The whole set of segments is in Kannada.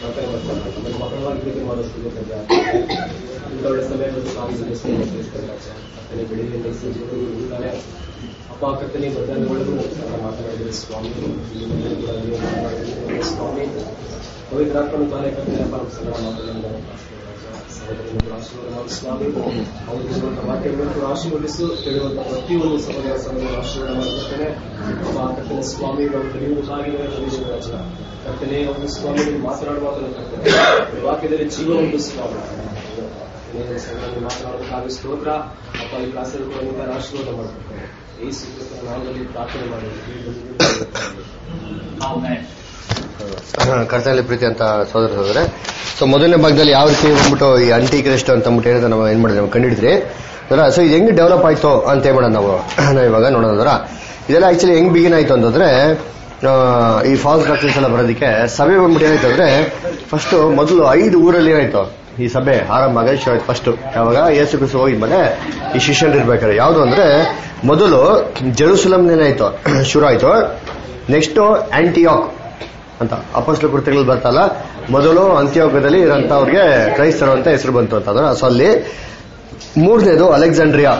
ಮಕ್ಕಳವಾಗಿ ಮಾಡಿಸ್ತೀವಿ ಒಳ್ಳೆ ಸಮಯದಲ್ಲಿ ಸ್ವಾಮಿ ಕರ್ತನೆ ಬೆಳಿಗ್ಗೆ ಅಪ್ಪ ಕರ್ತನೆ ಬದಲಾವಣೆಗಳಿಗೂ ಮಾತನಾಡಿದರೆ ಸ್ವಾಮಿ ಸ್ವಾಮಿ ಪವಿತ್ರಾತ್ಮನ ತಾನೇ ಕರ್ತನೆ ಅಪ್ಪ ಸಂಗ್ರಹ ಮಾತನಾಡಿದ್ದಾರೆ ಆಶೀರ್ವಾದ ಸ್ವಾಮಿ ಅವರು ವಾಕ್ಯಗಳನ್ನು ಆಶೀರ್ವದಿಸು ಕೇಳುವಂತ ಪ್ರತಿಯೊಂದು ಸಹೋದರ ಆಶೀರ್ವಾದ ಮಾಡ್ತೇನೆ ಅಪ್ಪ ಕರ್ತನೆ ಸ್ವಾಮಿ ನೀವು ರಾಜ ಕರ್ತನೆ ಒಂದು ಸ್ವಾಮಿ ಮಾತನಾಡುವಾಗ ಕರ್ತನೆ ವಾಕ್ಯದಲ್ಲಿ ಜೀವ ಒಂದು ಸ್ವಾಮಿ ಮಾತನಾಡಬೇಕಾದ ಸ್ತೋತ್ರ ಅಪ್ಪ ಈ ಕ್ಲಾಸಲ್ಲಿ ಕೂಡ ಆಶೀರ್ವಾದ ಮಾಡ್ತಾರೆ ಈ ಸೂತ್ರ ನಾಮದಲ್ಲಿ ಪ್ರಾರ್ಥನೆ ಮಾಡಿ ಕರ್ತನಲ್ಲಿ ಪ್ರೀತಿ ಅಂತ ಸೋದರ. ಸೊ ಮೊದಲನೇ ಭಾಗದಲ್ಲಿ ಯಾವ ರೀತಿ ಬಂದ್ಬಿಟ್ಟು ಈ ಅಂಟಿ ಕ್ರೈಸ್ಟ್ ಅಂತ ಅಂದ್ಬಿಟ್ಟು ನಾವು ಏನ್ ಮಾಡಿದ್ವಿ ನಾವು ಕಂಡಿಡಿದ್ರಿ. ಸೊ ಇದು ಹೆಂಗ್ ಡೆವಲಪ್ ಆಯ್ತು ಅಂತ ಏನ್ ಮಾಡೋಣ ನಾವು ಇವಾಗ ನೋಡೋದ್ರ. ಇದೆಲ್ಲ ಆಕ್ಚುಲಿ ಹೆಂಗ್ ಬಿಗಿನ್ ಆಯ್ತು ಅಂತಂದ್ರೆ ಈ ಫಾಲ್ಸ್ ಡಾಕ್ಟರ್ಸ್ ಎಲ್ಲ ಬರೋದಕ್ಕೆ ಸಭೆ ಬಂದ್ಬಿಟ್ಟು ಏನಾಯ್ತು ಅಂದ್ರೆ ಫಸ್ಟ್ ಮೊದಲು 5 ಊರಲ್ಲಿ ಏನಾಯ್ತು ಈ ಸಭೆ ಆರಂಭ ಆಗ ಶುರು ಆಯ್ತು. ಫಸ್ಟ್ ಯಾವಾಗ ಯೇಸು ಕ್ರಿಸ್ತ ಹೋಗಿದ್ಮೇಲೆ ಈ ಶಿಷ್ಯರು ಇರ್ಬೇಕಾದ್ರೆ ಯಾವ್ದು ಅಂದ್ರೆ ಮೊದಲು ಜೆರುಸಲೇಮ್ ಏನಾಯ್ತು ಶುರು ಆಯ್ತು. ನೆಕ್ಸ್ಟ್ ಆಂಟಿಯಾಕ್ ಅಂತ ಅಪೊಸ್ತಲ ಕೃತ್ಯಗಳಲ್ಲಿ ಬರ್ತಲ್ಲ, ಮೊದಲು ಅಂತ್ಯೋಕದಲ್ಲಿ ಇರೋಂಥವ್ರಿಗೆ ಕ್ರೈಸ್ತರು ಅಂತ ಹೆಸರು ಬಂತು ಅಂತಂದ್ರೆ. ಸೊ ಅಲ್ಲಿ ಮೂರನೇದು ಅಲೆಕ್ಸಾಂಡ್ರಿಯಾ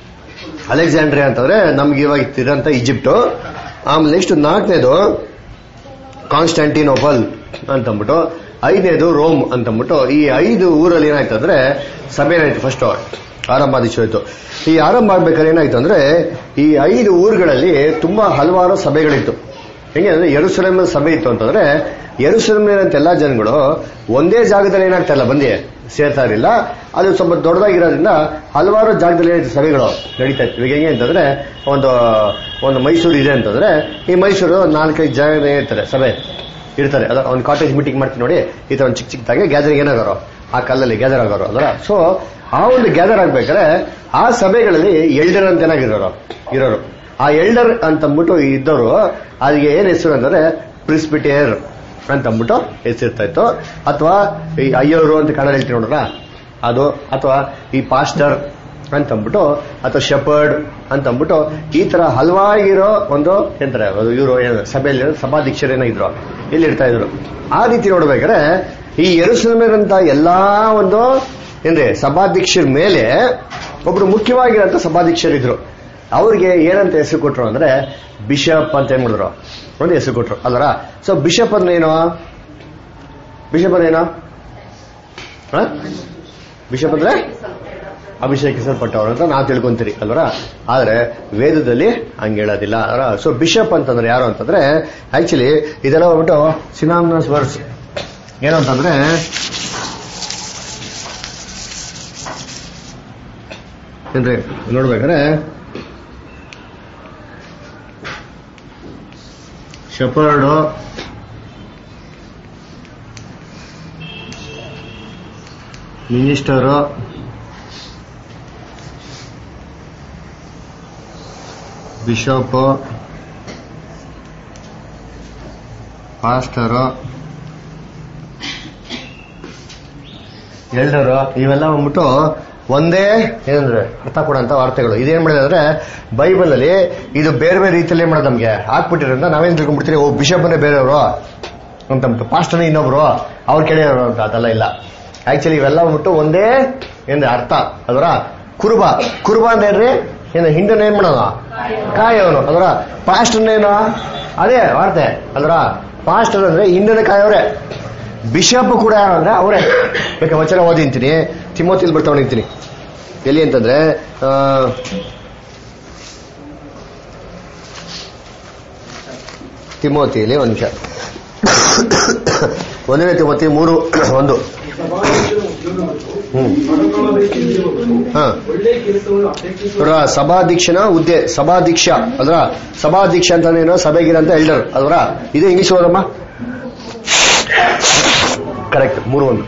ಅಂತಂದ್ರೆ ನಮ್ಗೆ ಇವಾಗ ಇರೋಂಥ ಈಜಿಪ್ಟು. ಆಮೇಲೆ ನೆಕ್ಸ್ಟ್ 4ನೇದು ಕಾನ್ಸ್ಟಾಂಟಿನೋಪಲ್ ಅಂತಂದ್ಬಿಟ್ಟು, 5ನೇದು ರೋಮ್ ಅಂತಂದ್ಬಿಟ್ಟು ಈ 5 ಊರಲ್ಲಿ ಏನಾಯ್ತು ಅಂದ್ರೆ ಸಭೆ ಏನಾಯ್ತು ಫಸ್ಟ್ ಆರಂಭ ಆದಿಶೋಯ್ತು. ಈ ಆರಂಭ ಆಗ್ಬೇಕಾದ್ರೆ ಏನಾಯ್ತು ಅಂದ್ರೆ ಈ 5 ಊರುಗಳಲ್ಲಿ ತುಂಬಾ ಹಲವಾರು ಸಭೆಗಳಿತ್ತು. ಹೆಂಗೆ ಅಂದ್ರೆ ಯೆರೂಸಲೇಮ್ ಸಭೆ ಇತ್ತು ಅಂತಂದ್ರೆ ಯೆರೂಸಲೇಮಿನಂತ ಎಲ್ಲಾ ಜನಗಳು ಒಂದೇ ಜಾಗದಲ್ಲಿ ಏನಾಗ್ತಾ ಇಲ್ಲ ಬಂದು ಸೇರ್ತಾ ಇರಲಿಲ್ಲ. ಅದು ಸ್ವಲ್ಪ ದೊಡ್ಡದಾಗಿರೋದ್ರಿಂದ ಹಲವಾರು ಜಾಗದಲ್ಲಿ ಏನಾಯ್ತು ಸಭೆಗಳು ನಡೀತಾ ಇತ್ತು. ಈಗ ಹೆಂಗೆ ಅಂತಂದ್ರೆ ಒಂದು ಮೈಸೂರು ಇದೆ ಅಂತಂದ್ರೆ ಈ ಮೈಸೂರು 4-5 ಜಾಗ ಇರ್ತಾರೆ ಸಭೆ ಇರ್ತಾರೆ. ಅದ ಒಂದು ಕಾಟೇಜ್ ಮೀಟಿಂಗ್ ಮಾಡ್ತೀನಿ ನೋಡಿ, ಈ ತರ ಒಂದು ಚಿಕ್ಕದಾಗಿ ಗ್ಯಾದರಿಂಗ್ ಏನಾಗೋರು ಆ ಕಾಲದಲ್ಲಿ ಗ್ಯಾದರ್ ಆಗೋರು ಅದರ. ಸೊ ಆ ಒಂದು ಗ್ಯಾದರ್ ಆಗ್ಬೇಕಾದ್ರೆ ಆ ಸಭೆಗಳಲ್ಲಿ ಎಲ್ಡರ್ ಅಂತ ಇರೋರು. ಆ ಎಲ್ಡರ್ ಅಂತಂದ್ಬಿಟ್ಟು ಇದ್ದವರು ಅದಕ್ಕೆ ಏನ್ ಹೆಸರು ಅಂದ್ರೆ ಪ್ರಿಸ್ಬಿಟೇರ್ ಅಂತಂದ್ಬಿಟ್ಟು ಹೆಸರಿರ್ತಾ ಇತ್ತು. ಅಥವಾ ಈ ಅಯ್ಯೋರು ಅಂತ ಕನ್ನಡ ಹೇಳ್ತೀವಿ ನೋಡ್ರ ಅದು, ಅಥವಾ ಈ ಪಾಸ್ಟರ್ ಅಂತಂದ್ಬಿಟ್ಟು, ಅಥವಾ ಶೆಪರ್ಡ್ ಅಂತಂದ್ಬಿಟ್ಟು ಈ ತರ ಹಲವಾಗಿರೋ ಒಂದು ಎಂತಾರೆ ಇವರು ಸಭೆಯಲ್ಲಿ ಸಭಾಧ್ಯಕ್ಷರು ಏನಾಗಿದ್ರು ಇಲ್ಲಿ ಇರ್ತಾ ಇದ್ರು. ಆ ರೀತಿ ನೋಡ್ಬೇಕಾದ್ರೆ ಈ ಯೆರೂಸಲೇಮಿನಂತ ಎಲ್ಲಾ ಒಂದು ಏನ್ರಿ ಸಭಾಧ್ಯಕ್ಷರ ಮೇಲೆ ಒಬ್ರು ಮುಖ್ಯವಾಗಿರೋಂಥ ಸಭಾಧ್ಯಕ್ಷರಿದ್ರು. ಅವ್ರಿಗೆ ಏನಂತ ಹೆಸರು ಕೊಟ್ರು ಅಂದ್ರೆ ಬಿಷಪ್ ಅಂತ ಏನ್ ಮಾಡಿದ್ರು ಒಂದು ಹೆಸರು ಕೊಟ್ರು ಅಲ್ವರ. ಸೊ ಬಿಷಪ್ ಅಂದ್ರೆ ಏನು? ಬಿಷಪ್ ಅಂದ್ರೆ ಅಭಿಷೇಕಿಸಲ್ಪಟ್ಟವರು ಅಂತ ನಾವು ತಿಳ್ಕೊಂತೀರಿ ಅಲ್ವರ. ಆದ್ರೆ ವೇದದಲ್ಲಿ ಹಂಗೆ ಹೇಳೋದಿಲ್ಲ ಅಲ್ವರ. ಸೊ ಬಿಷಪ್ ಅಂತಂದ್ರೆ ಯಾರು ಅಂತಂದ್ರೆ ಆಕ್ಚುಲಿ ಇದೆಲ್ಲ ಹೋಗ್ಬಿಟ್ಟು ಸಿನಾನಿಮಸ್ ವರ್ಡ್ಸ್. ಏನು ಅಂತಂದ್ರೆ ಏನ್ರಿ ನೋಡ್ಬೇಕಾದ್ರೆ shepherd, minister, bishop, pastor, elder, ಇವೆಲ್ಲ ಬಂದ್ಬಿಟ್ಟು ಒಂದೇ ಏನಂದ್ರೆ ಅರ್ಥ ಕೊಡೋಂತ ವಾರ್ತೆಗಳು. ಇದೇನ್ ಮಾಡಿದೆ ಅಂದ್ರೆ ಬೈಬಲ್ ಅಲ್ಲಿ ಇದು ಬೇರೆ ಬೇರೆ ರೀತಿಯಲ್ಲಿ ಮಾಡೋದು ನಮ್ಗೆ ಹಾಕ್ಬಿಟ್ಟಿರೋದ್ರಿಂದ ನಾವೇನ್ ತಿಳ್ಕೊಂಡ್ಬಿಡ್ತೀರಿ, ಓ ಬಿಷಪ್ನೇ ಬೇರೆಯವರು ಅಂತ, ಪಾಸ್ಟರ್ನೇ ಇನ್ನೊಬ್ರು ಅವ್ರ ಕೆಳೆಯವರು ಅಂತ. ಅದೆಲ್ಲ ಇಲ್ಲ. ಆಕ್ಚುಲಿ ಇವೆಲ್ಲ ಬಂದ್ಬಿಟ್ಟು ಒಂದೇ ಏನ್ ಅರ್ಥ ಅದರ. ಕುರುಬ ಅಂದ್ರೆ ಏನು ಹಿಂಡನ್ನ ಏನ್ ಮಾಡೋದು ಕಾಯೋನು ಅದರ. ಪಾಸ್ಟರ್ನೇನು ಅದೇ ವಾರ್ತೆ ಅದರ. ಪಾಸ್ಟರ್ ಅಂದ್ರೆ ಹಿಂಡನ ಕಾಯೋರೆ. ಬಿಷಪ್ ಕೂಡ ಯಾರು ಅಂದ್ರೆ ಅವರೇ. ಬೇಕಾ ವಚನ ಓದಿಂತೀನಿ, ತಿಮೋತಿಯಲ್ಲಿ ಬರ್ತಾ ನಿಂತೀನಿ ಎಲ್ಲಿ ಅಂತಂದ್ರೆ ತಿಮೋತಿಯಲ್ಲಿ ಒಂದು ನಿಮಿಷ. 1ನೇ ತಿಮೋತಿ 3:1. ಸಭಾಧ್ಯಕ್ಷನ ಹುದ್ದೆ, ಸಭಾಧ್ಯಕ್ಷ ಅಲ್ರ. ಸಭಾಧ್ಯಕ್ಷ ಅಂತಾನೇನೋ ಸಭೆಗಿರಂತ ಎಲ್ಡರ್ ಅಲ್ವರ. ಇದು ಇಂಗ್ಲಿಷ್ ಓದಮ್ಮ ಕರೆಕ್ಟ್ 3:1.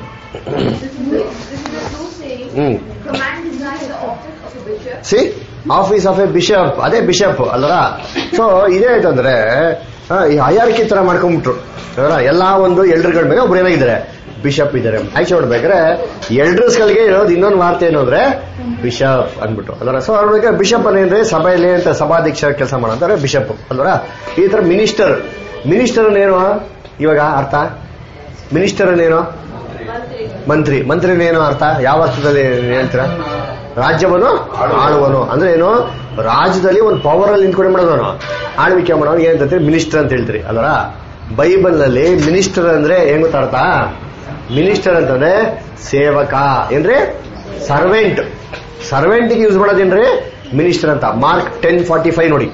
ಸಿ ಆಫೀಸ್ ಆಫ್ ಎ ಬಿಷಪ್, ಅದೇ ಬಿಷಪ್ ಅಲ್ವರ. ಸೊ ಇದೇ ಆಯ್ತಂದ್ರೆ ಈ ಹಯಾರಿಕೆ ತರ ಮಾಡ್ಕೊಂಡ್ಬಿಟ್ರು ಎಲ್ಲಾ ಒಂದು ಎಲ್ಡರ್ಗಳ ಮೇಲೆ ಒಬ್ರು ಏನಾಗಿದ್ದಾರೆ ಬಿಷಪ್ ಇದ್ದಾರೆ. ಆಯ್ಕೆ ನೋಡ್ಬೇಕಾದ್ರೆ ಎಲ್ಡರ್ಸ್ ಗಳಿಗೆ ಇರೋದು ಇನ್ನೊಂದು ವಾರ್ತೆ ಏನು ಅಂದ್ರೆ ಬಿಷಪ್ ಅಂದ್ಬಿಟ್ಟು ಅಲ್ವರ. ಸೊ ಅವ್ರ ಬಿಷಪ್ ಅಂದ್ರೆ ಸಭೆಯಲ್ಲಿ ಅಂತ ಸಭಾಧ್ಯಕ್ಷ ಕೆಲಸ ಮಾಡಂತಾರೆ ಬಿಷಪ್ ಅಲ್ವರ. ಈ ತರ ಮಿನಿಸ್ಟರ್ ಏನು ಇವಾಗ ಅರ್ಥ ಮಿನಿಸ್ಟರ್ ಅನ್ನೇನು? ಮಂತ್ರಿ. ಮಂತ್ರಿನೇನು ಅರ್ಥ? ಯಾವ ಅರ್ಥದಲ್ಲಿ ಹೇಳ್ತೀರಾ? ರಾಜ್ಯವನ್ನು ಆಳುವನು ಅಂದ್ರೆ ಏನು? ರಾಜ್ಯದಲ್ಲಿ ಒಂದು ಪವರ್ ಅಲ್ಲಿ ನಿಂತ್ಕೊಂಡು ಮಾಡೋದವನು, ಆಳ್ವಿಕೆ ಮಾಡೋನು ಏನಂತ ಮಿನಿಸ್ಟರ್ ಅಂತ ಹೇಳ್ತೀರಿ ಅಲ್ವರ. ಬೈಬಲ್ ನಲ್ಲಿ ಮಿನಿಸ್ಟರ್ ಅಂದ್ರೆ ಏನ್ ಗೊತ್ತಾ ಅರ್ಥ? ಮಿನಿಸ್ಟರ್ ಅಂತಂದ್ರೆ ಸೇವಕ ಏನ್ರಿ? ಸರ್ವೆಂಟ್. ಸರ್ವೆಂಟ್ಗೆ ಯೂಸ್ ಮಾಡೋದೇನ್ರಿ ಮಿನಿಸ್ಟರ್ ಅಂತ. ಮಾರ್ಕ್ 10:45 ನೋಡಿ.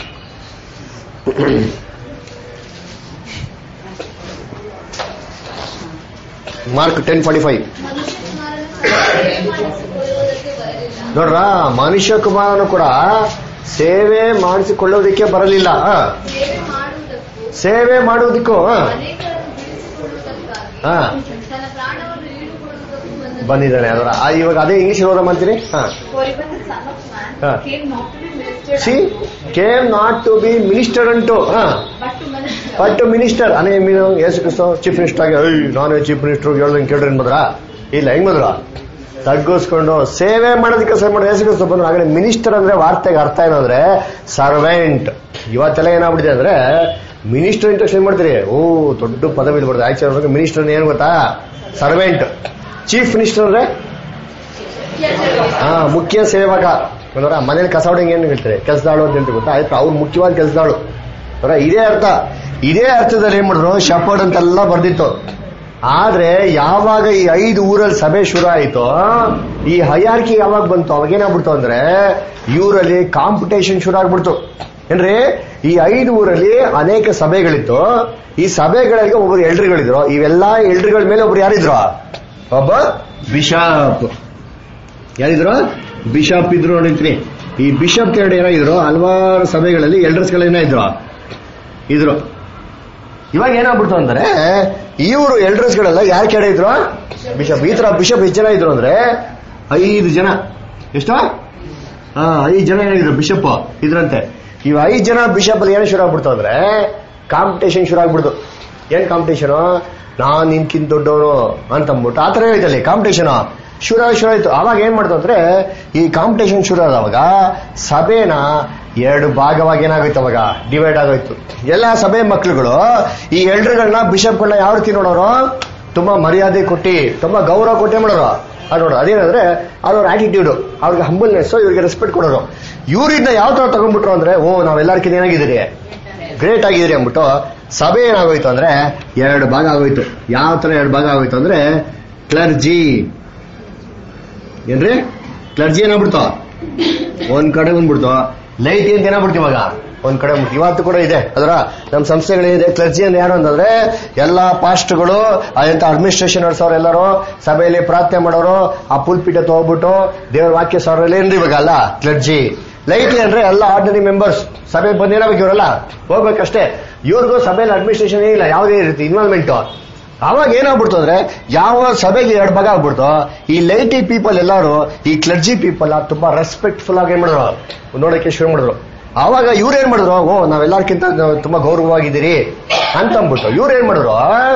ಮಾರ್ಕ್ 10:45 ನೋಡ್ರ. ಮನುಷ್ಯ ಕುಮಾರನು ಕೂಡ ಸೇವೆ ಮಾಡಿಸಿಕೊಳ್ಳೋದಕ್ಕೆ ಬರಲಿಲ್ಲ, ಸೇವೆ ಮಾಡುವುದಕ್ಕೂ ಬಂದಿದ್ದಾನೆ. ಅದರ ಇವಾಗ ಅದೇ ಇಂಗ್ಲಿಷ್ ಓದಮ್ಮ ಅಂತೀನಿ. ಸಿ came not to be minister unto but minister. ಅನೇ ಮೀನು ಯೇಸು ಕ್ರಿಸ್ತ ಚೀಫ್ ಮಿನಿಸ್ಟರ್ ಆಗಿ ನಾನೇ ಚೀಫ್ ಮಿನಿಸ್ಟರ್ ಹೇಳ್ದಂಗೆ ಕೇಳ್ರಿ ಬಂದ್ರ ಇಲ್ಲ, ಹೆಂಗ್ ಬಂದ್ರ ತಗ್ಗಿಸ್ಕೊಂಡು ಸೇವೆ ಮಾಡೋದಕ್ಕೆ ಕೆಲಸ ಮಾಡೋ ಯೇಸು ಕ್ರಿಸ್ತ ಬಂದ್ರು. ಹಾಗೆ ಮಿನಿಸ್ಟರ್ ಅಂದ್ರೆ ವಾರ್ತೆಗೆ ಅರ್ಥ ಏನಂದ್ರೆ ಸರ್ವೆಂಟ್. ಇವತ್ತೆಲ್ಲ ಏನಾಗ್ಬಿಟ್ಟಿದೆ ಅಂದ್ರೆ ಮಿನಿಸ್ಟರ್ ಇಂಟ್ರೆಸ್ಟ್ ಏನ್ ಮಾಡ್ತೀರಿ, ಓ ದೊಡ್ಡ ಪದವಿ ಇದ್ಬಿಡ್ದು. ಆಕ್ಚುಲಿ ಮಿನಿಸ್ಟರ್ ಏನ್ ಗೊತ್ತಾ? ಸರ್ವೆಂಟ್. ಚೀಫ್ ಮಿನಿಸ್ಟರ್ ಅಂದ್ರೆ ಮುಖ್ಯ ಸೇವಕ. ಮನೇಲಿ ಕಸ ಹೊಡೆಂಗೆ ಏನ್ ಹೇಳ್ತಾರೆ, ಕೆಲಸದಾಳು ಅಂತ ಹೇಳ್ತೀವಿ ಗೊತ್ತಾ? ಆಯ್ತು, ಅವ್ರು ಮುಖ್ಯವಾದ ಕೆಲಸದಾಳು. ಇದೇ ಅರ್ಥ. ಇದೇ ಅರ್ಥದಲ್ಲಿ ಏನ್ ಮಾಡಿದ್ರು, ಶಪರ್ಡ್ ಅಂತೆಲ್ಲ ಬರ್ದಿತ್ತು. ಆದ್ರೆ ಯಾವಾಗ ಈ 5 ಊರಲ್ಲಿ ಸಭೆ ಶುರು ಆಯ್ತು, ಈ ಹೈಯಾರ್ಕಿ ಯಾವಾಗ ಬಂತು, ಅವಾಗೇನಾಗ್ಬಿಡ್ತು ಅಂದ್ರೆ ಇವರಲ್ಲಿ ಕಾಂಪಿಟೇಷನ್ ಶುರು ಆಗ್ಬಿಡ್ತು. ಏನ್ರಿ, ಈ 5 ಊರಲ್ಲಿ ಅನೇಕ ಸಭೆಗಳಿತ್ತು. ಈ ಸಭೆಗಳಿಗೆ ಒಬ್ಬರು ಎಲ್ಡ್ರಿಗಳಿದ್ರು. ಇವೆಲ್ಲಾ ಎಲ್ಡ್ರಿಗಳ ಮೇಲೆ ಒಬ್ರು ಯಾರಿದ್ರು? ಒಬ್ಬ ಬಿಷಪ್. ಯಾರಿದ್ರು? ಬಿಷಪ್ ಇದ್ರು ನೋಡಿರ್ತೀನಿ. ಈ ಬಿಷಪ್ ಕೆಳಗಡೆ ಏನಾಗಿದ್ರು, ಹಲವಾರು ಸಭೆಗಳಲ್ಲಿ ಎಲ್ಡರ್ಸ್ಗಳೇನ ಇದ್ರು. ಇವಾಗ ಏನಾಗ್ಬಿಡ್ತು ಅಂದ್ರೆ ಇವರು ಎಲ್ಡರ್ಸ್ಗಳೆಲ್ಲ ಯಾರ ಕೆಳಗೆ ಇದ್ರು? ಬಿಷಪ್. ಈ ತರ ಬಿಷಪ್ ಎಷ್ಟು ಜನ ಇದ್ರು ಅಂದ್ರೆ 5 ಜನ. ಎಷ್ಟು? 5 ಜನ ಏನಾಗಿದ್ರು ಬಿಷಪ್ ಇದ್ರಂತೆ. ಇವ್ 5 ಜನ ಬಿಷಪ್ ಅಲ್ಲಿ ಏನು ಶುರು ಆಗ್ಬಿಡ್ತು ಅಂದ್ರೆ ಕಾಂಪಿಟೇಷನ್ ಶುರು ಆಗ್ಬಿಡ್ತು. ಏನ್ ಕಾಂಪಿಟೇಷನ್? ನಾನ್ ನಿನ್ಕಿಂತ ದೊಡ್ಡವನು ಅಂತಂದ್ಬಿಟ್ಟು ಆ ತರ ಹೇಳಿದಲ್ಲಿ ಕಾಂಪಿಟೇಷನ್ ಶುರು ಆಯ್ತು. ಅವಾಗ ಏನ್ ಮಾಡ್ತು ಅಂದ್ರೆ ಈ ಕಾಂಪಿಟೇಷನ್ ಶುರು ಆದವಾಗ ಸಭೆನ 2 ಭಾಗವಾಗಿ ಏನಾಗೋಯ್ತು, ಅವಾಗ ಡಿವೈಡ್ ಆಗೋಯ್ತು. ಎಲ್ಲಾ ಸಭೆ ಮಕ್ಳುಗಳು ಈ ಎಲ್ಡರ್ಗಳನ್ನ ಬಿಷಪ್ಗಳನ್ನ ಯಾವ ರೀತಿ ನೋಡೋರು? ತುಂಬಾ ಮರ್ಯಾದೆ ಕೊಟ್ಟು, ತುಂಬಾ ಗೌರವ ಕೊಟ್ಟೆ ಮಾಡೋರು. ಅದು ನೋಡೋರು. ಅದೇನಂದ್ರೆ ಅದವ್ರ ಆಟಿಟ್ಯೂಡ್, ಅವ್ರಿಗೆ ಹಂಬಲ್ನೆಸ್, ಇವ್ರಿಗೆ ರೆಸ್ಪೆಕ್ಟ್ ಕೊಡೋರು. ಇವ್ರಿಂದ ಯಾವ ತರ ತಗೊಂಡ್ಬಿಟ್ರು ಅಂದ್ರೆ, ಓ ನಾವೆಲ್ಲರಿಗಿಂತ ಏನಾಗಿದ್ದೀರಿ, ಗ್ರೇಟ್ ಆಗಿದ್ದೀರಿ ಅಂದ್ಬಿಟ್ಟು ಸಭೆ ಏನಾಗೋಯ್ತು ಅಂದ್ರೆ 2 ಭಾಗ ಆಗೋಯ್ತು. ಯಾವ ತರ 2 ಭಾಗ ಆಗೋಯ್ತು ಅಂದ್ರೆ ಕ್ಲರ್ಜಿ. ಏನ್ರಿ? ಕ್ಲರ್ಜಿ ಏನಾಗ್ಬಿಡ್ತು ಒಂದ್ ಕಡೆ ಬಂದ್ಬಿಡ್ತು. ಲೈಟಿ ಅಂತ ಏನಾಗ್ಬಿಡ್ತು ಇವಾಗ ಒಂದ್ ಕಡೆ ಬಂದ್ಬಿಡ್ತು. ಇವತ್ತು ಕೂಡ ಇದೆ ಅದರ ನಮ್ಮ ಸಂಸ್ಥೆಗಳಿದೆ. ಕ್ಲರ್ಜಿ ಅಂದ್ರೆ ಯಾರು ಅಂತಂದ್ರೆ ಎಲ್ಲಾ ಪಾಸ್ಟ್ಗಳು, ಅದಂತ ಅಡ್ಮಿನಿಸ್ಟ್ರೇಷನ್ ನಡೆಸೋರು, ಎಲ್ಲರೂ ಸಭೆಯಲ್ಲಿ ಪ್ರಾರ್ಥನೆ ಮಾಡೋರು, ಆ ಪುಲ್ಪಿಟ ತಗೋಗ್ಬಿಟ್ಟು ದೇವರ ವಾಕ್ಯ ಸಾರಲ್ಲಿ ಏನ್ರಿ ಇವಾಗ ಅಲ್ಲ ಕ್ಲರ್ಜಿ. ಲೈಟಿ ಅಂದ್ರೆ ಎಲ್ಲ ಆರ್ಡಿನರಿ ಮೆಂಬರ್ಸ್ ಸಭೆ ಬಂದೇನಾಗಬೇಕು, ಇವರೆಲ್ಲ ಹೋಗ್ಬೇಕಷ್ಟೇ. ಇವ್ರಿಗೂ ಸಭೆಯಲ್ಲಿ ಅಡ್ಮಿನಿಸ್ಟ್ರೇಷನ್ ಏನಿಲ್ಲ, ಯಾವುದೇ ರೀತಿ ಇನ್ವಾಲ್ವ್ಮೆಂಟ್. ಅವಾಗ ಏನಾಗ್ಬಿಡ್ತು ಅಂದ್ರೆ ಯಾವ ಸಭೆಗೆ 2 ಭಾಗ ಆಗ್ಬಿಡ್ತು. ಈ ಲೈಟಿ ಪೀಪಲ್ ಎಲ್ಲಾರು ಈ ಕ್ಲರ್ಜಿ ಪೀಪಲ್ ತುಂಬಾ ರೆಸ್ಪೆಕ್ಟ್ಫುಲ್ ಆಗಿ ಏನ್ ಮಾಡಿದ್ರು, ನೋಡಕ್ಕೆ ಶುರು ಮಾಡಿದ್ರು. ಆವಾಗ ಇವ್ರೇನ್ ಮಾಡಿದ್ರು, ಓ ನಾವೆಲ್ಲರಿಗಿಂತ ತುಂಬಾ ಗೌರವವಾಗಿದ್ದೀರಿ ಅಂತಂದ್ಬಿಟ್ಟು ಇವ್ರೇನ್ ಮಾಡಿದ್ರು,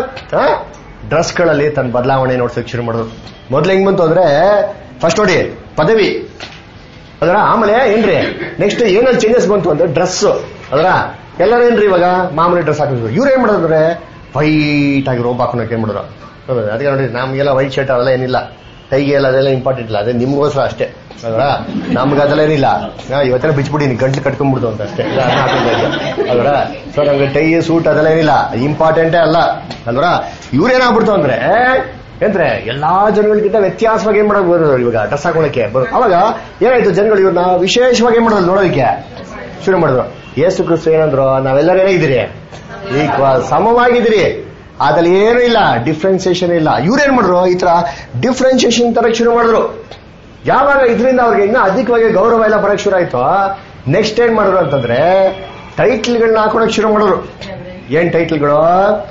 ಡ್ರೆಸ್ ಗಳಲ್ಲಿ ತನ್ನ ಬದಲಾವಣೆ ನೋಡ್ಸಕ್ ಶುರು ಮಾಡಿದ್ರು. ಮೊದ್ಲು ಹೆಂಗ್ ಬಂತು ಅಂದ್ರೆ ಫಸ್ಟ್ ನೋಡಿ ಪದವಿ ಅದರ, ಆಮೇಲೆ ಏನ್ರಿ ನೆಕ್ಸ್ಟ್ ಏನಲ್ಲಿ ಚೇಂಜಸ್ ಬಂತು ಅಂದ್ರೆ ಡ್ರೆಸ್ ಅದರ. ಎಲ್ಲರೂ ಏನ್ರಿ ಇವಾಗ ಮಾಮೂಲಿ ಡ್ರೆಸ್ ಹಾಕಿದ್ರು. ಇವ್ರು ಏನ್ ಮಾಡಿದ್ರೆ ವೈಟ್ ಆಗಿ ರೋಬ್ ಹಾಕೋಕೆ ಏನ್ ಮಾಡಿದ್ರು. ಅದಕ್ಕೆ ನೋಡಿ ನಮ್ಗೆಲ್ಲ ವೈಟ್ ಶರ್ಟ್ ಅವೆಲ್ಲ ಏನಿಲ್ಲ, ಕೈಗೆ ಎಲ್ಲ ಅದೆಲ್ಲ ಇಂಪಾರ್ಟೆಂಟ್ ಇಲ್ಲ. ಅದೇ ನಿಮ್ಗೋಸ್ಕರ ಅಷ್ಟೇ ಅಲ್ವಾ, ನಮ್ಗೆ ಅದೆಲ್ಲ ಏನಿಲ್ಲ. ಇವತ್ತೆಲ್ಲ ಬಿಚ್ಬಿಟ್ಟಿನಿ ಗಂಟ್ಲು ಕಟ್ಕೊಂಡ್ಬಿಡ್ತು ಅಂತ ಅಷ್ಟೇ ಅಲ್ವರ. ಸೊ ನಮ್ಗೆ ಟೈ ಸೂಟ್ ಅದೆಲ್ಲ ಏನಿಲ್ಲ, ಇಂಪಾರ್ಟೆಂಟೇ ಅಲ್ಲ ಅಲ್ವರ. ಇವ್ರೇನಾಗ್ಬಿಡ್ತು ಅಂದ್ರೆ ಅಂದ್ರೆ ಎಲ್ಲಾ ಜನಗಳಿಗಿಂತ ವ್ಯತ್ಯಾಸವಾಗಿ ಏನ್ ಮಾಡೋದು ಬರೋದು ಇವಾಗ ಡ್ರೆಸ್ ಹಾಕೊಳಕ್ಕೆ ಬರೋದು. ಅವಾಗ ಏನಾಯ್ತು, ಜನಗಳು ಇವ್ರನ್ನ ವಿಶೇಷವಾಗಿ ಏನ್ ಮಾಡೋದು ನೋಡೋದಕ್ಕೆ ಶುರು ಮಾಡಿದ್ರು. ಯೇಸು ಕ್ರಿಸ್ತ ಏನಂದ್ರು, ನಾವೆಲ್ಲರೂ ಏನಾಗಿದ್ದೀರಿ, ಈಕ್ವಲ್ ಸಮವಾಗಿದ್ದೀರಿ, ಅದ್ರಲ್ಲಿ ಏನೂ ಇಲ್ಲ, ಡಿಫ್ರೆನ್ಸಿಯೇಷನ್ ಇಲ್ಲ. ಇವ್ರೇನ್ ಮಾಡಿದ್ರು, ಈ ತರ ಡಿಫ್ರೆನ್ಸಿಯೇಷನ್ ತರಕ್ ಶುರು ಮಾಡಿದ್ರು. ಯಾವಾಗ ಇದರಿಂದ ಅವ್ರಿಗೆ ಇನ್ನೂ ಅಧಿಕವಾಗಿ ಗೌರವ ಎಲ್ಲ ಬರಕ್ ಶುರು ಆಯ್ತು, ನೆಕ್ಸ್ಟ್ ಏನ್ ಮಾಡಿದ್ರು ಅಂತಂದ್ರೆ ಟೈಟ್ಲ್ಗಳನ್ನ ಹಾಕೊಳಕ್ ಶುರು ಮಾಡಿದ್ರು. ಏನ್ ಟೈಟ್ಲ್ಗಳು?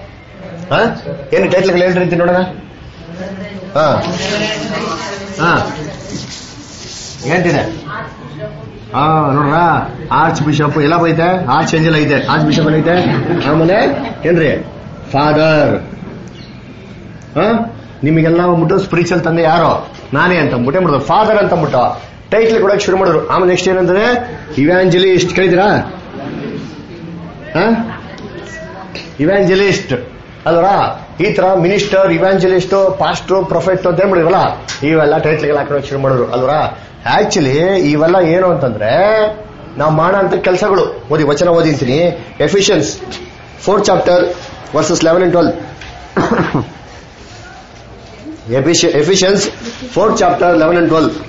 ಏನು ಟೈಟ್ಲ್ಗಳು ಹೇಳ್ರಿ ಅಂತ ನೋಡೋಣ. ಏನ್ತಿದೆ? ನೋಡ್ರ, ಆರ್ಚ್ ಬಿಷಪ್ ಎಲ್ಲ ಬೈತೆ, ಆರ್ಚ್ ಏಂಜಲ್ ಐತೆ, ಆರ್ಚ್ ಬಿಷಪ್ ಐತೆ. ಆಮೇಲೆ ಏನ್ರಿ ಫಾದರ್. ನಿಮಗೆಲ್ಲ ಮುಟ್ಟು ಸ್ಪಿರಿಚುವಲ್ ತಂದೆ ಯಾರೋ ನಾನೇ ಅಂತ ಅಂದ್ಬಿಟ್ಟೆ ಮಾಡಿದ್ರು, ಫಾದರ್ ಅಂತ ಅಂದ್ಬಿಟ್ಟು ಟೈಟ್ಲ್ ಕೊಡಕ್ಕೆ ಶುರು ಮಾಡಿದ್ರು. ಆಮೇಲೆ ನೆಕ್ಸ್ಟ್ ಏನಂದ್ರೆ ಇವ್ಯಾಂಜಲಿಸ್ಟ್. ಕೇಳಿದಿರಾ? ಇವ್ಯಾಂಜಲಿಸ್ಟ್ ಅಲ್ವರಾ? ಈ ತರ ಮಿನಿಸ್ಟರ್, ಇವಾಂಜಲಿಸ್ಟ್, ಪಾಸ್ಟರ್, ಪ್ರೊಫೆಟ್ ಅಂತ ಏನ್ಬಿಡಿರಲ್ಲ, ಇವೆಲ್ಲ ಟೈಟ್ಲ್ಗಳು ಹಾಕೋಕೆ ಶುರು ಮಾಡಿದ್ರು ಅಲ್ವಾ. ಆಕ್ಚುಲಿ ಇವೆಲ್ಲ ಏನು ಅಂತಂದ್ರೆ ನಾವು ಮಾಡೋ ಅಂತ ಕೆಲಸಗಳು. ಓದಿ, ವಚನ ಓದಿಂತೀನಿ. Ephesians 4th chapter verses 11 and 12. Ephesians 4th chapter 11 and 12.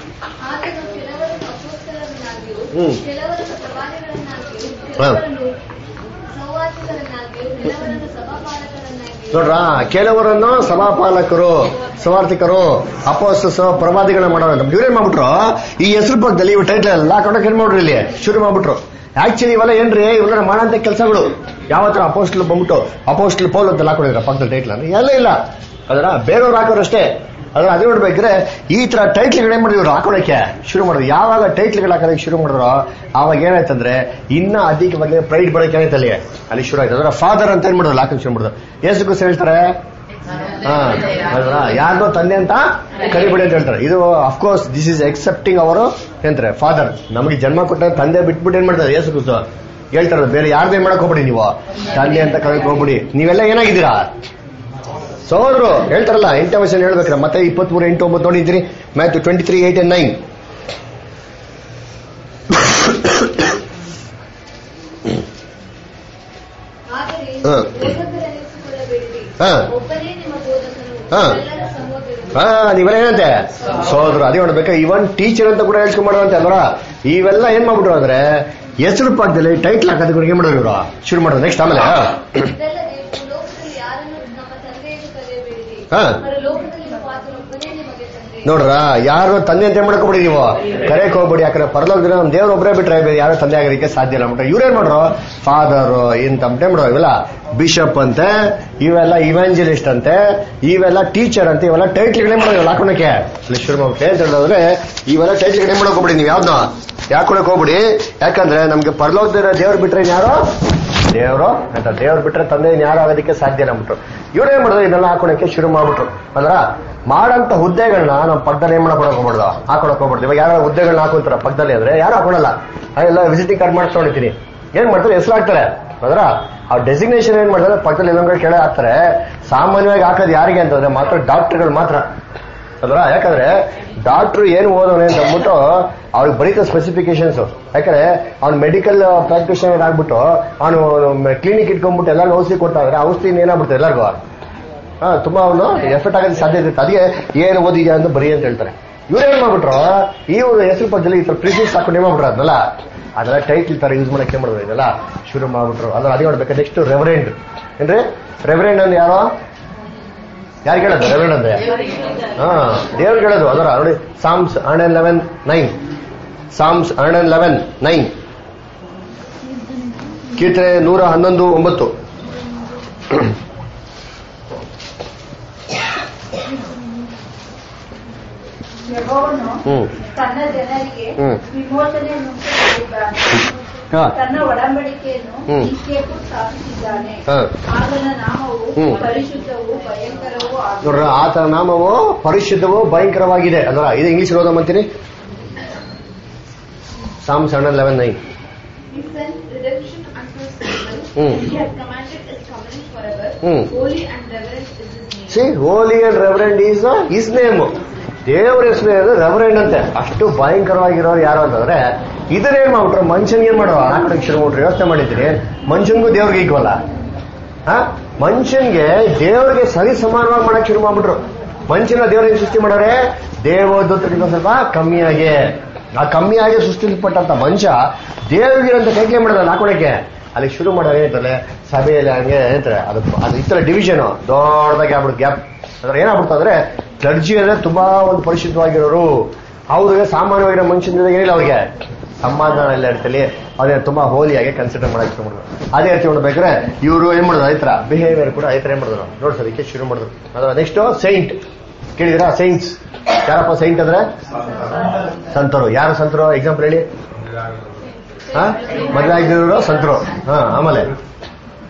ನೋಡ್ರ, ಕೆಲವರನ್ನು ಸಭಾಪಾಲಕರು, ಸುವಾರ್ತಿಕರು, ಅಪೊಸ್ತಲರು, ಪ್ರವಾದಿಗಳನ್ನ ಮಾಡೋಣ ಇವ್ರೇನ್ ಮಾಡ್ಬಿಟ್ರು, ಈ ಹೆಸರು ಪಕ್ಕದಲ್ಲಿ ಇವ್ ಟೈಟ್ಲ್ ಎಲ್ಲ ಹಾಕೊಂಡೋಗಿ ಏನ್ ಮಾಡ್ರು, ಇಲ್ಲಿ ಶುರು ಮಾಡ್ಬಿಟ್ರು. ಆಕ್ಚುಲಿ ಇವೆಲ್ಲ ಏನ್ರಿ, ಇವೆಲ್ಲ ಮಾಡಂತ ಕೆಲಸಗಳು. ಯಾವ ತರ ಅಪೋಸ್ಟಲ್ ಬಂದ್ಬಿಟ್ಟು ಅಪೋಸ್ಟಲ್ ಪೌಲ್ ಅಂತ ಹಾಕೊಂಡಿದ್ರ ಪಕ್ಕದಲ್ಲಿ ಟೈಟ್ಲ್ ಎಲ್ಲ ಇಲ್ಲ ಅದರ, ಬೇರೆಯವ್ರು ಹಾಕೋರು ಅಷ್ಟೇ. ಅದೇ ನೋಡ್ಬೇಕ್ರೆ ಈ ತರ ಟೈಟ್ಲ್ಗಳು ಏನ್ ಮಾಡಿದ್ರು, ಹಾಕೋಳಕ್ಕೆ ಶುರು ಮಾಡಿದ್ರು. ಯಾವಾಗ ಟೈಟ್ಲ್ಗಳು ಹಾಕೋದಕ್ಕೆ ಶುರು ಮಾಡಿದ್ರು ಆವಾಗ ಏನಾಯ್ತಂದ್ರೆ ಇನ್ನ ಅಧಿಕವಾಗಿ ಪ್ರೈಡ್ ಬರೋಕೆ ಏನಾಯ್ತು ಅಲ್ಲಿ ಶುರು ಆಯ್ತು. ಅದರ ಫಾದರ್ ಅಂತ ಏನ್ ಮಾಡಿದ್ರು, ಹಾಕಕ್ಕೆ ಶುರು ಮಾಡಿದ್ರು. ಯೇಸು ಕ್ರಿಸ್ತ ಹೇಳ್ತಾರೆ ಯಾರ್ದೋ ತಂದೆ ಅಂತ ಕರಿಬೇಡಿ ಅಂತ ಹೇಳ್ತಾರೆ. ಇದು ಅಫ್ಕೋರ್ಸ್ ದಿಸ್ ಇಸ್ ಎಕ್ಸೆಪ್ಟಿಂಗ್ ಅವರು ಏನಂತಾರೆ ಫಾದರ್. ನಮಗೆ ಜನ್ಮ ಕೊಟ್ಟ ತಂದೆ ಬಿಟ್ಬಿಟ್ಟು ಏನ್ ಮಾಡ್ತಾರೆ ಯೇಸು ಕ್ರಿಸ್ತ ಹೇಳ್ತಾರೆ, ಬೇರೆ ಯಾರ್ದೇ ಮಾಡಕ್ ಹೋಗ್ಬಿಡಿ, ನೀವು ತಂದೆ ಅಂತ ಕರೆಯಕ್ ಹೋಗ್ಬಿಡಿ, ನೀವೆಲ್ಲ ಏನಾಗಿದ್ದೀರಾ ಸೋದ್ರು ಹೇಳ್ತಾರಲ್ಲ. 8ನೇ ವಚನ ಹೇಳ್ಬೇಕ್ರ, ಮತ್ತೆ 23:8-9 ನೋಡಿದ್ದೀರಿ. ಮ್ಯಾಥ್ಯೂ 23:8-9. ನೀವೆಲ್ಲ ಏನಂತೆ ಸೋದ್ರು, ಅದೇ ನೋಡ್ಬೇಕು. ಇವನ್ ಟೀಚರ್ ಅಂತ ಕೂಡ ಹೇಳ್ಕೊಂಡ್ ಮಾಡುವಂತೆ ಅಲ್ವರ. ಇವೆಲ್ಲ ಏನ್ ಮಾಡ್ಬಿಟ್ರು ಅಂದ್ರೆ ಹೆಸರು ಪಾಕದಲ್ಲಿ ಟೈಟ್ಲ್ ಹಾಕೋದಕ್ಕೆ ಏನ್ ಮಾಡಿದ್ರು ಇವರು ಶುರು ಮಾಡಿದ್ರು. ನೆಕ್ಸ್ಟ್ ಆಮೇಲೆ ನೋಡ್ರ, ಯಾರು ತಂದೆ ಅಂತ ಮಾಡ್ಕೊಬಿಡಿ, ನೀವು ಕರೆಯಕ್ ಹೋಗ್ಬಿಡಿ. ಯಾಕಂದ್ರೆ ಪರಲೋಕದಲ್ಲಿ ನಮ್ ದೇವ್ರ ಒಬ್ಬರೇ ಬಿಟ್ರೆ ಯಾರು ತಂದೆ ಆಗೋದಕ್ಕೆ ಸಾಧ್ಯ ಇಲ್ಲ ಅಂದ್ಬಿಟ್ರೆ ಇವ್ರೇನ್ ಮಾಡ್ರು, ಫಾದರ್ ಇಂತ ಮಾಡ್ರು, ಇವೆಲ್ಲ ಬಿಷಪ್ ಅಂತೆ, ಇವೆಲ್ಲ ಇವಾಂಜಲಿಸ್ಟ್ ಅಂತೆ, ಇವೆಲ್ಲ ಟೀಚರ್ ಅಂತೆ, ಇವೆಲ್ಲ ಟೈಟ್ಲ್ಗಳೇ ಮಾಡೋದು ಹಾಕೋಣಕ್ಕೆ ಅಲ್ಲಿ ಶುರು ಮಾಡ್ಬಿಟ್ಟೆ ಅಂತ ಹೇಳಿದ್ರೆ ಇವೆಲ್ಲ ಟೈಟ್ಲ್ಗಳೇ ಮಾಡಕ್ ಹೋಗ್ಬಿಡಿ, ನೀವು ಯಾವ್ದನ್ನ ಯಾಕೊಳಕ್ ಹೋಗ್ಬಿಡಿ. ಯಾಕಂದ್ರೆ ನಮ್ಗೆ ಪರಲೋಕದ ದೇವ್ರು ಬಿಟ್ರೆ ಯಾರು ದೇವರು ಅಂತ, ದೇವ್ರು ಬಿಟ್ರೆ ತಂದೆ ಯಾರು ಆಗೋದಕ್ಕೆ ಸಾಧ್ಯ ಇಲ್ಲ ಅಂದ್ಬಿಟ್ರು. ಇವ್ರೇನ್ ಮಾಡಿದ್ರು, ಇದೆಲ್ಲ ಹಾಕೊಳಕ್ಕೆ ಶುರು ಮಾಡ್ಬಿಟ್ರು. ಅಂದ್ರ ಮಾಡಂತ ಹುದ್ದೆಗಳನ್ನ ನಾವು ಪಕ್ಕದಲ್ಲಿ ಏನ್ ಮಾಡಕ್ ಹೋಗ್ಬಾರ್ದು, ಹಾಕೊಳಕ್ ಹೋಗ್ಬಾರ್ದು. ಇವಾಗ ಯಾರು ಹುದ್ದೆಗಳನ್ನ ಹಾಕೊಂತಾರ ಪಕ್ಕದಲ್ಲಿ ಅಂದ್ರೆ ಯಾರು ಹಾಕೊಳಲ್ಲ. ಅದೆಲ್ಲ ವಿಸಿಟಿಂಗ್ ಕಾರ್ಡ್ ಮಾಡ್ಕೊಂಡಿರ್ತೀನಿ, ಏನ್ ಮಾಡ್ತಾರೆ ಹೆಸರು ಹಾಕ್ತಾರೆ. ಅದ್ರ ಆ ಡೆಸಿಗ್ನೇಷನ್ ಏನ್ ಮಾಡ್ತಾರೆ ಪಕ್ಕದಲ್ಲಿ ಇನ್ನೊಂದು ಕೆಳ ಹಾಕ್ತಾರೆ. ಸಾಮಾನ್ಯವಾಗಿ ಹಾಕೋದು ಯಾರಿಗೆ ಅಂತಂದ್ರೆ ಮಾತ್ರ ಡಾಕ್ಟರ್ಗಳು ಮಾತ್ರ ಅಲ್ರ. ಯಾಕಂದ್ರೆ ಡಾಕ್ಟರ್ ಏನು ಓದೋನೆ ಅಂತ ಅಂದ್ಬಿಟ್ಟು ಅವ್ರಿಗೆ ಬರೀತ ಸ್ಪೆಸಿಫಿಕೇಶನ್ಸ್. ಯಾಕಂದ್ರೆ ಅವ್ನು ಮೆಡಿಕಲ್ ಪ್ರಾಕ್ಟೀಷನರ್ ಆಗ್ಬಿಟ್ಟು ಅವನು ಕ್ಲಿನಿಕ್ ಇಟ್ಕೊಂಡ್ಬಿಟ್ಟು ಎಲ್ಲರಿಗೂ ಔಷಧಿ ಕೊಡ್ತಾ ಇದ್ರೆ ಔಷಧಿ ಏನಾಗ್ಬಿಡ್ತಾರೆ ಎಲ್ಲರಿಗೂ ತುಂಬಾ ಅವನು ಎಫೆಕ್ಟ್ ಆಗೋದು ಸಾಧ್ಯತೆ ಇರುತ್ತೆ. ಅದಕ್ಕೆ ಏನು ಓದಿದ್ಯಾ ಅಂತ ಬರೀ ಅಂತ ಹೇಳ್ತಾರೆ. ಇವ್ರೇನ್ ಮಾಡ್ಬಿಟ್ರು, ಇವ್ರು ಹೆಸರು ಪಕ್ಕದಲ್ಲಿ ಈ ತರ ಪ್ರಿಫಿಕ್ಸ್ ಹಾಕೊಂಡು ಏನ್ ಮಾಡ್ಬಿಟ್ರು ಅದನ್ನೆಲ್ಲ ಅದೆಲ್ಲ ಟೈಟ್ಲ್ ತರ ಯೂಸ್ ಮಾಡಕ್ಕೆ ಏನ್ ಮಾಡಿದ್ರು ಇದೆಲ್ಲ ಶುರು ಮಾಡ್ಬಿಟ್ರು. ಅದ್ರ ಅದೇ ನೋಡ್ಬೇಕು. ನೆಕ್ಸ್ಟ್ ರೆವರೆಂಡ್ ಏನ್ರಿ, ರೆವರೆಂಡ್ ಅಂದ್ರೆ ಯಾರೋ ಯಾರಿಗೆ ಹೇಳೋದು ರೆವರೆಂಡ್ ಅಂದ್ರೆ ದೇವ್ರಿಗೆ ಹೇಳೋದು. ಅದರ ನೋಡಿ ಸಾಮ್ಸ್ 111:9, ಸಾಮ್ಸ್ 111:9, ಕೀರ್ತನೆ 111:9. ತನ್ನ ಜನರಿಗೆ ವಿಮೋಚನೆಯನ್ನು ತನ್ನ ಒಡಂಬಡಿಕೆಯನ್ನು ನಿತ್ಯವೂ ಸ್ಥಾಪಿಸಿದ್ದಾನೆ. ಆತನ ನಾಮವು ಪರಿಶುದ್ಧವೂ ಭಯಂಕರವೂ ನೋಡ್ರ, ಆತನ ನಾಮವು ಪರಿಶುದ್ಧವೂ ಭಯಂಕರವಾಗಿದೆ. ಅಲ್ವಾ, ಇದು ಇಂಗ್ಲಿಷ್ ಓದೋಮಂತೀನಿ. Psalms 111:9. Holy and reverend is his name. ದೇವ್ರ ಹೆಸರು ರೆವರೆಂಡ್ ಅಂತೆ. ಅಷ್ಟು ಭಯಂಕರವಾಗಿರೋರು ಯಾರು ಅಂತಂದ್ರೆ ಇದನ್ನೇನ್ ಮಾಡ್ಬಿಟ್ರು, ಮನುಷ್ಯನ್ಗೆ ಏನ್ ಮಾಡುವ ಆ ಕಡೆ ಶುರು ಮಾಡ್ಬಿಟ್ರು. ಯೋಚನೆ ಮಾಡಿದ್ದೀನಿ, ಮನುಷ್ಯನ್ಗೂ ದೇವ್ರಿಗೆ ಈಕ್ವಲ್ಲ. ಮನುಷ್ಯನ್ಗೆ ದೇವ್ರಿಗೆ ಸರಿ ಸಮಾನವಾಗಿ ಮಾಡಕ್ ಶುರು ಮಾಡ್ಬಿಟ್ರು. ಮನುಷ್ಯನ ದೇವ್ರಿಗೆ ಸೃಷ್ಟಿ ಮಾಡೋರೆ ದೇವದೂತರಿಗಿಂತ ಸ್ವಲ್ಪ ಕಮ್ಮಿಯಾಗಿ, ಆ ಕಮ್ಮಿಯಾಗಿ ಸೃಷ್ಟಿಸಲ್ಪಟ್ಟಂತ ಮನುಷ್ಯ ದೇವ್ರಿಗಿರಂತ ಕೈಗೆ ಮಾಡೋದಲ್ಲ ಹಾಕೊಳಕ್ಕೆ ಅಲ್ಲಿ ಶುರು ಮಾಡೋರು ಏನಂತಾರೆ ಸಭೆಯಲ್ಲಿ ಹಂಗೆ ಏನಂತಾರೆ ಅದು ಈ ತರ ಡಿವಿಷನ್ ದೊಡ್ಡದಾಗಿ ಆಗ್ಬಿಡುತ್ತೆ ಗ್ಯಾಪ್. ಅದ್ರ ಏನಾಗ್ಬಿಡ್ತು ಅಂದ್ರೆ ಕ್ಲರ್ಜಿ ಅಂದ್ರೆ ತುಂಬಾ ಒಂದು ಪರಿಶುದ್ಧವಾಗಿರೋರು, ಅವ್ರಿಗೆ ಸಾಮಾನ್ಯವಾಗಿರೋ ಮನುಷ್ಯನಿಂದ ಏನಿಲ್ಲ ಅವ್ರಿಗೆ ಸಮಾಧಾನ ಎಲ್ಲ ಇರ್ತಲಿ, ಅದೇ ತುಂಬಾ ಹೋಲಿಯಾಗಿ ಕನ್ಸಿಡರ್ ಮಾಡಕ್ಕೆ ಶುರು ಮಾಡಿದ್ರು. ಅದೇ ರೀತಿ ನೋಡ್ಬೇಕಾದ್ರೆ ಇವರು ಏನ್ ಮಾಡಿದ್ರು ಈ ತರ ಬಿಹೇವಿಯರ್ ಕೂಡ ಈ ತರ ಏನ್ ಮಾಡಿದ್ರು ನೋಡ್ಸೋದಕ್ಕೆ ಶುರು ಮಾಡಿದ್ರು. ಅದ್ರ ನೆಕ್ಸ್ಟ್ ಸೈಂಟ್ ಕೇಳಿದಿರಾ? ಸೈಂಟ್ಸ್ ಯಾರಪ್ಪ ಸೈಂಟ್ ಅಂದ್ರೆ ಸಂತರು. ಯಾರು ಸಂತರು? ಎಕ್ಸಾಂಪಲ್ ಹೇಳಿ. ಮದುವೆ ಆಗಿರೋರು ಸಂತರು. ಆಮೇಲೆ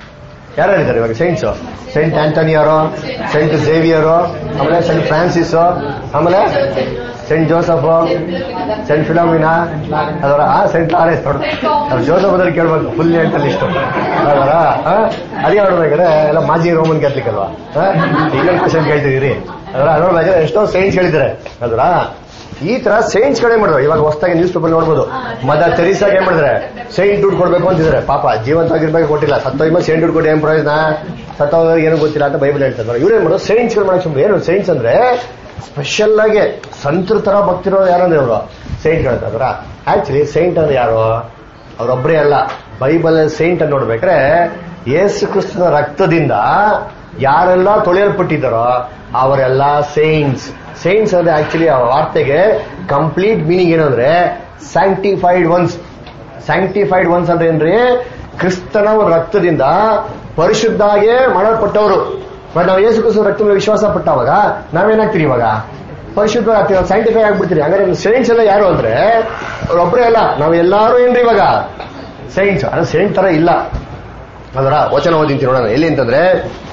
ಯಾರಿದ್ದಾರೆ ಇವಾಗ ಸೈಂಟ್ಸ್? ಸೈಂಟ್ ಆಂಟನಿಯರು, ಸೈಂಟ್ ಝೇವಿಯರು, ಆಮೇಲೆ ಸೈಂಟ್ ಫ್ರಾನ್ಸಿಸ್, ಆಮೇಲೆ ಸೈಂಟ್ ಜೋಸಫ್, ಸೈಂಟ್ ಫಿಲೋಮಿನಾ, ಅದರ ಸೈಂಟ್ ಲಾರೆನ್ಸ್. ಅವ್ರು ಜೋಸಫ್ ಅದ್ರ ಕೇಳ್ಬೇಕು ಫುಲ್ ಅಂತ ಲಿಸ್ಟ್ ಅದರ. ಅದೇ ನೋಡ್ಬೇಕಾದ್ರೆ ಎಲ್ಲ ಮಾಜಿ ರೋಮನ್ ಕ್ಯಾಥಲಿಕ್ ಅಲ್ವಾ, ಇನ್ನೊಂದು ಕ್ವಶನ್ ಕೇಳ್ತಿದ್ದೀರಿ ಅದರ. ನೋಡ್ಬೇಕಾದ್ರೆ ಎಷ್ಟೋ ಸೈಂಟ್ಸ್ ಹೇಳಿದ್ದಾರೆ ಅದರ. ಈ ತರ ಸೈಂಟ್ಸ್ ಗಳೇ ಮಾಡಿದ್ರು. ಇವಾಗ ಹೊಸದಾಗಿ ನ್ಯೂಸ್ ಪೇಪರ್ ನೋಡ್ಬೋದು, ಮದರ್ ತೆರೀಸಾಗೆ ಏನ್ ಮಾಡಿದ್ರೆ ಸೈಂಟ್ ದುಡ್ಡು ಕೊಡ್ಬೇಕು ಅಂತಿದ್ದಾರೆ. ಪಾಪ ಜೀವಂತವಾಗಿರ್ಬೇಕು ಕೊಟ್ಟಿಲ್ಲ, ಸತ್ತೋದ್ಮೇಲೆ ಸೈಂಟ್ ದುಡ್ಡು ಕೊಟ್ಟು ಏನ್ ಪ್ರಯೋಜನ, ಸತ್ತೋದಾಗ ಏನು ಗೊತ್ತಿಲ್ಲ ಅಂತ ಬೈಬಲ್ ಹೇಳ್ತಾರೆ. ಇವ್ರೇನ್ ಮಾಡೋದು ಸೈಂಟ್ಸ್ ಗಳು ಮಾಡಕ್ ಸುಮ್ಮನೆ. ಏನು ಸೈಂಟ್ಸ್ ಅಂದ್ರೆ ಸ್ಪೆಷಲ್ ಆಗಿ ಸಂತರ ತರ ಭಕ್ತಿರೋ ಯಾರಂದ್ರೆ ಅವರು ಸೈಂಟ್ ಹೇಳ್ತಾರ. ಆಕ್ಚುಲಿ ಸೈಂಟ್ ಅಂದ್ರೆ ಯಾರು? ಅವ್ರೊಬ್ಬರೇ ಅಲ್ಲ. ಬೈಬಲ್ ಸೈಂಟ್ ಅಂತ ನೋಡ್ಬೇಕ್ರೆ ಯೇಸು ಕ್ರಿಸ್ತನ ರಕ್ತದಿಂದ ಯಾರೆಲ್ಲ ತೊಳೆಯಲ್ಪಟ್ಟಿದ್ದಾರೋ ಅವರೆಲ್ಲ ಸೈಂಟ್ಸ್. ಸೈಂಟ್ಸ್ ಅಂದ್ರೆ ಆಕ್ಚುಲಿ ಆ ವಾರ್ತೆಗೆ ಕಂಪ್ಲೀಟ್ ಮೀನಿಂಗ್ ಏನಂದ್ರೆ ಸ್ಯಾಂಕ್ಟಿಫೈಡ್ ಒನ್ಸ್. ಸ್ಯಾಂಕ್ಟಿಫೈಡ್ ಒನ್ಸ್ ಅಂದ್ರೆ ಏನ್ರಿ? ಕ್ರಿಸ್ತನ ರಕ್ತದಿಂದ ಪರಿಶುದ್ಧಾಗೆ ಮಾಡಲ್ಪಟ್ಟವರು. ಬಟ್ ನಾವು ಯೇಸು ಕ್ರಿಸ್ತನ ರಕ್ತ ಮೇಲೆ ವಿಶ್ವಾಸ ಪಟ್ಟವಾಗ ನಾವೇನಾಗ್ತೀರಿ? ಇವಾಗ ಪರಿಶುದ್ಧರಾಗ್ತೀವಿ, ನಾವು ಸ್ಯಾಂಕ್ಟಿಫೈ ಆಗ್ಬಿಡ್ತೀರಿ. ಹಾಗಾದ್ರೆ ಸೈಂಟ್ಸ್ ಎಲ್ಲ ಯಾರು ಅಂದ್ರೆ ಅವ್ರೊಬ್ಬರೇ ಅಲ್ಲ, ನಾವು ಎಲ್ಲಾರು ಏನ್ರಿ ಇವಾಗ ಸೈಂಟ್ಸ್. ಅಂದ್ರೆ ಸೈಂಟ್ ತರ ಇಲ್ಲ ಅದರ. ವಚನ ಓದಿಂತೀನಿ ನೋಡೋಣ ಎಲ್ಲಿ ಅಂತಂದ್ರೆ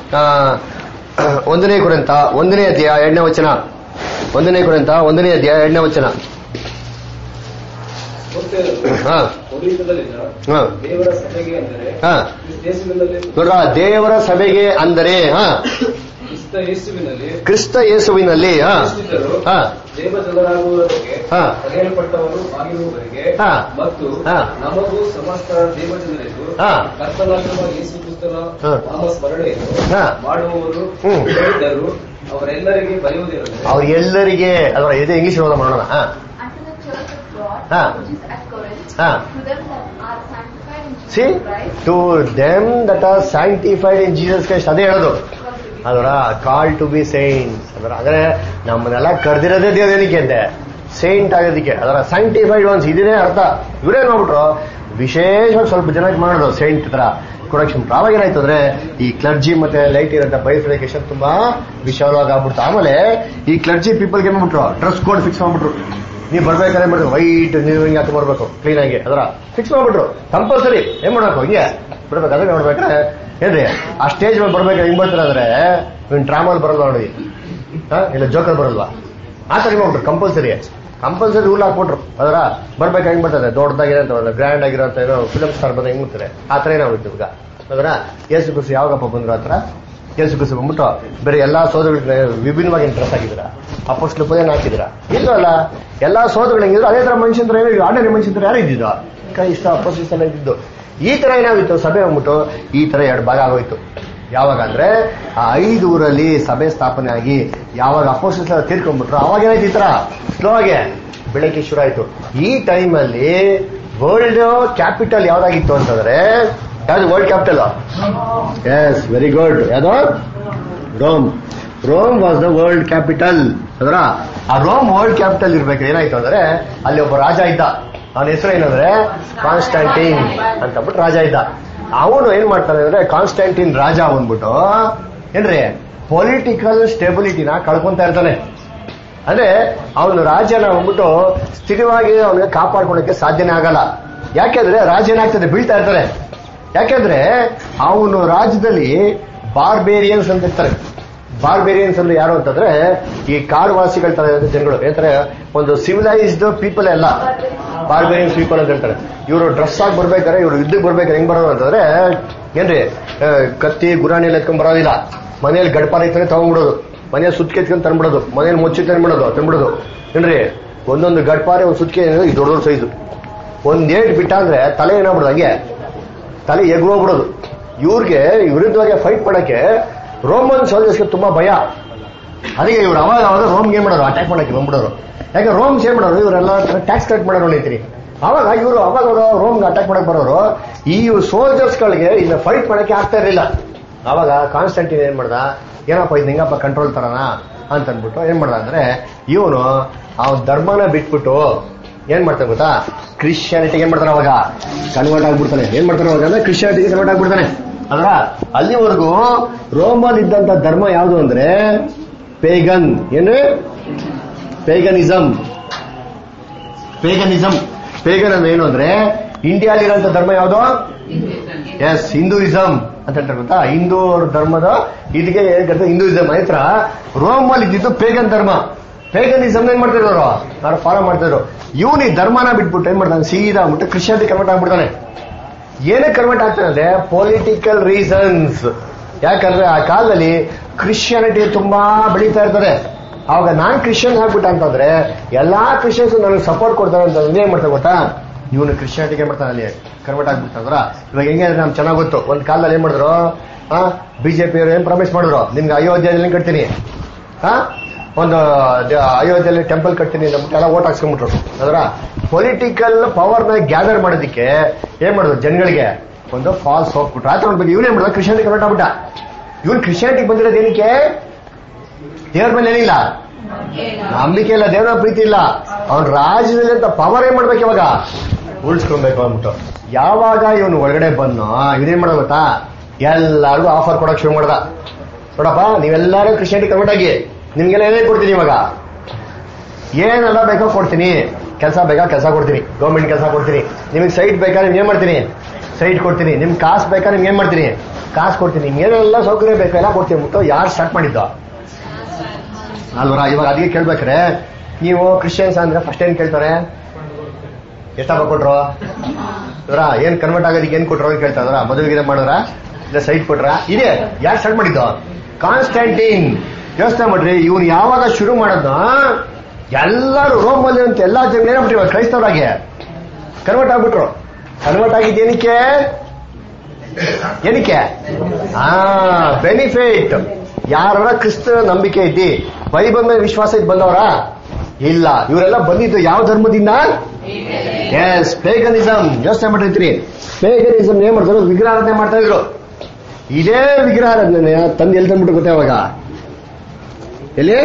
1 ಕೊರಿಂಥ 1ನೇ ಅಧ್ಯಾಯ 2ನೇ ವಚನ. 1 ಕೊರಿಂಥ 1ನೇ ಅಧ್ಯಾಯ 2ನೇ ವಚನ. ದೇವರ ಸಭೆಗೆ ಅಂದರೆ ಕ್ರಿಸ್ತ ಯೇಸುವಿನಲ್ಲಿ ದೇವಜನರಾಗುವುದಕ್ಕೆ ಕರೆಯಲ್ಪಟ್ಟವರು ಆಗಿರುವವರಿಗೆ ಮತ್ತು ನಮಗೂ ಸಮಸ್ತ ದೇವಜನರಿಗೂ ಕರ್ತನಾಗಿರುವ ಯೇಸು ಕ್ರಿಸ್ತನ ನಾಮಸ್ಮರಣೆಯನ್ನು ಮಾಡುವವರು ಹೇಳಿದರು. ಅವರೆಲ್ಲರಿಗೆ ಬರೆಯುವುದಿಲ್ಲ. ಅವರೆಲ್ಲರಿಗೆ ಅದರ ಇದೆ ಇಂಗ್ಲಿಷ್ ಓದ ಮಾಡೋಣ. See, to them that are sanctified in Jesus Christ. ಅದೇ ಹೇಳೋದು ಅದರ ಕಾಲ್ ಟು ಬಿ ಸೈಂಟ್ಸ್ ಅದರ. ಅಂದ್ರೆ ನಮ್ಮನ್ನೆಲ್ಲ ಕರೆದಿರೋದೇ ದೇವನಿಗೆ ಅಂತೆ ಸೈಂಟ್ ಆಗೋದಕ್ಕೆ. ಅದರ ಸ್ಯಾಂಕ್ಟಿಫೈಡ್ ಒನ್ಸ್ ಇದನ್ನೇ ಅರ್ಥ. ಇವರೇನ್ ಮಾಡ್ಬಿಟ್ರು ವಿಶೇಷವಾಗಿ ಸ್ವಲ್ಪ ಜನಕ್ಕೆ ಮಾಡೋದು ಸೈಂಟ್ ತರ ಕೊಡಕ್ಷನ್. ಅವಾಗ ಏನಾಯ್ತು ಅಂದ್ರೆ ಈ ಕ್ಲರ್ಜಿ ಮತ್ತೆ ಲೈಟ್ ಇರೋಂಥ ಬೈಫಿಕೇಶನ್ ತುಂಬಾ ವಿಶಾಲವಾಗಿ ಆಗ್ಬಿಡ್ತು. ಆಮೇಲೆ ಈ ಕ್ಲರ್ಜಿ ಪೀಪಲ್ಗೆ ಏನ್ ಮಾಡ್ಬಿಟ್ರು ಡ್ರೆಸ್ ಕೋಡ್ ಫಿಕ್ಸ್ ಮಾಡ್ಬಿಟ್ರು. ನೀವು ಬರ್ಬೇಕಾದ್ರೆ ಮಾಡಿದ್ರು ವೈಟ್ ನೀವು ಹಿಂಗೆ ಹಾಕಿ ಬರ್ಬೇಕು ಕ್ಲೀನ್ ಆಗಿ ಅದರ ಫಿಕ್ಸ್ ಮಾಡ್ಬಿಟ್ರು. ಕಂಪಲ್ಸರಿ ಏನ್ ಮಾಡ್ಬೇಕು ಹಿಂಗೆ ಬಿಡ್ಬೇಕು. ಅದನ್ನ ನೋಡ್ಬೇಕಾದ್ರೆ ಏನ್ರಿ ಆ ಸ್ಟೇಜ್ ಮೇಲೆ ಬರ್ಬೇಕು ಹೆಂಗ್ ಬರ್ತಾರೆ ಅಂದ್ರೆ ಇವ್ ಡ್ರಾಮಲ್ಲಿ ಬರಲ್ವಾ ನೋಡಿ, ಇಲ್ಲ ಜೋಕರ್ ಬರಲ್ವಾ, ಆ ತರ ಮಾಡ್ಬಿಟ್ರು. ಕಂಪಲ್ಸರಿ ರೂಲ್ ಹಾಕ್ಬಿಟ್ರು ಅದರ. ಬರ್ಬೇಕು ಹೆಂಗ್ ಬರ್ತದೆ ದೊಡ್ಡದಾಗಿರೋ ಗ್ರ್ಯಾಂಡ್ ಆಗಿರೋಂಥ ಏನೋ ಫಿಲಮ್ ಸ್ಟಾರ್ ಬಂದ ಹೆಂಗ್ ಬರ್ತಾರೆ ಆ ತರ ಏನಾಗ್ಬಿಟ್ಟು ಈಗ ಅದರ. ಯೇಸು ಕ್ರಿಸ್ತ ಯಾವಾಗಪ್ಪ ಬಂದ್ರು ಆ ತರ? ಯೇಸು ಕ್ರಿಸ್ತ ಬಂದ್ಬಿಟ್ಟು ಬೇರೆ ಎಲ್ಲಾ ಸೋದರಗಳಿಗೆ ವಿಭಿನ್ನವಾಗಿ ಡ್ರೆಸ್ ಹಾಕಿದ್ರ, ಅಪೋಸ್ಟಲ್ ಪದೇನ ಹಾಕಿದ್ರ? ಇಲ್ಲಲ್ಲ, ಎಲ್ಲಾ ಸೋದರಗಳು ಹೆಂಗಿದ್ರು ಅದೇ ತರ ಮನುಷ್ಯಂತ್ರ ಏನೋ ಆರ್ಡಿನರಿ ಮನುಷ್ಯಂತ್ರ ಯಾರು ಇದ್ದಿದ್ದು? ಕ್ರೈಸ್ತ ಅಪೋಸ್ಟಲ್ಸ್ ಎಲ್ಲ ಇದ್ದಿದ್ದು. ಈ ತರ ಏನಾಗಿತ್ತು ಸಭೆ ಬಂದ್ಬಿಟ್ಟು ಈ ತರ 2 ಭಾಗ ಆಗೋಯ್ತು. ಯಾವಾಗ ಅಂದ್ರೆ ಆ 5 ಊರಲ್ಲಿ ಸಭೆ ಸ್ಥಾಪನೆ ಆಗಿ ಯಾವಾಗ ಅಪೋಸ್ಟಲ್ಸ್ ಎಲ್ಲ ತೀರ್ಕೊಂಡ್ಬಿಟ್ರು ಅವಾಗ ಏನಾಯ್ತು ಈ ತರ ಸ್ಲೋ ಆಗಿ ಬೆಳಗ್ಗೆ ಶುರು ಆಯ್ತು. ಈ ಟೈಮ್ ಅಲ್ಲಿ ವರ್ಲ್ಡ್ ಕ್ಯಾಪಿಟಲ್ ಯಾವ್ದಾಗಿತ್ತು ಅಂತಂದ್ರೆ ಯಾವ್ದು world capital? Yes, very good. ಯಾವ್ದು? Rome was the world capital ಅದರ. ಆ ರೋಮ್ ವರ್ಲ್ಡ್ ಕ್ಯಾಪಿಟಲ್ ಇರ್ಬೇಕು. ಏನಾಯ್ತು ಅಂದ್ರೆ ಅಲ್ಲಿ ಒಬ್ಬ ರಾಜ ಇದ್ದ. ಅವನ ಹೆಸರು ಏನಂದ್ರೆ ಕಾನ್ಸ್ಟಂಟೈನ್ ಅಂತಬಿಟ್ಟು ರಾಜ ಇದ್ದ. ಅವನು ಏನ್ ಮಾಡ್ತಾನೆ ಅಂದ್ರೆ ಕಾನ್ಸ್ಟಂಟೈನ್ ರಾಜ ಬಂದ್ಬಿಟ್ಟು ಏನ್ರಿ ಪೊಲಿಟಿಕಲ್ ಸ್ಟೆಬಿಲಿಟಿನ ಕಳ್ಕೊಂತ ಇರ್ತಾನೆ. ಅಂದ್ರೆ ಅವನು ರಾಜ್ಯನ ಬಂದ್ಬಿಟ್ಟು ಸ್ಥಿರವಾಗಿ ಅವನಿಗೆ ಕಾಪಾಡ್ಕೊಳಕ್ಕೆ ಸಾಧ್ಯನೇ ಆಗಲ್ಲ. ಯಾಕೆಂದ್ರೆ ರಾಜ್ಯ ಏನಾಗ್ತದೆ ಬೀಳ್ತಾ ಇರ್ತಾರೆ. ಯಾಕೆಂದ್ರೆ ಅವನು ರಾಜ್ಯದಲ್ಲಿ ಬಾರ್ಬೇರಿಯನ್ಸ್ ಅಂತ ಇರ್ತಾರೆ. ಬಾರ್ಬೇರಿಯನ್ಸ್ ಅಂದ್ರೆ ಯಾರು ಅಂತಂದ್ರೆ ಈ ಕಾಡುವಾಸಿಗಳ ತರ ಜನಗಳು ಏನಂತಾರೆ, ಒಂದು ಸಿವಿಲೈಸ್ಡ್ ಪೀಪಲ್ ಎಲ್ಲ ಬಾರ್ಬೇರಿಯನ್ಸ್ ಪೀಪಲ್ ಅಂತ ಹೇಳ್ತಾರೆ. ಇವರು ಡ್ರೆಸ್ ಆಗಿ ಬರ್ಬೇಕಾದ್ರೆ, ಇವರು ಯುದ್ಧಕ್ಕೆ ಬರ್ಬೇಕಾದ್ರೆ ಹೆಂಗ್ ಬರೋದು ಅಂತಂದ್ರೆ ಏನ್ರಿ ಕತ್ತಿ ಗುರಾಣಿ ಎಲ್ಲ ಎತ್ಕೊಂಡ್ ಬರೋದಿಲ್ಲ. ಮನೇಲಿ ಗಡಪಾರ ಇತ್ತಂದ್ರೆ ತಗೊಂಡ್ಬಿಡೋದು, ಮನೇಲಿ ಸುತ್ಕೆ ಎತ್ಕೊಂಡ್ ತಂದ್ಬಿಡೋದು, ಮನೇಲಿ ಮುಚ್ಚಿ ತಂದ್ಬಿಡೋದು ಏನ್ರಿ. ಒಂದೊಂದು ಗಡಪಾರೆ ಒಂದು ಸುತ್ಕೆ ಈ ದೊಡ್ಡ ಸೈಜು. ಒಂದ್ ಏಟ್ ಬಿಟ್ಟ ಅಂದ್ರೆ ತಲೆ ಏನಾಗ್ಬಿಡೋದು, ಹಂಗೆ ತಲೆ ಎಗ್ರೋಗ್ಬಿಡೋದು. ಇವ್ರಿಗೆ ವಿರುದ್ಧವಾಗಿ ಫೈಟ್ ಮಾಡಕ್ಕೆ ರೋಮನ್ ಸೋಲ್ಜರ್ಸ್ಗೆ ತುಂಬಾ ಭಯ. ಅದಕ್ಕೆ ಇವ್ರು ಅವಾಗ ರೋಮ್ಗೆ ಏನ್ ಮಾಡೋರು ಅಟ್ಯಾಕ್ ಮಾಡಕ್ಕೆ ಬಂದ್ಬಿಡೋರು. ಯಾಕೆ ರೋಮ್ಸ್ ಏನ್ ಮಾಡೋರು ಇವರೆಲ್ಲ ಟ್ಯಾಕ್ಸ್ ಕಲೆಕ್ಟ್ ಮಾಡೋರು ನಿಂತೀನಿ. ಅವಾಗ ಇವರು ಅವಾಗ ರೋಮ್ಗೆ ಅಟ್ಯಾಕ್ ಮಾಡಕ್ ಬರೋರು. ಈ ಸೋಲ್ಜರ್ಸ್ ಗಳಿಗೆ ಇನ್ನ ಫೈಟ್ ಮಾಡಕ್ಕೆ ಆಗ್ತಾ ಇರಲಿಲ್ಲ. ಅವಾಗ ಕಾನ್ಸ್ಟಂಟೈನ್ ಏನ್ ಮಾಡ್ದ, ಏನಪ್ಪ ಇದು ಹೆಂಗಪ್ಪ ಕಂಟ್ರೋಲ್ ತರನಾ ಅಂತ ಅಂದ್ಬಿಟ್ಟು ಏನ್ ಮಾಡ್ದ ಅಂದ್ರೆ ಇವನು ಅವನ ಧರ್ಮನ ಬಿಟ್ಬಿಟ್ಟು ಏನ್ ಮಾಡ್ತಾನೆ ಗೊತ್ತಾ, ಕ್ರಿಶ್ಚಿಯಾನಿಟಿಗೆ ಏನ್ ಮಾಡ್ತಾನೆ ಅವಾಗ ಕನ್ವರ್ಟ್ ಆಗ್ಬಿಡ್ತಾನೆ. ಏನ್ ಮಾಡ್ತಾನೆ ಅವಾಗ ಅಂದ್ರೆ ಕ್ರಿಶ್ಚಿಯಾನಿಟಿಗೆ ಕನ್ವರ್ಟ್ ಆಗ್ಬಿಡ್ತಾನೆ. ಅಲ್ವಾ, ಅಲ್ಲಿವರೆಗೂ ರೋಮನ್ ಇದ್ದಂತ ಧರ್ಮ ಯಾವುದು ಅಂದ್ರೆ ಪೇಗನ್. ಏನು ಪೇಗನಿಸಮ್ ಪೇಗನ್ ಅಂದ್ರೆ ಏನು ಅಂದ್ರೆ ಇಂಡಿಯಾಲಿರೋಂಥ ಧರ್ಮ ಯಾವುದು? Yes, Hinduism. ಅಂತ ಹೇಳ್ತಾರೆ ಗೊತ್ತಾ. ಹಿಂದೂ ಧರ್ಮದ ಇದಕ್ಕೆ ಹಿಂದೂಯಿಸಮ್ ಹತ್ರ ರೋಮ್ ಅಲ್ಲಿ ಇದ್ದಿದ್ದು ಪೇಗನ್ ಧರ್ಮ. ಪೇಗನಿಸಮ್ ಏನ್ ಮಾಡ್ತಾ ಇದ್ರು ಅವ್ರು ಫಾಲೋ ಮಾಡ್ತಾ ಇದ್ರು. ಇವನು ಈ ಧರ್ಮನ ಬಿಟ್ಬಿಟ್ಟು ಏನ್ ಮಾಡ್ತಾನೆ, ಸೀದಾ ಬಿಟ್ಟು ಕ್ರಿಶ್ಚಿಯಾನಿಟಿ ಕನ್ವರ್ಟ್ ಆಗ್ಬಿಡ್ತಾನೆ. ಏನಕ್ಕೆ ಕನ್ವರ್ಟ್ ಆಗ್ತಾನೆ ಅಂದ್ರೆ ಪೊಲಿಟಿಕಲ್ ರೀಸನ್ಸ್. ಯಾಕಂದ್ರೆ ಆ ಕಾಲದಲ್ಲಿ ಕ್ರಿಶ್ಚಿಯಾನಿಟಿ ತುಂಬಾ ಬೆಳೀತಾ ಇರ್ತದೆ. ಅವಾಗ ನಾನ್ ಕ್ರಿಶ್ಚಿಯನ್ ಆಗ್ಬಿಟ್ಟ ಅಂತಂದ್ರೆ ಎಲ್ಲಾ ಕ್ರಿಶ್ಚಿಯನ್ಸ್ ನನಗೆ ಸಪೋರ್ಟ್ ಕೊಡ್ತಾರೆ ಅಂತ ಏನ್ ಮಾಡ್ತಾರೆ ಗೊತ್ತಾ, ಇವನು ಕ್ರಿಶ್ಚಿಯಾನಿಟಿಗೆ ಮಾಡ್ತಾನೆ ಅಲ್ಲಿ ಕನ್ವರ್ಟ್ ಆಗ್ಬಿಟ್ಟಂದ್ರ. ಇವಾಗ ಹೆಂಗೆ ಅಂದ್ರೆ ನಮ್ಗೆ ಚೆನ್ನಾಗ್ ಗೊತ್ತು, ಒಂದ್ ಕಾಲದಲ್ಲಿ ಏನ್ ಮಾಡಿದ್ರು, ಬಿಜೆಪಿ ಅವರು ಏನ್ ಪ್ರಾಮಿಸ್ ಮಾಡಿದ್ರು, ನಿಮ್ಗೆ ಅಯೋಧ್ಯೆಯಲ್ಲಿ ಕಟ್ತೀನಿ, ಒಂದು ಅಯೋಧ್ಯೆಯಲ್ಲಿ ಟೆಂಪಲ್ ಕಟ್ತೀನಿ ಎಲ್ಲ ಓಟ್ ಹಾಕ್ಸ್ಕೊಂಡ್ಬಿಟ್ರು. ಅದರ ಪೊಲಿಟಿಕಲ್ ಪವರ್ನ ಗ್ಯಾದರ್ ಮಾಡೋದಕ್ಕೆ ಏನ್ ಮಾಡಿದ್ರು, ಜನಗಳಿಗೆ ಒಂದು ಫಾಲ್ಸ್ ಹೋಪ್ ಕೊಟ್ರು. ಆತರ ನೋಡ್ಬೇಕು, ಇವನೇ ಮಾಡಿದ ಕ್ರಿಶ್ಚಿಯಾನಿಟಿ ಕನ್ವರ್ಟ್ ಆಗ್ಬಿಟ್ಟ. ಇವನ್ ಕ್ರಿಶ್ಚಿಯಾನಿಟಿಗೆ ಬಂದಿರೋದು ಏನಕ್ಕೆ, ದೇವ್ರ ಮೇಲೆ ಏನಿಲ್ಲ ನಂಬಿಕೆ ಇಲ್ಲ, ದೇವರ ಪ್ರೀತಿ ಇಲ್ಲ. ಅವನ್ ರಾಜ್ಯದಲ್ಲಿ ಅಂತ ಪವರ್ ಏನ್ ಮಾಡ್ಬೇಕು ಇವಾಗ ಉಳಿಸ್ಕೊಬೇಕು ಅಂದ್ಬಿಟ್ಟು. ಯಾವಾಗ ಇವನು ಒಳಗಡೆ ಬಂದು ಇವನೇನ್ ಮಾಡೋದು ಗೊತ್ತಾ, ಎಲ್ಲಾರ್ಗು ಆಫರ್ ಕೊಡಕ್ ಶುರು ಮಾಡ್ದ. ನೋಡಪ್ಪ ನೀವೆಲ್ಲಾರು ಕ್ರಿಶ್ಚಿಯಾನಿಟಿ ಕನ್ವರ್ಟ್ ಆಗಿ ನಿಮ್ಗೆಲ್ಲ ಏನೇನ್ ಕೊಡ್ತೀನಿ, ಇವಾಗ ಏನೆಲ್ಲ ಬೇಕೋ ಕೊಡ್ತೀನಿ, ಕೆಲಸ ಬೇಕಾ ಕೆಲಸ ಕೊಡ್ತೀನಿ, ಗೌರ್ಮೆಂಟ್ ಕೆಲಸ ಕೊಡ್ತೀನಿ, ನಿಮ್ಗೆ ಸೈಟ್ ಬೇಕಾ ನಿಮ್ಗೆ ಏನ್ ಮಾಡ್ತೀನಿ ಸೈಟ್ ಕೊಡ್ತೀನಿ, ನಿಮ್ಗೆ ಕಾಸು ಬೇಕಾ ನಿಮ್ಗೆ ಏನ್ ಮಾಡ್ತೀನಿ ಕಾಸು ಕೊಡ್ತೀನಿ, ನಿಮ್ಗೆ ಏನೆಲ್ಲ ಸೌಕರ್ಯ ಬೇಕಾ ಎಲ್ಲ ಕೊಡ್ತೀನಿ ಅಂದ್ಬಿಟ್ಟು ಯಾರು ಸ್ಟಾರ್ಟ್ ಮಾಡಿದ್ದು ಅಲ್ವರ. ಇವಾಗ ಅದಕ್ಕೆ ಕೇಳ್ಬೇಕ್ರೆ ನೀವು ಕ್ರಿಶ್ಚಿಯನ್ಸ್ ಅಂದ್ರೆ ಫಸ್ಟ್ ಏನ್ ಕೇಳ್ತಾರೆ, ಎಷ್ಟಪ್ಪ ಕೊಟ್ರು ಅವರ, ಏನ್ ಕನ್ವರ್ಟ್ ಆಗೋದಕ್ಕೆ ಏನ್ ಕೊಟ್ರು ಅಂತ ಕೇಳ್ತಾರ, ಮದುವೆಗೆ ಮಾಡಿದ್ರ ಇಲ್ಲ ಸೈಟ್ ಕೊಟ್ರ, ಇದೆ ಯಾರು ಸ್ಟಾರ್ಟ್ ಮಾಡಿದ್ದು, ಕಾನ್ಸ್ಟಂಟೈನ್. ಯೋಚನೆ ಮಾಡ್ರಿ, ಇವನು ಯಾವಾಗ ಶುರು ಮಾಡೋದು ಎಲ್ಲರೂ ರೋಮಲ್ಲಿ ಅಂತ ಎಲ್ಲಾ ಜನ ಏನಾಗ್ಬಿಟ್ರು ಕ್ರೈಸ್ತವರಾಗಿ ಕನ್ವರ್ಟ್ ಆಗ್ಬಿಟ್ರು. ಕನ್ವರ್ಟ್ ಆಗಿದ್ದು ಏನಕ್ಕೆ ಬೆನಿಫಿಟ್. ಯಾರ ಕ್ರಿಸ್ತ ನಂಬಿಕೆ ಇದ್ದಿ ಬೈಬಲ್ ಮೇಲೆ ವಿಶ್ವಾಸ ಇದ್ ಬಂದವರ ಇಲ್ಲ, ಇವರೆಲ್ಲ ಬಂದಿದ್ದು ಯಾವ ಧರ್ಮದಿಂದ, ಎಸ್ ಪೇಗನಿಸಮ್. ಯೋಚನೆ ಮಾಡಿರ್ತೀರಿ, ಪೇಗನಿಸಮ್ ಏನ್ ಮಾಡ್ತಾರೆ, ವಿಗ್ರಹಾರಾಧನೆ ಮಾಡ್ತಾ ಇದ್ರು. ಇದೇ ವಿಗ್ರಹಾರಾಧನೆ ತಂದು ಎಲ್ಲಿ ತಂದ್ಬಿಟ್ಟು ಗೊತ್ತೇ ಅವಾಗ, ಎಲ್ಲಿ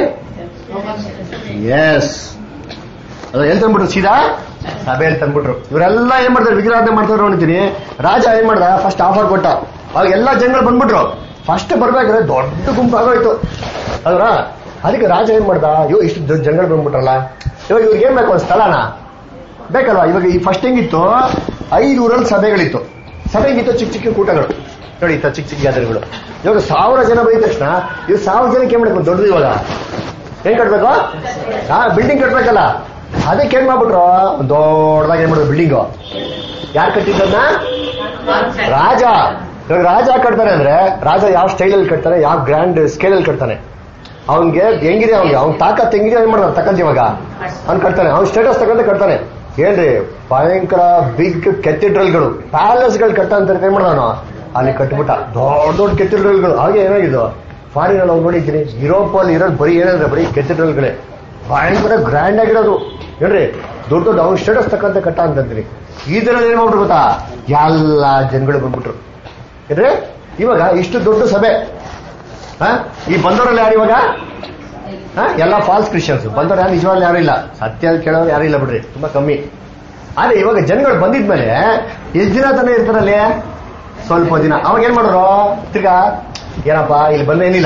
ಎಸ್ ಅದು ಎಲ್ಲಿ ತಂದ್ಬಿಟ್ರು, ಸೀದಾ ಸಭೆಯಲ್ಲಿ ತಂದ್ಬಿಟ್ರು. ಇವರೆಲ್ಲ ಏನ್ ಮಾಡ್ತಾರೆ, ವಿಗ್ರಹಾರಾಧನೆ ಮಾಡ್ತಾರೆ ಅಂತೀನಿ. ರಾಜ ಏನ್ ಮಾಡ್ದ, ಫಸ್ಟ್ ಆಫರ್ ಕೊಟ್ಟ. ಅವಾಗ ಎಲ್ಲಾ ಜನಗಳು ಬಂದ್ಬಿಟ್ರು. ಫಸ್ಟ್ ಬರ್ಬೇಕಾದ್ರೆ ದೊಡ್ಡ ಗುಂಪು ಆಗೋಯ್ತು ಅಲ್ವಾ. ಅದಕ್ಕೆ ರಾಜ ಏನ್ ಮಾಡ್ದ, ಇಷ್ಟು ದೊಡ್ಡ ಜನಗಳು ಬಂದ್ಬಿಟ್ರಲ್ಲ, ಇವಾಗ ಇವ್ರಿಗೆ ಏನ್ ಬೇಕು, ಒಂದು ಸ್ಥಳನ ಬೇಕಲ್ವಾ. ಇವಾಗ ಈ ಫಸ್ಟ್ ಹೆಂಗಿತ್ತು, 5 ಊರಲ್ಲಿ ಸಭೆಗಳಿತ್ತು. ಸಭೆ ಹೆಂಗಿತ್ತು, ಚಿಕ್ಕ ಚಿಕ್ಕ ಕೂಟಗಳು ನೋಡಿ, ಚಿಕ್ಕ ಚಿಕ್ಕ ಗ್ಯಾದರ್ಗಳು. ಇವಾಗ 1000 ಜನ ಬೈದ ತಕ್ಷಣ ಇವ್ 1000 ಜನಕ್ಕೆ ಏನ್ ಮಾಡ್ಬೇಕು, ದೊಡ್ಡದು ಇವಾಗ ಏನ್ ಕಟ್ಬೇಕು, ಬಿಲ್ಡಿಂಗ್ ಕಟ್ಬೇಕಲ್ಲ. ಅದಕ್ಕೆ ಏನ್ ಮಾಡ್ಬಿಟ್ರು, ದೊಡ್ಡದಾಗಿ ಏನ್ ಮಾಡಿದ್ರು ಬಿಲ್ಡಿಂಗು. ಯಾರು ಕಟ್ಟಿದ್ದನ್ನ, ರಾಜ. ಇವಾಗ ರಾಜ ಕಟ್ತಾನೆ ಅಂದ್ರೆ ರಾಜ ಯಾವ ಸ್ಟೈಲಲ್ಲಿ ಕಟ್ತಾನೆ, ಯಾವ ಗ್ರ್ಯಾಂಡ್ ಸ್ಕೇಲ್ ಅಲ್ಲಿ ಕಟ್ತಾನೆ, ಅವ್ನಿಗೆ ಹೆಂಗಿದೆ, ಅವ್ನ ತಾಕತ್ ಹೆಂಗಿದೆ ಏನ್ ಮಾಡ್ತಾನೆ ತಕ್ಕಂತ ಇವಾಗ ಅವ್ನು ಕಟ್ತಾನೆ, ಅವ್ನ ಸ್ಟೇಟಸ್ ತಕ್ಕಂತ ಕಟ್ತಾನೆ. ಏನ್ರಿ ಭಯಂಕರ ಬಿಗ್ ಕೆಥಿಡ್ರಲ್ಗಳು, ಪ್ಯಾಲೇಸ್ಗಳು ಕಟ್ಟ ಅಂತ ಏನ್ ಮಾಡ್ದಾನು ಅಲ್ಲಿ ಕಟ್ಬಿಟ್ಟ, ದೊಡ್ಡ ದೊಡ್ಡ ಕೆಥಿಡ್ರಲ್ಗಳು. ಹಾಗೆ ಏನಾಗಿದ್ದು ಫಾರಿನ್ ನಾವು ನೋಡಿದ್ದೀನಿ, ಯುರೋಪ್ ಅಲ್ಲಿ ಇರೋದು ಬರೀ ಏನಂದ್ರೆ ಬರೀ ಕೆಥಿಡ್ರಲ್ಗಳೇ, ಭಯಂಕರ ಗ್ರ್ಯಾಂಡ್ ಆಗಿರೋದು. ಏನ್ರಿ ದೊಡ್ಡ ದೊಡ್ಡ ಅವ್ನ ಸ್ಟೇಟಸ್ ತಕ್ಕಂತ ಕಟ್ಟ ಅಂತಂದ್ರಿ. ಇದರಲ್ಲಿ ಏನ್ ಮಾಡ್ಬಿಟ್ರು ಗೊತ್ತಾ, ಎಲ್ಲಾ ಜನಗಳು ಬಂದ್ಬಿಟ್ರು. ಏನ್ರಿ ಇವಾಗ ಇಷ್ಟು ದೊಡ್ಡ ಸಭೆ, ಈ ಬಂದವರಲ್ಲಿ ಯಾರು ಇವಾಗ ಎಲ್ಲ ಫಾಲ್ಸ್ ಕ್ರಿಶ್ಚಿಯನ್ಸ್. ಬಂದವ್ರು ಯಾರು ನಿಜವಾಗ್ಲೂ ಯಾರು ಇಲ್ಲ, ಸತ್ಯ ಕೇಳೋರು ಯಾರು ಇಲ್ಲ ಬಿಡ್ರಿ, ತುಂಬಾ ಕಮ್ಮಿ. ಆದ್ರೆ ಇವಾಗ ಜನಗಳು ಬಂದಿದ್ಮೇಲೆ ಎಷ್ಟು ದಿನ ತಾನೇ ಇರ್ತಾರಲ್ಲಿ, ಸ್ವಲ್ಪ ದಿನ. ಅವಾಗ ಏನ್ ಮಾಡೋರು, ತಿರ್ಗಾ ಏನಪ್ಪಾ ಇಲ್ಲಿ ಬಂದ ಏನಿಲ್ಲ,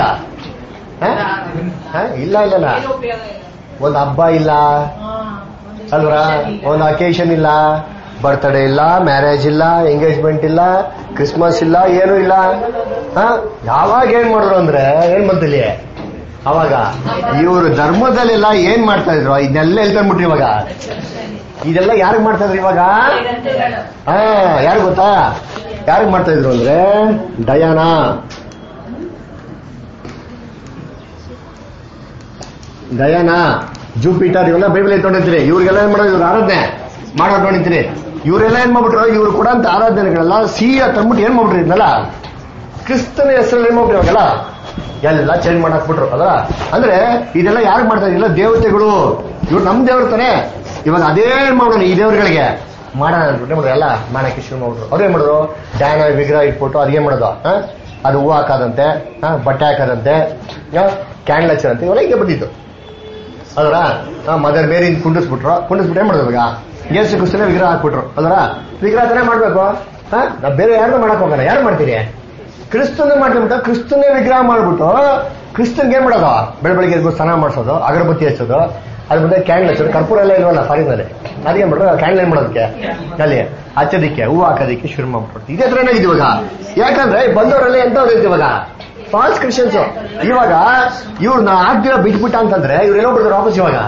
ಇಲ್ಲ ಇಲ್ಲ ಒಂದು ಹಬ್ಬ ಇಲ್ಲ ಅಲ್ವರ, ಒಂದು ಅಕೇಶನ್ ಇಲ್ಲ, ಬರ್ತ್ಡೇ ಇಲ್ಲ, ಮ್ಯಾರೇಜ್ ಇಲ್ಲ, ಎಂಗೇಜ್ಮೆಂಟ್ ಇಲ್ಲ, ಕ್ರಿಸ್ಮಸ್ ಇಲ್ಲ, ಏನೂ ಇಲ್ಲ. ಯಾವಾಗ ಏನ್ ಮಾಡಿದ್ರು ಅಂದ್ರೆ ಏನ್ ಬಂತಿಲ್ಲಿ, ಅವಾಗ ಇವರು ಧರ್ಮದಲ್ಲೆಲ್ಲ ಏನ್ ಮಾಡ್ತಾ ಇದ್ರು, ಇದನ್ನೆಲ್ಲ ಹೇಳ್ಕೊಂಡ್ಬಿಟ್ರಿ. ಇವಾಗ ಇದೆಲ್ಲ ಯಾರಿಗ್ ಮಾಡ್ತಾ ಇದ್ರು ಇವಾಗ, ಯಾರು ಗೊತ್ತಾ, ಯಾರಿಗ್ ಮಾಡ್ತಾ ಇದ್ರು ಅಂದ್ರೆ ಡಯಾನಾ, ಜೂಪಿಟರ್, ಇವೆಲ್ಲ ಬೈಬಲ್ ಎತ್ಕೊಂಡಿರ್ತೀರಿ. ಇವ್ರಿಗೆಲ್ಲ ಏನ್ ಮಾಡೋದು, ಇವ್ರು ಆರಾಧನೆ ಮಾಡೋದು ನೋಡಿರ್ತೀರಿ. ಇವರೆಲ್ಲ ಏನ್ ಮಾಡ್ಬಿಟ್ರು, ಇವ್ರು ಕೂಡ ಅಂತ ಆರಾಧನೆಗಳೆಲ್ಲ ಸಿಹಿಯ ತಂದ್ಬಿಟ್ಟು ಏನ್ ಮಾಡ್ಬಿಟ್ರಿ, ಇದನ್ನೆಲ್ಲ ಕ್ರಿಸ್ತನ ಹೆಸರಲ್ಲಿ ಏನ್ ಮಾಡ್ಬಿಟ್ರಿ, ಇವಾಗೆಲ್ಲ ಎಲ್ಲ ಚೇಂಜ್ ಮಾಡಾಕ್ಬಿಟ್ರು ಅಲ್ಲ. ಅಂದ್ರೆ ಇದೆಲ್ಲ ಯಾರು ಮಾಡ್ತಾರೆ, ಇಲ್ಲ ದೇವತೆಗಳು, ಇವ್ರು ನಮ್ ದೇವ್ರ ತಾನೆ. ಇವಾಗ ಅದೇ ಮಾಡೋಣ ಈ ದೇವ್ರಗಳಿಗೆ ಮಾಡೋಣ, ಎಲ್ಲ ಮಾಡಕ್ಕೆ ಶುರು ಮಾಡ್ಬಿಟ್ರು. ಅವ್ರೇನ್ ಮಾಡಿದ್ರು, ಡಯಾನ ವಿಗ್ರಹ ಇಟ್ಬಿಟ್ಟು ಅದೇನ್ ಮಾಡೋದು, ಅದು ಹೂವು ಹಾಕೋದಂತೆ, ಬಟ್ಟೆ ಹಾಕೋದಂತೆ, ಕ್ಯಾಂಡಲ್ ಹಚ್ಚದಂತೆ, ಇವೆಲ್ಲ ಹೀಗೆ ಬಂದಿತ್ತು ಅದರ. ಮದರ್ ಮೇರಿ ಕುಂಡಿಸ್ಬಿಟ್ರು ಏನ್ ಮಾಡೋದು, ಇವಾಗ ಯೇಸು ಕ್ರಿಸ್ತನೇ ವಿಗ್ರಹ ಹಾಕ್ಬಿಟ್ರು ಅದರ. ವಿಗ್ರಹ ತಾನೇ ಮಾಡ್ಬೇಕು, ನಾವು ಬೇರೆ ಯಾರನ್ನೂ ಮಾಡಕ್ ಹೋಗೋಣ. ಯಾರು ಮಾಡ್ತೀರಿ, ಕ್ರಿಸ್ತನೇ ಮಾಡ್ಕೊಂಡ್ಬಿಟ್ಟು ಕ್ರಿಸ್ತನೇ ವಿಗ್ರಹ ಮಾಡ್ಬಿಟ್ಟು ಕ್ರಿಸ್ತನ್ಗೆ ಏನ್ ಮಾಡೋದು, ಬೆಳಗ್ಗೆ ಸ್ನಾನ ಮಾಡಿಸೋದು, ಅಗರಬತ್ತಿ ಹಚ್ಚೋದು, ಅದ್ರ ಮುಂದೆ ಕ್ಯಾಂಡಲ್ ಹಚ್ಚೋದು. ಕರ್ಪೂರ ಎಲ್ಲ ಇಲ್ವಲ್ಲ ಫಾರಿನಲ್ಲಿ, ಅದೇನ್ ಮಾಡ್ರೆ ಕ್ಯಾಂಡಲ್ ಏನ್ ಮಾಡೋದಕ್ಕೆ ಅಲ್ಲಿ ಹಚ್ಚೋದಿಕ್ಕೆ ಹೂವು ಹಾಕೋದಿಕ್ಕೆ ಶುರು ಮಾಡ್ಬಿಡ್ತು. ಇದೇ ತರ ಏನಾಗಿದೆ ಇವಾಗ. ಯಾಕಂದ್ರೆ ಬಂದವರಲ್ಲಿ ಎಂತವ್ರು ಇವಾಗ ಫಾಲ್ಸ್ ಕ್ರಿಶ್ಚಿಯನ್ಸ್. ಇವಾಗ ಇವ್ರನ್ನ ಆಗ್ದಿರ ಬಿಟ್ಬಿಟ್ಟ ಅಂತಂದ್ರೆ ಇವ್ರು ಎಲ್ಲೋ ಬಿಡ್ತಾರೆ ವಾಪಸ್. ಇವಾಗ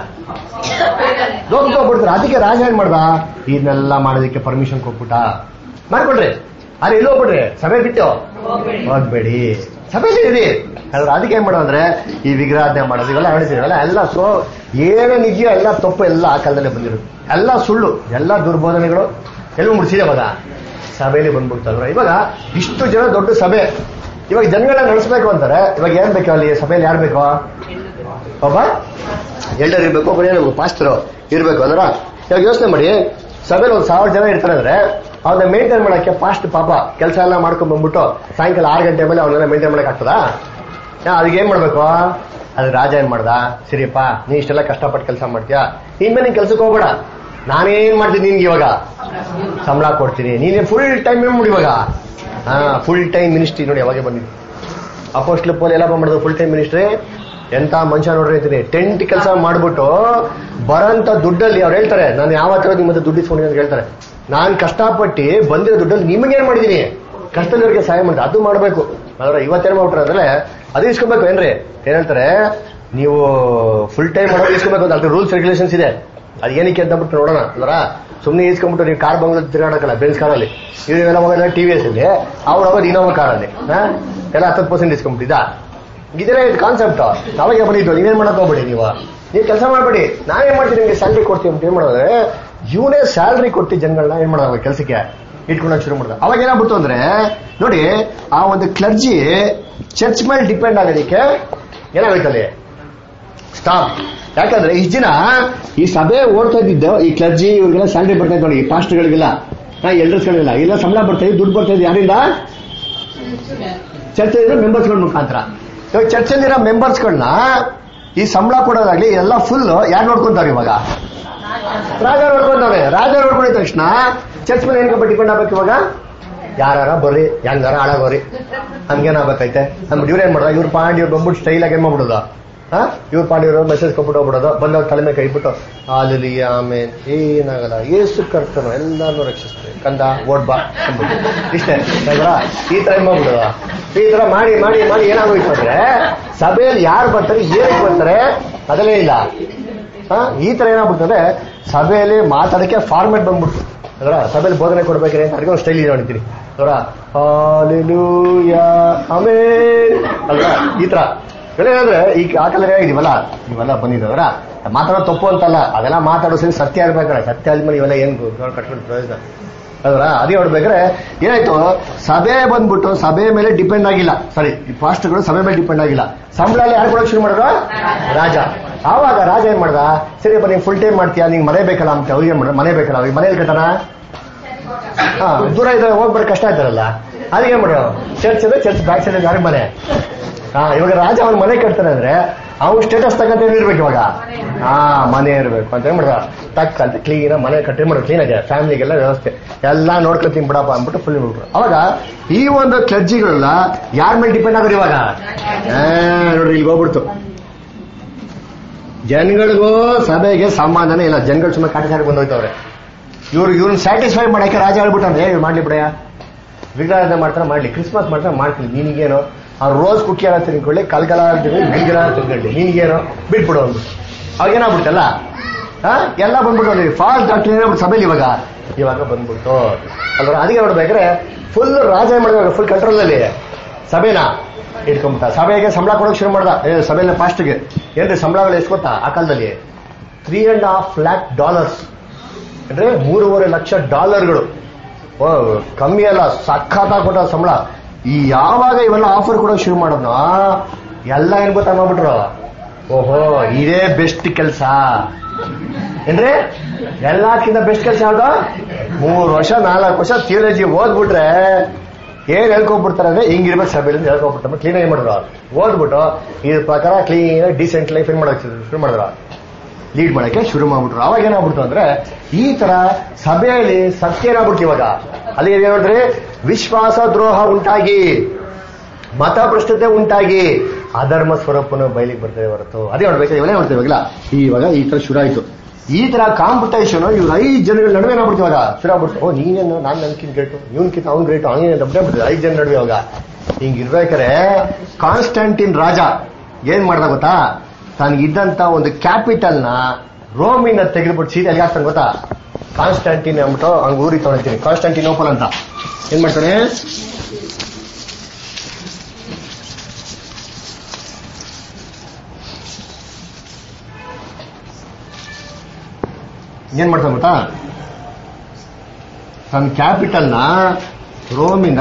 ಹೋಗ್ಬಿಡ್ತಾರೆ. ಅದಕ್ಕೆ ರಾಜ ಏನ್ ಮಾಡ್ದ, ಇದನ್ನೆಲ್ಲ ಮಾಡೋದಕ್ಕೆ ಪರ್ಮಿಷನ್ ಕೊಟ್ಬಿಟ್ಟ. ಮಾಡ್ಕೊಡ್ರಿ ಅಲ್ಲಿ ಎಲ್ಲೋ ಹೋಗ್ಬಿಡ್ರಿ, ಸಭೆ ಬಿಟ್ಟು ಹೋಗ್ಬೇಡಿ, ಸಭೆಯಲ್ಲಿ ಇರಿ. ಅದಕ್ಕೆ ಏನ್ ಮಾಡೋ ಅಂದ್ರೆ ಈ ವಿಗ್ರಹಾಧನೆ ಮಾಡೋದು ಇವೆಲ್ಲ ಹೇಳ್ತೀವಲ್ಲ ಎಲ್ಲ ಏನೇನ್ ಇದೆಯೋ ಎಲ್ಲ ತಪ್ಪು ಎಲ್ಲ ಆ ಕಾಲದಲ್ಲೇ ಬಂದಿರೋದು, ಎಲ್ಲ ಸುಳ್ಳು, ಎಲ್ಲ ದುರ್ಬೋಧನೆಗಳು ಎಲ್ಲ ಮುಡಿಸಿದೆ ಇವಾಗ ಸಭೆಯಲ್ಲಿ ಬಂದ್ಬಿಡ್ತಲ್ವ. ಇವಾಗ ಇಷ್ಟು ಜನ ದೊಡ್ಡ ಸಭೆ, ಇವಾಗ ಜನಗಳನ್ನ ನಡೆಸಬೇಕು ಅಂತಾರೆ. ಇವಾಗ ಏನ್ ಬೇಕು ಅಲ್ಲಿ ಸಭೆಯಲ್ಲಿ? ಯಾರು ಬೇಕು? ಒಬ್ಬ ಎಲ್ಡರ್ ಇರ್ಬೇಕು, ಒಬ್ಬ ಪಾಸ್ಟರ್ ಇರ್ಬೇಕು ಅದರ. ಇವಾಗ ಯೋಚನೆ ಮಾಡಿ, ಸಭೆಯಲ್ಲಿ 1000 ಜನ ಇರ್ತಾರೆ ಅಂದ್ರೆ ಅವ್ರನ್ನ ಮೇಂಟೈನ್ ಮಾಡಕ್ಕೆ ಪಾಸ್ಟ್ ಪಾಪ ಕೆಲಸ ಎಲ್ಲ ಮಾಡ್ಕೊಂಡ್ ಬಂದ್ಬಿಟ್ಟು ಸಾಯಂಕಾಲ 6 ಗಂಟೆ ಮೇಲೆ ಅವ್ರನ್ನೆಲ್ಲ ಮೇಂಟೈನ್ ಮಾಡಕ್ ಆಗ್ತದಾ? ಅದಕ್ಕೆ ಏನ್ ಮಾಡ್ಬೇಕು? ಅದು ರಾಜ ಏನ್ ಮಾಡ್ದ, ಸರಿಯಪ್ಪ ನೀ ಇಷ್ಟೆಲ್ಲ ಕಷ್ಟಪಟ್ಟು ಕೆಲಸ ಮಾಡ್ತೀಯಾ, ಇನ್ಮೇಲೆ ನೀನ್ ಕೆಲ್ಸಕ್ಕೆ ಹೋಗ್ಬೇಡ, ನಾನೇನ್ ಮಾಡ್ತೀನಿ ನಿನ್ಗೆ ಇವಾಗ ಸಂಬಳ ಕೊಡ್ತೀನಿ, ನೀನೇ ಫುಲ್ ಟೈಮ್ ಮಾಡಿ ಇವಾಗ. ಫುಲ್ ಟೈಮ್ ಮಿನಿಸ್ಟ್ರಿ ನೋಡಿ ಯಾವಾಗ ಬಂದಿದ್ದು. ಅಪೋಸ್ಟಲ್ ಪೌಲ್ ಎಲ್ಲ ಮಾಡೋದು ಫುಲ್ ಟೈಮ್ ಮಿನಿಸ್ಟ್ರಿ. ಎಂತ ಮನುಷ್ಯ ನೋಡ್ರಿ ಅಂತೀನಿ, ಟೆಂಟ್ ಕೆಲಸ ಮಾಡ್ಬಿಟ್ಟು ಬರೋಂತ ದುಡ್ಡಲ್ಲಿ ಅವ್ರು ಹೇಳ್ತಾರೆ, ನಾನು ಯಾವತ್ತೂ ನಿಮ್ಮ ದುಡ್ಡು ಇಸ್ಕೊಂಡು ಅಂತ ಹೇಳ್ತಾರೆ. ನಾನ್ ಕಷ್ಟಪಟ್ಟು ಬಂದಿರೋ ದುಡ್ಡಲ್ಲಿ ನಿಮಗೇನ್ ಮಾಡಿದೀನಿ, ಕಷ್ಟದವರಿಗೆ ಸಹಾಯ ಮಾಡಿದೆ, ಅದು ಮಾಡ್ಬೇಕು. ಆದ್ರೆ ಇವತ್ತೇನ್ ಮಾಡ್ಬಿಟ್ರೆ ಅಂದ್ರೆ ಅದು ಇಸ್ಕೊಬೇಕು ಏನ್ರಿ. ಏನ್ ಹೇಳ್ತಾರೆ, ನೀವು ಫುಲ್ ಟೈಮ್ ಮಾಡೋದು ಇಸ್ಕೊಬೇಕು ಅಂತ ಅದ್ರ ರೂಲ್ಸ್ ರೆಗ್ಯುಲೇಷನ್ಸ್ ಇದೆ. ಅದು ಏನಕ್ಕೆ ಅಂತ ಬಿಟ್ಟು ನೋಡೋಣ ಅಲ್ರ. ಸುಮ್ಮನೆ ಇಸ್ಕೊಂಡ್ಬಿಟ್ಟು ನೀವು ಕಾರ್ ಬಂಗ್ಲಲ್ಲಿ ತಿರುಗಾಡಕಲ್ಲ, ಬೆನ್ಸ್ ಕಾರಲ್ಲಿ ಇವೆಲ್ಲ ಹೋಗೋಲ್ಲ, TVS ಅಲ್ಲಿ ಅವ್ರು ಹೋಗೋದು ಇನ್ನೋವಾ ಕಾರಲ್ಲಿ ಎಲ್ಲ 10% ಇಸ್ಕೊಂಡ್ಬಿಟ್ಟಿದ್ದ. ಇದೇ ಕಾನ್ಸೆಪ್ಟ್ ಅವಾಗ ಬಂದಿದ್ದು. ನೀವೇನ್ ಮಾಡಕ್ ಹೋಗ್ಬೇಡಿ, ನೀವು ಕೆಲಸ ಮಾಡ್ಬೇಡಿ, ನಾವೇನ್ ಮಾಡ್ತೀವಿ ನಿಮ್ಗೆ ಸ್ಯಾಲ್ರಿ ಕೊಡ್ತೀವಿ ಅಂತ ಏನ್ ಮಾಡೋದ್ರೆ ಇವನೇ ಸ್ಯಾಲ್ರಿ ಕೊಟ್ಟು ಜನಗಳನ್ನ ಏನ್ ಮಾಡೋದು ಕೆಲಸಕ್ಕೆ ಇಟ್ಕೊಂಡೋಗಿ ಶುರು ಮಾಡಿದ. ಅವಾಗ ಏನಾಗ್ಬಿಡ್ತು ಅಂದ್ರೆ ನೋಡಿ, ಆ ಒಂದು ಕ್ಲರ್ಜಿ ಚರ್ಚ್ ಮೇಲೆ ಡಿಪೆಂಡ್ ಆಗೋದಕ್ಕೆ ಏನಾಗೈತಲ್ಲಿ ಸ್ಟಾಪ್. ಯಾಕಂದ್ರೆ ಇಷ್ಟು ದಿನ ಈ ಸಭೆ ಓಡ್ತಾ ಇದ್ದಿದ್ದು ಈ ಕ್ಲರ್ಜಿ ಇವ್ರಿಗೆಲ್ಲ ಸ್ಯಾಲ್ರಿ ಬರ್ತಾ ಇತ್ತು ನೋಡಿ, ಈ ಪಾಸ್ಟರ್ಗಳಿಗೆಲ್ಲ ಎಲ್ಡರ್ಸ್ಗಳಿಗೆಲ್ಲ ಇಲ್ಲ ಸಂಬಳ ಬರ್ತಾ ಇದ್ದು, ದುಡ್ಡು ಬರ್ತಾ ಇದ್ದು ಯಾರಿಂದ? ಚರ್ಚ್ ಮೆಂಬರ್ಸ್ಗಳ ಮುಖಾಂತರ. ಇವಾಗ ಚರ್ಚಲ್ಲಿರೋ ಮೆಂಬರ್ಸ್ಗಳನ್ನ ಈ ಸಂಬಳ ಕೊಡೋದಾಗ್ಲಿ ಎಲ್ಲ ಫುಲ್ ಯಾರು ನೋಡ್ಕೊಂತಾರೆ ಇವಾಗ? ರಾಜ ನೋಡ್ಕೊಂತವ್ರೆ. ರಾಜ ನೋಡ್ಕೊಂಡಿದ ತಕ್ಷಣ ಚರ್ಚ್ ಮೇಲೆ ಏನಕ್ಕೆ ಡಿಪೆಂಡ್ ಆಗ್ಬೇಕು ಇವಾಗ? ಯಾರ ಬರ್ರಿ, ಹೆಂಗಾರ ಹಾಳಾಗೋರಿ, ಹಂಗೇನಾಗಬೇಕೈತೆ ಅಂದ್ಬಿಟ್ಟು ಇವ್ರು ಏನ್ ಮಾಡೋದು, ಇವ್ರ ಪಾಂಡ್ ಇವ್ರು ಬಂದ್ಬಿಟ್ಟು ಸ್ಟೈಲ್ ಆಗಿ ಏನ್ ಮಾಡ್ಬಿಡೋದು, ಇವ್ರ ಪಾಂಡ್ ಇವ್ರು ಮೆಸೇಜ್ ಕೊಟ್ಬಿಟ್ಟು ಹೋಗ್ಬಿಡೋದು, ಬಂದವ್ರ ತಲೆ ಮೇಲೆ ಕೈ ಇಟ್ಬಿಟ್ಟು ಅಲ್ಲಿ ಆಮೇಲೆ ಏನಾಗಲ್ಲ, ಏಸು ಕರ್ತನು ಎಲ್ಲಾನು ರಕ್ಷಿಸ್ತಾರೆ ಕಂದ ಓಡ್ಬಾ ಅಂದ್ಬಿಟ್ಟು ಇಷ್ಟೇ ಅಲ್ವಾ? ಈ ತರ ಮಾಡ್ಬಿಡೋದು. ಈ ತರ ಮಾಡಿ ಮಾಡಿ ಮಾಡಿ ಏನಾಗೋಯ್ತು ಅಂದ್ರೆ ಸಭೆಯಲ್ಲಿ ಯಾರು ಬರ್ತಾರೆ, ಏನಕ್ಕೆ ಬರ್ತಾರೆ ಅದಲ್ಲೇ ಇಲ್ಲ. ಈ ತರ ಏನಾಗ್ಬಿಡ್ತದೆ, ಸಭೆಯಲ್ಲಿ ಮಾತಾಡಕ್ಕೆ ಫಾರ್ಮೆಟ್ ಬಂದ್ಬಿಡ್ತು ಅದರ. ಸಭೆಯಲ್ಲಿ ಬೋಧನೆ ಕೊಡ್ಬೇಕ್ರೆ ಅಂತ ಅದಕ್ಕೆ ಒಂದು ಸ್ಟೈಲ್ ಇದೆ ನೋಡ್ತೀನಿ ಅವರ, ಹಾಲೆಲೂಯಾ ಆಮೆನ್ ಅಲ್ವಾ? ಈ ತರ ಏನಂದ್ರೆ ಈ ಆ ಕಾಲ ಇದೀವಲ್ಲ, ಇವೆಲ್ಲ ಬಂದಿದ್ದವರ ಮಾತಾಡೋದು ತಪ್ಪು ಅಂತಲ್ಲ, ಅದೆಲ್ಲ ಮಾತಾಡೋ ಸರಿ ಸತ್ಯ ಇರ್ಬೇಕಲ್ಲ. ಸತ್ಯ ಆದ್ಮೇಲೆ ಇವೆಲ್ಲ ಏನ್ ಕಟ್ಕೊಂಡು ಪ್ರಯೋಜನ ಅದರ. ಅದೇ ಹೊಡ್ಬೇಕಾದ್ರೆ ಏನಾಯ್ತು, ಸಭೆ ಬಂದ್ಬಿಟ್ಟು ಸಭೆ ಮೇಲೆ ಡಿಪೆಂಡ್ ಆಗಿಲ್ಲ. ಸಾರಿ, ಈ ಪಾಸ್ಟರ್ಗಳು ಸಭೆ ಮೇಲೆ ಡಿಪೆಂಡ್ ಆಗಿಲ್ಲ. ಸಂಬಳ ಯಾರು ಕೊಡೋಕೆ ಶುರು ಮಾಡಿದ್ರು? ರಾಜ. ಆವಾಗ ರಾಜ ಏನ್ ಮಾಡ್ದ, ಸರಿಯಪ್ಪ ನೀನ್ ಫುಲ್ ಟೈಮ್ ಮಾಡ್ತೀಯಾ, ನಿಂಗೆ ಮನೆ ಬೇಕಲ್ಲ ಅಂತ ಅವ್ರಿಗೆ ಏನ್ ಮಾಡ್ದ, ಮನೆ ಬೇಕಲ್ಲ ಅವ್ರಿಗೆ, ಮನೇಲಿ ಕಟ್ಟಣ ದೂರ ಇದ್ರೆ ಹೋಗ್ಬೇಡ ಕಷ್ಟ ಆಯ್ತಾರಲ್ಲ, ಅದಕ್ಕೆ ಏನ್ ಮಾಡೋ, ಚರ್ಚ್ ಅಂದ್ರೆ ಚರ್ಚ್ ಬ್ಯಾಕ್ ಸೈಡ್ ಯಾರಿಗೆ ಮನೆ. ಇವಾಗ ರಾಜ ಅವ್ನ ಮನೆ ಕಟ್ತಾನೆ ಅಂದ್ರೆ ಅವ್ನು ಸ್ಟೇಟಸ್ ತಕ್ಕಂತ ಏನಿರ್ಬೇಕು ಇವಾಗ, ಮನೆ ಇರ್ಬೇಕು ಅಂತ ಏನ್ ಮಾಡ್ದ, ತಕ್ಕ ಅಂತ ಕ್ಲೀನ್ ಮನೆ ಕಟ್ಟಿ ಮಾಡೋದು, ಕ್ಲೀನ್ ಆಗಿದೆ, ಫ್ಯಾಮಿಲಿಗೆಲ್ಲ ವ್ಯವಸ್ಥೆ ಎಲ್ಲ ನೋಡ್ಕೊತೀನಿ ಬಿಡಪ್ಪ ಅಂದ್ಬಿಟ್ಟು ಫುಲ್ ಬಿಟ್ರು. ಅವಾಗ ಈ ಒಂದು ಕ್ಲರ್ಜಿಗಳೆಲ್ಲ ಯಾರ ಮೇಲೆ ಡಿಪೆಂಡ್ ಆಗೋದು ಇವಾಗ? ನೋಡ್ರಿ ಇಲ್ಲಿ ಹೋಗ್ಬಿಡ್ತು. ಜನಗಳಿಗೂ ಸಭೆಗೆ ಸಂಬಂಧನೇ ಇಲ್ಲ. ಜನಗಳು ಸುಮ್ಮನೆ ಕಾಟಚಾರ ಬಂದೋಯ್ತವ್ರೆ. ಇವ್ರನ್ನ ಸ್ಯಾಟಿಸ್ಫೈ ಮಾಡಕ್ಕೆ ರಾಜ ಹೇಳ್ಬಿಟ್ಟಂದ್ರೆ ಮಾಡ್ಲಿ ಬಿಡಯ್ಯ, ವಿಗ್ರಹ ಮಾಡ್ತಾರೆ ಮಾಡ್ಲಿ, ಕ್ರಿಸ್ಮಸ್ ಮಾಡ್ತಾರೆ ಮಾಡ್ತೀವಿ, ನಿನಗೇನು ಅವ್ರು ರೋಸ್ ಕುಕ್ಕಿ ಎಲ್ಲ ತಿನ್ಕೊಳ್ಳಿ, ಕಲ್ಗಲ ಗಿಲ್ಗಲ ತಿನ್ಕೊಳ್ಳಿ, ನಿನಗೇನು ಬಿಟ್ಬಿಡು ಅಂದ್ಬಿಟ್ಟು ಅವಾಗೇನಾಗ್ಬಿಡ್ತಲ್ಲ ಎಲ್ಲ ಬಂದ್ಬಿಟ್ಟು ಫಾಸ್ಟ್ ಡಾಕ್ಟರ್ ಏನಾಗ್ಬಿಟ್ಟು ಸಭೆಯಲ್ಲಿ ಇವಾಗ ಬಂದ್ಬಿಡ್ತು ಅಲ್ವ. ಅದಕ್ಕೆ ನೋಡ್ಬೇಕಾದ್ರೆ ಫುಲ್ ರಾಜ ಏನ್ ಮಾಡಿದಾಗ ಫುಲ್ ಕಂಟ್ರೋಲ್ ಅಲ್ಲಿ ಸಭೆನ ಇಟ್ಕೊಂಡ್ಬಿಟ್ಟ. ಸಭೆಗೆ ಸಂಬಳ ಕೊಡೋಕೆ ಶುರು ಮಾಡ್ದ. ಸಭೆಯಲ್ಲಿ ಫಾಸ್ಟ್ಗೆ ಏನ್ರಿ ಸಂಬಳಗಳು ಎಷ್ಟು ಗೊತ್ತಾ ಆ ಕಾಲದಲ್ಲಿ? $3.5 lakh ಅಂದ್ರೆ $3.5 ಲಕ್ಷ. ಕಮ್ಮಿ ಅಲ್ಲ, ಸಖತ್ತಾಗಿ ಕೊಟ್ಟ ಸಂಬಳ. ಈ ಯಾವಾಗ ಇವೆಲ್ಲ ಆಫರ್ ಕೊಡೋಕೆ ಶುರು ಮಾಡೋದು ಎಲ್ಲ ಏನ್ ಗೊತ್ತಾ ಮಾಡ್ಬಿಟ್ರು, ಓಹೋ ಇದೇ ಬೆಸ್ಟ್ ಕೆಲಸ ಏನ್ರಿ, ಎಲ್ಲಕ್ಕಿಂತ ಬೆಸ್ಟ್ ಕೆಲಸ ಯಾವ್ದು? 3 ವರ್ಷ 4 ವರ್ಷ ಥಿಯಾಲಜಿ ಓದ್ಬಿಟ್ರೆ ಏನ್ ಹೇಳ್ಕೊಬಿಡ್ತಾರೆ ಅಂದ್ರೆ ಹಿಂಗಿರ್ಬೇಕು ಸಭೆಯಲ್ಲಿ ಹೇಳ್ಕೊಬಿಟ್ಟು ಕ್ಲೀನ್ ಆಗಿ ಮಾಡಿದ್ರು. ಓದ್ಬಿಟ್ಟು ಇದ್ರ ಪ್ರಕಾರ ಕ್ಲೀನ್ ಆಗಿ ಡೀಸೆಂಟ್ ಲೈಫ್ ಏನ್ ಮಾಡಕ್ ಶುರು ಮಾಡಿದ್ರು, ಲೀಡ್ ಮಾಡಕ್ಕೆ ಶುರು ಮಾಡ್ಬಿಟ್ರು. ಅವಾಗ ಏನಾಗ್ಬಿಡ್ತು ಅಂದ್ರೆ ಈ ತರ ಸಭೆಯಲ್ಲಿ ಸತ್ಯ ಏನಾಗ್ಬಿಡ್ತು ಇವಾಗ ಅಲ್ಲಿ ಏನಾದ್ರೆ ವಿಶ್ವಾಸ ದ್ರೋಹ ಉಂಟಾಗಿ, ಮತಭ್ರಷ್ಟತೆ ಉಂಟಾಗಿ ಅಧರ್ಮ ಸ್ವರೂಪನು ಬಯಲಿಗೆ ಬರ್ತದೆ ಹೊರತು. ಅದೇ ನೋಡ್ಬೇಕು ಇವೆಲ್ಲ ನೋಡ್ತೇವೆ ಇವಾಗ ಈ ತರ ಶುರು ಆಯ್ತು. ಈ ತರ ಕಾಂಪಿಟೇಷನ್ ಇವ್ರು 5 ಜನಗಳ ನಡುವೆ ಏನಾಗ್ಬಿಡ್ತು ಇವಾಗ ಶುರುವಾಗ್ಬಿಡ್ತು. ಓ ನೀನೇನು ನಾನು ನನ್ಕಿಂತ ಗ್ರೇಟು, ಇವನ್ಕಿಂತ ಅವ್ನು ಗ್ರೇಟು, ಅವನೇ ದಬ್ಬೆ ಬಿಡ್ತದೆ 5 ಜನ ನಡುವೆ. ಇವಾಗ ಹಿಂಗಿರ್ಬೇಕಾರೆ ಕಾನ್ಸ್ಟಂಟಿನ್ ರಾಜ ಏನ್ ಮಾಡ್ದ ಗೊತ್ತಾ, ತನಗಿದ್ದಂತ ಒಂದು ಕ್ಯಾಪಿಟಲ್ನ ರೋಮಿನ ತೆಗೆದುಬಿಟ್ಟು ಸೀದಾ ಎಲ್ಲಿ ಹಾಕ್ತಾನೆ ಗೊತ್ತಾ, ಕಾನ್ಸ್ಟಂಟಿನ್ ಅಂದ್ಬಿಟ್ಟು ಹಂಗ ಊರಿಗೆ ತಗೊಂಡಿರ್ತೀನಿ, ಕಾನ್ಸ್ಟಂಟಿನೋಪಲ್ ಅಂತ. ಏನ್ ಮಾಡ್ತಾನೆ, ಏನ್ ಮಾಡ್ತಾನೆ ಗೊತ್ತಾ, ತನ್ನ ಕ್ಯಾಪಿಟಲ್ನ ರೋಮಿನ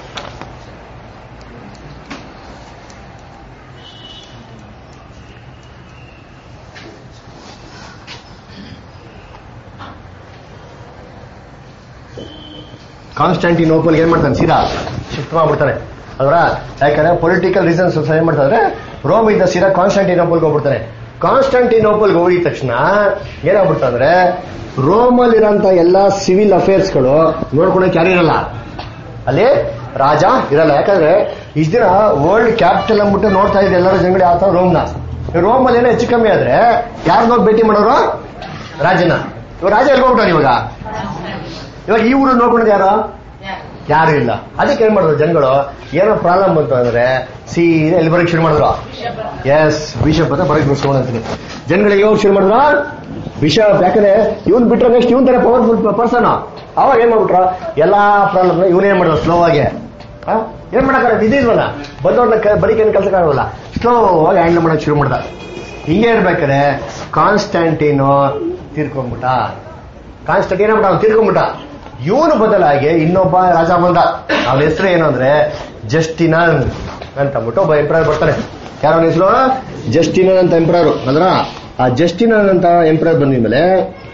ಕಾನ್ಸ್ಟಂಟಿನೋಪಲ್ ಏನ್ ಮಾಡ್ತಾನೆ ಸೀದಾ ಶಿಫ್ಟ್ ಮಾಡ್ಬಿಡ್ತಾನೆ ಅದರ. ಯಾಕಂದ್ರೆ ಪೊಲಿಟಿಕಲ್ ರೀಸನ್ಸ್ ಏನ್ ಮಾಡ್ತಾರೆ, ರೋಮ್ ಇಂದ ಸೀದಾ ಕಾನ್ಸ್ಟಂಟಿನೋಪಲ್ಗೆ ಹೋಗ್ಬಿಡ್ತಾನೆ. ಕಾನ್ಸ್ಟಂಟಿನೋಪಲ್ಗೆ ಹೋಗಿದ ತಕ್ಷಣ ಏನಾಗ್ಬಿಡ್ತಂದ್ರೆ ರೋಮಲ್ಲಿರೋಂಥ ಎಲ್ಲಾ ಸಿವಿಲ್ ಅಫೇರ್ಸ್ಗಳು ನೋಡ್ಕೊಳಕ್ ಯಾರು ಇರಲ್ಲ, ಅಲ್ಲಿ ರಾಜ ಇರಲ್ಲ. ಯಾಕಂದ್ರೆ ಇಷ್ಟ ದಿನ ವರ್ಲ್ಡ್ ಕ್ಯಾಪಿಟಲ್ ಅಂದ್ಬಿಟ್ಟು ನೋಡ್ತಾ ಇದ್ದೆ ಎಲ್ಲರೂ ಜನಗಳು ಯಾವ ರೋಮ್ನ. ರೋಮಲ್ಲಿ ಏನೋ ಹೆಚ್ಚು ಕಮ್ಮಿ ಆದ್ರೆ ಯಾರು ನೋಡಿ ಭೇಟಿ ಮಾಡೋರು, ರಾಜನ. ಇವಾಗ ರಾಜ ಎಲ್ಲಿ ಹೋಗ್ಬಿಟ್ಟಾನೆ ಇವಾಗ ಈ ಊರು ನೋಡ್ಕೊಂಡಿದ್ದು ಯಾರು ಇಲ್ಲ. ಅದಕ್ಕೆ ಏನ್ ಮಾಡಿದ್ರು ಜನಗಳು, ಏನೋ ಪ್ರಾಬ್ಲಮ್ ಬಂತು ಅಂದ್ರೆ ಸೀದಾ ಎಲ್ಲಿ ಬರಕ್ ಶುರು ಮಾಡಿದ್ರು, ಎಸ್ ಬಿಷಪ್ ಅಂತ ಬರಕ್ ಶುರು ಅಂತೀನಿ. ಜನಗಳಿಗೆ ಹೋಗಿ ಶುರು ಮಾಡಿದ್ರು ಬಿಷಪ್. ಯಾಕಂದ್ರೆ ಇವನ್ ಬಿಟ್ರೆ ನೆಕ್ಸ್ಟ್ ಇವನ್ ತರ ಪವರ್ಫುಲ್ ಪರ್ಸನ್. ಅವಾಗ ಏನ್ ಮಾಡ್ಬಿಟ್ರ ಎಲ್ಲಾ ಪ್ರಾಬ್ಲಮ್ ಇವನೇನ್ ಮಾಡಿದ್ರು ಸ್ಲೋ ಆಗಿ. ಏನ್ ಮಾಡಕ್ಕಾಗ ಇದಿಲ್ವಲ್ಲ, ಬಂದವ್ರನ್ನ ಬರೀಕೇನು ಕಲ್ಸಕ್ಕಾಗಲ್ಲ, ಸ್ಲೋ ಆಗಿ ಹ್ಯಾಂಡಲ್ ಮಾಡಕ್ ಶುರು ಮಾಡ್ದ. ಹಿಂಗೆ ಇರ್ಬೇಕಾದ್ರೆ ಕಾನ್ಸ್ಟಂಟಿನ್ ತೀರ್ಕೊಂಡ್ಬಿಟ್ಟ. ಕಾನ್ಸ್ಟಂಟಿನ್ ಏನ್ಬಿಟ್ಟ, ಅವ್ನು ತೀರ್ಕೊಂಡ್ಬಿಟ್ಟ. ಇವನು ಬದಲಾಗಿ ಇನ್ನೊಬ್ಬ ರಾಜ ಬಂದ. ಅವನ ಹೆಸರು ಏನು ಅಂದ್ರೆ ಜಸ್ಟಿನನ್ ಅಂತಂದ್ಬಿಟ್ಟು ಒಬ್ಬ ಎಂಪರರ್ ಬರ್ತಾನೆ. ಯಾರವನ ಹೆಸರು, ಜಸ್ಟಿನನ್ ಅಂತ ಎಂಪರರ್. ಅಂದ್ರ ಆ ಜಸ್ಟಿನನ್ ಅಂತ ಎಂಪರರ್ ಬಂದಿದ್ಮೇಲೆ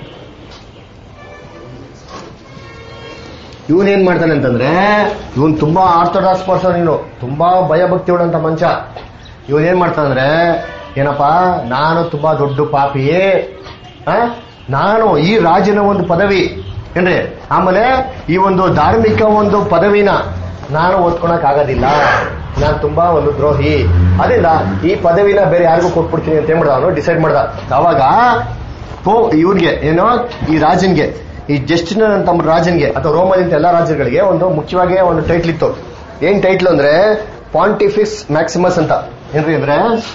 ಇವನೇನ್ ಮಾಡ್ತಾನೆ ಅಂತಂದ್ರೆ, ಇವನ್ ತುಂಬಾ ಆರ್ಥೋಡಾಕ್ಸ್ ಪರ್ಸನ್, ಇವನು ತುಂಬಾ ಭಯಭಕ್ತಿ ಉಳ್ಳಂತ ಮಂಚ. ಇವನೇನ್ ಮಾಡ್ತಾನಂದ್ರೆ, ಏನಪ್ಪಾ ನಾನು ತುಂಬಾ ದೊಡ್ಡ ಪಾಪಿಯೇ, ನಾನು ಈ ರಾಜನ ಒಂದು ಪದವಿ ಏನ್ರಿ, ಆಮೇಲೆ ಈ ಒಂದು ಧಾರ್ಮಿಕ ಒಂದು ಪದವಿನ ನಾನು ಓದ್ಕೊಳಕ್ ಆಗೋದಿಲ್ಲ, ನಾನು ತುಂಬಾ ಒಂದು ದ್ರೋಹಿ, ಅದರಿಂದ ಈ ಪದವಿನ ಬೇರೆ ಯಾರಿಗೂ ಕೊಟ್ಬಿಡ್ತೀನಿ ಅಂತ ಏನ್ ಮಾಡ್ದ ಅವನು ಡಿಸೈಡ್ ಮಾಡ್ದ. ಅವಾಗ ಇವ್ರಿಗೆ ಏನೋ ಈ ರಾಜನ್ಗೆ, ಈ ಜಸ್ಟಿನನ್ ಅಂತ ರಾಜನ್ಗೆ ಅಥವಾ ರೋಮದಿಂದ ಎಲ್ಲಾ ರಾಜ್ಯಗಳಿಗೆ ಒಂದು ಮುಖ್ಯವಾಗಿ ಒಂದು ಟೈಟ್ಲ್ ಇತ್ತು. ಏನ್ ಟೈಟ್ಲ್ ಅಂದ್ರೆ ಪಾಂಟಿಫಿಕ್ಸ್ ಮ್ಯಾಕ್ಸಿಮಸ್ ಅಂತ. ಏನ್ರಿ ಅಂದ್ರೆ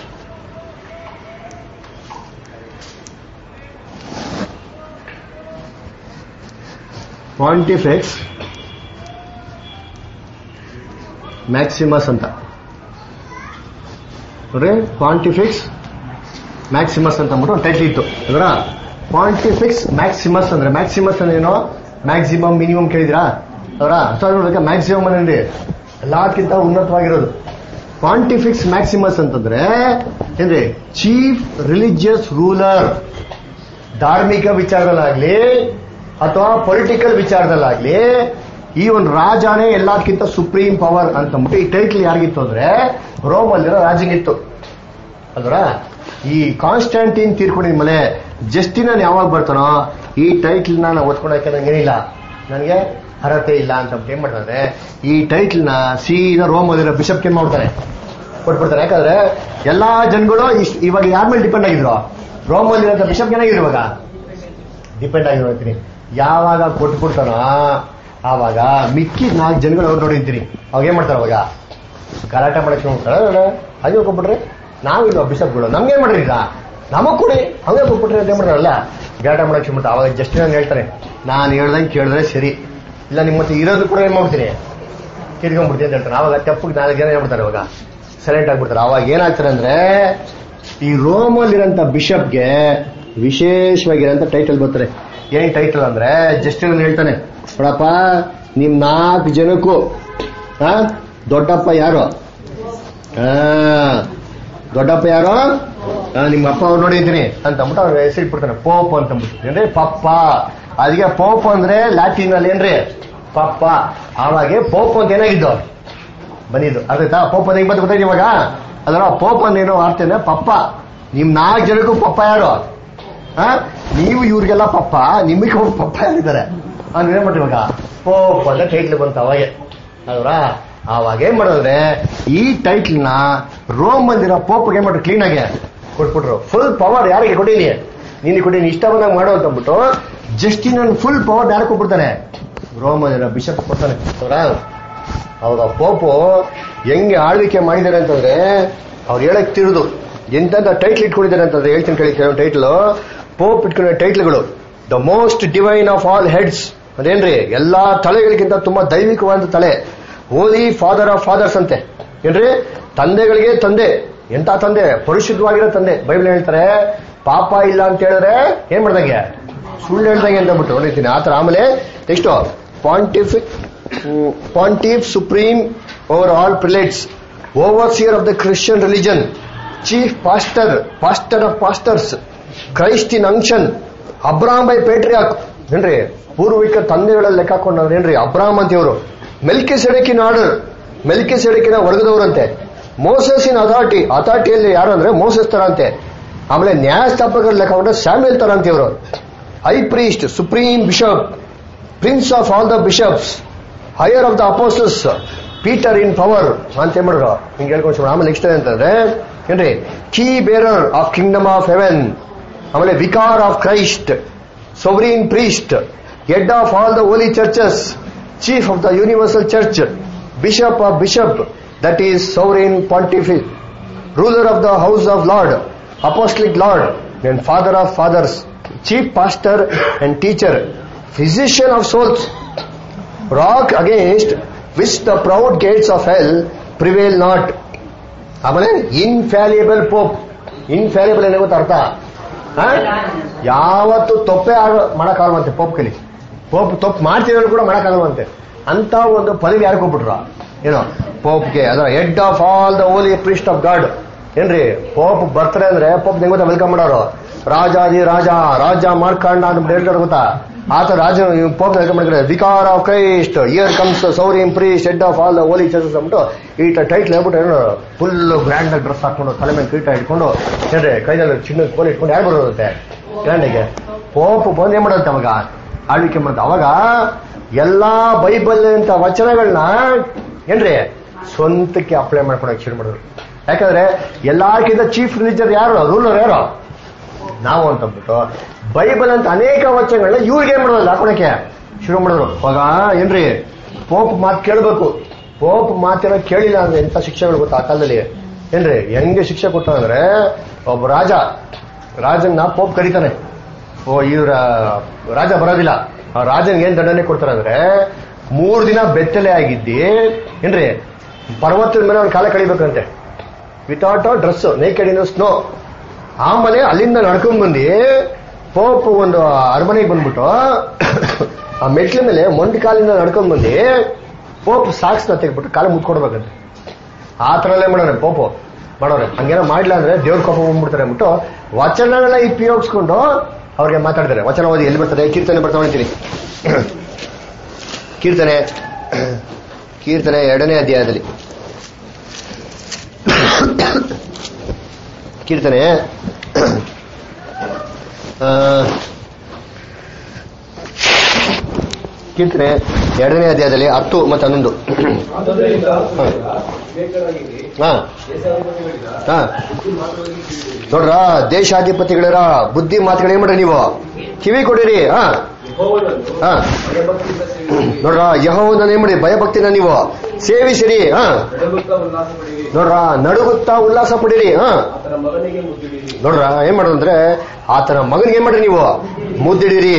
ಪಾಂಟಿಫಿಕ್ಸ್ ಮ್ಯಾಕ್ಸಿಮಸ್ ಅಂತ ನೋಡ್ರಿ. ಪಾಂಟಿಫಿಕ್ಸ್ ಮ್ಯಾಕ್ಸಿಮಸ್ ಅಂತ ಅಂದ್ಬಿಟ್ಟು ಒಂದು ಟೈಟ್ಲ್ ಇತ್ತು. ಅದರ ಪಾಂಟಿಫಿಕ್ಸ್ ಮ್ಯಾಕ್ಸಿಮಸ್ ಅಂದ್ರೆ, ಮ್ಯಾಕ್ಸಿಮಸ್ ಅಂದ್ರೆ ಏನೋ ಮ್ಯಾಕ್ಸಿಮಮ್ ಮಿನಿಮಮ್ ಕೇಳಿದಿರಾ ಅವರ ನೋಡ್ಬೇಕಾ, ಮ್ಯಾಕ್ಸಿಮಮ್ ಅಂದ್ರೆ ಎಲ್ಲಕ್ಕಿಂತ ಉನ್ನತವಾಗಿರೋದು. ಪಾಂಟಿಫಿಕ್ಸ್ ಮ್ಯಾಕ್ಸಿಮಸ್ ಅಂತಂದ್ರೆ ಏನ್ರಿ, ಚೀಫ್ ರಿಲಿಜಿಯಸ್ ರೂಲರ್. ಧಾರ್ಮಿಕ ವಿಚಾರದಲ್ಲಾಗ್ಲಿ ಅಥವಾ ಪೊಲಿಟಿಕಲ್ ವಿಚಾರದಲ್ಲಾಗ್ಲಿ ಈ ಒಂದು ರಾಜನೇ ಎಲ್ಲಕ್ಕಿಂತ ಸುಪ್ರೀಂ ಪವರ್ ಅಂತಂದ್ಬಿಟ್ಟು ಈ ಟೈಟ್ಲ್ ಯಾರಿಗಿತ್ತು ಅಂದ್ರೆ ರೋಮ್ ಅಲ್ಲಿರೋ ರಾಜನಿತ್ತು. ಅಲ್ವರ ಈ ಕಾನ್ಸ್ಟಂಟಿನ್ ತೀರ್ಕೊಂಡಿದ್ಮೇಲೆ ಜಸ್ಟಿನನ್ ಯಾವಾಗ ಬರ್ತಾನೋ ಈ ಟೈಟ್ಲ್ ನಾನು ಓದ್ಕೊಳಕ್ಕೆ ನಂಗೇನಿಲ್ಲ, ನನಗೆ ಅರ್ಹತೆ ಇಲ್ಲ ಅಂತ ಏನ್ ಮಾಡ್ತಾರೆ, ಈ ಟೈಟ್ಲ್ ನ ಸೀದಾ ರೋಮ್ ಅಲ್ಲಿರೋ ಬಿಷಪ್ಗೆ ಏನ್ ಮಾಡ್ತಾರೆ, ಕೊಟ್ಬಿಡ್ತಾರೆ. ಯಾಕಂದ್ರೆ ಎಲ್ಲಾ ಜನಗಳು ಇವಾಗ ಯಾರ ಮೇಲೆ ಡಿಪೆಂಡ್ ಆಗಿದ್ರು, ರೋಮ್ ಅಲ್ಲಿರೋ ಬಿಷಪ್ಗೆ ಏನಾಗಿದ್ರು ಇವಾಗ ಡಿಪೆಂಡ್ ಆಗಿರೋ ಅಂತೀನಿ. ಯಾವಾಗ ಕೊಟ್ಬಿಡ್ತಾನೋ ಆವಾಗ ಮಿಕ್ಕಿದ 4 ಜನಗಳು ಅವ್ರು ನೋಡಿರ್ತೀನಿ. ಅವಾಗ ಏನ್ ಮಾಡ್ತಾರೆ, ಅವಾಗ ಗಲಾಟೆ ಮಾಡಕ್ಕೆ ನೋಡ್ತಾರೆ. ಹಾಗೆ ಹೋಗ್ಬಿಟ್ರೆ ನಾವಿಲ್ವ ಬಿಷಪ್ಗಳು, ನಮ್ಗೇನ್ ಮಾಡ್ರಿ ಈಗ ನಮಗ್ ಕೊಡಿ, ಹಂಗೆ ಹೋಗ್ಬಿಟ್ರಿ ಅಂತ ಏನ್ ಮಾಡ್ತಾರಲ್ಲ ಗಲಾಟೆ ಮಾಡಕ್ಕೆ ಶುರು ಮಾಡ್ತಾರೆ. ಅವಾಗ ಜಸ್ಟ್ ನಾನು ಹೇಳ್ತಾರೆ, ನಾನು ಹೇಳ್ದಂಗೆ ಕೇಳಿದ್ರೆ ಸರಿ, ಇಲ್ಲ ನಿಮ್ಮ ಮತ್ತೆ ಇರೋದು ಕೂಡ ಏನ್ ಮಾಡ್ತೀನಿ ಕಿರ್ಕೊಂಡ್ಬಿಡ್ತೀನಿ ಅಂತ ಹೇಳ್ತಾರೆ. ಅವಾಗ ತಪ್ಪಿಗೆ 4 ಜನ ಏನ್ ಮಾಡ್ತಾರೆ, ಅವಾಗ ಸೈಲೆಂಟ್ ಆಗ್ಬಿಡ್ತಾರೆ. ಅವಾಗ ಏನಾಗ್ತಾರೆ ಅಂದ್ರೆ ಈ ರೋಮಲ್ಲಿರೋಂಥ ಬಿಷಪ್ಗೆ ವಿಶೇಷವಾಗಿರೋಂಥ ಟೈಟಲ್ ಬರ್ತಾರೆ. ಏನ್ ಟೈಟಲ್ ಅಂದ್ರೆ ಜಸ್ಟಿನ್ ಹೇಳ್ತಾನೆ, ನೋಡಪ್ಪ ನಿಮ್ 4 ಜನಕ್ಕೂ ದೊಡ್ಡಪ್ಪ ಯಾರು, ದೊಡ್ಡಪ್ಪ ಯಾರು, ನಿಮ್ಮ ಅಪ್ಪ ಅವ್ರು ನೋಡಿದ್ದೀನಿ ಅಂತ ಅಂದ್ಬಿಟ್ಟು ಅವ್ರ ಹೆಸರಿಟ್ಬಿಡ್ತಾನೆ, ಪೋಪ್ ಅಂತ ಅಂದ್ಬಿಟ್ಟು. ಏನ್ರಿ ಪಪ್ಪ. ಅದಕ್ಕೆ ಪೋಪ್ ಅಂದ್ರೆ ಲ್ಯಾಟಿನ್ ಅಲ್ಲಿ ಏನ್ರಿ ಪಪ್ಪ. ಆವಾಗೆ ಪೋಪ್ ಅಂತ ಏನಾಗಿದ್ದು ಬಂದಿದ್ದು ಅರ್ಥ. ಪೋಪ್ ಅಂತ ಬಂದು ಗೊತ್ತಾಯ್ತು ಇವಾಗ. ಅದರ ಪೋಪ್ ಅಂತ ಏನೋ ಅರ್ಥನೇ ಪಪ್ಪ. ನಿಮ್ 4 ಜನಕ್ಕೂ ಪಪ್ಪ ಯಾರು, ನೀವು ಇವ್ರಿಗೆಲ್ಲ ಪಪ್ಪ, ನಿಮಗೆ ಪಪ್ಪ ಯಾರಿದ್ದಾರೆ ಅಂದ್ರೆ ಏನ್ ಮಾಡ್ರಿ ಇವಾಗ ಪೋಪ್ ಅಂತ ಟೈಟ್ಲ್ ಬಂತ ಅವಾಗೆ. ಅದರ ಆವಾಗ ಏನ್ ಮಾಡಿದ್ರೆ ಈ ಟೈಟ್ಲ್ ನ ರೋಮ್ ಬಂದಿರೋ ಪೋಪ್ಗೆ ಏನ್ ಮಾಡ್ರಿ ಕ್ಲೀನ್ ಆಗಿ ಕೊಟ್ಬಿಟ್ರು. ಫುಲ್ ಪವರ್ ಯಾರಿಗೆ ಕೊಟ್ಟಿನಿ, ನೀನು ಕೊಡಿ ನೀನು ಇಷ್ಟ ಬಂದಾಗ ಮಾಡೋ ಅಂತ ಅಂದ್ಬಿಟ್ಟು ಜಸ್ಟಿನ್ ಫುಲ್ ಪವರ್ ಯಾರು ಕೊಟ್ಬಿಡ್ತಾನೆ, ರೋಮನ ಬಿಷಪ್ ಕೊಡ್ತಾನೆ. ಅವಾಗ ಪೋಪು ಹೆಂಗೆ ಆಳ್ವಿಕೆ ಮಾಡಿದ್ದಾರೆ ಅಂತಂದ್ರೆ ಅವ್ರು ಹೇಳಕ್ ತಿರುದು ಎಂತ ಟೈಟ್ಲ್ ಇಟ್ಕೊಂಡಿದ್ದಾರೆ ಅಂತಂದ್ರೆ ಹೇಳ್ತೀನಿ ಕೇಳಿ. ಟೈಟ್ಲ್ ಪೋಪ್ ಇಟ್ಕೊಂಡಿರೋ ಟೈಟ್ಲ್ಗಳು the most divine of all heads. ಅದೇನ್ರಿ, ಎಲ್ಲಾ ತಲೆಗಳಿಗಿಂತ ತುಂಬಾ ದೈವಿಕವಾದ ತಲೆ. ಹೋಲಿ ಫಾದರ್ ಆಫ್ ಫಾದರ್ಸ್ ಅಂತೆ. ಏನ್ರಿ, ತಂದೆಗಳಿಗೆ ತಂದೆ. ಎಂತ ತಂದೆ? ಪರಿಶುದ್ಧವಾಗಿರೋ ತಂದೆ. ಬೈಬಲ್ ಹೇಳ್ತಾರೆ ಪಾಪ ಇಲ್ಲ ಅಂತ ಹೇಳಿದ್ರೆ ಏನ್ ಮಾಡ್ದಂಗೆ, ಸುಳ್ಳು ಹೇಳ್ದಂಗೆ ಅಂತ ಬಿಟ್ಟು ನೋಡಿರ್ತೀನಿ ಆತರ. ಆಮೇಲೆ next pontiff supreme over all prelates, overseer of the Christian religion, chief pastor, pastor of pastors, Christ in unction, Abram by ಪೇಟ್ರಿಯಾಕ್. ಏನ್ರಿ, ಪೂರ್ವಿಕ ತಂದೆಗಳಲ್ಲಿ ಲೆಕ್ಕ ಹಾಕೊಂಡ್ರೆ ಏನ್ರಿ ಅಬ್ರಾಮ್ ಅಂತ ಇವರು. ಮೆಲ್ಕಿ ಸೆಡಕಿನ ಆರ್ಡರ್, ಮೆಲ್ಕಿ ಸೆಡಕಿನ ವರ್ಗದವರಂತೆ. ಮೋಸಸ್ ಇನ್ ಅಥಾರಿಟಿ, ಅಥಾರಿಟಿಯಲ್ಲಿ ಯಾರು ಅಂದ್ರೆ ಮೋಸಸ್ ತರ ಅಂತೆ. ಆಮೇಲೆ ನ್ಯಾಯಸ್ಥಾಪಕರ ಲೆಕ್ಕ ಹಾಕೊಂಡ್ರೆ ಸ್ಯಾಮ್ಯಲ್ ತರ ಅಂತ ಇವರು. High priest, supreme bishop, prince of all the bishops, higher of the apostles, Peter in power ಅಂತ ಮಾಡಿದ್ರು. ಹಿಂಗೆ ಹೇಳ್ಕೊಂಡು ಆಮೇಲೆ ನೆಕ್ಸ್ಟ್ ಅಂತಂದ್ರೆ ಏನ್ರಿ, key bearer of kingdom of heaven, ಆಮೇಲೆ vicar of Christ, sovereign priest, head of all the holy churches, chief of the universal church, bishop of bishop, that is sovereign pontific, ruler of the house of Lord, apostolic Lord, and father of fathers, chief pastor and teacher, physician of souls, rock against which the proud gates of hell prevail not. ಆಮೇಲೆ ಇನ್ಫ್ಯಾಲಿಯಬಲ್ ಪೋಪ್. ಇನ್ಫ್ಯಾಲಿಯಬಲ್ ಏನೇ ಗೊತ್ತ ಅರ್ಥ? ಯಾವತ್ತು ತಪ್ಪೇ ಮಾಡಕ್ಕಾಗಲ್ವಂತೆ ಪೋಪ್ ಕಲಿ. ಪೋಪ್ ತಪ್ಪು ಮಾಡ್ತಿರೋರು ಕೂಡ ಮಾಡಕ್ಕಾಗಲ್ವಂತೆ. ಅಂತ ಒಂದು ಪದವಿ ಯಾರು ಕೊಟ್ಬಿಟ್ರು ಏನೋ ಪೋಪ್ಗೆ. ಅದರ head of all the holy priest of God. ಏನ್ರಿ, ಪೋಪ್ ಬರ್ತಾರೆ ಅಂದ್ರೆ ಪೋಪ್ ಹೆಂಗ್ ಗೊತ್ತಾ ವೆಲ್ಕಮ್ ಮಾಡೋರು? ರಾಜಾದಿ ರಾಜ, ರಾಜ ಮಾಡ್ಕೊಂಡ ಅಂತ ಹೇಳ್ತಾರೆ ಗೊತ್ತಾ? ಆತ ರಾಜ ಪೋಪ್ ವೆಲ್ಕಮ್ ಮಾಡಿದ್ರೆ vicar of Christ, year comes sovereign priest, head of all the holy churches ಅಂದ್ಬಿಟ್ಟು ಈ ಟೈಟ್ಲ್ ಹೇಳ್ಬಿಟ್ಟು ಏನೋ ಫುಲ್ ಗ್ರ್ಯಾಂಡ್ ಆಗಿ ಡ್ರೆಸ್ ಹಾಕೊಂಡು ತಲೆ ಮೇಲೆ ಕಿರೀಟ ಇಟ್ಕೊಂಡು ಏನ್ರಿ ಕೈನಲ್ಲಿ ಚಿನ್ನದ ಕೋಲ್ ಇಟ್ಕೊಂಡು ಯಾರು ಬರೋದಂತೆ ಗ್ರ್ಯಾಂಡಿಗೆ. ಪೋಪ್ ಬಂದು ಏನ್ ಮಾಡೋದಂತೆ ಅವಾಗ ಆಳ್ವಿಕೆ ಮಾಡುತ್ತೆ. ಅವಾಗ ಎಲ್ಲಾ ಬೈಬಲ್ ಅಂತ ವಚನಗಳನ್ನ ಏನ್ರಿ ಸ್ವಂತಕ್ಕೆ ಅಪ್ಲೈ ಮಾಡ್ಕೊಳಕ್ ಶುರು ಮಾಡಿದ್ರು. ಯಾಕಂದ್ರೆ ಎಲ್ಲಾರ್ಕಿಂತ ಚೀಫ್ ರಿಲಿಜನ್ ಯಾರು, ರೂಲರ್ ಯಾರು? ನಾವು ಅಂತಂದ್ಬಿಟ್ಟು ಬೈಬಲ್ ಅಂತ ಅನೇಕ ವಚನಗಳನ್ನ ಇವ್ರಿಗೆ ಏನ್ ಮಾಡೋದು ಹಾಕೊಳಕ್ಕೆ ಶುರು ಮಾಡಿದ್ರು. ಅವಾಗ ಏನ್ರಿ ಪೋಪ್ ಮಾತು ಕೇಳಬೇಕು. ಪೋಪ್ ಮಾತೇನೋ ಕೇಳಿಲ್ಲ ಅಂದ್ರೆ ಎಂತ ಶಿಕ್ಷೆಗಳು ಗೊತ್ತಾ ಆ ಕಾಲದಲ್ಲಿ? ಏನ್ರಿ ಹೆಂಗೆ ಶಿಕ್ಷೆ ಕೊಟ್ಟ ಅಂದ್ರೆ, ಒಬ್ಬ ರಾಜನ್ನ ಪೋಪ್ ಕರೀತಾನೆ. ಇವ್ರ ರಾಜ ಬರೋದಿಲ್ಲ. ಆ ರಾಜನ್ಗೆ ಏನ್ ದಂಡನೆ ಕೊಡ್ತಾರೆ ಅಂದ್ರೆ 3 ದಿನ ಬೆತ್ತಲೆ ಆಗಿದ್ದಿ ಏನ್ರಿ ಪರ್ವತದ ಮೇಲೆ ಅವ್ನ ಕಾಲ ಕಳಿಬೇಕಂತೆ, without dress, naked in snow. ಆಮೇಲೆ ಅಲ್ಲಿಂದ ನಡ್ಕೊಂಡ್ ಬಂದು ಪೋಪ್ ಒಂದು ಅರಮನೆಗೆ ಬಂದ್ಬಿಟ್ಟು ಆ ಮೆಟ್ಲ ಮೇಲೆ ಮೊಂಡಿ ಕಾಲಿಂದ ನಡ್ಕೊಂಡ್ ಬಂದು ಪೋಪ್ ಸಾಕ್ಸ್ನ ತೆಗೆದ್ಬಿಟ್ಟು ಕಾಲ ಮುಟ್ಕೊಡ್ಬೇಕಂತೆ. ಆ ಥರಲ್ಲೇ ಮಾಡೋರೆ ಪೋಪು ಮಾಡೋರೆ. ಹಂಗೇನೋ ಮಾಡ್ಲಾ ಅಂದ್ರೆ ದೇವ್ರ ಕೋಪ ಬಂದ್ಬಿಡ್ತಾರೆ ಅಂದ್ಬಿಟ್ಟು ವಚನಗಳನ್ನ ಉಪಯೋಗಿಸ್ಕೊಂಡು ಅವ್ರಿಗೆ ಮಾತಾಡ್ತಾರೆ. ವಚನ ಓದಿ ಎಲ್ಲಿ ಬರ್ತದೆ? ಕೀರ್ತನೆ ಬರ್ತಾ ಹೊಡಿತೀನಿ. ಕೀರ್ತನೆ 2ನೇ ಅಧ್ಯಾಯದಲ್ಲಿ ಕೀರ್ತನೆ 2ನೇ ಅಧ್ಯಾಯದಲ್ಲಿ 10 ಮತ್ತು 11. ನೋಡ್ರ, ದೇಶಾಧಿಪತಿಗಳರ ಬುದ್ಧಿ ಮಾತುಗಳು ಏನ್ ಮಾಡ್ರಿ ನೀವು ಕಿವಿ ಕೊಡಿರಿ. ನೋಡ್ರ, ಯೆಹೋವನ ಏನ್ ಮಾಡಿ ಭಯಭಕ್ತಿನ ನೀವು ಸೇವಿಸಿರಿ. ನೋಡ್ರ, ನಡುಗುತ್ತಾ ಉಲ್ಲಾಸ ಪಡಿರಿ. ನೋಡ್ರ, ಏನ್ ಮಾಡೋದಂದ್ರೆ ಆತನ ಮಗನಿಗೆ ಏನ್ ಮಾಡ್ರಿ ನೀವು ಮುದ್ದಿಡಿರಿ.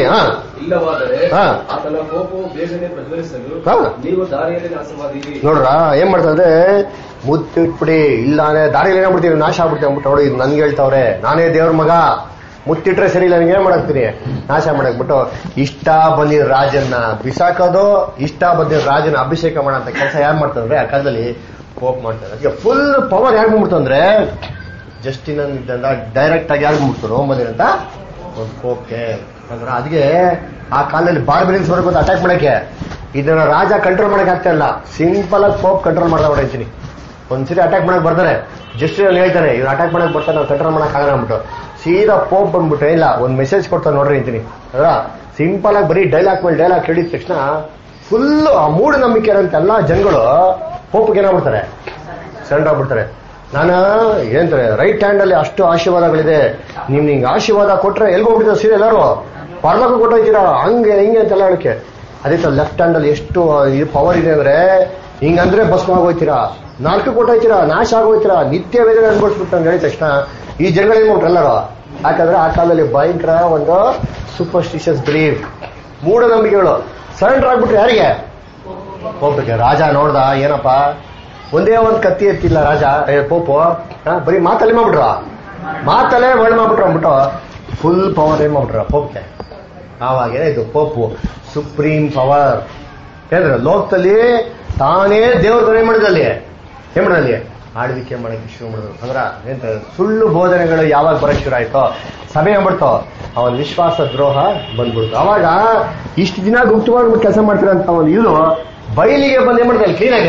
ನೋಡ್ರ, ಏನ್ ಮಾಡ್ತಂದ್ರೆ ಮುತ್ತಿಟ್ಬಿಡಿ, ಇಲ್ಲಾನೆ ದಾರಿಯಲ್ಲಿ ಏನಾಗ್ಬಿಡ್ತೀವಿ, ನಾಶ ಆಗ್ಬಿಡ್ತೀವಿ ಅಂದ್ಬಿಟ್ಟು. ನೋಡಿ, ನನ್ಗೆ ಹೇಳ್ತಾವ್ರೆ ನಾನೇ ದೇವ್ರ ಮಗ, ಮುತ್ತಿಟ್ರೆ ಸರಿ ಇಲ್ಲ, ನನಗೆ ಏನ್ ಮಾಡಾಕ್ತೀನಿ, ನಾಶ ಮಾಡಾಕ್ಬಿಟ್ಟು ಇಷ್ಟ ಬಂದಿದ್ದ ರಾಜನ್ನ ಬಿಸಾಕೋದು, ಇಷ್ಟ ಬಂದಿದ್ದ ರಾಜನ ಅಭಿಷೇಕ ಮಾಡೋಂಥ ಕೆಲಸ ಯಾರು ಮಾಡ್ತಾರೆ ಆ ಕಾಲದಲ್ಲಿ? ಪೋಪ್ ಮಾಡ್ತಾರೆ. ಅದಕ್ಕೆ ಫುಲ್ ಪವರ್ ಯಾರು ಬಂದ್ಬಿಡ್ತು ಜಸ್ಟಿನ್ ಡೈರೆಕ್ಟ್ ಆಗಿ ಯಾರು ಬಂದ್ಬಿಡ್ತು? ರೋಮನ್ ಅಂತ ಒಂದು ಪೋಪ್ಗೆ. ಅದಕ್ಕೆ ಆ ಕಾಲದಲ್ಲಿ ಬಾರ್ಬರಿಯನ್ಸ್ ವರ್ಗ ಅಟ್ಯಾಕ್ ಮಾಡಕ್ಕೆ ಇದನ್ನ ರಾಜ ಕಂಟ್ರೋಲ್ ಮಾಡಕ್ ಆಗ್ತಾ ಇಲ್ಲ. ಸಿಂಪಲ್ ಆಗಿ ಪೋಪ್ ಕಂಟ್ರೋಲ್ ಮಾಡ್ತಾ ಹೊಡಿತೀನಿ. ಒಂದ್ಸರಿ ಅಟ್ಯಾಕ್ ಮಾಡಕ್ ಬರ್ತಾರೆ, ಜಸ್ಟಿನ್ ಹೇಳ್ತಾನೆ ಇವ್ರು ಅಟ್ಯಾಕ್ ಮಾಡಕ್ ಬರ್ತಾರೆ, ನಾವು ಕಂಟ್ರೋಲ್ ಮಾಡಕ್ ಆಗಲ್ಲ ಅಂದ್ಬಿಟ್ಟು ಸೀದಾ ಪೋಪ್ ಬಂದ್ಬಿಟ್ಟು ಇಲ್ಲ ಒಂದು ಮೆಸೇಜ್ ಕೊಡ್ತಾರೆ ನೋಡ್ರಿ ಅಂತೀನಿ. ಅದ್ರ ಸಿಂಪಲ್ ಆಗಿ ಬರೀ ಡೈಲಾಗ್ ಮೇಲೆ ಡೈಲಾಗ್ ಕೇಳಿದ ತಕ್ಷಣ ಫುಲ್ ಆ ಮೂಢನಂಬಿಕೆ ಇರೋಂಥ ಎಲ್ಲಾ ಜನಗಳು ಪೋಪ್ಗೆ ಏನಾಗ್ಬಿಡ್ತಾರೆ, ಸರೆಂಡರ್ ಆಗ್ಬಿಡ್ತಾರೆ. ನಾನು ಏನಂತಾರೆ ರೈಟ್ ಹ್ಯಾಂಡ್ ಅಲ್ಲಿ ಅಷ್ಟು ಆಶೀರ್ವಾದಗಳಿದೆ, ನಿಮ್ ನಿಂಗೆ ಆಶೀರ್ವಾದ ಕೊಟ್ರೆ ಎಲ್ಗೋಗ್ಬಿಟ್ಟಿದ್ದಾರೆ ಸೀರೆ ಎಲ್ಲರೂ ಪರಲೋಕ ಕೊಟ್ಟೋಗ್ತೀರಾ ಹಂಗೆ ಹಿಂಗೆ ಅಂತೆಲ್ಲ ಹೇಳಕ್ಕೆ. ಅದೇ ತರ ಲೆಫ್ಟ್ ಹ್ಯಾಂಡ್ ಅಲ್ಲಿ ಎಷ್ಟು ಪವರ್ ಇದೆ ಅಂದ್ರೆ ಹಿಂಗಂದ್ರೆ ಭಸ್ಮ ಆಗೋಯ್ತೀರಾ, 4 ಕೊಟ್ಟೋಯ್ತೀರಾ, ನಾಶ ಆಗೋಯ್ತೀರಾ, ನಿತ್ಯ ವೇದನೆ ಅನ್ಭವಿಸ್ಬಿಟ್ಟು ಅಂತ ಹೇಳಿದ ತಕ್ಷಣ ಈ ಜನಗಳು ಏನ್ ಮಾಡ್ಬಿಟ್ರು ಎಲ್ಲರೂ. ಯಾಕಂದ್ರೆ ಆ ಕಾಲದಲ್ಲಿ ಭಯಂಕರ ಒಂದು ಸೂಪರ್ಸ್ಟಿಷಿಯಸ್ ಬಿಲೀವ್, ಮೂಢನಂಬಿಕೆಗಳು. ಸರೆಂಡರ್ ಆಗ್ಬಿಟ್ರು ಯಾರಿಗೆ? ಹೋಗ್ಬೇಕು. ರಾಜ ನೋಡ್ದ, ಏನಪ್ಪ ಒಂದೇ ಒಂದು ಕತ್ತಿ ಎತ್ತಿಲ್ಲ ರಾಜ ಪೋಪು, ಬರೀ ಮಾತಲ್ಲಿ ಮಾಡ್ಬಿಟ್ರ, ಮಾತಲ್ಲೇ ಒಳ್ಳೆ ಮಾಡ್ಬಿಟ್ರು ಅಂದ್ಬಿಟ್ಟು ಫುಲ್ ಪವರ್ ಏನ್ ಮಾಡ್ಬಿಟ್ರ ಪೋಪ್ಗೆ. ಆವಾಗೇನೆ ಇದು ಪೋಪು ಸುಪ್ರೀಂ ಪವರ್. ಹೇಳಿದ್ರೆ ಲೋಕದಲ್ಲಿ ತಾನೇ ದೇವ್ರ ಏನ್ ಮಾಡಿದಲ್ಲಿ ಆಳ್ವಿಕೆ ಮಾಡಕ್ಕೆ ಶುರು ಮಾಡಿದ್ರು. ಅಂದ್ರ ಎಂತ ಸುಳ್ಳು ಬೋಧನೆಗಳು ಯಾವಾಗ ಬರಕ್ ಶುರು ಆಯ್ತೋ, ಸಭೆ ಆಗ್ಬಿಡ್ತೋ, ಅವನ ವಿಶ್ವಾಸ ದ್ರೋಹ ಬಂದ್ಬಿಡ್ತು. ಅವಾಗ ಇಷ್ಟು ದಿನ ಗುಪ್ತವಾಗಿ ಕೆಲಸ ಮಾಡ್ತಿರೋಂತ ಒಂದು ಇದು ಬಯಲಿಗೆ ಬಂದ್ ಏನ್ ಮಾಡ್ತಾರೆ ಕ್ಲೀನಾಗಿ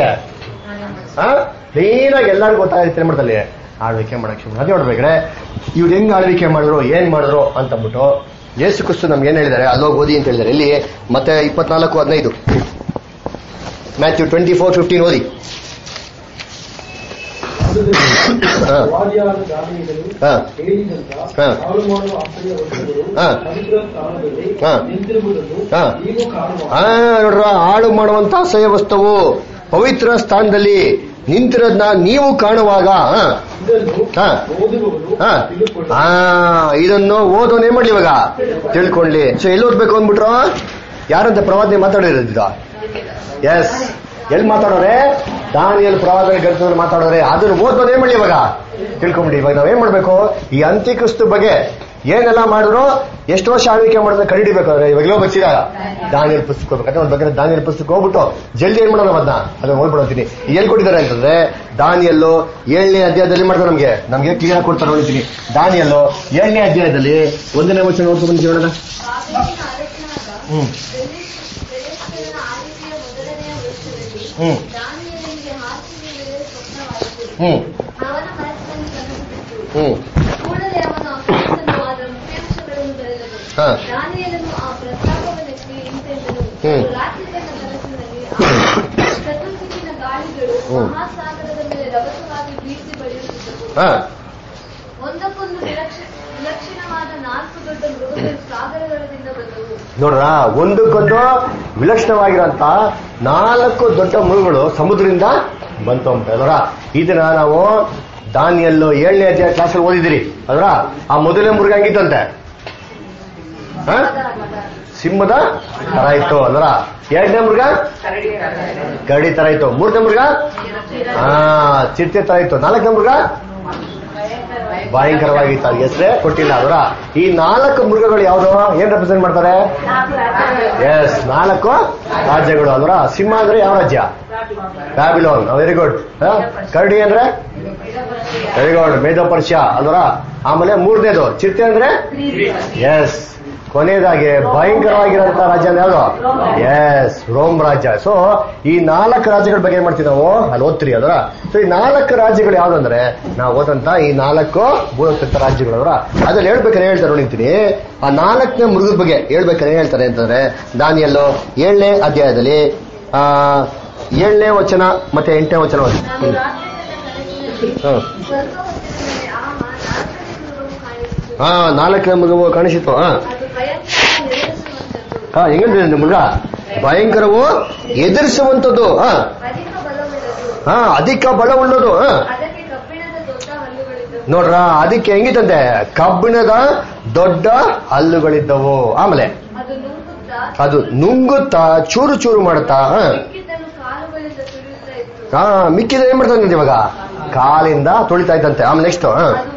ಎಲ್ಲರಿಗೂ ಗೊತ್ತಾಗುತ್ತೆ ಏನ್ ಮಾಡ್ದಲ್ಲಿ ಆಳ್ವಿಕೆ ಮಾಡಕ್ ಶುರು. ಅದೇ ನೋಡ್ಬೇಕ್ರೆ ಇವ್ರು ಹೆಂಗ್ ಆಳ್ವಿಕೆ ಮಾಡಿದ್ರು, ಏನ್ ಮಾಡಿದ್ರು ಅಂತಂದ್ಬಿಟ್ಟು ಯೇಸು ಕ್ರಿಸ್ತು ನಮ್ಗೆ ಏನ್ ಹೇಳಿದ್ದಾರೆ, ಅಲ್ಲೋಗಿ ಓದಿ ಅಂತ ಹೇಳಿದ್ದಾರೆ. ಇಲ್ಲಿ ಮತ್ತೆ 24:15 ಮ್ಯಾಥ್ಯೂ 24:15 ಓದಿ. ನೋಡ್ರ, ಹಾಳು ಮಾಡುವಂತ ಅಸಹ್ಯ ವಸ್ತುವು ಪವಿತ್ರ ಸ್ಥಾನದಲ್ಲಿ ನಿಂತಿರೋದನ್ನ ನೀವು ಕಾಣುವಾಗ ಇದನ್ನು ಓದೋನ್ ಏನ್ ಮಾಡ್ಲಿ ಇವಾಗ ತಿಳ್ಕೊಳ್ಳಿ. ಸೊ ಎಲ್ಲಿ ಓದ್ಬೇಕು ಅಂದ್ಬಿಟ್ರು, ಯಾರಂತ ಪ್ರವಾದನೆ ಮಾತಾಡಿರೋದಿದ? ಎಸ್, ಎಲ್ಲಿ ಮಾತಾಡೋರೆ? ದಾನಿಯೇಲ್ ಪ್ರವಾದನೆ ಗ್ರಂಥದಲ್ಲಿ ಮಾತಾಡೋರೆ. ಅದನ್ನು ಓದೋದು ಏನ್ ಮಾಡ್ಲಿ ಇವಾಗ ತಿಳ್ಕೊಂಬಿಡಿ. ಇವಾಗ ನಾವೇನ್ ಮಾಡ್ಬೇಕು, ಈ ಅಂತ್ಯಕ್ರಿಸ್ತು ಬಗ್ಗೆ ಏನೆಲ್ಲ ಮಾಡಿದ್ರು, ಎಷ್ಟು ವರ್ಷ ಆಳ್ವಿಕೆ ಮಾಡಿದ್ರೆ ಕಂಡುಹಿಡಿಬೇಕಾದ್ರೆ ಇವಾಗಲೋ ಬಚ್ಚಿದಾಗ ದಾನಿಯೇಲ್ ಪುಸ್ತಕ ಹೋಗ್ಬೇಕಂದ್ರೆ ಒಂದ್ ಬಗ್ಗೆ ದಾನಿಯೇಲ್ ಪುಸ್ತಕ ಹೋಗ್ಬಿಟ್ಟು ಜಲ್ದಿ ಏನ್ ಮಾಡೋಣ ಅದನ್ನ ಓದ್ಬಿಡ್ತೀನಿ. ಎಲ್ಲಿ ಕೊಟ್ಟಿದ್ದಾರೆ ಅಂತಂದ್ರೆ ದಾನಿಯೇಲ್ 7ನೇ ಅಧ್ಯಾಯದಲ್ಲಿ ಮಾಡ್ತಾರೆ. ನಮ್ಗೆ ಕ್ಲಿಯರ್ ಆಗಿ ಕೊಡ್ತಾರೆ ನೋಡ್ತೀನಿ. ದಾನಿಯೇಲ್ 7ನೇ ಅಧ್ಯಾಯದಲ್ಲಿ 1ನೇ ವಚನ ಓದ್ಕೊಂಡು ಬಂದು ಹೇಳೋಣ. ಕೂಡಲೇ ಅವನು ಅಪ್ರಸ್ತುತವಾದ ಮುಖ್ಯಾಂಶಗಳನ್ನು ಬರೆದನು. ದಾನಿಯೇಲನು ಆ ಪ್ರಸ್ತಾಪವನ್ನೆತ್ತಿ ಇಂತೆಂದನು, ರಾತ್ರಿಯ ಕನಸಿನಲ್ಲಿ ಚತುರ್ದಿಕ್ಕಿನ ಗಾಳಿಗಳು ಮಹಾಸಾಗರದ ಮೇಲೆ ರಭಸವಾಗಿ ಬೀಸಿ ಬಡಿಯುತ್ತಿದ್ದವು. ಒಂದಕ್ಕೊಂದು ವಿಲಕ್ಷಣವಾದ 4 ದೊಡ್ಡ ಮೃಗಗಳು ಸಾಗರದಿಂದ ಬಂದವು. ನೋಡ್ರ, ಒಂದಕ್ಕೊಂದು ವಿಲಕ್ಷಣವಾಗಿರಂತ 4 ದೊಡ್ಡ ಮೃಗಗಳು ಸಮುದ್ರದಿಂದ ಬಂತು ಅಂತ ಅಲ್ರ. ಇದನ್ನ ನಾವು ದಾನಿಯೇಲ್ 7ನೇ ಅಧ್ಯಾಯ ಕ್ಲಾಸಲ್ಲಿ ಓದಿದಿರಿ ಅಲ್ರ. ಆ ಮೊದಲನೇ ಮೃಗ ಹಂಗಿತ್ತಂತೆ, ಸಿಂಹದ ತರ ಇತ್ತು ಅಲ್ರ. 2ನೇ ಮೃಗ ಕರಡಿ ತರ ಇತ್ತು. 3ನೇ ಮೃಗ ಚಿರತೆ ತರ ಇತ್ತು. 4ನೇ ಮೃಗ ಭಯಂಕರವಾಗಿತ್ತು. ಅದು ಹೆಸರೇ ಕೊಟ್ಟಿಲ್ಲ ಅಲ್ರ. ಈ 4 ಮೃಗಗಳು ಯಾವ್ದು ಏನ್ ರೆಪ್ರೆಸೆಂಟ್ ಮಾಡ್ತಾರೆ? ಎಸ್, 4 ರಾಜ್ಯಗಳು ಅಲ್ರ. ಸಿಂಹ ಅಂದ್ರೆ ಯಾವ ರಾಜ್ಯ? ಬ್ಯಾಬಿಲೋನ್. Very good. ಕರಡಿ ಅಂದ್ರೆ ವೆರಿ ಗುಡ್, ಮೇಧೋ ಪರ್ಷಿಯಾ ಅಲ್ವರ. ಆಮೇಲೆ 3ನೇದು ಚಿರತೆ ಅಂದ್ರೆ ಎಸ್, ಕೊನೆಯದಾಗಿ ಭಯಂಕರವಾಗಿರೋಂತ ರಾಜ್ಯ ಅಂದ್ರೆ ಯಾವುದು? ಎಸ್, ರೋಮ್ ರಾಜ್ಯ. ಸೊ ಈ 4 ರಾಜ್ಯಗಳ ಬಗ್ಗೆ ಏನ್ ಮಾಡ್ತೀವಿ ನಾವು ಅಲ್ಲಿ ಓದ್ತೀರಿ ಅದರ. ಸೊ ಈ 4 ರಾಜ್ಯಗಳು ಯಾವ್ದಂದ್ರೆ ನಾವು ಓದಂತ ಈ 4 ಭೂಲೋಕ ರಾಜ್ಯಗಳು ಅದರ. ಅದ್ರಲ್ಲಿ ಹೇಳ್ಬೇಕಾದ್ರೆ ಹೇಳ್ತಾರೆ ನೋಡಿರ್ತೀನಿ. ಆ 4ನೇ ಮೃಗದ ಬಗ್ಗೆ ಹೇಳ್ಬೇಕಾದ್ರೆ ಹೇಳ್ತಾರೆ ಅಂತಂದ್ರೆ ದಾನಿಯೇಲ್ 7ನೇ ಅಧ್ಯಾಯದಲ್ಲಿ 7ನೇ ವಚನ ಮತ್ತೆ 8ನೇ ವಚನ ಓದಿ. 4ನೇ ಮೃಗವು ಕಾಣಿಸಿತು. ಹೆಂಗಂದ್ರೆ ಮೃಗ ಭಯಂಕರವು ಎದುರಿಸುವಂಥದ್ದು, ಅಧಿಕ ಬಲ ಉಳ್ಳದು. ನೋಡ್ರ, ಅದಕ್ಕೆ ಹೆಂಗಿತ್ತಂತೆ, ಕಬ್ಬಿಣದ ದೊಡ್ಡ ಹಲ್ಲುಗಳಿದ್ದವು. ಆಮೇಲೆ ಅದು ನುಂಗುತ್ತಾ ಚೂರು ಚೂರು ಮಾಡುತ್ತಾ ಮಿಕ್ಕಿದ ಏನ್ ಮಾಡ್ತಾನೆ ಇವಾಗ ಕಾಲಿಂದ ತೊಳಿತಾ ಇದ್ದಂತೆ. ಆಮೇಲೆ ನೆಕ್ಸ್ಟ್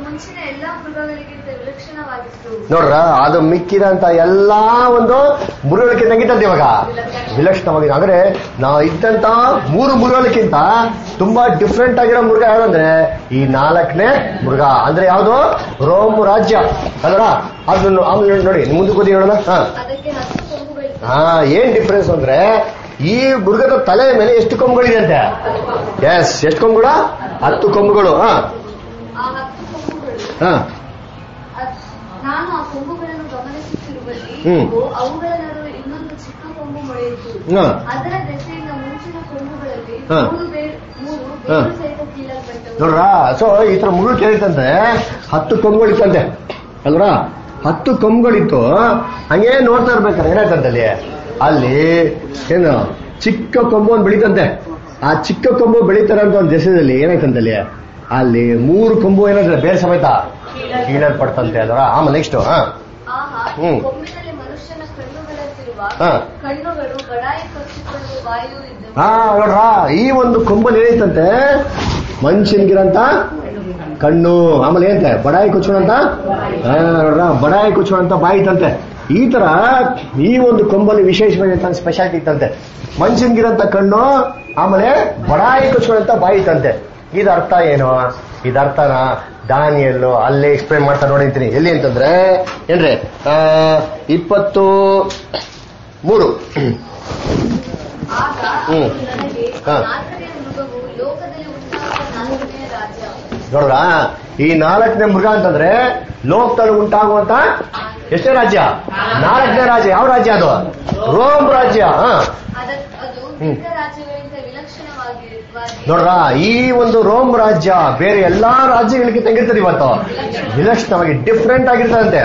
ನೋಡ್ರ, ಅದು ಮಿಕ್ಕಿದಂತ ಎಲ್ಲಾ ಒಂದು ಮೃಗಗಳಿಗಿಂತ ಹೆಂಗಿತ್ತಂತೆ ಇವಾಗ ವಿಲಕ್ಷಣವಾಗಿದೆ. ಅಂದ್ರೆ ನಾವು ಇದ್ದಂತ 3 ಮೃಗಗಳಿಗಿಂತ ತುಂಬಾ ಡಿಫ್ರೆಂಟ್ ಆಗಿರೋ ಮೃಗ ಯಾವ್ದಂದ್ರೆ ಈ 4ನೇ ಮೃಗ. ಅಂದ್ರೆ ಯಾವ್ದು? ರೋಮ್ ರಾಜ್ಯ ಅಲ್ರ. ಅದನ್ನು ಆಮೇಲೆ ನೋಡಿ ಮುಂದಕ್ಕೆ ಓದಿ ಹೇಳೋಣ. ಏನ್ ಡಿಫ್ರೆನ್ಸ್ ಅಂದ್ರೆ ಈ ಮೃಗದ ತಲೆ ಮೇಲೆ ಎಷ್ಟು ಕೊಂಬುಗಳಿದೆ ಅಂತೆ? ಎಸ್, ಎಷ್ಟು ಕೊಂಬುಗಳು? 10 ಕೊಂಬುಗಳು. ನಾನು ಆ ಕೊಂಬುಗಳನ್ನು ಗಮನಿಸುತ್ತಿರುವಲ್ಲಿ ಅವುಗಳ ನಡುವೆ ಇನ್ನೊಂದು ಚಿಕ್ಕ ಕೊಂಬು ಮೊಳೆಯಿತು. ಅದರ ದೆಸೆಯಿಂದ ಮುಂಚಿನ ಕೊಂಬುಗಳಲ್ಲಿ 3 ಬೇರು ಸಹಿತ ಕೀಳಲ್ಪಟ್ಟವು. ನೋಡ್ರ, ಸೊ ಈ ತರ ಮೃಗ ಕೇಳಿತಂದ್ರೆ 10 ಕೊಂಬುಗಳಿತ್ತಂತೆ ಅಲ್ವಾ? 10 ಕೊಂಬುಗಳಿತ್ತು. ಹಂಗೇ ನೋಡ್ತಾ ಇರ್ಬೇಕಾದ್ರೆ ಏನಾಯ್ತಂತಲ್ಲಿ, ಅಲ್ಲಿ ಏನು ಚಿಕ್ಕ ಕೊಂಬು ಒಂದು ಬೆಳೀತಂತೆ. ಆ ಚಿಕ್ಕ ಕೊಂಬು ಬೆಳೀತಾರಂತ ಒಂದು ದೇಶದಲ್ಲಿ ಏನಾಯ್ತಂತಲ್ಲಿ, ಅಲ್ಲಿ 3 ಕೊಂಬು ಏನಾದ್ರೆ ಬೇರೆ ಸಮೇತ ಕೀಳಲ್ಪಡ್ತಂತೆ. ಅದರ ಆಮೇಲೆ ನೆಕ್ಸ್ಟ್ ಕೊಂಬಿನಲ್ಲಿ ಮನುಷ್ಯನ ಕಣ್ಣುಗಳಂತಿರುವ ಕಣ್ಣುಗಳು ಬಡಾಯಿ ಕೊಚ್ಚಿಕೊಂಡು ಬಾಯು ಇದ್ದವು. ನೋಡ್ರ, ಈ ಒಂದು ಕೊಂಬಲ್ಲಿ ಏನೈತಂತೆ, ಮನುಷ್ಯನ್ಗಿರಂತ ಕಣ್ಣು, ಆಮೇಲೆ ಏನಂತೆ ಬಡಾಯಿ ಕೊಚ್ಚೋಣಂತ, ನೋಡ್ರ ಬಡಾಯಿ ಕೊಚ್ಚೋಣಂತ ಬಾಯಿ ಇತ್ತಂತೆ. ಈ ತರ ಈ ಒಂದು ಕೊಂಬಲ್ಲಿ ವಿಶೇಷವಾಗಿ ಸ್ಪೆಷಾಲಿಟಿ ಇತ್ತಂತೆ. ಮನುಷ್ಯನ್ಗಿರಂತ ಕಣ್ಣು, ಆಮೇಲೆ ಬಡಾಯಿ ಕೊಚ್ಚೋಣಂತ ಬಾಯಿ ಇತ್ತಂತೆ. ಇದು ಅರ್ಥ ಏನು? ಇದರ್ಥನ ದಾನಿಯಲ್ಲು ಅಲ್ಲೇ ಎಕ್ಸ್ಪ್ಲೇನ್ ಮಾಡ್ತಾ ನೋಡಿರ್ತೀನಿ. ಎಲ್ಲಿ ಅಂತಂದ್ರೆ ಏನ್ರಿ 23 ನೋಡ್ರ, ಈ 4ನೇ ಮೃಗ ಅಂತಂದ್ರೆ ಲೋಕದಲ್ಲಿ ಉಂಟಾಗುವಂತ ಎಷ್ಟೇ ರಾಜ್ಯ? 4ನೇ ರಾಜ್ಯ. ಯಾವ ರಾಜ್ಯ ಅದು? ರೋಮ್ ರಾಜ್ಯ. ನೋಡ್ರ, ಈ ಒಂದು ರೋಮ್ ರಾಜ್ಯ ಬೇರೆ ಎಲ್ಲಾ ರಾಜ್ಯಗಳಿಗೆ ತಂಗಿರ್ತದೆ ಇವತ್ತು, ವಿಲಕ್ಷಣವಾಗಿ ಡಿಫ್ರೆಂಟ್ ಆಗಿರ್ತದಂತೆ.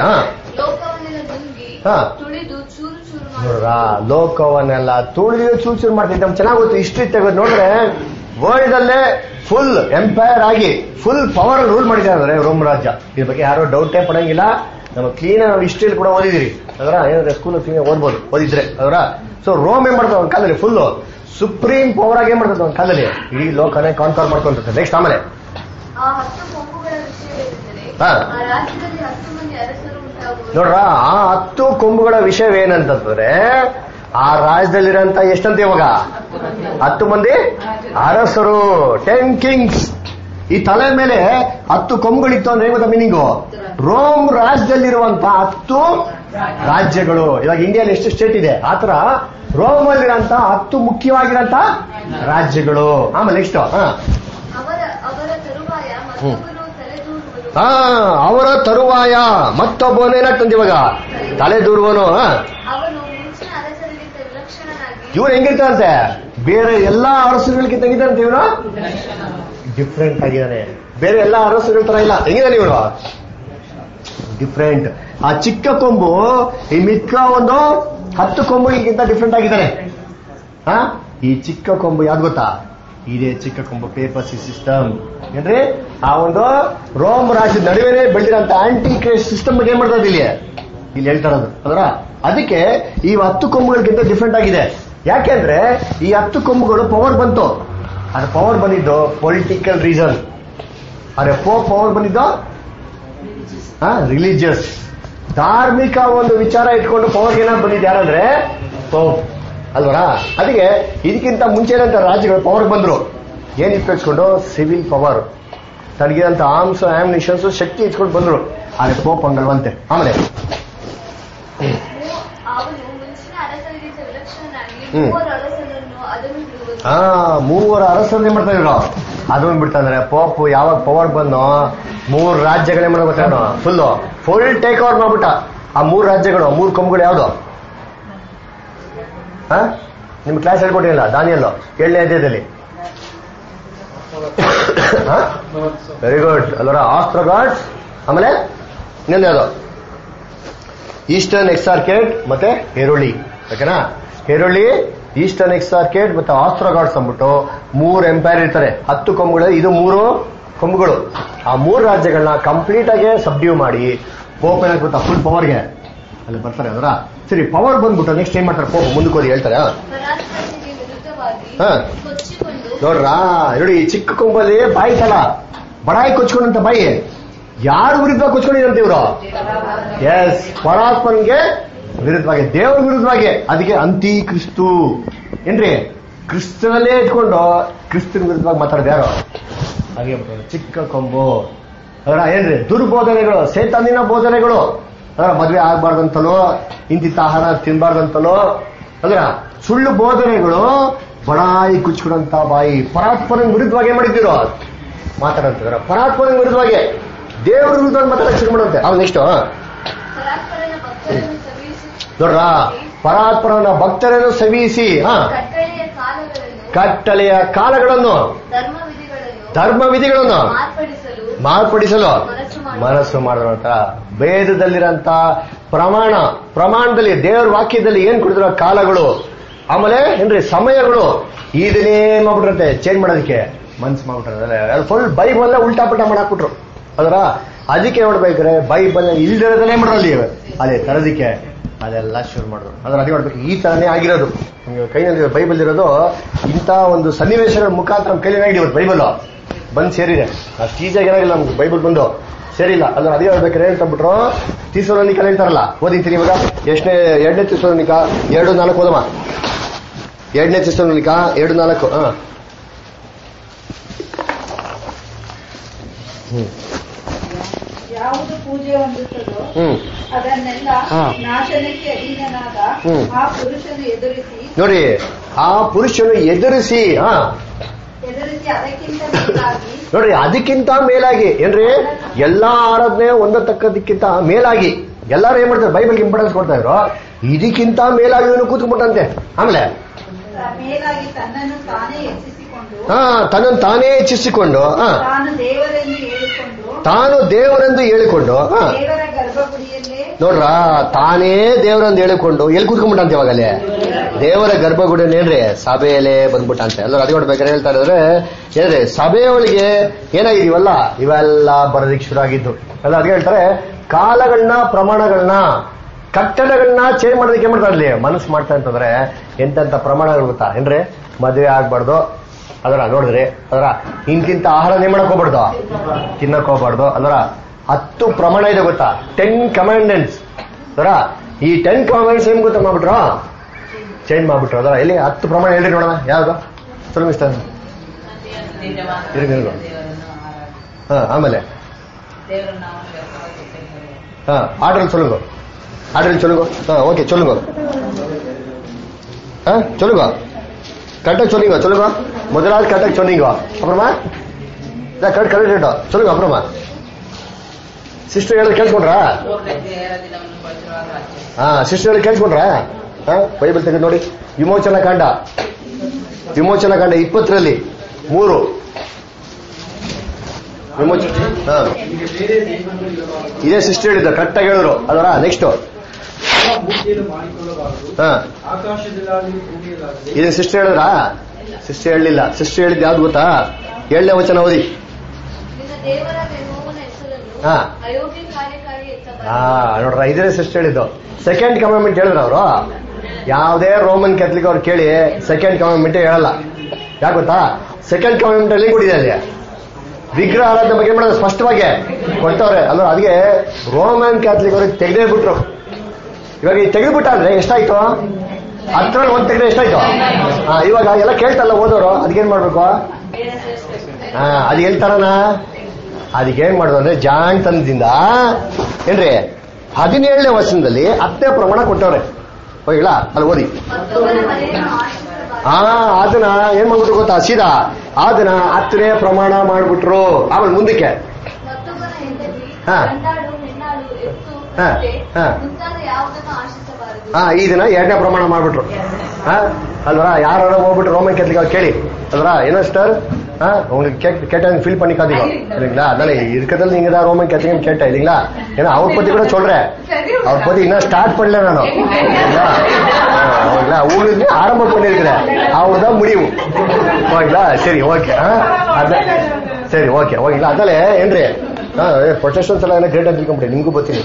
ನೋಡ್ರ, ಲೋಕವನ್ನೆಲ್ಲ ತುಳಿದು ಚೂರು ಮಾಡ್ತಿದ್ದೆ. ಚೆನ್ನಾಗಿ ಗೊತ್ತು, ಹಿಸ್ಟ್ರಿ ತೆಗೆದು ನೋಡ್ರೆ ವರ್ಲ್ಡ್ ಅಲ್ಲೇ ಫುಲ್ ಎಂಪೈರ್ ಆಗಿ ಫುಲ್ ಪವರ್ ರೂಲ್ ಮಾಡಿದ್ದಾರೆ ಅಂದ್ರೆ ರೋಮ್ ರಾಜ್ಯ. ಇದ್ರ ಬಗ್ಗೆ ಯಾರೋ ಡೌಟೇ ಪಡಂಗಿಲ್ಲ. ನಮ್ಮ ಕ್ಲೀನ್ ಹಿಸ್ಟ್ರಿಯಲ್ಲಿ ಕೂಡ ಓದಿದಿರಿ ಅದರ, ಏನಾದ್ರೆ ಸ್ಕೂಲ್ ಕ್ಲೀನ್ ಓದಿದ್ರೆ ಅದರ. ಸೊ ರೋಮ್ ಏನ್ ಮಾಡ್ತಾರೆ ಒಂದು ಕಾಲದಲ್ಲಿ ಫುಲ್ ಸುಪ್ರೀಂ ಪವರ್ ಆಗಿ ಏನ್ ಮಾಡ್ತದೆ ಒಂದು ಕಾಲದಲ್ಲಿ, ಇಡೀ ಲೋಕನೇ ಕಾನ್ಕರ್ ಮಾಡ್ಕೊಂಡಿರ್ತದೆ. ನೆಕ್ಸ್ಟ್ ಆಮೇಲೆ ನೋಡ್ರ, ಆ 10 ಕೊಂಬುಗಳ ವಿಷಯವೇನಂತಂದ್ರೆ ಆ ರಾಜ್ಯದಲ್ಲಿರಂತ ಎಷ್ಟಂತ ಇವಾಗ 10 ಮಂದಿ ಅರಸರು, 10 ಕಿಂಗ್ಸ್. ಈ ತಲೆ ಮೇಲೆ 10 ಕೊಂಬುಗಳಿತ್ತು ಅಂದ್ರೆ ಏನು ಗೊತ್ತಾ ಮೀನಿಂಗು? ರೋಮ್ ರಾಜ್ಯದಲ್ಲಿರುವಂತ 10 ರಾಜ್ಯಗಳು. ಇವಾಗ ಇಂಡಿಯಾದಲ್ಲಿ ಎಷ್ಟು ಸ್ಟೇಟ್ ಇದೆ, ಆತರ ರೋಮ್ ಅಲ್ಲಿರಂತ 10 ಮುಖ್ಯವಾಗಿರಂತ ರಾಜ್ಯಗಳು. ಆಮೇಲೆ ನೆಕ್ಸ್ಟ್ ಅವರ ತರುವಾಯ ಮತ್ತೊಬ್ಬನೇನಾಗ್ತಂತ ಇವಾಗ ತಲೆದೂರುವನು. ಇವ್ರು ಹೆಂಗಿರ್ತಾರಂತೆ ಬೇರೆ ಎಲ್ಲಾ ಅರಸುಗಳಿಗೆ ತೆಗಿತಾರಂತೆ. ಇವನು ಡಿಫ್ರೆಂಟ್ ಆಗಿದ್ದಾನೆ, ಬೇರೆ ಎಲ್ಲಾ ಅರಸುಗಳ ತರ ಇಲ್ಲ. ಹೆಂಗಿದಾನೆ ಇವನು? ಡಿಫ್ರೆಂಟ್. ಆ ಚಿಕ್ಕ ಕೊಂಬು ಈ ಮಿಕ್ಕ ಒಂದು 10 ಕೊಂಬುಗಿಂತ ಡಿಫ್ರೆಂಟ್ ಆಗಿದ್ದಾನೆ. ಈ ಚಿಕ್ಕ ಕೊಂಬು ಯಾವ್ದು ಗೊತ್ತಾ? ಇದೇ ಚಿಕ್ಕ ಕೊಂಬು ಪೇಪರ್ಸಿ ಸಿಸ್ಟಮ್ ಏನ್ರಿ? ಆ ಒಂದು ರೋಮ್ ರಾಜ್ಯದ ನಡುವೆ ಬೆಳೆದಿರಂತ ಆಂಟಿ ಕ್ರೈಸ್ಟ್ ಸಿಸ್ಟಮ್ ಬಗ್ಗೆ ಏನ್ ಮಾಡ್ತಾ ಇಲ್ಲಿ ಹೇಳ್ತಾ ಇರೋದು ಅದರ. ಅದಕ್ಕೆ ಈ 10 ಕೊಂಬುಗಳಿಗಿಂತ ಡಿಫ್ರೆಂಟ್ ಆಗಿದೆ. ಯಾಕೆಂದ್ರೆ ಈ 10 ಕೊಂಬುಗಳು ಪವರ್ ಬಂತು. ಅದು ಪವರ್ ಬಂದಿದ್ದು ಪೊಲಿಟಿಕಲ್ ರೀಸನ್. ಅದೇ ಪವರ್ ಬಂದಿದ್ದು ರಿಲಿಜಿಯಸ್, ಧಾರ್ಮಿಕ ಒಂದು ವಿಚಾರ ಇಟ್ಕೊಂಡು ಪವರ್ ಏನಾದ್ರು ಬಂದಿದ್ದು ಯಾರಂದ್ರೆ ಪೋಪ್ ಅಲ್ವರ. ಅದಕ್ಕೆ ಇದಕ್ಕಿಂತ ಮುಂಚೆನಂತ ರಾಜ್ಯಗಳು ಪವರ್ ಬಂದ್ರು ಏನ್ ಇಟ್ಕೊಳ್ಸ್ಕೊಂಡು ಸಿವಿಲ್ ಪವರ್, ತನಗಿರಂತ ಆರ್ಮ್ಸ್ ಆಮ್ನಿಷನ್ಸ್ ಶಕ್ತಿ ಇಟ್ಕೊಂಡು ಬಂದ್ರು. ಆದ್ರೆ ಪೋಪ್ ಹಂಗಲ್ವಂತೆ. ಆಮೇಲೆ ಮೂವರು ಅರಸರನ್ನೇ ಮಾಡ್ತಾ ಇದ್ರು, ಅದನ್ನ ಬಿಡ್ತಾ ಇದಾರೆ. ಪೋಪ್ ಯಾವಾಗ ಪವರ್ ಬಂದು 3 ರಾಜ್ಯಗಳೇ ಮಾಡ್ಬೇಕಾನು ಫುಲ್ ಟೇಕ್ ಓವರ್ ಮಾಡ್ಬಿಟ್ಟ. ಆ 3 ರಾಜ್ಯಗಳು 3 ಕೊಂಬುಗಳು ಯಾವ್ದು? ನಿಮ್ ಕ್ಲಾಸ್ ಹೇಳ್ಕೊಟ್ಟಿಲ್ಲ ದಾನಿಯಲ್ಲು 7ನೇ ಅಧ್ಯಾಯದಲ್ಲಿ. ವೆರಿ ಗುಡ್ ಅಲ್ವರ. ಆಸ್ಟ್ರೋಗಾಡ್ಸ್, ಆಮೇಲೆ ಇನ್ನೊಂದು ಯಾವ್ದು? ಈಸ್ಟರ್ನ್ ಎಕ್ಸಾರ್ಕೇಟ್ ಮತ್ತೆ ಹೆರುಳಿ. ಓಕೆನಾ? ಹೆರುಳಿ, ಈಸ್ಟರ್ನ್ ಎಕ್ಸಾರ್ಕೇಟ್ ಮತ್ತೆ ಆಸ್ಟ್ರೋಗಾಡ್ಸ್ ಅಂದ್ಬಿಟ್ಟು 3 ಎಂಪೈರ್ ಇರ್ತಾರೆ. 10 ಕೊಂಬುಗಳು, ಇದು 3 ಕೊಂಬುಗಳು. ಆ 3 ರಾಜ್ಯಗಳನ್ನ ಕಂಪ್ಲೀಟ್ ಆಗಿ ಸಬ್ಡ್ಯೂ ಮಾಡಿ ಪೋಪ್ ಏನಾಗ್ ಗೊತ್ತಾ ಫುಲ್ ಪವರ್ಗೆ ಅಲ್ಲಿ ಬರ್ತಾರೆ ಅದರ. ಸರಿ, ಪವರ್ ಬಂದ್ಬಿಟ್ಟು ನೆಕ್ಸ್ಟ್ ಏನ್ ಮಾಡ್ತಾರೆ ಪೋಪ್ ಮುಂದಕ್ಕೆ ಹೋಗಿ ಹೇಳ್ತಾರೆ. ನೋಡ್ರ, ನೋಡಿ ಈ ಚಿಕ್ಕ ಕೊಂಬಲ್ಲಿ ಬಾಯಿ ತಲ ಬಡಾಯಿ ಕೊಚ್ಕೊಂಡಂತ ಬಾಯಿ ಯಾರು ವಿರುದ್ಧವಾಗಿ ಕೊಚ್ಕೊಂಡಿದಂತೆ ಇವರು? ಎಸ್, ಪರಾತ್ಮನ್ಗೆ ವಿರುದ್ಧವಾಗಿ, ದೇವರ ವಿರುದ್ಧವಾಗಿ. ಅದಕ್ಕೆ ಅಂತಿ ಕ್ರಿಸ್ತು ಏನ್ರಿ? ಕ್ರಿಸ್ತನಲ್ಲೇ ಇಟ್ಕೊಂಡು ಕ್ರಿಸ್ತನ ವಿರುದ್ಧವಾಗಿ ಮಾತಾಡೋದು ಯಾರು? ಹಾಗೆ ಚಿಕ್ಕ ಕೊಂಬು ಅದರ ಏನ್ರಿ? ದುರ್ಬೋಧನೆಗಳು, ಸೇತಾನಿನ ಬೋಧನೆಗಳು. ಅದರ ಮದುವೆ ಆಗ್ಬಾರ್ದಂತಲೋ, ಇಂತಿಂತ ಆಹಾರ ತಿನ್ಬಾರ್ದಂತಲೋ, ಅದರ ಸುಳ್ಳು ಬೋಧನೆಗಳು, ಬಡಾಯಿ ಕುಚ್ಕೊಡಂತ ಬಾಯಿ. ಪರಾತ್ಮನ ವಿರುದ್ಧವಾಗಿ ಏನ್ ಮಾಡಿದ್ದೀರೋ ಮಾತಾಡಂತಿದಾರ. ಪರಾತ್ಮನ ವಿರುದ್ಧವಾಗಿ ದೇವರ ವಿರುದ್ಧವಾಗಿ ಮಾತಾಡಕ್ಕೆ ಶುರು ಮಾಡುತ್ತೆ. ಅವ್ನು ನೆಕ್ಸ್ಟ್ ನೋಡ್ರ, ಪರಾತ್ಪರನ ಭಕ್ತರನ್ನು ಸವಿಸಿ ಕಟ್ಟಳೆಯ ಕಾಲಗಳನ್ನು ಧರ್ಮ ವಿಧಿಗಳನ್ನು ಮಾರ್ಪಡಿಸಲು ಮನಸ್ಸು ಮಾಡಿದ್ರು ಅಂತ. ವೇದದಲ್ಲಿರಂತ ಪ್ರಮಾಣದಲ್ಲಿ ದೇವರ ವಾಕ್ಯದಲ್ಲಿ ಏನ್ ಕೊಡಿದ್ರು ಕಾಲಗಳು, ಆಮೇಲೆ ಏನ್ರಿ ಸಮಯಗಳು, ಇದನ್ನೇ ಮಾಡ್ಬಿಟ್ರಂತೆ ಚೇಂಜ್ ಮಾಡೋದಕ್ಕೆ ಮನ್ಸು ಮಾಡ್ಬಿಟ್ರೆ ಫುಲ್ ಬೈಬಲ್ ಉಲ್ಟಾ ಪಲ್ಟಾ ಮಾಡಾಕ್ಬಿಟ್ರು. ಅದರ ಅದಕ್ಕೆ ನೋಡ್ಬೇಕ್ರೆ ಬೈಬಲ್ ಇಲ್ದಿರೋದನ್ನೇ ಮಾಡೋಲ್ಲಿ ಅದೇ ತರೋದಕ್ಕೆ ಅದೆಲ್ಲ ಶುರು ಮಾಡಿದ್ರು. ಅದ್ರ ಅದೇ ನೋಡ್ಬೇಕು, ಈ ತರನೇ ಆಗಿರೋದು. ನಿಮ್ಗೆ ಕೈನಲ್ಲಿ ಬೈಬಲ್ ಇರೋದು ಇಂಥ ಒಂದು ಸನ್ನಿವೇಶಗಳ ಮುಖಾಂತರ ನಮ್ಮ ಕೈಲಿ ಇವತ್ತು ಬೈಬಲ್ ಬಂದು ಸೇರಿದೆ. ಅಷ್ಟು ಈಸಿಯಾಗಿ ಏನಾಗಿಲ್ಲ ನಮ್ಗೆ ಬೈಬಲ್ ಬಂದು ಸೇರಿಲ್ಲ. ಅದ್ರ ಅದೇ ಹೇಳ್ಬೇಕಾರೆ ಹೇಳ್ತಬಿಟ್ರು ತೀಸೋನಿಕ ಹೇಳ್ತಾರಲ್ಲ, ಓದಿರ್ತೀನಿ ಇವಾಗ. ಎಷ್ಟನೇ 2ನೇ ತೀಸೋನಿಕ 2:4 ಓದಮ್ಮ. 2ನೇ ತೀಸೋನಿಕ 2:4. ಯಾವುದು ಪೂಜೆ ಹೊಂದುತ್ತದೋ ಅದನ್ನೆಲ್ಲ ನಾಶನಕ್ಕೆ ಅಧೀನನಾದ ಆ ಪುರುಷನು ಎದುರಿಸಿ ನೋಡಿ, ಆ ಪುರುಷನು ಎದುರಿಸಿ ಅದಕ್ಕಿಂತ ಮೇಲಾಗಿ ನೋಡ್ರಿ, ಅದಕ್ಕಿಂತ ಮೇಲಾಗಿ ಏನ್ರಿ ಎಲ್ಲಾ ಆರಾಧನೆ ಒಂದತಕ್ಕದಕ್ಕಿಂತ ಮೇಲಾಗಿ ಎಲ್ಲಾರು ಏನ್ ಮಾಡ್ತಾರೆ ಬೈಬಲ್ಗೆ ಇಂಪಾರ್ಟೆನ್ಸ್ ಕೊಡ್ತಾ ಇದ್ರು. ಇದಕ್ಕಿಂತ ಮೇಲಾಗಿ ಇವನು ಕೂತ್ಕೊಂಡ್ಬಿಟ್ಟಂತೆ. ಆಮೇಲೆ ಮೇಲಾಗಿ ತನ್ನನ್ನು ತಾನೇ ಹೆಚ್ಚಿಸಿಕೊಂಡು ತನ್ನನ್ನು ತಾನೇ ಹೆಚ್ಚಿಸಿಕೊಂಡು ತಾನು ದೇವರೆಂದು ಹೇಳಿಕೊಂಡು ದೇವರ ಗರ್ಭಗುಡಿಯಲ್ಲೇ ನೋಡ್ರ ತಾನೇ ದೇವರೆಂದು ಹೇಳಿಕೊಂಡು ಎಲ್ಲಿ ಕೂತ್ಕೊಂಡ್ಬಿಟ್ಟಂತೆ ಇವಾಗಲೇ ದೇವರ ಗರ್ಭಗುಡಿಯನ್ನೇನ್ರಿ ಸಭೆಯಲ್ಲೇ ಬಂದ್ಬಿಟ್ಟಂತೆ. ಅಲ್ಲ ಅದು ನೋಡ್ಬೇಕಾದ್ರೆ ಹೇಳ್ತಾ ಇದ್ರೆ ಏನ್ರಿ ಸಭೆಯೊಳಗೆ ಏನಾಗಿದೀವಲ್ಲ ಇವೆಲ್ಲ ಬರೋದಿಕ್ ಶುರು ಆಗಿದ್ದು. ಅಲ್ಲ ಅದಕ್ಕೆ ಹೇಳ್ತಾರೆ ಕಾಲಗಳನ್ನ ಪ್ರಮಾಣಗಳನ್ನ ಕಟ್ಟಡಗಳನ್ನ ಚೇಂಜ್ ಮಾಡೋದಕ್ಕೆ ಏನ್ ಮಾಡ್ತಾ ಇರ್ಲಿ ಮನಸ್ಸು ಮಾಡ್ತಾ ಅಂತಂದ್ರೆ ಎಂತೆಂತ ಪ್ರಮಾಣಗಳು ಗೊತ್ತಾ ಏನ್ರಿ, ಮದುವೆ ಆಗ್ಬಾರ್ದು, ಅದರ ನೋಡಿದ್ರಿ ಅದರ ಇಂತಿಂತ ಆಹಾರನೇ ಮಾಡಕ್ ಹೋಗ್ಬಾರ್ದು, ತಿನ್ನಕ್ ಹೋಗ್ಬಾರ್ದು. ಅದರ 10 ಪ್ರಮಾಣ ಇದೆ ಗೊತ್ತಾ, 10 ಕಮಾಂಡೆಂಟ್ಸ್. ಅದರ ಈ 10 ಕಮಾಂಡೆಂಟ್ಸ್ ಏನ್ ಗೊತ್ತಾ ಮಾಡ್ಬಿಟ್ರು ಚೇಂಜ್ ಮಾಡ್ಬಿಟ್ರು. ಅದರ ಇಲ್ಲಿ 10 ಪ್ರಮಾಣ ಹೇಳ್ರಿ ನೋಡೋಣ. ಯಾವ್ದು ಸುಲಮಿಸ್ತ ಆಮೇಲೆ ಆರ್ಡರ್ சொல்லுங்க, ஆர்டர் சொல்லுங்க. ஓகே சொல்லுங்க, சொல்லுங்க கரெக்டா சொன்னீங்க, சொல்லுங்க. முதலாவது கரெக்டா சொன்னீங்க, அப்புறமா கரெக்ட் சொல்லுங்க. அப்புறமா ಸಿಸ್ಟರ್ ಹೇಳಿ ಕೇಳಿಸ್ಕೊಂಡ್ರಾ? ಸಿಸ್ಟರ್ ಹೇಳಿ ಕೇಳಿಸ್ಕೊಂಡ್ರಾ? ಬೈಬಲ್ ತೆಗೆದು ನೋಡಿ, ವಿಮೋಚನಾ ಕಾಂಡ 20ರಲ್ಲಿ 3 ಇದೇ ಸಿಸ್ಟರ್ ಹೇಳಿದ್ದ ಕರೆಕ್ಟಾಗಿ ಹೇಳಿದ್ರು. ಅದರ ನೆಕ್ಸ್ಟ್ ಇದೇ ಸಿಸ್ಟರ್ ಹೇಳಿದ್ರಾ? ಸಿಸ್ಟರ್ ಹೇಳಲಿಲ್ಲ. ಸಿಸ್ಟರ್ ಹೇಳಿದ್ ಯಾವ್ದು ಗೊತ್ತಾ? 7ನೇ ವಚನ ಓದಿ. ನೋಡ್ರ ಇದೇ ಸಿಸ್ಟರ್ ಹೇಳಿದ್ದು. ಸೆಕೆಂಡ್ ಕಮಾಂಡ್ಮೆಂಟ್ ಹೇಳಿದ್ರು ಅವರು. ಯಾವುದೇ ರೋಮನ್ ಕ್ಯಾಥಲಿಕ್ ಅವ್ರು ಕೇಳಿ ಸೆಕೆಂಡ್ ಕಮಾಂಡ್ಮೆಂಟ್ ಹೇಳಲ್ಲ. ಯಾಕೆ ಗೊತ್ತಾ? ಸೆಕೆಂಡ್ ಕಮಾಂಡ್ಮೆಂಟ್ ಅಲ್ಲಿ ಕೊಡಿದೆ ಅಲ್ಲಿ ವಿಗ್ರಹ ಆರಾಧನೆ ಬಗ್ಗೆ ಮಾಡೋದು ಸ್ಪಷ್ಟವಾಗಿ ಕೊಡ್ತವ್ರೆ. ಅಲ್ವಾ ಅದಕ್ಕೆ ರೋಮನ್ ಕ್ಯಾಥಲಿಕ್ ಅವ್ರಿಗೆ ತೆಗೆದೇ ಬಿಟ್ರು. ಇವಾಗ ಈ ತೆಗೆದ್ಬಿಟ್ಟ ಅಂದ್ರೆ ಎಷ್ಟಾಯ್ತು? 10ರಲ್ಲಿ 1 ತೆಗೆದ್ರೆ ಎಷ್ಟಾಯ್ತು? ಇವಾಗ ಎಲ್ಲ ಕೇಳ್ತಲ್ಲ ಓದೋರು, ಅದಕ್ಕೇನ್ ಮಾಡ್ಬೇಕು? ಅದು ಹೇಳ್ತಾರಣ. ಅದಕ್ಕೇನ್ ಮಾಡೋದು ಅಂದ್ರೆ ಜಾಣ್ತನದಿಂದ ಏನ್ರಿ 17ನೇ ವರ್ಷದಲ್ಲಿ 10ನೇ ಪ್ರಮಾಣ ಕೊಟ್ಟವ್ರೆ. ಹೋಗಿಲ್ಲ ಅಲ್ಲಿ ಓದಿ. ಅದನ್ನ ಏನ್ ಮಾಡ್ಬಿಟ್ರು ಗೊತ್ತಾ? ಸೀದಾ ಅದನ್ನ 10ನೇ ಪ್ರಮಾಣ ಮಾಡ್ಬಿಟ್ರು. ಆಮೇಲೆ ಮುಂದಕ್ಕೆ ಇದನ್ನ 2ನೇ ಪ್ರಮಾಣ ಮಾಡ್ಬಿಟ್ರು. ಅಲ್ವರ ಯಾರು ಹೋಗ್ಬಿಟ್ರು ರೋಮನ್ ಕ್ಯಾಥಲಿಕ್ ಅವ್ರು ಕೇಳಿ ಅಲ್ವರ ಏನೋ ಸ್ಟಾರ್ கேட்ட ஃபீல் பண்ணிக்காதீங்க இல்லைங்களா? அதனால இருக்கிறதுல நீங்க தான் ரோமன் கேத்தலிக் கேட்டேன் இல்லைங்களா? ஏன்னா அவர் பத்தி கூட சொல்றேன். அவர் பத்தி இன்னும் ஸ்டார்ட் பண்ணல நானும் ஓகேங்களா? உங்களுக்கு ஆரம்பம் பண்ணிருக்கிறேன், அவர் தான் முடிவு ஓகேங்களா? சரி ஓகே ಸರಿ ಓಕೆ ಹೋಗಿಲ್ಲ. ಅದಲ್ಲೇ ಏನ್ರಿ ಪ್ರೊಟೆಕ್ಷನ್ಸ್ ಎಲ್ಲ ಗ್ರೇಟ್ ಅಂತ ತಿಳ್ಕೊಂಬಿಡಿ, ನಿಮ್ಗೂ ಗೊತ್ತೀನಿ.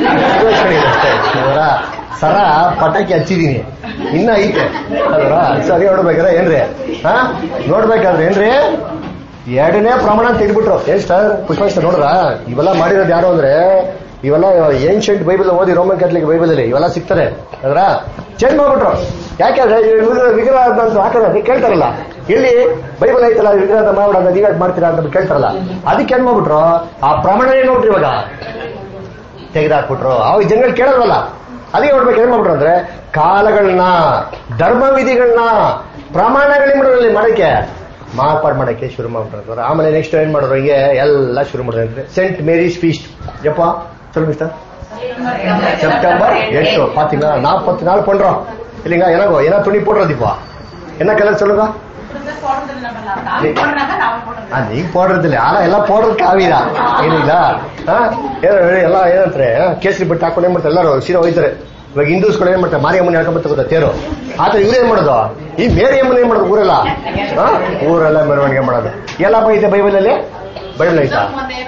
ಸರ ಪಟಾಕಿ ಹಚ್ಚಿದೀನಿ, ಇನ್ನ ಐತೆ ಅದರ ಸರಿ ನೋಡ್ಬೇಕಾದ್ರೆ ಏನ್ರಿ ನೋಡ್ಬೇಕಾದ್ರೆ ಏನ್ರಿ 2ನೇ ಪ್ರಮಾಣ ತೆಗೆದ್ಬಿಟ್ರು. ಏನ್ ಸ್ಟಾರ್ ಪುಷ್ಪ ಸ್ಟಾರ್ ನೋಡ್ರ ಇವೆಲ್ಲ ಮಾಡಿರೋದು ಯಾರು ಅಂದ್ರೆ ಇವೆಲ್ಲ ಏನ್ಷಿಯಂಟ್ ಬೈಬಲ್ ಓದಿ ರೋಮನ್ ಕ್ಯಾಥಲಿಕ್ ಬೈಬಲ್ ಅಲ್ಲಿ ಇವೆಲ್ಲ ಸಿಗ್ತಾರೆ. ಅದರ ಚೇಂಜ್ ಮಾಡ್ಬಿಟ್ರು. ಯಾಕೆಂದ್ರೆ ವಿಗ್ರಹ ಅಂತ ಹಾಕೋದು ಕೇಳ್ತಾರಲ್ಲ, ಇಲ್ಲಿ ಬೈಬಲ್ ಐತಲ್ಲ ವಿಗ್ರಹ ಮಾಡೋಣ ನೀವ್ ಮಾಡ್ತೀರಾ ಅಂತ ಕೇಳ್ತಾರಲ್ಲ, ಅದಕ್ಕೆ ಏನ್ ಮಾಡ್ಬಿಟ್ರು ಆ ಪ್ರಮಾಣ ಏನ್ ನೋಡ್ರಿ ಇವಾಗ ತೆಗೆದಾಕ್ಬಿಟ್ರು. ಅವಾಗ ಜನಗಳು ಕೇಳೋದಲ್ಲ. ಅದೇ ನೋಡ್ಬೇಕು ಏನ್ ಮಾಡ್ಬಿಟ್ರು ಅಂದ್ರೆ ಕಾಲಗಳನ್ನ ಧರ್ಮ ವಿಧಿಗಳನ್ನ ಪ್ರಮಾಣಗಳಲ್ಲಿ ಮಾಡಕ್ಕೆ ಮಾರ್ಪಾಡು ಮಾಡಕ್ಕೆ ಶುರು ಮಾಡ್ಬಿಟ್ರು. ಆಮೇಲೆ ನೆಕ್ಸ್ಟ್ ಏನ್ ಮಾಡೋರು ಹಿಂಗೆ ಎಲ್ಲ ಶುರು ಮಾಡಿದ್ರೆ ಸೆಂಟ್ ಮೇರೀಸ್ ಫೀಸ್ಟ್ எப்ப சொல்லுங்க மிஸ்டர்? செப்டம்பர் 8 பாத்தீங்களா? 40 நாள் பண்றோம் இல்லைங்களா? எனக்கோ என்ன துணி போடுறது இப்போ என்ன கலர் சொல்லுங்க? ನೀಗ್ ಪೌಡರ್ ಇದ್ದಿಲ್ಲ ಎಲ್ಲ ಪೌಡರ್ ಕಾವಿದ ಏನಿಲ್ಲ ಎಲ್ಲ ಏನಂತಾರೆ ಕೇಸರಿ ಬಟ್ಟೆ ಹಾಕೊಂಡು ಏನ್ ಮಾಡ್ತಾರೆ ಎಲ್ಲರೂ ಸೀರೆ ಹೋಯ್ತಾರೆ. ಇವಾಗ ಹಿಂದೂಸ್ಗಳು ಏನ್ ಮಾಡ್ತಾರೆ ಮಾರಿಯಮ್ಮನ ಹೇಳ್ಕೊಂಬತ್ತ ಗೊತ್ತಾ ತೇರು ಆತರ ಇವ್ರು ಏನ್ ಮಾಡೋದು ಈ ಮೇರಿಯಮ್ಮನ ಏನ್ ಮಾಡೋದು ಊರೆಲ್ಲ ಮೆರವಣಿಗೆ ಮಾಡೋದು. ಎಲ್ಲಪ್ಪ ಐತೆ ಬೈಬಲ್ ಅಲ್ಲಿ? ಬೈಬಲ್ ಐತಾ?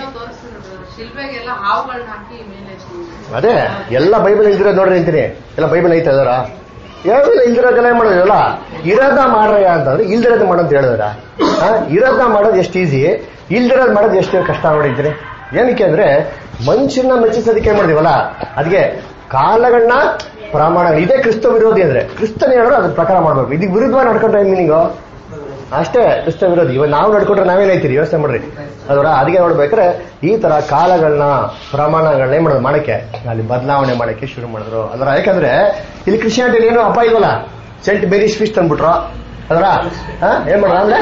ಅದೇ ಎಲ್ಲ ಬೈಬಲ್ ಇಲ್ದಿರೋದು ನೋಡ್ರಿ ಅಂತೀನಿ. ಎಲ್ಲ ಬೈಬಲ್ ಐತೆ ಅದರ ಹೇಳಿಲ್ಲ ಇಲ್ದಿರೋದೆಲ್ಲ ಏನ್ ಮಾಡೋದಲ್ಲ ಇರೋದ ಮಾಡ್ರಯ್ಯ ಅಂತಂದ್ರೆ ಇಲ್ದಿರೋದು ಮಾಡೋದು ಹೇಳಿದ್ರ ಇರೋದ ಮಾಡೋದು ಎಷ್ಟು ಈಸಿ, ಇಲ್ದಿರೋದು ಮಾಡೋದು ಎಷ್ಟು ಕಷ್ಟ ನೋಡಿದ್ರಿ. ಏನಕ್ಕೆ ಅಂದ್ರೆ ಮನುಷ್ಯನ ಮೆಚ್ಚಿಸೋದಕ್ಕೆ ಏನ್ ಮಾಡಿದೀವಲ್ಲ ಅದಕ್ಕೆ ಕಾಲಗಳನ್ನ ಪ್ರಮಾಣ ಇದೇ ಕ್ರಿಸ್ತ ವಿರೋಧಿ ಅಂದ್ರೆ ಕ್ರಿಸ್ತನ ಹೇಳಿದ್ರೆ ಅದ್ರ ಪ್ರಕಾರ ಮಾಡ್ಬೇಕು. ಇದಕ್ಕೆ ವಿರುದ್ಧವಾಗಿ ನಡ್ಕೊಂಡ್ರೆ ಏನ್ ಮೀನಿಂಗು ಅಷ್ಟೇ ಕ್ರಿಸ್ತ ವಿರೋಧಿ. ಇವಾಗ ನಾವು ನಡ್ಕೊಂಡ್ರೆ ನಾವೇನಾಯ್ತೀರಿ ಯೋಚನೆ ಮಾಡ್ರಿ ಅದರ. ಅದಕ್ಕೆ ನೋಡ್ಬೇಕ್ರೆ ಈ ತರ ಕಾಲಗಳನ್ನ ಪ್ರಮಾಣಗಳನ್ನ ಏನ್ ಮಾಡೋದು ಮಾಡಕ್ಕೆ ಅಲ್ಲಿ ಬದಲಾವಣೆ ಮಾಡಕ್ಕೆ ಶುರು ಮಾಡಿದ್ರು ಅದರ. ಯಾಕಂದ್ರೆ ಇಲ್ಲಿ ಕ್ರಿಶ್ಚಿಯಾನಿಟಿ ಏನು ಹಬ್ಬ ಇಲ್ವಲ್ಲ, ಸೆಂಟ್ ಮೇರಿಸ್ ಫೀಸ್ಟ್ ಅಂದ್ಬಿಟ್ರು ಅದರ. ಏನ್ ಮಾಡ್ರ ಅಂದ್ರೆ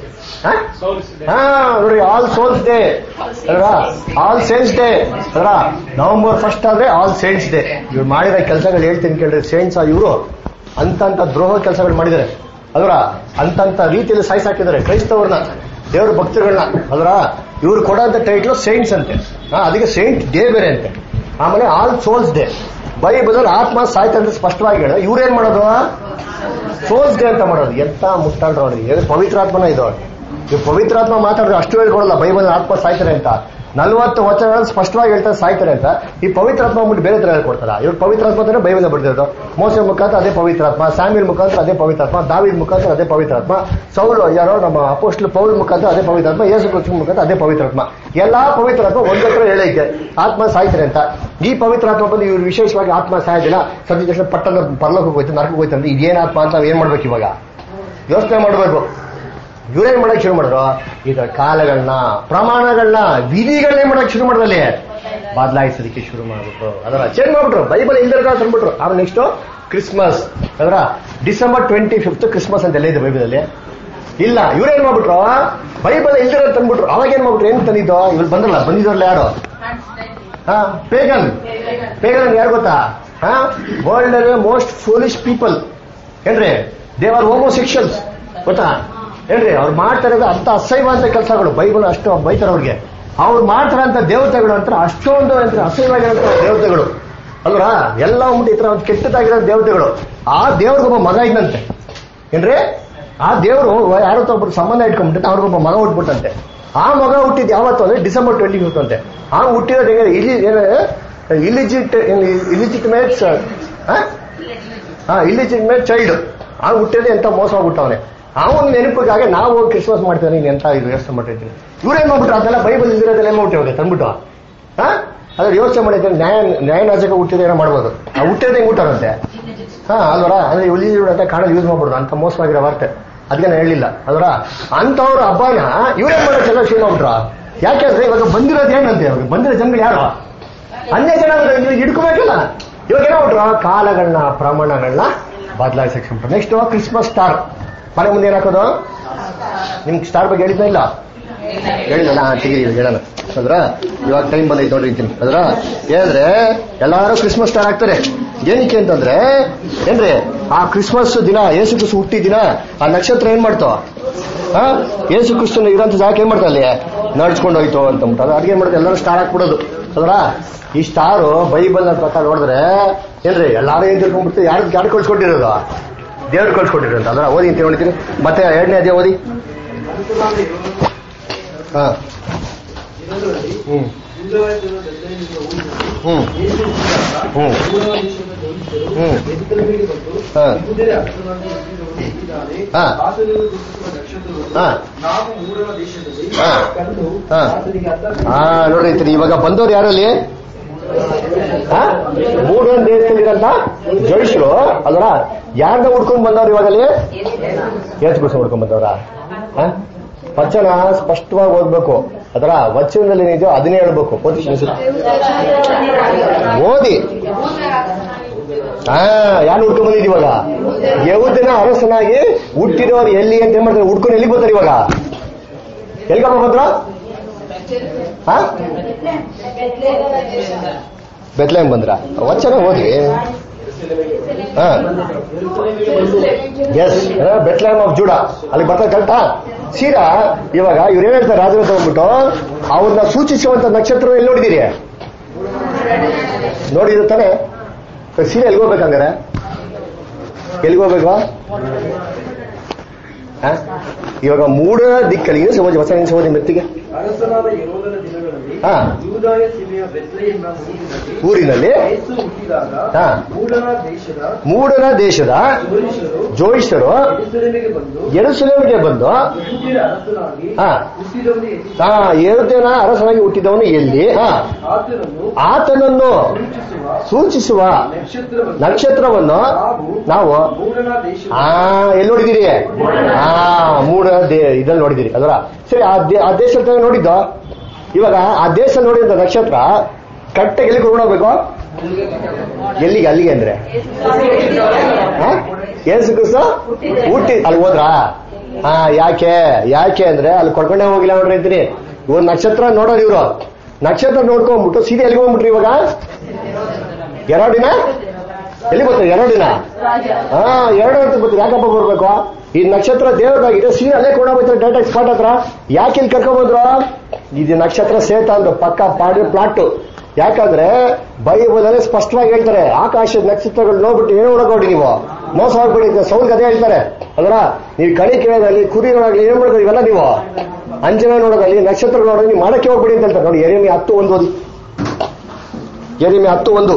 ನೋಡ್ರಿ ಆಲ್ ಸೋಲ್ಸ್ ಡೇ ಅದರ, ಆಲ್ ಸೇಂಟ್ಸ್ ಡೇ ಅದರ. ನವೆಂಬರ್ 1 ಆದ್ರೆ ಆಲ್ ಸೇಂಟ್ಸ್ ಡೇ. ಇವ್ರು ಮಾಡಿದ ಕೆಲಸಗಳು ಹೇಳ್ತೀನಿ ಕೇಳ್ರಿ. ಸೇಂಟ್ಸ್ ಇವರು ಅಂತ ದ್ರೋಹ ಕೆಲಸಗಳು ಮಾಡಿದ್ದಾರೆ ಅದರ. ಅಂತ ರೀತಿಯಲ್ಲಿ ಸಾಯಿಸಾಕಿದ್ದಾರೆ ಕ್ರೈಸ್ತವ್ರನ್ನ, ದೇವ್ರ ಭಕ್ತರುಗಳನ್ನ ಅದರ. ಇವ್ರು ಕೊಡೋಂತ ಟೈಟ್ಲು ಸೇಂಟ್ಸ್ ಅಂತೆ, ಅದಕ್ಕೆ ಸೇಂಟ್ ಡೇ ಬೇರೆ ಅಂತೆ. ಆಮೇಲೆ ಆಲ್ ಸೋಲ್ಸ್ ಡೇ. ಬೈಬಲ್ ಆತ್ಮ ಸಾಯ್ತಂತ ಸ್ಪಷ್ಟವಾಗಿ ಹೇಳ, ಇವ್ರೇನ್ ಮಾಡೋದು ಸೋಲ್ಸ್ ಡೇ ಅಂತ ಮಾಡೋದು. ಎಂತ ಮುಟ್ಟಾಡ್ರು ನೋಡಿ. ಪವಿತ್ರಾತ್ಮನ ಇದು. ಈ ಪವಿತ್ರಾತ್ಮ ಮಾತಾಡಿದ್ರೆ ಅಷ್ಟು ಹೇಳ್ಕೊಡಲ್ಲ ಬೈಬಲ್ ಆತ್ಮ ಸಾಯ್ತಾರೆ ಅಂತ. 40 ವಚನಗಳು ಸ್ಪಷ್ಟವಾಗಿ ಹೇಳ್ತಾರೆ ಸಾಯ್ತಾರೆ ಅಂತ. ಈ ಪವಿತ್ರಾತ್ಮ ಅಂದ್ಬಿಟ್ಟು ಬೇರೆ ತರ ಹೇಳ್ಕೊಡ್ತಾರ. ಇವ್ರು ಪವಿತ್ರಾತ್ಮ ಅಂದ್ರೆ ಬೈಬಲ್ ಬರ್ದಿರೋದು. ಮೋಸೆ ಮುಖಾಂತರ ಅದೇ ಪವಿತ್ರಾತ್ಮ, ಸ್ಯಾಮ್ಯಲ್ ಮುಖಾಂತರ ಅದೇ ಪವಿತ್ರಾತ್ಮ, ದಾವೀದ್ ಮುಖಾಂತರ ಅದೇ ಪವಿತ್ರಾತ್ಮ, ಸೌಲು ಯಾರೋ ನಮ್ಮ ಅಪೊಸ್ತಲ ಪೌಲ್ ಮುಖಾಂತರ ಅದೇ ಪವಿತ್ರಾತ್ಮ, ಯೇಸು ಕ್ರಿಸ್ತನ ಮುಖಾಂತರ ಅದೇ ಪವಿತ್ರಾತ್ಮ. ಎಲ್ಲಾ ಪವಿತ್ರಾತ್ಮ ಒಂದ್ ಹತ್ರ ಹೇಳೈತೆ ಆತ್ಮ ಸಾಯ್ತಾರೆ ಅಂತ. ಈ ಪವಿತ್ರಾತ್ಮ ಬಂದು ಇವ್ರು ವಿಶೇಷವಾಗಿ ಆತ್ಮ ಸಾಯೋದಿಲ್ಲ, ಸದ್ಯ ತಕ್ಷಣ ಪಟ್ಟಣ ಪರಲೋಕಕ್ಕೆ ಹೋಯ್ತು ನರಕಕ್ಕೆ ಹೋಯ್ತು ಅಂದ್ರೆ ಇದೇನ್ ಆತ್ಮ ಅಂತ ನಾವ್ ಏನ್ ಮಾಡ್ಬೇಕು ಇವಾಗ ಯೋಚನೆ ಮಾಡ್ಬೇಕು. ಇವ್ರೇನ್ ಮಾಡಕ್ ಶುರು ಮಾಡಿದ್ರು ಈಗ ಕಾಲಗಳನ್ನ ಪ್ರಮಾಣಗಳನ್ನ ವಿಧಿಗಳನ್ನೇ ಮಾಡಕ್ ಶುರು ಮಾಡಿದಲ್ಲಿ ಬದಲಾಯಿಸೋದಕ್ಕೆ ಶುರು ಮಾಡ್ಬಿಟ್ರು ಅದರ. ಚೇಂಜ್ ಮಾಡ್ಬಿಟ್ರು. ಬೈಬಲ್ ಇಲ್ದಿರ ತಂದ್ಬಿಟ್ರು. ಆಮೇಲೆ ನೆಕ್ಸ್ಟ್ ಕ್ರಿಸ್ಮಸ್ ಅದರ. ಡಿಸೆಂಬರ್ 25 ಕ್ರಿಸ್ಮಸ್ ಅಂತ ಎಲ್ಲ ಇದೆ ಬೈಬಲ್ ಅಲ್ಲಿ ಇಲ್ಲ. ಇವ್ರೇನ್ ಮಾಡ್ಬಿಟ್ರು ಬೈಬಲ್ ಇಲ್ದಿರ ತಂದ್ಬಿಟ್ರು. ಅವಾಗ ಏನ್ ಮಾಡ್ಬಿಟ್ರು ಏನ್ ತಂದಿದ್ದು ಇವ್ರು ಬಂದಿದ್ರಲ್ಲ ಯಾರು ಪೇಗನ್. ಪೇಗನ್ ಯಾರು ಗೊತ್ತಾ? ವರ್ಲ್ಡ್ ಮೋಸ್ಟ್ ಫೂಲಿಶ್ ಪೀಪಲ್ ಏನ್ರಿ. ದೇ ಆರ್ ಹೋಮೋಸೆಕ್ಷಲ್ಸ್ ಗೊತ್ತಾ ಏನ್ರಿ. ಅವ್ರು ಮಾಡ್ತಾ ಇರೋದು ಅಂತ ಅಸಹ್ಯ ಅಂತ ಕೆಲಸಗಳು. ಬೈಬಲ್ ಅಷ್ಟು ಬೈತಾರೆ ಅವ್ರಿಗೆ. ಅವ್ರು ಮಾಡ್ತಾರಂತ ದೇವತೆಗಳು ಅಂತ ಅಷ್ಟೊಂದು ಅಸಹ್ಯವಾಗಿರೋ ದೇವತೆಗಳು ಅಲ್ವಾ. ಎಲ್ಲ ಈ ತರ ಒಂದು ಕೆಟ್ಟದಾಗಿರೋ ದೇವತೆಗಳು. ಆ ದೇವ್ರಿಗೊಬ್ಬ ಮಗ ಇದ್ದಂತೆ ಏನ್ರಿ. ಆ ದೇವರು ಯಾರೋ ಒಬ್ಬರು ಸಂಬಂಧ ಇಟ್ಕೊಂಡ್ಬಿಟ್ಟು ಅವ್ರಿಗೊಬ್ಬ ಮಗ ಹುಟ್ಬಿಟ್ಟಂತೆ. ಆ ಮಗ ಹುಟ್ಟಿದ್ ಯಾವತ್ತು ಅಂದ್ರೆ ಡಿಸೆಂಬರ್ 20 ಹುಟ್ಟಂತೆ. ಆ ಹುಟ್ಟಿರೋದು ಇಲಿಜಿಟಿಮೇಟ್ ಚೈಲ್ಡ್. ಆ ಹುಟ್ಟಿದ್ರೆ ಎಂತ ಮೋಸ ಆಗ್ಬಿಟ್ಟವನೆ. ಅವನ ನೆನಪಿಗಾಗಿ ನಾವು ಕ್ರಿಸ್ಮಸ್ ಮಾಡ್ತೇವೆ. ನೀನ್ ಎಂತ ಇದು ಯೋಚನೆ ಮಾಡಿರ್ತೀನಿ. ಇವ್ರೇನ್ ಮಾಡ್ಬಿಟ್ರು ಅದೆಲ್ಲ ಬೈಬಲ್ ಇಲ್ದಿರೋದೆಲ್ಲ ಏನ್ ಮಾಡ್ಬಿಟ್ಟೆ ತಂದ್ಬಿಟ್ಟು ಅದ್ರ ಯೋಚನೆ ಮಾಡಿದ್ರೆ ನ್ಯಾಯರಾಜಕ ಹುಟ್ಟಿದ್ರೆ ಏನೋ ಮಾಡ್ಬೋದು. ಆ ಹುಟ್ಟಿದ್ರೆ ಹೆಂಗ್ ಹುಟ್ಟಾರಂತೆ ಅಲ್ವರ. ಅಂದ್ರೆ ಅಂತ ಕಾಣಲ್ಲಿ ಯೂಸ್ ಮಾಡ್ಬಿಡ್ದು ಅಂತ ಮೋಸವಾಗಿರೋ ವಾರ್ತೆ. ಅದಕ್ಕೆ ನಾನು ಹೇಳಿಲ್ಲ ಅದರ. ಅಂತವ್ರ ಹಬ್ಬನ ಇವ್ರೇನ್ ಮಾಡೋಕ್ಕೆಲ್ಲ ಶುರು ಮಾಡ್ಬಿಟ್ರು. ಯಾಕೆಂದ್ರೆ ಇವಾಗ ಬಂದಿರೋದು ಏನಂತೆ ಅವ್ರಿಗೆ ಬಂದಿರೋ ಜನಗಳು ಯಾರು ಅನ್ಯ ಜನ ಹಿಡ್ಕೋಬೇಕಲ್ಲ. ಇವಾಗ ಏನಾಗ್ಬಿಟ್ರು ಕಾಲಗಳನ್ನ ಪ್ರಮಾಣಗಳನ್ನ ಬದಲಾಯಿಸಕ್ಕೆ. ನೆಕ್ಸ್ಟ್ ಕ್ರಿಸ್ಮಸ್ ಸ್ಟಾರ್ ಮನೆ ಮುಂದೆ ಏನ್ ಹಾಕೋದು. ನಿಮ್ಗೆ ಸ್ಟಾರ್ ಬಗ್ಗೆ ಹೇಳಿದ್ನ ಇಲ್ಲ ಹೇಳಿಲ್ಲ ತೆಗೀರಿ ಹೇಳೋಣ ಅದ್ರ. ಇವಾಗ ಟೈಮ್ ಬಂದೈತೆ ನೋಡ್ರಿ ಅಂತೀನಿ ಅದ್ರ. ಏನಂದ್ರೆ ಎಲ್ಲಾರು ಕ್ರಿಸ್ಮಸ್ ಸ್ಟಾರ್ ಹಾಕ್ತಾರೆ. ಏನಕ್ಕೆ ಅಂತಂದ್ರೆ ಏನ್ರಿ ಆ ಕ್ರಿಸ್ಮಸ್ ದಿನ ಯೇಸು ಕ್ರಿಸ್ತ ಹುಟ್ಟಿದ ದಿನ ಆ ನಕ್ಷತ್ರ ಏನ್ ಮಾಡ್ತೋ ಯೇಸು ಕ್ರಿಸ್ತನ ಇರೋಂಥ ಜಾಗಕ್ಕೆ ಏನ್ ಮಾಡ್ತಾ ಅಲ್ಲಿ ನಡ್ಸ್ಕೊಂಡು ಹೋಯ್ತು ಅಂತ ಅದು ಅಡ್ಗೆ ಮಾಡೋದು ಎಲ್ಲರೂ ಸ್ಟಾರ್ ಹಾಕ್ಬಿಡೋದು ಅದ್ರ. ಈ ಸ್ಟಾರು ಬೈಬಲ್ ಪ್ರಕಾರ ನೋಡಿದ್ರೆ ಏನ್ರಿ ಎಲ್ಲಾರು ಏನ್ ತಿಳ್ಕೊಂಡ್ಬಿಡ್ತೀವಿ. ಯಾರು ಕಳ್ಸ್ಕೊಟ್ಟಿರೋದು ದೇವ್ರು ಕಳ್ಸ್ಕೊಟ್ಟಿರೋದು ಅದ್ರ. ಓದಿ ಅಂತ ಹೇಳ್ತೀನಿ ಮತ್ತೆ 2ನೇ ಅಧ್ಯಾಯ ಓದಿ. ನೋಡ್ರಿ ಇವಾಗ ಬಂದವ್ರು ಯಾರಲ್ಲಿ ಮೂರನೇ ದೇಶದಲ್ಲಿರಂತ ಜೈಷರು ಅದರ ಯಾರ್ದ ಹುಡ್ಕೊಂಡ್ ಬಂದವ್ರು ಇವಾಗಲ್ಲಿ ಏತ್ಕೋಸ ಹುಡ್ಕೊಂಡ್ ಬಂದವ್ರ. ವಚನ ಸ್ಪಷ್ಟವಾಗಿ ಓದ್ಬೇಕು. ಅದರ ವಚನದಲ್ಲಿ ಏನಿದೆಯೋ ಅದನ್ನೇ ಹೇಳ್ಬೇಕು. ಓದಿ ಯಾರು ಹುಡ್ಕೊಂಡ್ ಬಂದಿದ್ ಇವಾಗ ಯಹೂದನ ಅರಸನಾಗಿ ಹುಟ್ಟಿರೋರು ಎಲ್ಲಿ ಅಂತ ಏನ್ ಮಾಡ್ತಾರೆ ಹುಡ್ಕೊಂಡು ಎಲ್ಲಿಗೆ ಬರ್ತಾರೆ ಇವಾಗ ಎಲ್ಲಿಗಪ್ಪ ಬಂದ್ರ ಬೆತ್ಲೆಹೇಮ್ ಬಂದ್ರ. ವಚನ ಓದಿ ಎಸ್, ಬೆತ್ಲೆಹೇಮ್ ಆಫ್ ಜೂಡಾ ಅಲ್ಲಿ ಬರ್ತಾ ಕರೆಕ್ಟಾ. ಸೀದಾ ಇವಾಗ ಇವ್ರು ಏನ್ ಹೇಳ್ತಾರೆ, ರಾಜರು ತಗೊಂಡ್ಬಿಟ್ಟು ಅವ್ರನ್ನ ಸೂಚಿಸುವಂತ ನಕ್ಷತ್ರ ಎಲ್ಲಿ ನೋಡಿದಿರಿ? ನೋಡಿದ್ರು ತಾನೆ. ಸೀದಾ ಎಲ್ಗೋಗ್ಬೇಕಂಗಾರೆ ಎಲ್ಗೋಗ್ಬೇಕು? ಇವಾಗ ಮೂಡ ದಿಕ್ಕಲ್ಲಿ ವಚನ ಮೆತ್ತಿಗೆ ಅರಸನಾದ ಯೆಹೂದನ ದಿನಗಳಲ್ಲಿ ಹಾ ಯೂದಾಯ ಸೀಮೆಯ ಬೆತ್ಲೆಹೇಮಿನ ಊರಿನಲ್ಲಿ ಯೇಸು ಹುಟ್ಟಿದಾಗ ಮೂಡನ ದೇಶದ ಜೋಯಿಷರು ಯೆರೂಸಲೇಮಿಗೆ ಬಂದು ಯೆಹೂದ್ಯನ ಅರಸನಾಗಿ ಹುಟ್ಟಿದವನು ಎಲ್ಲಿ? ಆತನನ್ನು ಸೂಚಿಸುವ ನಕ್ಷತ್ರವನ್ನು ನಾವು ಎಲ್ಲಿ ನೋಡಿದಿರಿ? ಮೂಡ ಇದಲ್ಲಿ ನೋಡಿದಿರಿ ಅದರ. ಸರಿ, ಆ ದೇಶದ ನೋಡಿದ್ದ. ಇವಾಗ ಆ ದೇಶ ನೋಡಿದ ನಕ್ಷತ್ರ ಕಟ್ಟೆಗೆ ಎಲ್ಲಿ ಹೋಗ್ಬೇಕು? ಎಲ್ಲಿಗೆ? ಅಲ್ಲಿಗೆ ಅಂದ್ರೆ ಏಸು ಕ್ರಿಸ್ತ ಹುಟ್ಟಿ ಅಲ್ಲಿ ಹೋದ್ರಾ? ಯಾಕೆ ಅಂದ್ರೆ ಅಲ್ಲಿ ಕೊಡ್ಕೊಂಡೇ ಹೋಗಿಲ್ಲ ನೋಡ್ರಿ ಅಂತೀನಿ. ಇವ್ರು ನಕ್ಷತ್ರ ನೋಡೋರು, ಇವ್ರು ನಕ್ಷತ್ರ ನೋಡ್ಕೊಂಡ್ಬಿಟ್ಟು ಸೀದಾ ಎಲ್ಲಿಗೆ ಹೋಗ್ಬಿಟ್ರಿ? ಇವಾಗ ಎರಡಿನ ಎಲ್ಲಿ ಬರ್ತಾರೆ? ಎರಡಿನ ಎರಡು ಅಂತ ಬರ್ತೀವಿ. ಯಾಕಪ್ಪ ಬರ್ಬೇಕು? ಈ ನಕ್ಷತ್ರ ದೇವರಾಗಿದೆ, ಸೀದಾ ಅಲ್ಲೇ ಕೊಂಡೋಗ್ತಾರೆ ಡೈರೆಕ್ಟ್ ಸ್ಪಾಟ್ ಹತ್ರ. ಯಾಕೆ ಇಲ್ಲಿ ಕರ್ಕೊಂಡ್ಬಂದ್ರು? ಇದು ನಕ್ಷತ್ರ ಸೇತ ಅಂದ್ರು ಪಕ್ಕ ಪ್ಲಾಟ್. ಯಾಕಂದ್ರೆ ಬೈಬಲ್ ಅಲ್ಲಿ ಸ್ಪಷ್ಟವಾಗಿ ಹೇಳ್ತಾರೆ, ಆಕಾಶದ ನಕ್ಷತ್ರಗಳು ನೋಡ್ಬಿಟ್ಟು ಏನು ನೋಡಕೋಡಿ, ನೀವು ಮೋಸ ಹೋಗ್ಬೇಡಿ ಅಂತ ಸೌಲ್ ಕಥೆ ಹೇಳ್ತಾರೆ. ಅದರ ನೀವು ಕಣಿ ಕೇಳೋದ್ರಲ್ಲಿ, ಕುರಿ ನೋಡಾಗ್ಲಿ, ಏನ್ ಮಾಡೋದು ಇವೆಲ್ಲ ನೀವು ಅಂಜನ ನೋಡೋದಲ್ಲಿ, ನಕ್ಷತ್ರ ನೋಡೋದು ನೀವು ಮಾಡಕ್ಕೆ ಹೋಗ್ಬೇಡಿ ಅಂತ ಹೇಳ್ತಾರೆ. ನೋಡಿ, ಯೆರೆಮೀಯ 10:1 ಓದಿ. ಯೆರೆಮೀಯ 10:1.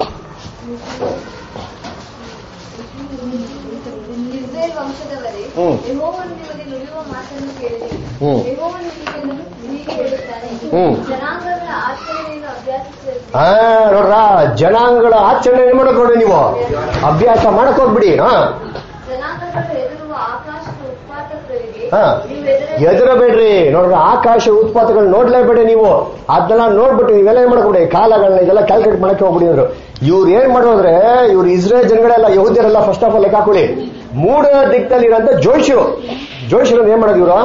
ಇಸ್ರೇಲ್ ವಂಶದವರೇ, ಯೆಹೋವನು ನಿಮಗೆ ನುಡಿಯುವ ಮಾತನ್ನು ಕೇಳಿರಿ. ಯೆಹೋವನು ಹೀಗೆ ಹೇಳುತ್ತಾನೆ, ಜನಾಂಗಗಳ ಆಚರಣೆಯನ್ನು ಅಭ್ಯಾಸಿಸಿ. ನೋಡ್ರ, ಜನಾಂಗಗಳ ಆಚರಣೆ ಏನ್ ಮಾಡಕ್ ನೀವು ಅಭ್ಯಾಸ ಮಾಡಕ್ ಹೋಗ್ಬಿಡಿ. ಜನಾಂಗಗಳು ಹೆದರುವ ಆಕಾಶದ ಉತ್ಪಾತಕರಿಗೆ ಎದುರಬೇಡ್ರಿ. ನೋಡ್ರ, ಆಕಾಶ ಉತ್ಪಾತಗಳು ನೋಡ್ಲೇಬೇಡಿ ನೀವು. ಅದನ್ನ ನೋಡ್ಬಿಟ್ಟು ನೀವೆಲ್ಲ ಏನ್ ಮಾಡ್ಕೊಬಿಡಿ, ಕಾಲಗಳನ್ನ ಇದೆಲ್ಲ ಕ್ಯಾಲ್ಕುಲೇಟ್ ಮಾಡಕ್ಕೆ ಹೋಗ್ಬಿಡಿ ಅಂದ್ರು. ಇವ್ರು ಏನ್ ಮಾಡೋದ್ರೆ, ಇವ್ರು ಇಸ್ರೇಲ್ ಜನಗಳೆಲ್ಲ, ಯಹೂದ್ಯರೆಲ್ಲ ಫಸ್ಟ್ ಆಫ್ ಆಲ್ ಲೆಕ್ಕ ಹಾಕೊಳ್ಳಿ. ಮೂಡ ದಿಕ್ಕಲ್ಲಿ ಇರೋಂಥ ಜೋಯಿಷರು ಏನ್ ಮಾಡೋದು ಇವರು?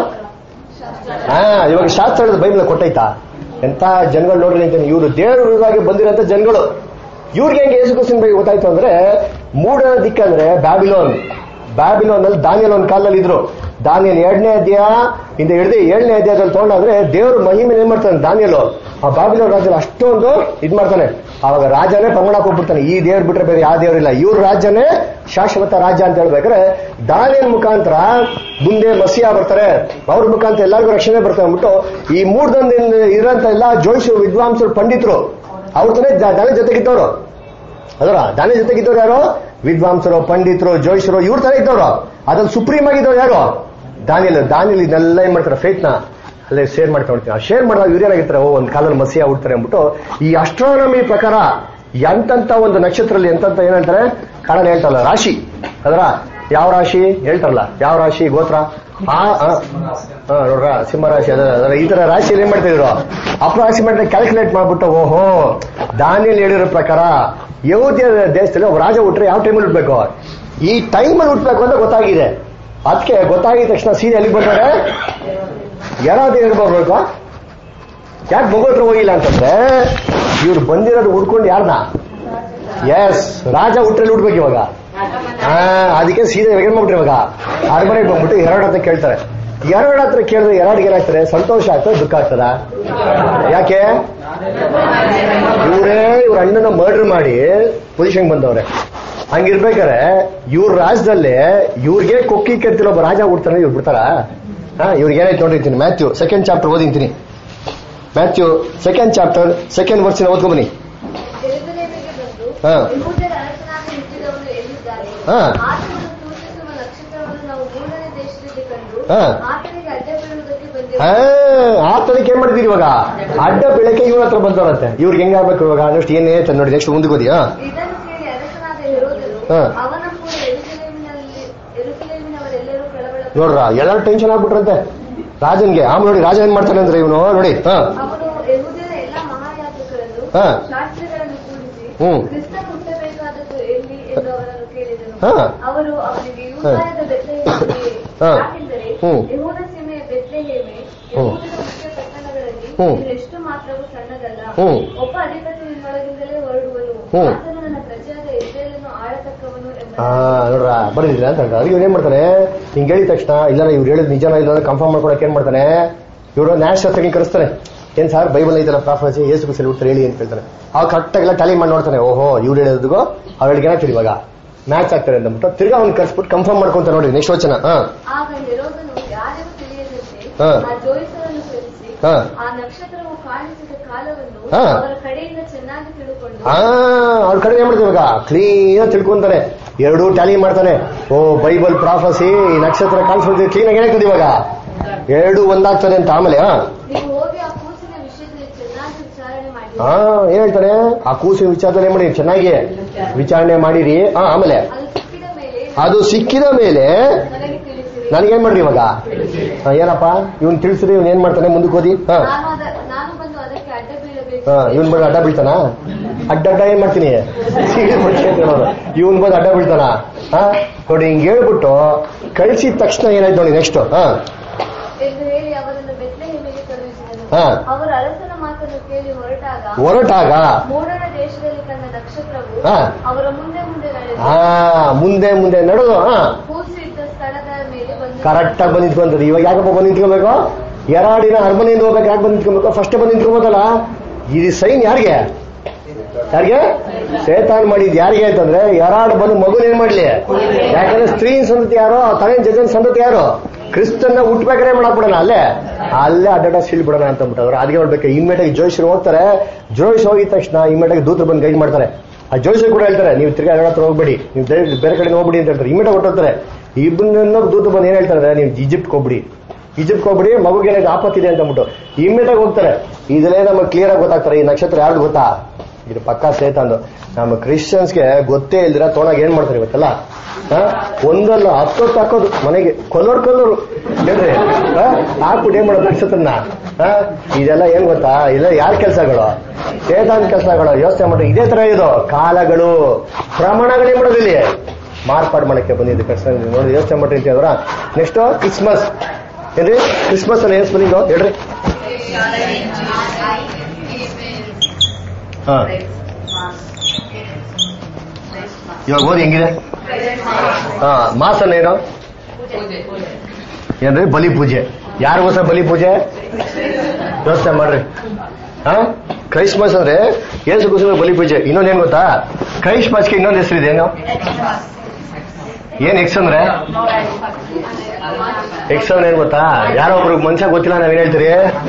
ಇವಾಗ ಶಾಸ್ತ್ರ ಹೇಳಿದ ಬೈಬಲ್ ಕೊಟ್ಟೈತಾ? ಎಂತ ಜನಗಳು ನೋಡ್ರಿ ಅಂತಾನೆ. ಇವರು ದೇವರಿಗಾಗಿ ಬಂದಿರೋಂಥ ಜನಗಳು. ಇವ್ರಿಗೆ ಹೆಂಗೆ ಯೇಸು ಕ್ರಿಸ್ತನ ಬಗ್ಗೆ ಗೊತ್ತಾಯ್ತು ಅಂದ್ರೆ, ಮೂಡ ದಿಕ್ಕಂದ್ರೆ ಬ್ಯಾಬಿಲೋನ್ ಅಲ್ಲಿ ದಾನಿಯೇಲ್ ಒಂದು ಕಾಲದಲ್ಲಿ ಇದ್ರು. ದಾನಿಯೇಲ್ 2ನೇ ಅಧ್ಯಾಯ ಇಂದ ಹಿಡಿದು 7ನೇ ಅಧ್ಯಾಯದಲ್ಲಿ ತಗೊಂಡಾದ್ರೆ ದೇವ್ರ ಮಹಿಮೆ ಏನ್ ಮಾಡ್ತಾನೆ ದಾನಿಯೇಲ್? ಆ ಬ್ಯಾಬಿಲೋನ್ ರಾಜ್ಯ ಅಷ್ಟೊಂದು ಇದ್ ಮಾಡ್ತಾನೆ. ಆವಾಗ ರಾಜನೇ ಪ್ರಮಾಣಕ್ಕೆ ಹೋಗ್ಬಿಡ್ತಾನೆ, ಈ ದೇವ್ರು ಬಿಟ್ರೆ ಬೇರೆ ಯಾವ ದೇವರಿಲ್ಲ, ಇವ್ರ ರಾಜ್ಯನೇ ಶಾಶ್ವತ ರಾಜ್ಯ ಅಂತ ಹೇಳ್ಬೇಕಾದ್ರೆ ದಾನಿಯೇಲ್ ಮುಖಾಂತರ ಮುಂದೆ ಮಸಿಯಾ ಬರ್ತಾರೆ, ಅವ್ರ ಮುಖಾಂತರ ಎಲ್ಲರಿಗೂ ರಕ್ಷಣೆ ಬರ್ತಾರೆ ಅಂದ್ಬಿಟ್ಟು ಈ ಮೂರ್ಧನದಿಂದ ಇರೋಂಥ ಎಲ್ಲ ಜೋಯಿಷರು, ವಿದ್ವಾಂಸರು, ಪಂಡಿತರು ಅವ್ರ ತಾನೇ ದಾನಿ ಜೊತೆಗಿದ್ದವರು. ಅದರ ದಾನಿ ಜೊತೆಗಿದ್ದವ್ರು ಯಾರು? ವಿದ್ವಾಂಸರು, ಪಂಡಿತರು, ಜೋಯಿಷರು, ಇವ್ರ ತರ ಇದ್ದವ್ರು. ಅದ್ರಲ್ಲಿ ಸುಪ್ರೀಂ ಆಗಿದ್ದವ್ರು ಯಾರು? ದಾನಿಯೇಲ್ ಇದನ್ನೆಲ್ಲ ಏನ್ ಮಾಡ್ತಾರೆ? ಫೇತ್ನ ಅಲ್ಲೇ ಶೇರ್ ಮಾಡ್ತಾ ಶೇರ್ ಮಾಡಿದಾಗ ಇವ್ರು ಏನಾಗಿರ್ತಾರೆ, ಒಂದ್ ಕಾಲದಲ್ಲಿ ಮಸಿಯಾ ಹುಡ್ತಾರೆ ಅಂದ್ಬಿಟ್ಟು ಈ ಅಸ್ಟ್ರಾನಮಿ ಪ್ರಕಾರ ಎಂತಂತ ಒಂದು ನಕ್ಷತ್ರದಲ್ಲಿ ಎಂತಂತ ಏನ್ ಹೇಳ್ತಾರೆ ಕಾರಣ ಹೇಳ್ತಾರಲ್ಲ, ರಾಶಿ. ಅದರ ಯಾವ ರಾಶಿ ಹೇಳ್ತಾರಲ್ಲ, ಯಾವ ರಾಶಿ ಗೋತ್ರ? ನೋಡ್ರ, ಸಿಂಹರಾಶಿ. ಅದರ ಈ ತರ ರಾಶಿಯಲ್ಲಿ ಏನ್ ಮಾಡ್ತಾ ಇದ್ರು? ಅಪ್ರಾಕ್ಸಿಮೇಟ್ ಕ್ಯಾಲ್ಕುಲೇಟ್ ಮಾಡ್ಬಿಟ್ಟು, ಓಹೋ ದಾನಿಯೇಲ್ ಹೇಳಿರೋ ಪ್ರಕಾರ ಯಹೂದ್ಯ ದೇಶದಲ್ಲಿ ಒಬ್ಬ ರಾಜ ಹುಟ್ರೆ ಯಾವ ಟೈಮಲ್ಲಿ ಹುಟ್ಬೇಕು? ಈ ಟೈಮಲ್ಲಿ ಹುಟ್ಬೇಕು ಅಂತ ಗೊತ್ತಾಗಿದೆ. ಅದಕ್ಕೆ ಗೊತ್ತಾಗಿದ ತಕ್ಷಣ ಸೀದಾ ಎಲ್ಲಿಗೆ ಬರ್ತಾರೆ? ಯಾರಾದ್ರೂ ಇರ್ಬೇಕು. ಯಾಕೆ ಮಗು ಹತ್ರ ಹೋಗಿಲ್ಲ ಅಂತಂದ್ರೆ, ಇವ್ರು ಬಂದಿರೋದು ಹುಡ್ಕೊಂಡು ಯಾರನ್ನ? ಎಸ್, ರಾಜ ಹುಟ್ರಲ್ಲಿ ಹುಡ್ಬೇಕು ಇವಾಗ. ಅದಕ್ಕೆ ಸೀದಾ ಏನ್ ಮಾಡ್ಬಿಟ್ರಿ ಇವಾಗ ಅರಮನೆಗೆ ಬಂದ್ಬಿಟ್ಟು ಎರಡು ಹತ್ರ ಕೇಳ್ತಾರೆ. ಎರಡು ಹತ್ರ ಕೇಳಿದ್ರೆ ಎರಡಿಗೆ ಏನಾಗ್ತಾರೆ? ಸಂತೋಷ ಆಗ್ತದೆ, ದುಃಖ ಆಗ್ತದ? ಯಾಕೆ? ಇವ್ರ ಅಣ್ಣನ ಮರ್ಡರ್ ಮಾಡಿ ಪೊಸಿಷನ್ ಬಂದವ್ರೆ. ಹಂಗಿರ್ಬೇಕಾರೆ ಇವ್ರ ರಾಜ್ಯದಲ್ಲೇ ಇವ್ರಿಗೆ ಕೊಕ್ಕಿ ಕೆತ್ತಿರೋ ಒಬ್ಬ ರಾಜ ಹುಡ್ತಾನೆ, ಇವ್ರು ಬಿಡ್ತಾರ? ಇವ್ರಿಗೆ ಏನಾಯ್ತು ನೋಡಿರ್ತೀನಿ. ಮ್ಯಾಥ್ಯೂ 2nd ಚಾಪ್ಟರ್ ಓದಿಂತೀನಿ. ಮ್ಯಾಥ್ಯೂ 2nd ಚಾಪ್ಟರ್ 2nd ವರ್ಸಿನ ಓದ್ಕೊಂಬನಿ. ಆತನಿಗೆ ಏನ್ ಮಾಡಿದೀರಿ ಇವಾಗ? ಅಡ್ಡ ಬೆಳಕೆ ಇವ್ರ ಹತ್ರ ಬಂದವರಂತೆ. ಇವ್ರಿಗೆ ಹೆಂಗಾಗ್ಬೇಕು ಇವಾಗ? ಅನ್ನೋಷ್ಟು ಏನೇ ನೋಡಿ, ನೆಕ್ಸ್ಟ್ ಮುಂದಕ್ಕೆ ಓದಿ. ನೋಡ್ರ, ಎಲ್ಲರೂ ಟೆನ್ಷನ್ ಆಗ್ಬಿಟ್ರಂತೆ ರಾಜನ್ಗೆ. ಆಮೇಲೆ ನೋಡಿ ರಾಜ ಏನ್ ಮಾಡ್ತಾನೆ ಅಂದ್ರೆ, ಇವನು ನೋಡಿ ಎಷ್ಟು ಮಾತ್ರವೂ ಸಣ್ಣದಲ್ಲ. ಒಬ್ಬ ಅಧಿಪತಿ ನಿನ್ನೊಳಗಿಂದಲೇ ಹೊರಡುವನು, ಆತನು ನನ್ನ ಪ್ರಜೆಯಾದ ಇಸ್ರಾಯೇಲನ್ನು ಆಳ ನೋಡ್ರ ಬರೀದಿಲ್ಲ ಅಂತ ಹೇಳ್ತಾರೆ. ಅದಕ್ಕೆ ಏನ್ ಮಾಡ್ತಾನೆ, ಹಿಂಗೆ ಹೇಳಿದ ತಕ್ಷಣ ಇಲ್ಲ ಇವ್ರು ಹೇಳಿದ್ ನಿಜನ ಇಲ್ಲ ಕನ್ಫರ್ಮ್ ಮಾಡ್ಕೊಳಕ್ ಏನ್ ಮಾಡ್ತಾನೆ, ಇವರು ನ್ಯಾಯಶಾಸ್ತ್ರಕ್ಕೆ ಕರೆಸ್ತಾನೆ. ಏನ್ ಸರ್ ಬೈಬಲ್ ಐತಲ್ಲ ಪ್ರಾಫಸಿ ಯೇಸು ಕ್ರಿಸ್ತಲ್ಲಿ ಉತ್ತರ ಹೇಳಿ ಅಂತ ಹೇಳ್ತಾರೆ. ಅವಾಗ ಕರೆಕ್ಟಾಗೆಲ್ಲ ಟ್ಯಾಲಿ ಮಾಡಿ ನೋಡ್ತಾನೆ. ಓಹೋ ಇವ್ರು ಹೇಳಿದ್ರಿಗೂ ಅವ್ರ ಹೇಳಿಗೆ ಏನಾಗ್ತದೆ ಇವಾಗ ಮ್ಯಾಚ್ ಆಗ್ತಾರೆ ಅಂದ್ಬಿಟ್ಟು ತಿರ್ಗಾ ಅವ್ನು ಕರ್ಸ್ಬಿಟ್ಟು ಕನ್ಫರ್ಮ್ ಮಾಡ್ಕೊಂತ ನೋಡಿ. ನೆಕ್ಸ್ಟ್ ವಚನ. ಆಗ ಹೆರೋದನು ಯಾರಿಗೂ ತಿಳಿಯದಂತೆ ಆ ಜೋಯಿಸರನ್ನು ಕರೆಸಿ ಆ ನಕ್ಷತ್ರವು ಕಾಣಿಸಿದ ಕಾಲವನ್ನು ಅವರ ಕಡೆಯಿಂದ ಚೆನ್ನಾಗಿ ತಿಳ್ಕೊಂಡು ಅವ್ರ ಕಡೆ ಏನ್ ಮಾಡ್ತಾರೆ ಇವಾಗ ಕ್ಲೀನ್ ತಿಳ್ಕೊಂತಾನೆ. ಎರಡೂ ಟ್ಯಾಲಿ ಮಾಡ್ತಾನೆ. ಓ ಬೈಬಲ್ ಪ್ರಾಫಸಿ ಈ ನಕ್ಷತ್ರ ಕಾಣಿಸ್ಬೋದು ಕ್ಲೀನ್ ಆಗಿ ಏನಾಗ್ತದೆ ಇವಾಗ ಎರಡು ಒಂದಾಗ್ತದೆ ಅಂತ. ಆಮೇಲೆ ನೀವು ಹೋಗಿ ಆ ಕೂಸಿನ ವಿಷಯದಲ್ಲಿ ಚೆನ್ನಾಗಿ ವಿಚಾರಣೆ ಮಾಡಿ ಏನ್ ಹೇಳ್ತಾರೆ, ಆ ಕೂಸಿನ ವಿಚಾರದಲ್ಲಿ ಏನ್ ಮಾಡಿ ಚೆನ್ನಾಗಿ ವಿಚಾರಣೆ ಮಾಡಿರಿ. ಆಮೇಲೆ ಅದು ಸಿಕ್ಕಿದ ಮೇಲೆ ನನಗೇನ್ ಮಾಡ್ರಿ ಇವಾಗ ಏನಪ್ಪ ಇವ್ನ್ ತಿಳಿಸ್ರಿ, ಇವ್ನ ಏನ್ ಮಾಡ್ತಾನೆ ಮುಂದಕ್ಕೆ ಓದಿ. ಇವನ್ ಬಂದು ಅಡ್ಡ ಬೀಳ್ತಾನ, ಅಡ್ಡ ಏನ್ ಮಾಡ್ತೀನಿ ಇವನ್ ಬಂದು ಅಡ್ಡ ಬೀಳ್ತಾನ. ನೋಡಿ ಹಿಂಗ್ ಹೇಳ್ಬಿಟ್ಟು ಕಳಿಸಿದ ತಕ್ಷಣ ಏನಾಯ್ತು ನೋಡಿ ನೆಕ್ಸ್ಟ್. ಹೊರಟಾಗ ಮುಂದೆ ಮುಂದೆ ನಡೆದು ಕರೆಕ್ಟ್ ಆಗಿ ಬಂದು ನಿಂತ್ಕೊಂತದೆ. ಇವಾಗ ಯಾಕಪ್ಪ ಬಂದು ನಿಂತ್ಕೋಬೇಕು, ಎರಡಿನ ಅರಮನೆಯಿಂದ ಹೋಗ್ಬೇಕು. ಯಾಕೆ ಬಂದು ನಿಂತ್ಕೋಬೇಕು, ಫಸ್ಟ್ ಬಂದು ನಿಂತ್ಕೋಬೋದಲ್ಲ. ಇದು ಸೈನ್ ಯಾರಿಗೆ ಸೇತಾನ್ ಮಾಡಿದ್ ಯಾರಿಗೆ ಅಂತಂದ್ರೆ ಯಾರಾಡು ಬಂದು ಮಗುನ ಏನ್ ಮಾಡ್ಲಿ. ಯಾಕಂದ್ರೆ ಸ್ತ್ರೀನ್ ಸಂತತಿ ಯಾರೋ, ತನೇ ಜಜನ್ ಸಂತತಿ ಯಾರು, ಕ್ರಿಸ್ತನ್ನ ಹುಟ್ಬೇಕಾದ್ರೆ ಮಾಡಾಕ್ಬಿಡೋಣ ಅಲ್ಲೇ ಅಡ್ಡ ಸೀಲ್ ಬಿಡೋಣ ಅಂತ ಬಿಟ್ಟವ್ರು. ಅದಕ್ಕೆ ನೋಡ್ಬೇಕು ಇಮ್ಮಿಡಿಯೇಟ್ ಜೋಯಿಸರು ಹೋಗ್ತಾರೆ. ಜೋಯಿಸ್ ಹೋಗಿದ ತಕ್ಷಣ ಇಮ್ಮಿಡಿಯೇಟ್ ದೂತರು ಬಂದು ಗೈಡ್ ಮಾಡ್ತಾರೆ. ಆ ಜೋಯಿಸರು ಕೂಡ ಹೇಳ್ತಾರೆ ನೀವು ತಿರ್ಗಾ ಎಲ್ಲ ಹತ್ರ ಹೋಗ್ಬೇಡಿ, ನೀವು ಬೇರೆ ಕಡೆ ಹೋಗ್ಬಿಡಿ ಅಂತ ಹೇಳ್ತಾರೆ. ಇಮ್ಮಿಡಿಯೇಟ್ ಹೊಟ್ಟೋಗ್ತಾರೆ. ಇಬ್ಬನ ದೂತ ಬಂದು ಏನ್ ಹೇಳ್ತಾರೆ, ನೀವು ಈಜಿಪ್ಟ್ ಹೋಗ್ಬಿಡಿ ಮಗುಗೆ ಏನಾದ್ರು ಆಪತ್ತಿದೆ ಅಂತ ಅಂದ್ಬಿಟ್ಟು ಇಮ್ಮಿಡಿಯೇಟ್ ಹೋಗ್ತಾರೆ. ಇದಲ್ಲೇ ನಮಗೆ ಕ್ಲಿಯರ್ ಆಗಿ ಗೊತ್ತಾಗ್ತಾರೆ ಈ ನಕ್ಷತ್ರ ಯಾರು ಗೊತ್ತಾ, ಇದು ಪಕ್ಕಾ ಸೇತಾಂದು. ನಮ್ಮ ಕ್ರಿಶ್ಚಿಯನ್ಸ್ಗೆ ಗೊತ್ತೇ ಇಲ್ದಿರ ತೋಣಾಗ ಏನ್ ಮಾಡ್ತಾರೆ ಇವತ್ತಲ್ಲ, ಒಂದಲ್ಲ 10 ಹಾಕೋದು ಮನೆಗೆ ಕೊಲ್ಲೋರು ಹೇಳ್ರಿ ಹಾಕ್ಬಿಟ್ಟು ಏನ್ ಮಾಡೋದು ನಕ್ಷತ್ರನ. ಇದೆಲ್ಲ ಏನ್ ಗೊತ್ತಾ, ಇಲ್ಲ ಯಾರ ಕೆಲಸಗಳು, ಸೇತಾನ್ ಕೆಲಸಗಳು. ಯೋಚನೆ ಮಾಡ್ರಿ, ಇದೇ ತರ ಇದು ಕಾಲಗಳು ಪ್ರಮಾಣಗಳೇನ್ ಮಾಡೋದು ಇಲ್ಲಿ ಮಾರ್ಪಾಡು ಮಾಡಕ್ಕೆ ಬಂದಿದ್ದು ಕಷ್ಟ ನೋಡಿ. ಯೋಚನೆ ಮಾಡ್ರಿ ಅಂತ ಹೇಳಿದ್ರ. ನೆಕ್ಸ್ಟ್ ಕ್ರಿಸ್ಮಸ್ ಏನ್ರಿ, ಕ್ರಿಸ್ಮಸ್ ಅಲ್ಲಿ ಏನ್ ಸ್ಪೆಲ್ಲಿಂಗ್ ಹೇಳ್ರಿ. ಇವಾಗ ಓದಿ ಹೆಂಗಿದೆ. ಮಾಸನ ಏನು ಏನ್ರಿ, ಬಲಿ ಪೂಜೆ. ಯಾರಿಗೋಸ್ಕರ ಬಲಿ ಪೂಜೆ ಯೋಚನೆ ಮಾಡ್ರಿ. ಕ್ರೈಸ್ಮಸ್ ಅಂದ್ರೆ ಯೇಸುಗೋಸ್ಕರ ಬಲಿ ಪೂಜೆ. ಇನ್ನೊಂದೇನ್ ಗೊತ್ತಾ, ಕ್ರೈಸ್ಮಸ್ಗೆ ಇನ್ನೊಂದು ಹೆಸರಿದೆ. ಏನು ಏನ್ ಎಕ್ಸ್ ಅಂದ್ರೆ ಏನ್ ಗೊತ್ತಾ, ಯಾರೋ ಒಬ್ರು ಮನುಷ್ಯ ಗೊತ್ತಿಲ್ಲ ನಾವೇನ್ ಹೇಳ್ತೀರಿ,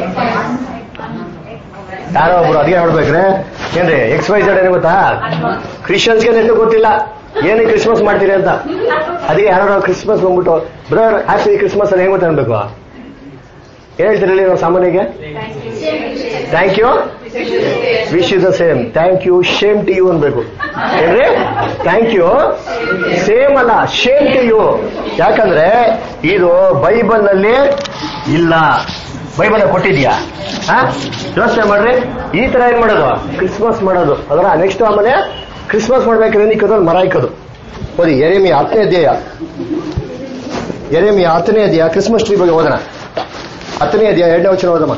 ಯಾರೋ ಒಬ್ರು ಅದೇ ಹೇಳ್ಬೇಕ್ರೆ ಏನ್ರಿ XYZ ಏನ್ ಗೊತ್ತಾ, ಕ್ರಿಶ್ಚಿಯನ್ಸ್ಗೆ ನೆಟ್ಟು ಗೊತ್ತಿಲ್ಲ ಏನಕ್ಕೆ ಕ್ರಿಸ್ಮಸ್ ಮಾಡ್ತೀರಿ ಅಂತ. ಅದಕ್ಕೆ ಯಾರೋ ಕ್ರಿಸ್ಮಸ್ ಬಂದ್ಬಿಟ್ಟು ಬ್ರದರ್ ಹ್ಯಾಪಿ ಕ್ರಿಸ್ಮಸ್ ಅಲ್ಲಿ ಏನ್ ಗೊತ್ತ ಅನ್ಬೇಕು, ಏನ್ ಹೇಳ್ತೀರಿ ನಾವು ಸಾಮಾನ್ಯಗೆ, thank you wish you the same, thank you shame to you ಅನ್ಬೇಕು. ಏನ್ರಿ ಥ್ಯಾಂಕ್ ಯು ಸೇಮ್ ಅಲ್ಲ, ಶೇಮ್ ಟು ಯು. ಯಾಕಂದ್ರೆ ಇದು ಬೈಬಲ್ ನಲ್ಲಿ ಇಲ್ಲ. ಬೈಬಲ್ ಕೊಟ್ಟಿದ್ಯಾ? ಯೋಚನೆ ಮಾಡ್ರಿ. ಈ ತರ ಏನ್ ಮಾಡೋದು, ಕ್ರಿಸ್ಮಸ್ ಮಾಡೋದು. ಅದರ ನೆಕ್ಸ್ಟ್ ಆಮೇಲೆ ಕ್ರಿಸ್ಮಸ್ ಮಾಡ್ಬೇಕಾದ್ರೆ ನಿಕ್ಕೋದು ಮರ ಇಕ್ಕೋದು. ಓದಿ ಯೆರೆಮೀಯ 10ನೇ ಅಧ್ಯಾಯ ಕ್ರಿಸ್ಮಸ್ ಟ್ರೀ ಬಗ್ಗೆ ಓದೋಣ. 10ನೇ ಅಧ್ಯಾಯ 2ನೇ ವಚನ ಓದಮ್ಮ.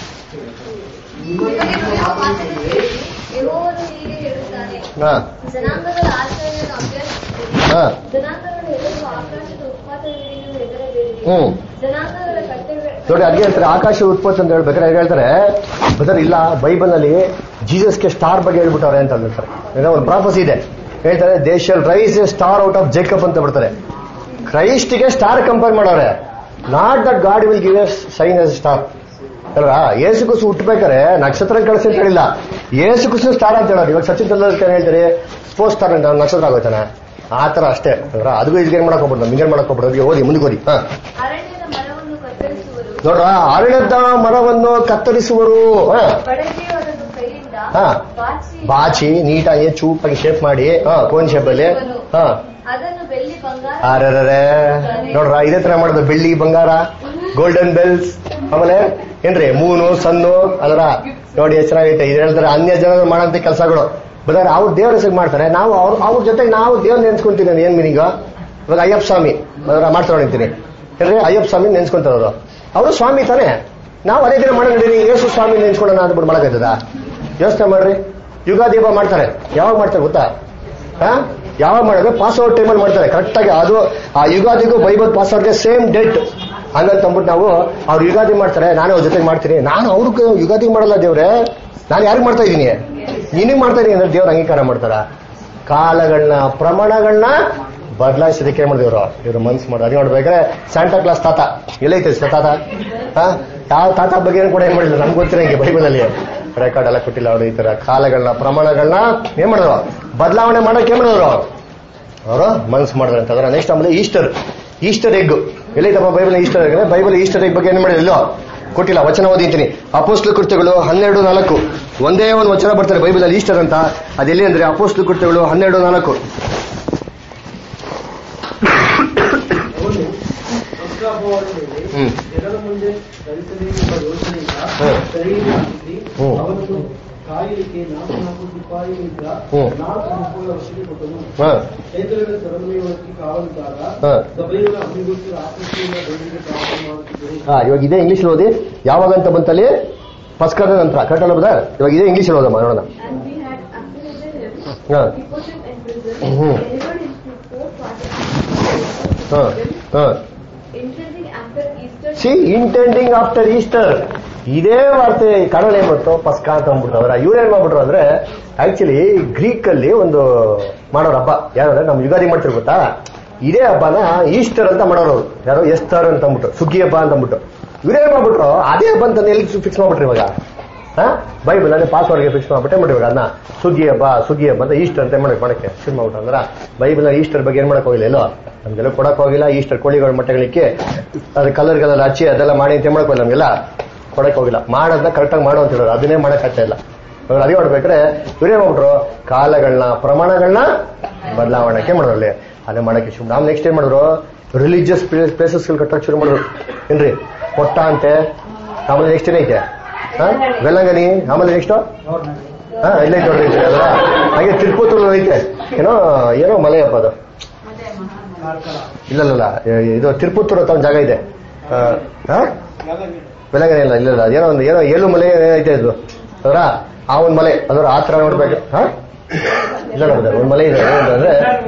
ಜನಾಂಗಗಳ ಆಚರಣೆಯನ್ನು ಅಭ್ಯಾಸಿಸಿರಿ, ಜನಾಂಗಗಳ ಹೆಸರು ಆಕಾಶದ ಉತ್ಪಾದನೆಯನ್ನು ಹೆದರಬೇಡಿರಿ, ಜನಾಂಗಗಳ ಕಟ್ಟೆಗಳ ನೋಡಿ. ಅದೇ ಹೇಳ್ತಾರೆ ಆಕಾಶ ಉತ್ಪತ್ತಿ ಅಂತ ಹೇಳ್ಬೇಕಾದ್ರೆ ಹೇಳ್ತಾರೆ ಬದರ್ ಇಲ್ಲ, ಬೈಬಲ್ ನಲ್ಲಿ ಜೀಸಸ್ಗೆ ಸ್ಟಾರ್ ಬಗ್ಗೆ ಹೇಳ್ಬಿಟ್ಟವ್ರೆ ಅಂತ ಹೇಳ್ತಾರೆ. ಒಂದು ಪ್ರಾಫಸಿ ಇದೆ, ಹೇಳ್ತಾರೆ they shall rise a star out of Jacob ಅಂತ ಬಿಡ್ತಾರೆ. ಕ್ರೈಸ್ಟ್ಗೆ ಸ್ಟಾರ್ ಕಂಪೇರ್ ಮಾಡೋರೆ, not that God will give a sign as star ಅಲ್ವಾ. ಯೇಸು ಕುಸು ಹುಟ್ಟಬೇಕಾರೆ ನಕ್ಷತ್ರ ಕಳಿಸಿ ಅಂತ ಹೇಳಿಲ್ಲ, ಯೇಸು ಕುಸು ಸ್ಟಾರ್ ಅಂತ ಹೇಳೋರು. ಇವಾಗ ಸಚಿನ್ ತೆಂಡೂಲ್ಕರ್ ಹೇಳ್ತಾರೆ ಸ್ಪೋರ್ಟ್ಸ್ ಸ್ಟಾರ್ ಅಂತ ನಕ್ಷತ್ರ ಆಗೋಯ್ತಾನೆ, ಆ ತರ ಅಷ್ಟೇ. ಅದಕ್ಕೂ ಇದಕ್ಕೆ ಮಾಡಕ್ ಹೋಗ್ಬಿಟ್ಟು ಹಿಂಗೇನ್ ಮಾಡಕ್ ಹೋಗ್ಬಿಟ್ಟು ಓದಿ ಮುಂದಕ್ಕೆ ಓದಿ. ನೋಡ್ರ, ಅರಣ್ಯದ ಮರವನ್ನು ಕತ್ತರಿಸುವರು, ಬಾಚಿ ನೀಟಾಗಿ ಚೂಪಾಗಿ ಶೇಪ್ ಮಾಡಿ ಕೋನ್ ಶೇಪ್ ಅಲ್ಲಿ ನೋಡ್ರ ಇದೇ ತರ ಮಾಡೋದು. ಬೆಳ್ಳಿ ಬಂಗಾರ, ಗೋಲ್ಡನ್ ಬೆಲ್ಸ್, ಆಮೇಲೆ ಏನ್ರಿ ಮೂನು ಸನ್ನು ಅದರ ನೋಡಿ ಎಷ್ಟು ಚೆನ್ನಾಗೈತೆ. ಇದು ಹೇಳ್ತಾರೆ ಅನ್ಯ ಜನರು ಮಾಡಂತ ಕೆಲಸಗಳು. ಬದಾರೆ ಅವ್ರು ದೇವ್ರ ಹೆಸರು ಮಾಡ್ತಾರೆ, ನಾವು ಅವ್ರ ಜೊತೆಗೆ ನಾವು ದೇವ್ರ ನೆನ್ಸ್ಕೊಂತೀನಿ. ಏನ್ ಮೀನಿಂಗ, ಇವಾಗ ಅಯ್ಯಪ್ಪ ಸ್ವಾಮಿ ಅದರ ಮಾಡ್ತಾ ನಿಂತೀನಿ ಹೇಳ್ರಿ, ಅಯ್ಯಪ್ಪ ಸ್ವಾಮಿ ನೆನ್ಸ್ಕೊಂತಾರವರು, ಅವರು ಸ್ವಾಮಿ ತಾನೆ. ನಾವು ಅದೇ ದಿನ ಮಾಡೋಣ, ಯೇಸು ಸ್ವಾಮಿ ನೆನ್ಸ್ಕೊಳ್ಳೋಣ ಅಂದ್ಬಿಟ್ಟು ಮಾಡಕ್ಕಾಯ್ತದ? ಯೋಚನೆ ಮಾಡ್ರಿ. ಯುಗಾದಿ ಹಬ್ಬ ಮಾಡ್ತಾರೆ, ಯಾವಾಗ ಮಾಡ್ತಾರೆ ಗೊತ್ತಾ? ಯಾವಾಗ ಮಾಡಿದ್ರೆ ಪಾಸ್ ಔಟ್ ಟೈಮಲ್ಲಿ ಮಾಡ್ತಾರೆ ಕರೆಕ್ಟಾಗಿ. ಅದು ಆ ಯುಗಾದಿಗೂ ಬೈಬಲ್ ಪಾಸ್ ಔಟ್ಗೆ ಸೇಮ್ ಡೇಟ್ ಹಂಗಂತಂದ್ಬಿಟ್ಟು ನಾವು ಅವ್ರು ಯುಗಾದಿ ಮಾಡ್ತಾರೆ, ನಾನು ಅವ್ರ ಜೊತೆಗೆ ಮಾಡ್ತೀನಿ. ನಾನು ಅವ್ರಿಗೆ ಯುಗಾದಿ ಮಾಡಲ್ಲ ದೇವ್ರೆ, ನಾನು ಯಾರಿಗೆ ಮಾಡ್ತಾ ಇದ್ದೀನಿ, ನಿನಗೆ ಮಾಡ್ತಾ ಇದೀನಿ ಅಂದ್ರೆ ದೇವ್ರ ಅಂಗೀಕಾರ ಮಾಡ್ತಾರ? ಕಾಲಗಳನ್ನ ಪ್ರಮಾಣಗಳನ್ನ ಬದಲಾಯಿಸೋದಕ್ಕೆ ಏನ್ ಮಾಡಿದವರು ಇವ್ರು ಮನ್ಸು ಮಾಡೋದು. ಅದೇ ನೋಡ್ಬೇಕಾದ್ರೆ ಸ್ಯಾಂಟಾ ಕ್ಲಾಸ್ ತಾತ ಎಲ್ಲೈತೆ ತಾತ, ಯಾವ ತಾತ ಬಗ್ಗೆ ಕೂಡ ಏನ್ ಮಾಡಿಲ್ಲ ನಮ್ಗೆ ಗೊತ್ತಿರ ಹಿಂಗೆ ಬೈಬಲಲ್ಲಿ ರೆಕಾರ್ಡ್ ಎಲ್ಲ ಕೊಟ್ಟಿಲ್ಲ ಅವರು. ಈ ತರ ಕಾಲಗಳನ್ನ ಪ್ರಮಾಣಗಳನ್ನ ಏನ್ ಮಾಡಿದ್ರು ಬದಲಾವಣೆ ಮಾಡಕ್ಕೆ ಏನ್ ಮಾಡಿದ್ರು ಅವರು ಮನ್ಸು ಮಾಡಿದ್ರು ಅಂತ. ಅದರ ನೆಕ್ಸ್ಟ್ ಆಮೇಲೆ ಈಸ್ಟರ್ ಎಗ್ ಎಲ್ಲೈತಪ್ಪ Bible Easter egg? Bible Easter egg ಬಗ್ಗೆ ಏನ್ ಮಾಡಿಲ್ಲ ಕೊಟ್ಟಿಲ್ಲ. ವಚನ ಓದಿದ್ದೀನಿ, ಅಪೊಸ್ತಲ ಕೃತ್ಯಗಳು 12:4 ಒಂದೇ ಒಂದು ವಚನ ಬರ್ತಾರೆ ಬೈಬಲ್ ಅಲ್ಲಿ ಈಸ್ಟರ್ ಅಂತ. ಅದೆಲ್ಲಿ ಅಂದ್ರೆ ಅಪೊಸ್ತಲ ಕೃತ್ಯಗಳು 12:4. ಜನರ ಮುಂದೆ ಧರಿಸಬೇಕೆಂಬ ಯೋಜನೆಯಿಂದ ಅವನನ್ನು ಕಾಯಲಿಕ್ಕೆ 4 ರೂಪಾಯಿಯಿಂದ 4 ವರ್ಷಕ್ಕೆ ಕೊಟ್ಟನು. ಚೈತ್ರಗಳ ಸರಮನೆಯೊಳಗೆ ಕಾವಲಿದ್ದಾಗ ಸಭೆಯ ಅಭಿವೃದ್ಧಿ ಆಸಕ್ತಿಯಿಂದ ದೇವರಿಗೆ ಪ್ರಾರ್ಥನೆ ಮಾಡುತ್ತಿದ್ದರು. ಇವಾಗ ಇದೇ ಇಂಗ್ಲಿಷ್ ಓದಿ. ಯಾವಾಗ ಅಂತ ಬಂತಲ್ಲಿ? ಪಸ್ಕದ ನಂತರ ಕರೆಕ್ಟ್ ಅಲ್ಲ ಬದ? ಇವಾಗ ಇದೇ ಇಂಗ್ಲಿಷ್ ಓದಮ್ಮ ನೋಡೋಣ. Intending after Easter. ಇದೇ ವಾರ್ತೆ ಕನ್ನಡ ಏನ್ ಬಂತು ಪಸ್ಕ ಅಂತ ಅಂದ್ಬಿಟ್ಟು ಅವರ ಇವ್ರು ಏನ್ ಮಾಡ್ಬಿಟ್ರು ಅಂದ್ರೆ ಆಕ್ಚುಲಿ ಗ್ರೀಕ್ ಅಲ್ಲಿ ಒಂದು ಮಾಡೋರು ಹಬ್ಬ ಯಾರಂದ್ರೆ ನಮ್ ಯುಗಾದಿ ಮಾಡ್ತಿರ್ ಗೊತ್ತಾ, ಇದೇ ಹಬ್ಬನ ಈಸ್ಟರ್ ಅಂತ ಮಾಡೋರು. ಯಾರೋ ಎಸ್ಟರ್ ಅಂತ ಅಂದ್ಬಿಟ್ಟು ಸುಗ್ಗಿ ಹಬ್ಬ ಅಂತ ಅಂದ್ಬಿಟ್ಟು ಇವ್ರೇನ್ ಮಾಡ್ಬಿಟ್ರು ಅದೇ ಹಬ್ಬ ಅಂತ ಎಲ್ಲಿ ಫಿಕ್ಸ್ ಮಾಡ್ಬಿಟ್ರಿ ಇವಾಗ ಬೈಬಲ್ ಅಲ್ಲಿ ಪಾಸ್ವರ್ಡ್ಗೆ ಫಿಕ್ಸ್ ಮಾಡ್ಬಿಟ್ಟೆ ಮಾಡ್ಬಿಟ್ಟು ಅದನ್ನ ಸುಗ್ಗಿ ಹಬ್ಬ ಅಂತ ಈಸ್ಟರ್ ಅಂತ ಮಾಡಕ್ಕೆ ಶುರು ಮಾಡ್ಬಿಟ್ಟು ಅಂದ್ರ ಬೈಬಲ್ ಈಸ್ಟರ್ ಬಗ್ಗೆ ಏನ್ ಮಾಡಕ್ ಹೋಗಿಲ್ಲ, ಎಲ್ಲೋ ನಮ್ಗೆಲ್ಲ ಕೊಡಕ್ ಹೋಗಿಲ್ಲ. ಈಸ್ಟರ್ ಕೋಳಿಗಳ ಮಟ್ಟಗಳಿಗೆ ಅದ್ರ ಕಲರ್ಗಳೆಲ್ಲ ಹಚ್ಚಿ ಅದೆಲ್ಲ ಮಾಡಿ ಅಂತ ಮಾಡಕ್ ಹೋಗಿಲ್ಲ, ನಮ್ಗೆಲ್ಲ ಕೊಡಕ್ ಹೋಗಿಲ್ಲ. ಮಾಡೋದನ್ನ ಕರೆಕ್ಟಾಗಿ ಮಾಡೋ ಅಂತ ಹೇಳೋರು, ಅದನ್ನೇ ಮಾಡಕ್ ಆಗ್ತಾ ಇಲ್ಲ. ಅದೇ ಮಾಡ್ಬೇಕ್ರೆ ಇವರೇ ಮಾಡ್ಬಿಟ್ರು ಕಾಲಗಳನ್ನ ಪ್ರಮಾಣಗಳನ್ನ ಬದಲಾವಣೆಗೆ ಮಾಡೋರಲ್ಲಿ ಅದೇ ಮಾಡಕ್ಕೆ ಶುರು. ನಾವು ನೆಕ್ಸ್ಟ್ ಏನ್ ಮಾಡಿದ್ರು ರಿಲಿಜಿಯಸ್ ಪ್ಲೇಸಸ್ ಕಟ್ಟಕ್ಕೆ ಶುರು ಮಾಡಿದ್ರು ಏನ್ರಿ, ಕೊಟ್ಟ ಅಂತೆ. ಆಮೇಲೆ ನೆಕ್ಸ್ಟ್ ಏನೈತೆ ವೆಲ್ಲಂಗನಿ. ಆಮೇಲೆ ನೆಕ್ಸ್ಟ್ ಇಲ್ಲೇ ನೋಡ್ರಿ ಅದರ ಹಾಗೆ ತಿರುಪತಿ ಐತೆ ಏನೋ ಮಲೆ ಹಬ್ಬ ಅದು ಇಲ್ಲ ಇದು ತಿರುಪತ್ತೂರು ಅಂತ ಒಂದು ಜಾಗ ಇದೆ. ಬೆಳಗ್ಗೆ ಇಲ್ಲ ಏನೋ ಏಳು ಮಲೆ ಐತೆ ಇದು ಅದರ ಆ ಒಂದ್ ಮಲೆ ಅದರ ಆ ತರ ನೋಡ್ಬೇಕು. ಇಲ್ಲ ನೋಡಿದ್ರೆ ಒಂದ್ ಮಲೆ ಇದೆ ಅಂದ್ರೆ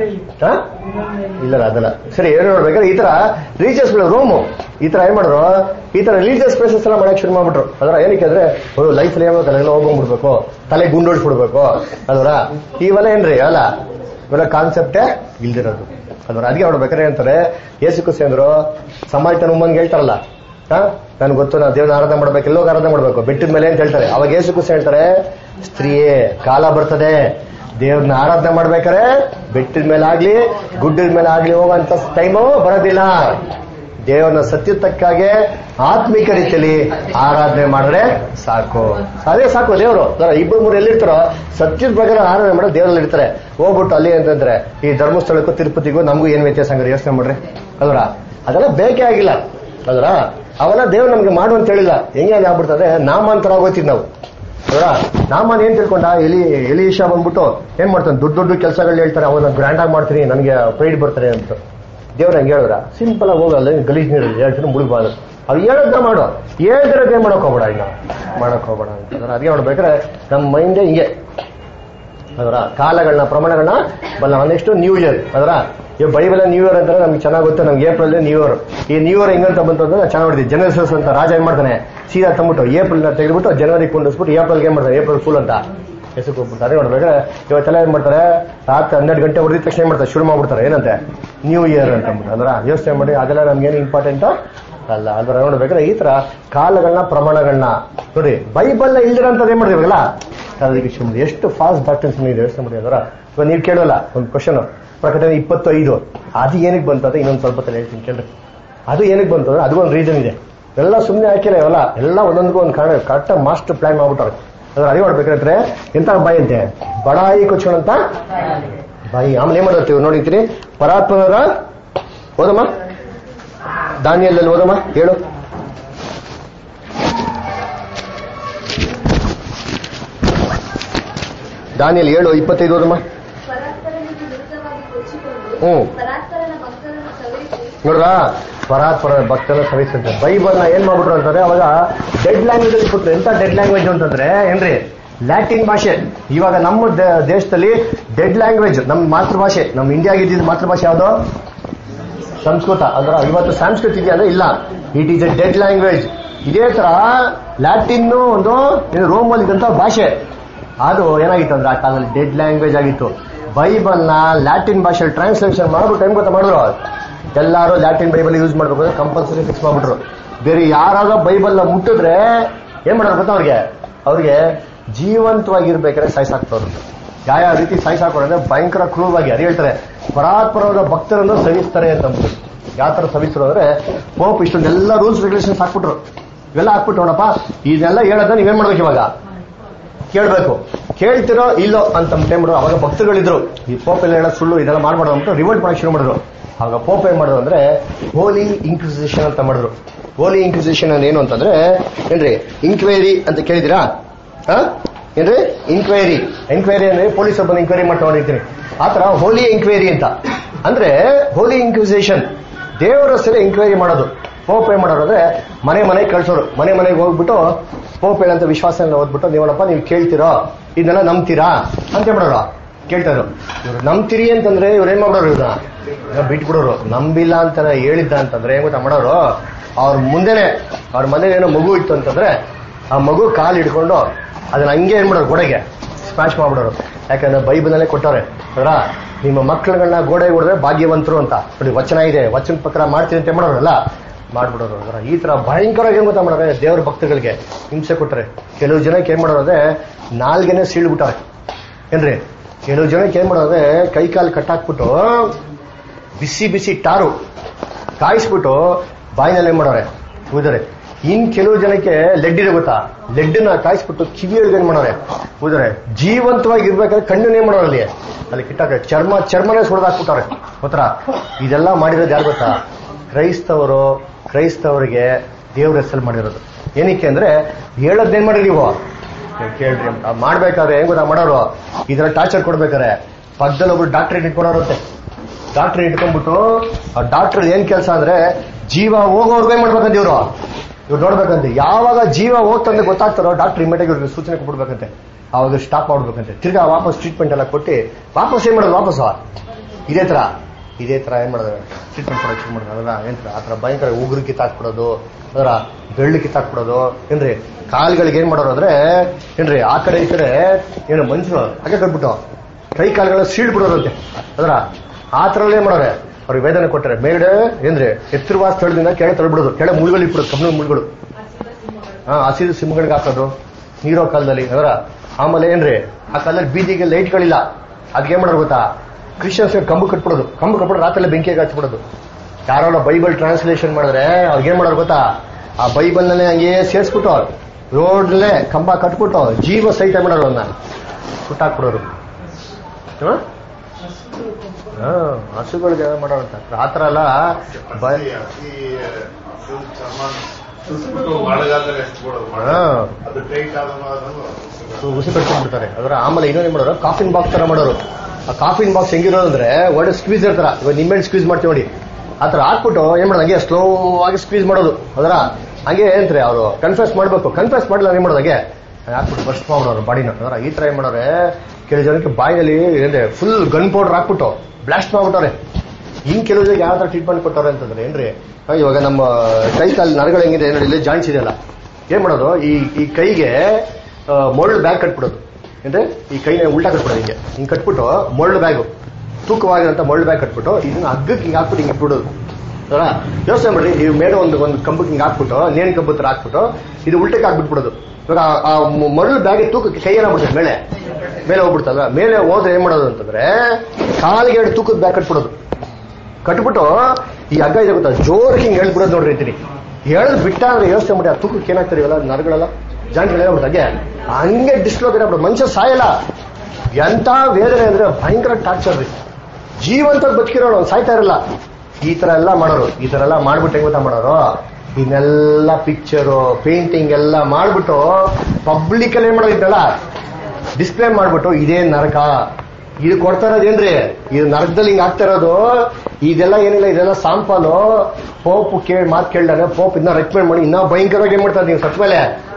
ಇಲ್ಲ ಅದಲ್ಲ ಸರಿ ಏನು ನೋಡ್ಬೇಕಾದ್ರೆ ಈ ತರ ರಿಲಿಜಿಯಸ್ ರೋಮು ಈ ತರ ಏನ್ ಮಾಡಿದ್ರು, ಈ ತರ ರಿಲಿಜಿಯಸ್ ಪ್ಲೇಸಸ್ ಎಲ್ಲ ಮಾಡಕ್ ಶುರು ಮಾಡ್ಬಿಟ್ರು. ಅದರ ಏನಕ್ಕೆ ಅಂದ್ರೆ ಲೈಫ್ ಏನ್ ತಲೆಲ್ಲ ಹೋಗ್ಬಿಡ್ಬೇಕು, ತಲೆ ಗುಂಡೋಡ್ಸ್ಬಿಡ್ಬೇಕು ಅದರ ಇವೆಲ್ಲ ಏನ್ರಿ ಅಲ್ಲ ಇವೆಲ್ಲ ಕಾನ್ಸೆಪ್ಟೇ ಇಲ್ದಿರೋದು ಅದರ. ಅದಕ್ಕೆ ನೋಡ್ಬೇಕಾದ್ರೆ ಅಂತಾರೆ ಯೇಸು ಕ್ರಿಸ್ತ ಅಂದ್ರು ಸಮಾರಿತನ ಉಮ್ಮನ್ಗೆ ಹೇಳ್ತಾರಲ್ಲ ನನ್ಗೆ ಗೊತ್ತು ನಾವು ದೇವ್ರನ್ನ ಆರಾಧನೆ ಮಾಡ್ಬೇಕು, ಎಲ್ಲೋಗಿ ಆರಾಧನೆ ಮಾಡ್ಬೇಕು ಬೆಟ್ಟದ ಮೇಲೆ ಅಂತ ಹೇಳ್ತಾರೆ. ಅವಾಗ ಯೇಸು ಕ್ರಿಸ್ತ ಹೇಳ್ತಾರೆ ಸ್ತ್ರೀಯೇ ಕಾಲ ಬರ್ತದೆ ದೇವ್ರನ್ನ ಆರಾಧನೆ ಮಾಡ್ಬೇಕಾರೆ ಬೆಟ್ಟದ ಮೇಲೆ ಆಗ್ಲಿ ಗುಡ್ಡದ ಮೇಲೆ ಆಗ್ಲಿ ಹೋಗುವಂತ ಟೈಮು ಬರೋದಿಲ್ಲ. ದೇವ್ರನ್ನ ಸತ್ಯತಕ್ಕಾಗೆ ಆತ್ಮಿಕ ರೀತಿಯಲ್ಲಿ ಆರಾಧನೆ ಮಾಡಿದ್ರೆ ಸಾಕು, ಅದೇ ಸಾಕು. ದೇವರು ಇಬ್ಬರು ಮೂರು ಎಲ್ಲಿರ್ತಾರೋ ಸತ್ಯದ ಪ್ರಕಾರ ಆರಾಧನೆ ಮಾಡಿ ದೇವರಲ್ಲಿ ಇರ್ತಾರೆ. ಹೋಗ್ಬಿಟ್ಟು ಅಲ್ಲಿ ಅಂತಂದ್ರೆ ಈ ಧರ್ಮಸ್ಥಳಕ್ಕೂ ತಿರುಪತಿಗೂ ನಮಗೂ ಏನ್ ವ್ಯತ್ಯಾಸ ಹಂಗಾರೆ ಯೋಚನೆ ಮಾಡ್ರಿ ಅಲ್ರ. ಅದೆಲ್ಲ ಬೇಕೇ ಆಗಿಲ್ಲ ಅಲ್ರ. ಅವೆಲ್ಲ ದೇವ್ರು ನಮ್ಗೆ ಮಾಡು ಅಂತ ಹೇಳಿಲ್ಲ. ಹೆಂಗೆ ಆಗ್ಬಿಡ್ತದೆ ನಾಮಾಂತರ ಆಗೋಯ್ತಿದ್ ನಾವು ಅಲ್ರ. ನಾಮನ್ ಏನ್ ತಿಳ್ಕೊಂಡ ಎಲೀಶ ಬಂದ್ಬಿಟ್ಟು ಏನ್ ಮಾಡ್ತಾನೆ ದೊಡ್ಡ ಕೆಲಸಗಳು ಹೇಳ್ತಾರೆ, ಅವನ್ನ ಗ್ರ್ಯಾಂಡ್ ಆಗಿ ಮಾಡ್ತೀನಿ ನನಗೆ ಪ್ರೈಡ್ ಬರ್ತಾರೆ ಅಂತ. ದೇವ್ರ ಹಂಗೆ ಹೇಳಿದ್ರ ಸಿಂಪಲ್ ಆಗಿ ಹೋಗಲ್ಲ ಗಲೀಜ್ ನೀರಲ್ಲಿ ಹೇಳ್ತೀನಿ ಮುಳುಗಬಾರ್ದು. ಅವ್ ಹೇಳೋದನ್ನ ಮಾಡೋ ಹೇಳ್ದಿರೋದೇ ಮಾಡಕ್ ಹೋಗ್ಬೇಡ, ಇನ್ನ ಮಾಡಕ್ ಹೋಗ್ಬೇಡ ಅಂತ. ಅದೇ ನೋಡ್ಬೇಕಾದ್ರೆ ನಮ್ಮ ಮೈಂಡೇ ಹಿಂಗೆ ಅದರ ಕಾಲಗಳನ್ನ ಪ್ರಮಾಣಗಳನ್ನ ಬಲ್ಲ. ನೆಕ್ಸ್ಟ್ ನ್ಯೂ ಇಯರ್ ಅದರ ಈ ಬೈಬಲ್ ನ್ಯೂ ಇಯರ್ ಅಂತಾರೆ ನಮ್ಗೆ ಚೆನ್ನಾಗಿ ಗೊತ್ತು. ನಮ್ಗೆ ಏಪ್ರಿಲ್ ನ್ಯೂ ಇಯರ್. ಈ ನ್ಯೂ ಇಯರ್ ಹೆಂಗಂತ ಬಂತಂದ್ರೆ ಚೆನ್ನಾಗಿ ನೋಡಿದ್ವಿ ಜನವರಿ ಅಂತ ರಾಜ ಏನ್ ಮಾಡ್ತಾನೆ ಸೀದಾ ತಂದ್ಬಿಟ್ಟು ಏಪ್ರಿಲ್ ತೆಗೆದ್ಬಿಟ್ಟು ಜನವರಿ ಕೊಂಡಿಸ್ಬಿಟ್ಟು ಏಪ್ರಿಲ್ಗೆ ಏನ್ ಮಾಡ್ತಾರೆ ಏಪ್ರಿಲ್ ಫುಲ್ ಅಂತ ಹೆಸರು ಹೋಗ್ಬಿಡ್ತಾರೆ. ಅದೇ ನೋಡ್ಬೇಕಾದ್ರೆ ಇವತ್ತೆಲ್ಲ ಏನ್ ಮಾಡ್ತಾರೆ ರಾತ್ರಿ 12 ಗಂಟೆ ಹೊಡೆದ ತಕ್ಷಣ ಏನ್ ಮಾಡ್ತಾರೆ ಶುರು ಮಾಡ್ಬಿಡ್ತಾರೆ ಏನಂತೆ ನ್ಯೂ ಇಯರ್ ಅಂತ ಅಂದ್ಬಿಟ್ಟು. ಅಂದ್ರೆ ಯೋಚನೆ ಮಾಡಿ ಅದೆಲ್ಲ ನಮ್ಗೇನು ಇಂಪಾರ್ಟೆಂಟ್ ಅಲ್ಲ. ಅದರ ನೋಡ್ಬೇಕಾದ್ರೆ ಈ ತರ ಕಾಲಗಳನ್ನ ಪ್ರಮಾಣಗಳನ್ನ ನೋಡಿ ಬೈಬಲ್ ಇಲ್ದಿರಂತದ್ದು ಏನ್ ಮಾಡಿದ್ರಲ್ಲ ಅದಕ್ಕೆ ಶುರು ಎಷ್ಟು ಫಾಸ್ಟ್ ಡಾಕ್ಟರ್ಸ್ ಇದೆ ಯೋಚನೆ ಮಾಡಿ. ಅದರ ಇವಾಗ ನೀವು ಕೇಳಲ್ಲ ಒಂದು ಕ್ವಶನ್ ಪ್ರಕಟಣೆ 25 ಅದು ಏನಕ್ಕೆ ಬಂತು ಅಂತ ಇನ್ನೊಂದು ಸ್ವಲ್ಪ ತಲೆ ಹೇಳ್ತೀನಿ ಕೇಳ್ರಿ. ಅದು ಏನಕ್ಕೆ ಬಂತು ಅಂದ್ರೆ ಅದು ಒಂದು ರೀಸನ್ ಇದೆ. ಎಲ್ಲ ಸುಮ್ಮನೆ ಹಾಕಿಲ್ಲ ಇವಲ್ಲ, ಎಲ್ಲ ಒಂದೊಂದಿಗೂ ಒಂದು ಕಾರಣ ಕರೆಕ್ಟಾಗಿ ಮಾಸ್ಟರ್ ಪ್ಲಾನ್ ಮಾಡ್ಬಿಟ್ಟಾರೆ. ಅದ್ರ ಅದೇ ಮಾಡ್ಬೇಕಾದ್ರೆ ಎಂತ ಬಾಯಿ ಅಂತೆ ಬಡಾಯಿ ಕೊಚ್ಚೋಣಂತ ಬಾಯಿ. ಆಮೇಲೆ ಏನ್ ಮಾಡ್ತೀವಿ ನೋಡಿರ್ತೀನಿ ಪರಾತ್ಮರ ಓದಮ್ಮ ದಾನಿಯಲ್ಲಲ್ಲಿ ಓದಮ್ಮ ಹೇಳು. ದಾನಿಯಲ್ಲಿ 7:25 ಓದಮ್ಮ. ನೋಡ್ರ ಪರಾತ್ಪರ ಭಕ್ತರ ಸವಿಸುತ್ತೆ. ಬೈಬಲ್ ನ ಏನ್ ಮಾಡ್ಬಿಟ್ರು ಅಂತಾರೆ ಅವಾಗ ಡೆಡ್ ಲ್ಯಾಂಗ್ವೇಜ್ ಅಲ್ಲಿ ಕೊಟ್ರು. ಎಂತ ಡೆಡ್ ಲ್ಯಾಂಗ್ವೇಜ್ ಅಂತಂದ್ರೆ ಏನ್ರಿ ಲ್ಯಾಟಿನ್ ಭಾಷೆ. ಇವಾಗ ನಮ್ಮ ದೇಶದಲ್ಲಿ ಡೆಡ್ ಲ್ಯಾಂಗ್ವೇಜ್, ನಮ್ಮ ಮಾತೃಭಾಷೆ, ನಮ್ಮ ಇಂಡಿಯಾಗೆ ಇದ್ದಿದ್ದು ಮಾತೃಭಾಷೆ ಯಾವುದು? ಸಂಸ್ಕೃತ. ಅಂದ್ರೆ ಇವತ್ತು ಸಂಸ್ಕೃತ ಇದೆಯಾ ಅಂದ್ರೆ ಇಲ್ಲ, it is a dead language. ಇದೇ ತರ ಲ್ಯಾಟಿನ್ ಒಂದು ರೋಮಲ್ಲಿ ಇದ್ದಂತ ಭಾಷೆ, ಅದು ಏನಾಗಿತ್ತು ಅಂದ್ರೆ ಆ ಕಾಲದಲ್ಲಿ ಡೆಡ್ ಲ್ಯಾಂಗ್ವೇಜ್ ಆಗಿತ್ತು. ಬೈಬಲ್ನ ಲ್ಯಾಟಿನ್ ಭಾಷೆಯಲ್ಲಿ ಟ್ರಾನ್ಸ್ಲೇಷನ್ ಮಾಡ್ಬಿಟ್ಟು ಟೈಮ್ ಗೊತ್ತಾ ಮಾಡಿದ್ರು, ಎಲ್ಲರೂ ಲ್ಯಾಟಿನ್ ಬೈಬಲ್ ಯೂಸ್ ಮಾಡ್ಬೇಕು ಕಂಪಲ್ಸರಿ ಫಿಕ್ಸ್ ಮಾಡ್ಬಿಟ್ರು. ಬೇರೆ ಯಾರಾದ್ರೂ ಬೈಬಲ್ ಮುಟ್ಟಿದ್ರೆ ಏನ್ ಮಾಡೋರು ಗೊತ್ತಾ ಅವ್ರಿಗೆ ಜೀವಂತವಾಗಿರ್ಬೇಕಾದ್ರೆ ಸಾಯಿಸಾಕ್ತವ್ರು. ಯಾವ ರೀತಿ ಸಾಯಿಸಾಕೋರು ಅಂದ್ರೆ ಭಯಂಕರ ಕ್ರೂರವಾಗಿ. ಅದು ಹೇಳ್ತಾರೆ ಪರಾತ್ಪರವಾದ ಭಕ್ತರನ್ನು ಸವಿಸ್ತಾರೆ ಅಂತ. ಯಾವ ತರ ಸವಿಸ್ರು ಅಂದ್ರೆ ಪೋಪ್ ಇಷ್ಟೊಂದೆಲ್ಲ ರೂಲ್ಸ್ ರೆಗ್ಯುಲೇಷನ್ಸ್ ಹಾಕ್ಬಿಟ್ರು. ಇವೆಲ್ಲ ಹಾಕ್ಬಿಟ್ಟು ನೋಡಪ್ಪ ಇದನ್ನೆಲ್ಲ ಹೇಳೋದ ನೀವೇನ್ ಮಾಡ್ಬೇಕು, ಇವಾಗ ಕೇಳ್ಬೇಕು, ಕೇಳ್ತಿರೋ ಇಲ್ಲೋ ಅಂತ ಟೈಮ್ರು. ಅವಾಗ ಭಕ್ತರುಗಳಿದ್ರು, ಈ ಪೋಪ್ ಎಲ್ಲ ಹೇಳೋ ಸುಳ್ಳು ಇದೆಲ್ಲ ಮಾಡ್ಬಾರ್ದು ಅಂತ ರಿವೋಲ್ಟ್ ಮಾಡಕ್ ಶುರು ಮಾಡಿದ್ರು. ಆಗ ಪೋಪ್ ಏನ್ ಮಾಡಿದ್ರು ಅಂದ್ರೆ ಹೋಲಿ ಇನ್ಕ್ವಿಸಿಷನ್ ಅಂತ ಮಾಡಿದ್ರು. ಹೋಲಿ ಇನ್ಕ್ವಿಸಿಷನ್ ಏನು ಅಂತಂದ್ರೆ ಏನ್ರಿ, ಇನ್ಕ್ವೈರಿ ಅಂತ ಕೇಳಿದಿರಾ? ಏನ್ರಿ ಇನ್ಕ್ವೈರಿ ಅಂದ್ರೆ ಪೊಲೀಸರು ಬಂದು ಇನ್ಕ್ವೈರಿ ಮಾಡ್ತಾ ಹೊಡಿರ್ತೀನಿ, ಆತರ ಹೋಲಿ ಇನ್ಕ್ವೈರಿ ಅಂತ. ಅಂದ್ರೆ ಹೋಲಿ ಇನ್ಕ್ವಿಸಿಷನ್ ದೇವರ ಹೆಸರೇ ಇನ್ಕ್ವೈರಿ ಮಾಡೋದು. ಪೋಪ್ ಏನ್ ಮಾಡೋರು ಅಂದ್ರೆ ಮನೆಗೆ ಕಳ್ಸೋರು. ಮನೆಗೆ ಹೋಗ್ಬಿಟ್ಟು ಪೋಪ್ ಹೇಳಂತ ವಿಶ್ವಾಸ ಓದ್ಬಿಟ್ಟು ನೀವನಪ್ಪ ನೀವು ಕೇಳ್ತಿರೋ ಇದನ್ನೆಲ್ಲ ನಂಬ್ತೀರಾ ಅಂತ ಮಾಡೋರು, ಕೇಳ್ತಾರು. ಇವ್ರು ನಂಬ್ತೀರಿ ಅಂತಂದ್ರೆ ಇವ್ರು ಏನ್ ಮಾಡೋರು, ಇವ್ರನ್ನ ಬಿಟ್ಬಿಡೋರು. ನಂಬಿಲ್ಲ ಅಂತ ಹೇಳಿದ್ದ ಅಂತಂದ್ರೆ ಏನ್ ಗೊತ್ತಾ ಮಾಡೋರು, ಅವ್ರ ಮುಂದೆನೆ ಅವ್ರ ಮನೇಲಿ ಏನೋ ಮಗು ಇತ್ತು ಅಂತಂದ್ರೆ ಆ ಮಗು ಕಾಲು ಹಿಡ್ಕೊಂಡು ಅದನ್ನ ಹಂಗೆ ಏನ್ ಮಾಡೋರು, ಗೋಡೆಗೆ ಸ್ಮ್ಯಾಶ್ ಮಾಡ್ಬಿಡೋರು. ಯಾಕಂದ್ರೆ ಬೈಬಲ್ನಲ್ಲೇ ಕೊಟ್ಟವ್ರೆ ಅವರ ನಿಮ್ಮ ಮಕ್ಕಳುಗಳನ್ನ ಗೋಡೆಗೆ ಹೊಡೆದ್ರೆ ಭಾಗ್ಯವಂತರು ಅಂತ ನೋಡಿ ವಚನ ಇದೆ, ವಚನ ಪ್ರಕಾರ ಮಾಡ್ತೀನಿ ಅಂತ ಮಾಡೋರಲ್ಲ ಮಾಡ್ಬಿಡೋರು. ಅದರ ಈ ತರ ಭಯಂಕರ ಏನ್ ಗೊತ್ತಾ ಮಾಡೋರೆ, ದೇವ್ರ ಭಕ್ತಗಳಿಗೆ ಹಿಂಸೆ ಕೊಟ್ಟರೆ. ಕೆಲವು ಜನಕ್ಕೆ ಏನ್ ಮಾಡೋದ್ರೆ ನಾಲ್ಗೆನೆ ಸೀಳ್ಬಿಟ್ಟಾರೆ ಏನ್ರಿ. ಕೆಲವು ಜನಕ್ಕೆ ಏನ್ ಮಾಡೋದ್ರೆ ಕೈ ಕಾಲು ಕಟ್ಟಾಕ್ಬಿಟ್ಟು ಬಿಸಿ ಟಾರು ಕಾಯಿಸ್ಬಿಟ್ಟು ಬಾಯಿನಲ್ಲಿ ಏನ್ ಮಾಡೋರೆ ಊದರೆ. ಇನ್ ಕೆಲವು ಜನಕ್ಕೆ ಲೆಡ್ ಇದೆ ಗೊತ್ತಾ, ಲೆಡ್ನ ಕಾಯಿಸ್ಬಿಟ್ಟು ಕಿವಿಯೊಳಗೆ ಏನ್ ಮಾಡೋರೆ ಊದರೆ. ಜೀವಂತವಾಗಿ ಇರ್ಬೇಕಾದ್ರೆ ಕಣ್ಣನ್ನೇ ಮಾಡೋರು ಅಲ್ಲಿ ಕಿಟ್ಟಾಕ ಚರ್ಮನೇ ಸುಡ್ದಾಕ್ಬಿಟ್ಟಾರೆ ಗೊತ್ತರ. ಇದೆಲ್ಲ ಮಾಡಿರೋದು ಯಾರು ಗೊತ್ತಾ, ಕ್ರೈಸ್ತವರಿಗೆ ದೇವ್ರ ಹೆಸರು ಮಾಡಿರೋದು. ಏನಕ್ಕೆ ಅಂದ್ರೆ ಹೇಳೋದೇನ್ ಮಾಡಿ ನೀವು ಕೇಳ್ರಿ ಅಂತ ಮಾಡ್ಬೇಕಾದ್ರೆ ಹೆಂಗ್ ಗೊತ್ತಾ ಮಾಡೋರು, ಇದರ ಟಾರ್ಚರ್ ಕೊಡ್ಬೇಕಾರೆ ಪಕ್ಕದಲ್ಲಿ ಒಬ್ರು ಡಾಕ್ಟರ್ ಇಟ್ಕೊಳೋರಂತೆ. ಡಾಕ್ಟರ್ ಇಟ್ಕೊಂಡ್ಬಿಟ್ಟು ಆ ಡಾಕ್ಟರ್ ಏನ್ ಕೆಲಸ ಅಂದ್ರೆ ಜೀವ ಹೋಗೋರ್ಗೇ ಮಾಡ್ಬೇಕಂತ ಇವ್ರು ನೋಡ್ಬೇಕಂತೆ. ಯಾವಾಗ ಜೀವ ಹೋಗ್ತಂದ್ರೆ ಗೊತ್ತಾಗ್ತಾರೋ ಡಾಕ್ಟರ್ ಇಮಿಡಿಯೇಟ್ ಇವ್ರಿಗೆ ಸೂಚನೆ ಕೊಟ್ಬಿಡ್ಬೇಕಂತೆ, ಅವಾಗ ಸ್ಟಾಪ್ ಮಾಡ್ಬೇಕಂತೆ. ತಿರ್ಗಾ ವಾಪಸ್ ಟ್ರೀಟ್ಮೆಂಟ್ ಎಲ್ಲ ಕೊಟ್ಟು ವಾಪಸ್ ಏನ್ ಮಾಡೋದು, ವಾಪಸ್ ಇದೇ ತರ ಏನ್ ಮಾಡೋದು ಟ್ರೀಟ್ಮೆಂಟ್ ಕೊಡೋಕೆ ಶುರು ಮಾಡೋದು. ಅದರ ಏನ್ ಆ ತರ ಭಯಂಕರ ಉಗುರು ಕಿತ್ತಾಕ್ಬಿಡೋದು, ಅದರ ಬೆಳ್ಳು ಕಿತ್ತಾಕ್ಬಿಡೋದು ಏನ್ರಿ. ಕಾಲ್ಗಳಿಗೆ ಏನ್ ಮಾಡೋರು ಅಂದ್ರೆ ಏನ್ರಿ ಆ ಕಡೆ ಈ ಕಡೆ ಏನು ಮನುಷ್ಯರು ಹಾಗೆ ಕಟ್ಬಿಟ್ಟು ಕೈ ಕಾಲುಗಳ ಸೀಳ್ಬಿಡೋರಂತೆ. ಅದರ ಆ ತರಲ್ಲೇ ಏನ್ ಮಾಡೋರೆ ಅವ್ರಿಗೆ ವೇದನೆ ಕೊಟ್ಟರೆ ಮೇಲ್ಗಡೆ ಏನ್ರಿ ಎತ್ತರವಾದ ಸ್ಥಳದಿಂದ ಕೆಳಗೆ ತಳ್ಬಿಡೋದು, ಕೆಳಗೆ ಮುಳುಗಳು ಇಟ್ಬಿಡೋದು, ಕಬ್ಬಿಣ ಮುಳುಗಳು. ಹಸಿರು ಸಿಂಹಗಳಿಗೆ ಹಾಕೋದು ನೀರೋ ಕಾಲದಲ್ಲಿ. ಅದರ ಆಮೇಲೆ ಏನ್ರಿ ಆ ಕಾಲದಲ್ಲಿ ಬೀದಿಗೆ ಲೈಟ್ಗಳಿಲ್ಲ, ಅದಕ್ಕೆ ಏನ್ ಮಾಡೋರು ಗೊತ್ತಾ, ಕ್ರಿಶ್ಚಿಯನ್ಸ್ ಕಂಬು ಕಟ್ಬಿಡೋದು ರಾತ್ರಿ ಬೆಂಕಿಗೆ ಹಚ್ಬಿಡೋದು. ಯಾರೋ ಬೈಬಲ್ ಟ್ರಾನ್ಸ್ಲೇಷನ್ ಮಾಡಿದ್ರೆ ಅವ್ರಿಗೆ ಏನ್ ಮಾಡೋರು ಗೊತ್ತಾ, ಆ ಬೈಬಲ್ನಲ್ಲೇ ಹಂಗೆ ಸೇರಿಸ್ಬಿಟ್ಟು ರೋಡ್ಲೇ ಕಂಬ ಕಟ್ಬಿಟ್ಟು ಜೀವ ಸಹಿತ ಮಾಡೋರು ಅವನ್ನ ಸುಟ್ಟಾಕ್ಬಿಡೋರು. ಹಸುಗಳಿಗೆ ಮಾಡೋರಂತ ಆತರ ಎಲ್ಲ ಉಸಿ ಕಟ್ಕೊಂಡ್ಬಿಡ್ತಾರೆ. ಅದರ ಆಮೇಲೆ ಇನ್ನೊಂದು ಏನ್ ಮಾಡೋರು, ಕಾಫಿನ್ ಬಾಕ್ಸ್ ತರ ಮಾಡೋರು. ಆ ಕಾಫಿನ್ ಬಾಕ್ಸ್ ಹೆಂಗಿರೋದು ಅಂದ್ರೆ ಒಳ್ಳೆ ಸ್ಕ್ವೀಸ್ ಇರ್ತಾರ, ಇವಾಗ ನಿಮ್ಮೆಣ್ಣೆ ಸ್ಕ್ವೀಸ್ ಮಾಡ್ತೀವಿ ನೋಡಿ, ಆತರ ಹಾಕ್ಬಿಟ್ಟು ಏನ್ ಮಾಡೋದು ಹಂಗೆ ಸ್ಲೋ ಆಗಿ ಸ್ಕ್ವೀಸ್ ಮಾಡೋದು. ಅದರ ಹಂಗೆ ಏನ್ರಿ ಅವರು ಕನ್ಫ್ಯೂಸ್ ಮಾಡ್ಬೇಕು, ಕನ್ಫ್ಯೂಸ್ ಮಾಡಿಲ್ಲ ಏನ್ ಮಾಡೋದು ಹಾಗೆ ಹಾಕ್ಬಿಟ್ಟು ಬರ್ಸ್ಟ್ ಮಾಡೋರು ಬಾಡಿನ. ಅದರ ಈ ತರ ಏನ್ ಮಾಡೋರೆ, ಕೆಲವು ಜನಕ್ಕೆ ಬಾಯಿನಲ್ಲಿ ಏನ್ರಿ ಫುಲ್ ಗನ್ ಪೌಡರ್ ಹಾಕ್ಬಿಟ್ಟು ಬ್ಲಾಸ್ಟ್ ಮಾಡ್ಬಿಟ್ಟವ್ರೆ. ಇನ್ ಕೆಲವು ಜನಕ್ಕೆ ಯಾವ ತರ ಟ್ರೀಟ್ಮೆಂಟ್ ಕೊಟ್ಟವ್ರೆ ಅಂತಂದ್ರೆ ಏನ್ರಿ, ಇವಾಗ ನಮ್ಮ ಕೈ ಕಾಲು ನರಗಳು ಹೆಂಗಿದೆ ನೋಡಿ, ಜಾಯಿಂಟ್ಸ್ ಇದೆಯಲ್ಲ, ಏನ್ ಮಾಡೋದು ಈ ಕೈಗೆ ಮೊಳ್ಳು ಬ್ಯಾಗ್ ಕಟ್ಬಿಡೋದು. ಅಂದ್ರೆ ಈ ಕೈನ ಉಲ್ಟಾ ಕಟ್ಬಿಡೋದು, ಹಿಂಗೆ ಕಟ್ಬಿಟ್ಟು ಮೊಳ್ಳು ಬ್ಯಾಗು ತೂಕವಾಗಿರೋಂಥ ಮೊಳ್ಳು ಬ್ಯಾಗ್ ಕಟ್ಬಿಟ್ಟು ಇದನ್ನ ಹಗ್ಗಕ್ಕೆ ಹಿಂಗೆ ಹಾಕ್ಬಿಟ್ಟು ಹಿಂಗೆ ಇಟ್ಬಿಡೋದು. ಅದರ ಯೋಚನೆ ಮಾಡ್ರಿ, ನೀವು ಮೇಲೆ ಒಂದು ಕಂಬಕ್ಕೆ ಹಿಂಗೆ ಹಾಕ್ಬಿಟ್ಟು ನೇಣು ಕಂಬ ತರ ಹಾಕ್ಬಿಟ್ಟು ಇದು ಉಲ್ಟಕ್ಕೆ ಹಾಕ್ಬಿಟ್ಬಿಡೋದು. ಇವಾಗ ಆ ಮೊಳ್ಳು ಬ್ಯಾಗ್ ತೂಕಕ್ಕೆ ಕೈ ಏನಾಗ್ಬಿಡ್ತದೆ ಮೇಲೆ ಹೋಗ್ಬಿಡ್ತಲ್ಲ, ಮೇಲೆ ಹೋದ್ರೆ ಏನ್ ಮಾಡೋದು ಅಂತಂದ್ರೆ ಕಾಲಿಗೆ 2 ತೂಕದ ಬ್ಯಾಗ್ ಕಟ್ಬಿಟ್ಟು ಈ ಹಗ್ಗ ಇದೆ ಗೊತ್ತಾ, ಜೋರಿಗೆ ಹಿಂಗೆ ಹೇಳ್ಬಿಡೋದು ನೋಡ್ರಿ ಅಂತೀನಿ. ಹೇಳದ್ ಬಿಟ್ಟ ಅಂದ್ರೆ ಯೋಚನೆ ಮಾಡಿ ಆ ತೂಕಕ್ಕೆ ಏನಾಗ್ತಾರೆ ಇವೆಲ್ಲ ನರಗಳೆಲ್ಲ ಜಾಯಿಂಟ್ಗಳೇ ಹಂಗೆ ಡಿಸ್ಲೋಕೇಟ್ ಆಗ್ಬಿಡೋದು. ಮನುಷ್ಯ ಸಾಯಲ್ಲ. ಎಂತ ವೇದನೆ ಅಂದ್ರೆ ಭಯಂಕರ ಟಾರ್ಚರ್ ರೀ. ಜೀವಂತ ಬದುಕಿರೋರು ಸಾಯ್ತಾ ಇರಲ್ಲ. ಈ ತರ ಎಲ್ಲ ಮಾಡೋರು. ಈ ತರ ಎಲ್ಲ ಮಾಡ್ಬಿಟ್ಟು ಹೆಂಗ್ ಗೊತ್ತಾ ಮಾಡೋರು, ಇನ್ನೆಲ್ಲ ಪಿಕ್ಚರು ಪೇಂಟಿಂಗ್ ಎಲ್ಲ ಮಾಡ್ಬಿಟ್ಟು ಪಬ್ಲಿಕ್ ಅಲ್ಲಿ ಏನ್ ಮಾಡೋದಿದ್ದಲ್ಲ ಡಿಸ್ಪ್ಲೇ ಮಾಡ್ಬಿಟ್ಟು ಇದೇ ನರಕ, ಇದು ಕೊಡ್ತಾ ಇರೋದೇನ್ರಿ, ಇದು ನರಕದಲ್ಲಿ ಹಿಂಗ್ ಆಗ್ತಾ ಇರೋದು. ಇದೆಲ್ಲ ಏನಿಲ್ಲ, ಇದೆಲ್ಲ ಸಾಂಪಲು. ಪೋಪ್ ಮಾತು ಕೇಳಿದಾಗ ಪೋಪ್ ಇದನ್ನ ರೆಕಮೆಂಡ್ ಮಾಡಿ ಇನ್ನೂ ಭಯಂಕರವಾಗಿ ಏನ್ ಮಾಡ್ತಾರೆ, ನೀವು ಸತ್ ಮೇಲೆ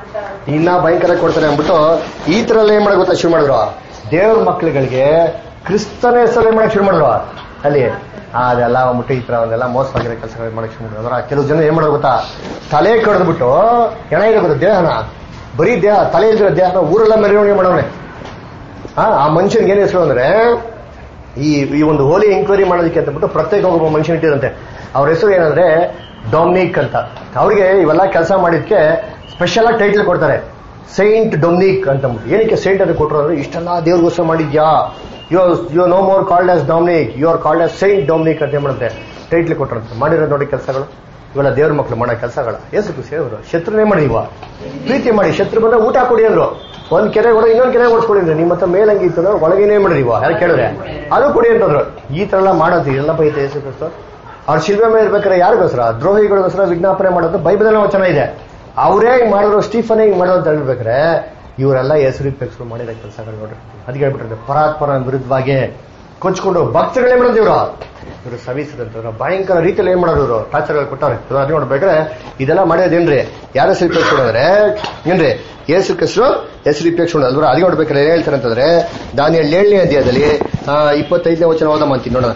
ಇನ್ನ ಭಯಂಕರ ಕೊಡ್ತಾರೆ ಅಂದ್ಬಿಟ್ಟು ಈ ತರ ಎಲ್ಲ ಏನ್ ಮಾಡಕ್ ಗೊತ್ತಾ ಶುರು ಮಾಡಿದ್ರು, ದೇವ್ರ ಮಕ್ಳುಗಳಿಗೆ ಕ್ರಿಸ್ತನ ಹೆಸರು ಮಾಡಕ್ ಶುರು ಮಾಡಿದ್ರು. ಅಲ್ಲಿ ಅದೆಲ್ಲ ಮುಟ್ಟಿ ಈ ತರ ಒಂದೆಲ್ಲ ಮೋಸವಾಗಿರೋ ಕೆಲಸಗಳು ಮಾಡಕ್ ಶುರು ಮಾಡಿದ್ರು. ಅದರ ಕೆಲವು ಜನ ಏನ್ ಮಾಡೋದು ಗೊತ್ತಾ, ತಲೆ ಕಡ್ದ್ಬಿಟ್ಟು ಹೆಣ ಇರೋದು ದೇಹನ, ಬರೀ ದೇಹ, ತಲೆ ಇಲ್ದಿರೋ ದೇಹನ ಊರೆಲ್ಲ ಮೆರವಣಿಗೆ ಮಾಡೋನೆ. ಆ ಮನುಷ್ಯನ್ಗೆ ಏನ್ ಹೆಸರು ಅಂದ್ರೆ, ಈ ಒಂದು ಹೋಲಿ ಎಂಕ್ವೈರಿ ಮಾಡೋದಕ್ಕೆ ಅಂತಬಿಟ್ಟು ಪ್ರತ್ಯೇಕ ಒಬ್ಬ ಮನುಷ್ಯನ ಇಟ್ಟಿರಂತೆ. ಅವ್ರ ಹೆಸರು ಏನಂದ್ರೆ ಡೊಮಿನಿಕ್ ಅಂತ. ಅವ್ರಿಗೆ ಇವೆಲ್ಲ ಕೆಲಸ ಮಾಡಿದ್ಕೆ ಸ್ಪೆಷಲ್ ಆಗಿ ಟೈಟಲ್ ಕೊಡ್ತಾರೆ, ಸೈಂಟ್ ಡೊಮಿನಿಕ್ ಅಂತ. ಏನಕ್ಕೆ ಸೈಂಟ್ ಅಂತ ಕೊಟ್ಟರು ಅಂದ್ರೆ, ಇಷ್ಟೆಲ್ಲ ದೇವ್ರಿಗೋಸ್ಕರ ಮಾಡಿದ್ಯಾ, you no more called as Dominic, you are called as saint Dominic ಅಂತ ಮಾಡುತ್ತೆ ಟೈಟ್ಲ್ ಕೊಟ್ಟರಂತೆ. ಮಾಡಿರೋದು ನೋಡಿ ಕೆಲಸಗಳು, ಇವೆಲ್ಲ ದೇವ್ರ ಮಕ್ಳು ಮಾಡೋ ಕೆಲಸಗಳು. ಯೇಸು ಕ್ರಿಸ್ತ ಹೇಳಿದ್ರು, ಶತ್ರುನೇ ಮಾಡಿದೀವ, ಪ್ರೀತಿ ಮಾಡಿ, ಶತ್ರು ಬಂದ್ರೆ ಊಟ ಕೊಡಿ ಅಂದ್ರು. ಒಂದ್ ಕೆರೆ ಕೂಡ ಇನ್ನೊಂದ್ ಕೆರೆ ಓಡಿಸ್ಕೊಂಡಿದ್ರೆ, ನಿಮ್ಮ ಹತ್ರ ಮೇಲಂಗಿ ಇತ್ತು ಒಳಗೇನೇ ಮಾಡಿದೀವ, ಯಾರು ಕೇಳಿದ್ರೆ ಅದು ಕೊಡಿ ಅಂತಂದ್ರು. ಈ ತರ ಎಲ್ಲ ಮಾಡೋದು ಎಲ್ಲ ಬೈತೆ ಯೇಸು ಕ್ರಿಸ್ತ. ಅವ್ರ ಶಿಲ್ವೆ ಮೇಲೆ ಇರ್ಬೇಕಾದ್ರೆ ಯಾರಿಗೋಸ್ಕರ, ದ್ರೋಹಿಗಳಿಗೋಸ್ಕರ ವಿಜ್ಞಾಪನೆ ಮಾಡೋದು ಬೈಬಲ್ ವಚನ ಇದೆ. ಅವರೇ ಮಾಡಿದ್ರು, ಸ್ಟೀಫನ್ ಹಿಂಗ್ ಮಾಡೋದು ಅಂತ ಹೇಳ್ಬೇಕಾರೆ ಇವರೆಲ್ಲ ಹೆಸರು ಪೆಕ್ಸರು ಮಾಡಿದ ಕೆಲಸಗಳು ನೋಡ್ರಿ. ಅದಕ್ಕೆ ಹೇಳ್ಬಿಟ್ರೆ ಪರಾತ್ಪರ ವಿರುದ್ಧವಾಗಿ ಕೊಚ್ಕೊಂಡು ಭಕ್ತಗಳೇ ಮಾಡೋದು ಇವರು ಸವಿಸಿದಂತವ್ರು ಭಯಂಕರ ರೀತಿಯಲ್ಲಿ ಏನ್ ಮಾಡೋರು, ಇವರು ಟಾರ್ಚರ್ಗಳು ಕೊಟ್ಟವ್ರೆ. ಅದು ನೋಡ್ಬೇಕಾದ್ರೆ ಇದೆಲ್ಲ ಮಾಡೋದೇನ್ರಿ, ಯಾರ ಹೆಸರು ಪೆಕ್ಸ್ಕೊಂಡ್ರೆ ಏನ್ರಿ, ಯೇಸು ಕ್ರಿಸ್ತರು ಹೆಸರು ಪೆಕ್ಸ್ಕೊಂಡು ಅಲ್ವ. ಅದಕ್ಕೆ ನೋಡ್ಬೇಕಾದ್ರೆ ಏನ್ ಹೇಳ್ತಾರೆ ಅಂತಂದ್ರೆ, ದಾನಿಯೇಲ 7ನೇ ಅಧ್ಯಾಯದಲ್ಲಿ 25ನೇ ವಚನ ಓದ ಮಾಡ್ತೀನಿ ನೋಡೋಣ.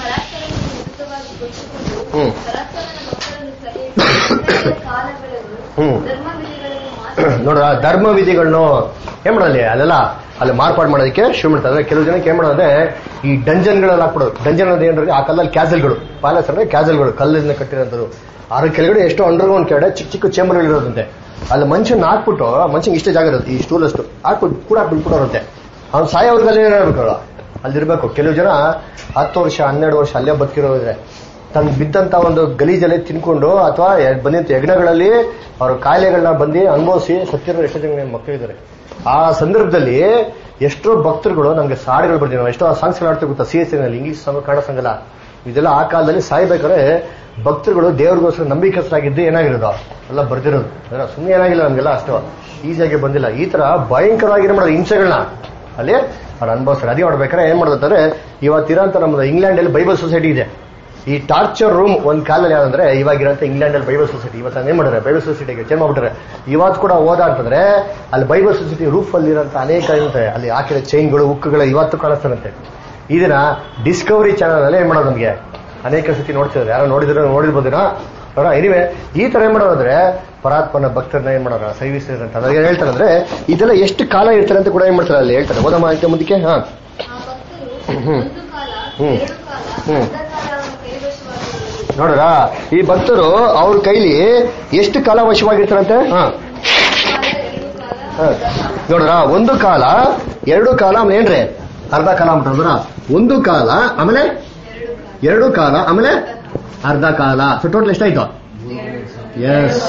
ನೋಡ್ರ ಧರ್ಮ ವಿಧಿಗಳನ್ನು ಏನ್ ಮಾಡಲಿ ಅಲ್ಲೆಲ್ಲ ಅಲ್ಲಿ ಮಾರ್ಪಾಡು ಮಾಡೋದಕ್ಕೆ ಶುರು ಮಾಡ್ತಾರೆ. ಕೆಲವು ಜನಕ್ಕೆ ಏನ್ ಮಾಡೋದ್ರೆ ಈ ಡಂಜನ್ಗಳಲ್ಲಿ ಹಾಕ್ಬಿಡೋದು. ಡಂಜನ್ ಅಂದ್ರೆ ಏನ್ರಿ, ಆ ಕಲ್ಲಲ್ಲಿ ಕ್ಯಾಸಲ್ಗಳು, ಪ್ಯಾಲೇಸ್ ಅಂದ್ರೆ ಕ್ಯಾಸಲ್ಗಳು ಕಲ್ಲಿಂದ ಕಟ್ಟಿರೋಂಥದ್ದು. ಅದ್ರ ಕೆಳಗಡೆ ಎಷ್ಟೋ ಅಂಡರ್ಗ್ರೌಂಡ್ ಕೆಳಗಡೆ ಚಿಕ್ಕ ಚಿಕ್ಕ ಚೇಂಬರ್ಗಳು ಇರೋದಂತೆ. ಅಲ್ಲಿ ಮನುಷ್ಯನ ಹಾಕ್ಬಿಟ್ಟು, ಮನುಷ್ಯನ್ ಇಷ್ಟೇ ಜಾಗ ಇರುತ್ತೆ, ಈ ಸ್ಟೂಲ್ ಅಷ್ಟು ಹಾಕ್ಬಿಟ್ಟು ಕೂಡ ಬಿಟ್ಬಿಡೋರಂತೆ. ಅವ್ನು ಸಾಯೋರ್ಗಲ್ಲಿ ಏನಾಗಬೇಕಲ್ಲ ಅಲ್ಲಿರ್ಬೇಕು. ಕೆಲವು ಜನ 10 ವರ್ಷ 12 ವರ್ಷ ಅಲ್ಲೇ ಬದುಕಿರೋದ್ರೆ ತನ್ ಬಿದ್ದಂತ ಒಂದು ಗಲೀಜಲ್ಲೇ ತಿನ್ಕೊಂಡು ಅಥವಾ ಬಂದಂತ ಯಜ್ಞಗಳಲ್ಲಿ ಅವ್ರ ಕಾಯಿಲೆಗಳನ್ನ ಬಂದು ಅನುಭವಿಸಿ ಸತ್ತಿರೋ ಎಷ್ಟೋ ಜನ ಮಕ್ಕಳಿದ್ದಾರೆ. ಆ ಸಂದರ್ಭದಲ್ಲಿ ಎಷ್ಟೋ ಭಕ್ತರುಗಳು ನಮ್ಗೆ ಸಾಡುಗಳು ಬರ್ತೀವಿ, ನಾವು ಎಷ್ಟೋ ಸಾಂಗ್ಸ್ಗಳು ಆಡ್ತೀವಿ ಗೊತ್ತಾ, CSC ಇಂಗ್ಲಿಷ್ ಕನ್ನಡ ಸಂಘ ಇದೆಲ್ಲ. ಆ ಕಾಲದಲ್ಲಿ ಸಾಯ್ಬೇಕಾದ್ರೆ ಭಕ್ತರುಗಳು ದೇವ್ರಿಗೋಸ್ಕರ ನಂಬಿಕಸ್ಥರಾಗಿದ್ದು ಏನಾಗಿರೋದು ಎಲ್ಲ ಬರ್ದಿರೋದು. ಸುಮ್ಮನೆ ಏನಾಗಿಲ್ಲ, ನಮ್ಗೆಲ್ಲ ಅಷ್ಟು ಈಸಿಯಾಗಿ ಬಂದಿಲ್ಲ. ಈ ತರ ಭಯಂಕರವಾಗಿ ಮಾಡೋದು ಹಿಂಸೆಗಳನ್ನ ಅಲ್ಲಿ ಅವ್ರು ಅನುಭವಿಸ್ತಾರೆ. ಅದೇ ಮಾಡ್ಬೇಕಾದ್ರೆ ಏನ್ ಮಾಡೋದಂದ್ರೆ, ಇವತ್ತಿರೋಂಥ ನಮ್ದು ಇಂಗ್ಲೆಂಡ್ ಅಲ್ಲಿ ಬೈಬಲ್ ಸೊಸೈಟಿ ಇದೆ. ಈ ಟಾರ್ಚರ್ ರೂಮ್ ಒಂದ್ ಕಾಲದಲ್ಲಿ ಯಾವಂದ್ರೆ ಇವಾಗಿರಂತ ಇಂಗ್ಲೆಂಡ್ ಅಲ್ಲಿ ಬೈಬಲ್ ಸೊಸೈಟಿ, ಇವತ್ತು ಏನ್ ಮಾಡಿದ್ರೆ ಬೈಬಲ್ ಸೊಸೈಟಿಗೆ ಚೇಂಜ್ ಮಾಡ್ಬಿಟ್ರೆ. ಇವತ್ತು ಕೂಡ ಹೋದ ಅಂತಂದ್ರೆ ಅಲ್ಲಿ ಬೈಬಲ್ ಸೊಸೈಟಿ ರೂಫ್ ಅಲ್ಲಿ ಇರೋಂಥ ಅನೇಕ ಇರುತ್ತೆ, ಅಲ್ಲಿ ಹಾಕಿರೋ ಚೈನ್ಗಳು ಉಕ್ಕುಗಳು ಇವತ್ತು ಕಾಣಿಸ್ತಾರಂತೆ. ಇದನ್ನ ಡಿಸ್ಕವರಿ ಚಾನಲ್ ಅಲ್ಲಿ ಏನ್ ಮಾಡೋದು ನಮ್ಗೆ ಅನೇಕ ಸತಿ ನೋಡ್ತಿದ್ದಾರೆ. ಯಾರೋ ನೋಡಿರ್ಬೋದೇನೋ ಅವರ. ಎನಿವೆ ಈ ತರ ಏನ್ ಮಾಡೋದಂದ್ರೆ ಪರಾತ್ಮನ ಭಕ್ತರನ್ನ ಏನ್ ಮಾಡೋರ ಸೇವಿಸ್ತಾರೆ ಅಂತ ಅದ್ರಿಗೆ ಹೇಳ್ತಾರಂದ್ರೆ ಇದೆಲ್ಲ ಎಷ್ಟು ಕಾಲ ಇರ್ತಾರೆ ಅಂತ ಕೂಡ ಏನ್ ಮಾಡ್ತಾರೆ ಅಲ್ಲಿ ಹೇಳ್ತಾರೆ. ಓದ ಮಾಹಿತಿ ಮುಂದಕ್ಕೆ. ನೋಡ್ರ ಈ ಭಕ್ತರು ಅವ್ರ ಕೈಲಿ ಎಷ್ಟು ಕಾಲ ವಶವಾಗಿರ್ತಾರಂತೆ. ನೋಡ್ರ 1 ಕಾಲ 2 ಕಾಲ ಏನ್ರಿ ಅರ್ಧ ಕಾಲ ಅಂದ್ರ 1 ಕಾಲ ಆಮೇಲೆ 2 ಕಾಲ ಆಮೇಲೆ ಅರ್ಧ ಕಾಲ. ಸೊ ಟೋಟಲ್ ಎಷ್ಟಾಯ್ತು? ಎಸ್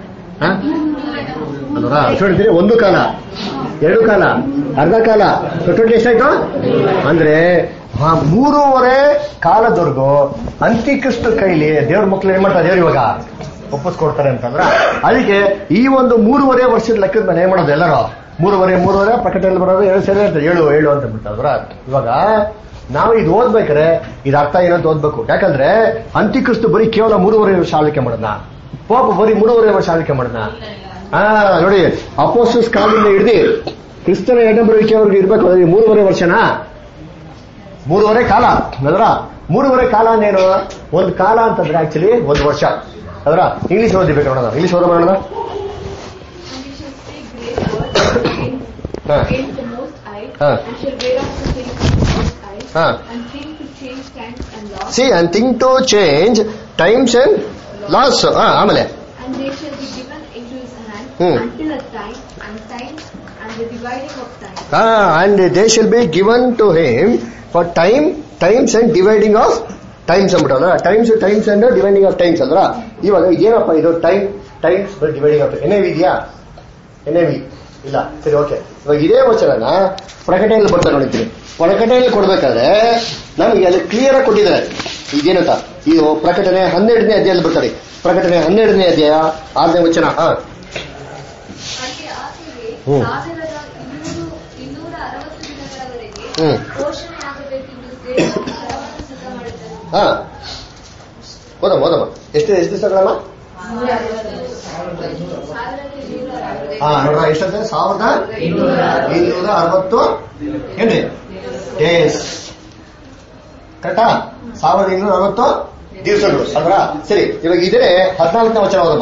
ಅಲ್ವರ ಹೇಳ್ತೀರಿ. 1 ಕಾಲ 2 ಕಾಲ ಅರ್ಧ ಕಾಲ. ಸೊ ಟೋಟಲ್ ಎಷ್ಟಾಯ್ತು ಅಂದ್ರೆ 3.5 ಕಾಲದವರೆಗೂ ಅಂತ್ಯಕ್ರಿಸ್ತ ಕೈಲಿ ದೇವ್ರ ಮಕ್ಳು ಏನ್ ಮಾಡ್ತಾರೆ, ದೇವ್ರು ಇವಾಗ ಒಪ್ಪಿಸ್ಕೊಡ್ತಾರೆ ಅಂತಂದ್ರ. ಅದಕ್ಕೆ ಈ ಒಂದು 3.5 ವರ್ಷದ ಲೆಕ್ಕದ ಮೇಲೆ ಏನ್ ಮಾಡೋದು ಎಲ್ಲರೂ 3.5 ಪ್ರಕಟಣೆಯಲ್ಲಿ ಬರೋದು 7 ಸೇರಿ ಅಂತ 7 ಅಂತ ಬಿಡ್ತಾರ. ಇವಾಗ ನಾವು ಇದು ಓದ್ಬೇಕಾರೆ ಇದು ಅರ್ಥ ಏನಂತ ಓದ್ಬೇಕು. ಯಾಕಂದ್ರೆ ಅಂತ್ಯಕ್ರಿಸ್ತ ಬರೀ ಕೇವಲ 3.5 ವರ್ಷ ಆಳ್ವಿಕೆ ಮಾಡೋಣ, ಪೋಪ ಬರೀ 3.5 ವರ್ಷ ಆಳ್ವಿಕೆ ಮಾಡೋಣ. ನೋಡಿ ಅಪೋಸ್ಟಲ್ಸ್ ಕಾಲದಿಂದ ಹಿಡಿದು ಕ್ರಿಸ್ತನ ಎರಡನೇ ಬರುವಿಕೆವರೆಗೂ ಇರ್ಬೇಕು 3.5 ವರ್ಷನಾ? 3.5 ಕಾಲ ಅದರ 3.5 ಕಾಲ ಅಂದೇನು? ಒಂದು ಕಾಲ ಅಂತಂದ್ರೆ ಆಕ್ಚುಲಿ 1 ವರ್ಷ. ಅದರ ಇಂಗ್ಲಿಷ್ ಓದಿಬೇಕು ನೋಡೋಣ. ಇಂಗ್ಲಿಷ್ ಓದ ಮಾಡೋಣ. See and think to change times and laws. ಆಮೇಲೆ and they shall be given into his hand until a time and times and the dividing of time. And they shall be given to him for times and dividing of times ಅಂದ್ಬಿಟ್ಟಲ್ಲ. Times and dividing of times ಅಂದ್ರ ಇವಾಗ ಇದೇನಪ್ಪ ಇದು ಟೈಮ್ಸ್ ಡಿವೈಡಿಂಗ್ ಆಫ್ NIV ಇದೆಯಾ? NIV ಇಲ್ಲ. ಸರಿ, ಓಕೆ. ಇವಾಗ ಇದೇ ವಚನ ಪ್ರಕಟಣೆಯಲ್ಲಿ ಬರ್ತಾ ನೋಡಿದ್ದೀನಿ. ಪ್ರಕಟಣೆಯಲ್ಲಿ ಕೊಡ್ಬೇಕಾದ್ರೆ ನಮ್ಗೆ ಅಲ್ಲಿ ಕ್ಲಿಯರ್ ಆಗಿ ಕೊಟ್ಟಿದ್ದಾರೆ ಇದೇನಂತ. ಇದು ಪ್ರಕಟಣೆ 12ನೇ ಅಧ್ಯಾಯದಲ್ಲಿ ಬರ್ತಾರೆ. ಪ್ರಕಟಣೆ 12ನೇ ಅಧ್ಯಾಯ 6ನೇ ವಚನ. ಓದಮ್ಮ ಎಷ್ಟು ದಿವಸಗಳಮ್ಮ? ನೋಡ್ರ ಎಷ್ಟಂತೆ 1260 ಏನ್ರಿ ಡೇಸ್ ಕರೆಕ್ಟಾ 1260 ದಿವಸಗಳು ಅಲ್ರ. ಸರಿ, ಇವಾಗ ಇದೇ 14ನೇ ವಚನ ಹೋದಮ್ಮ.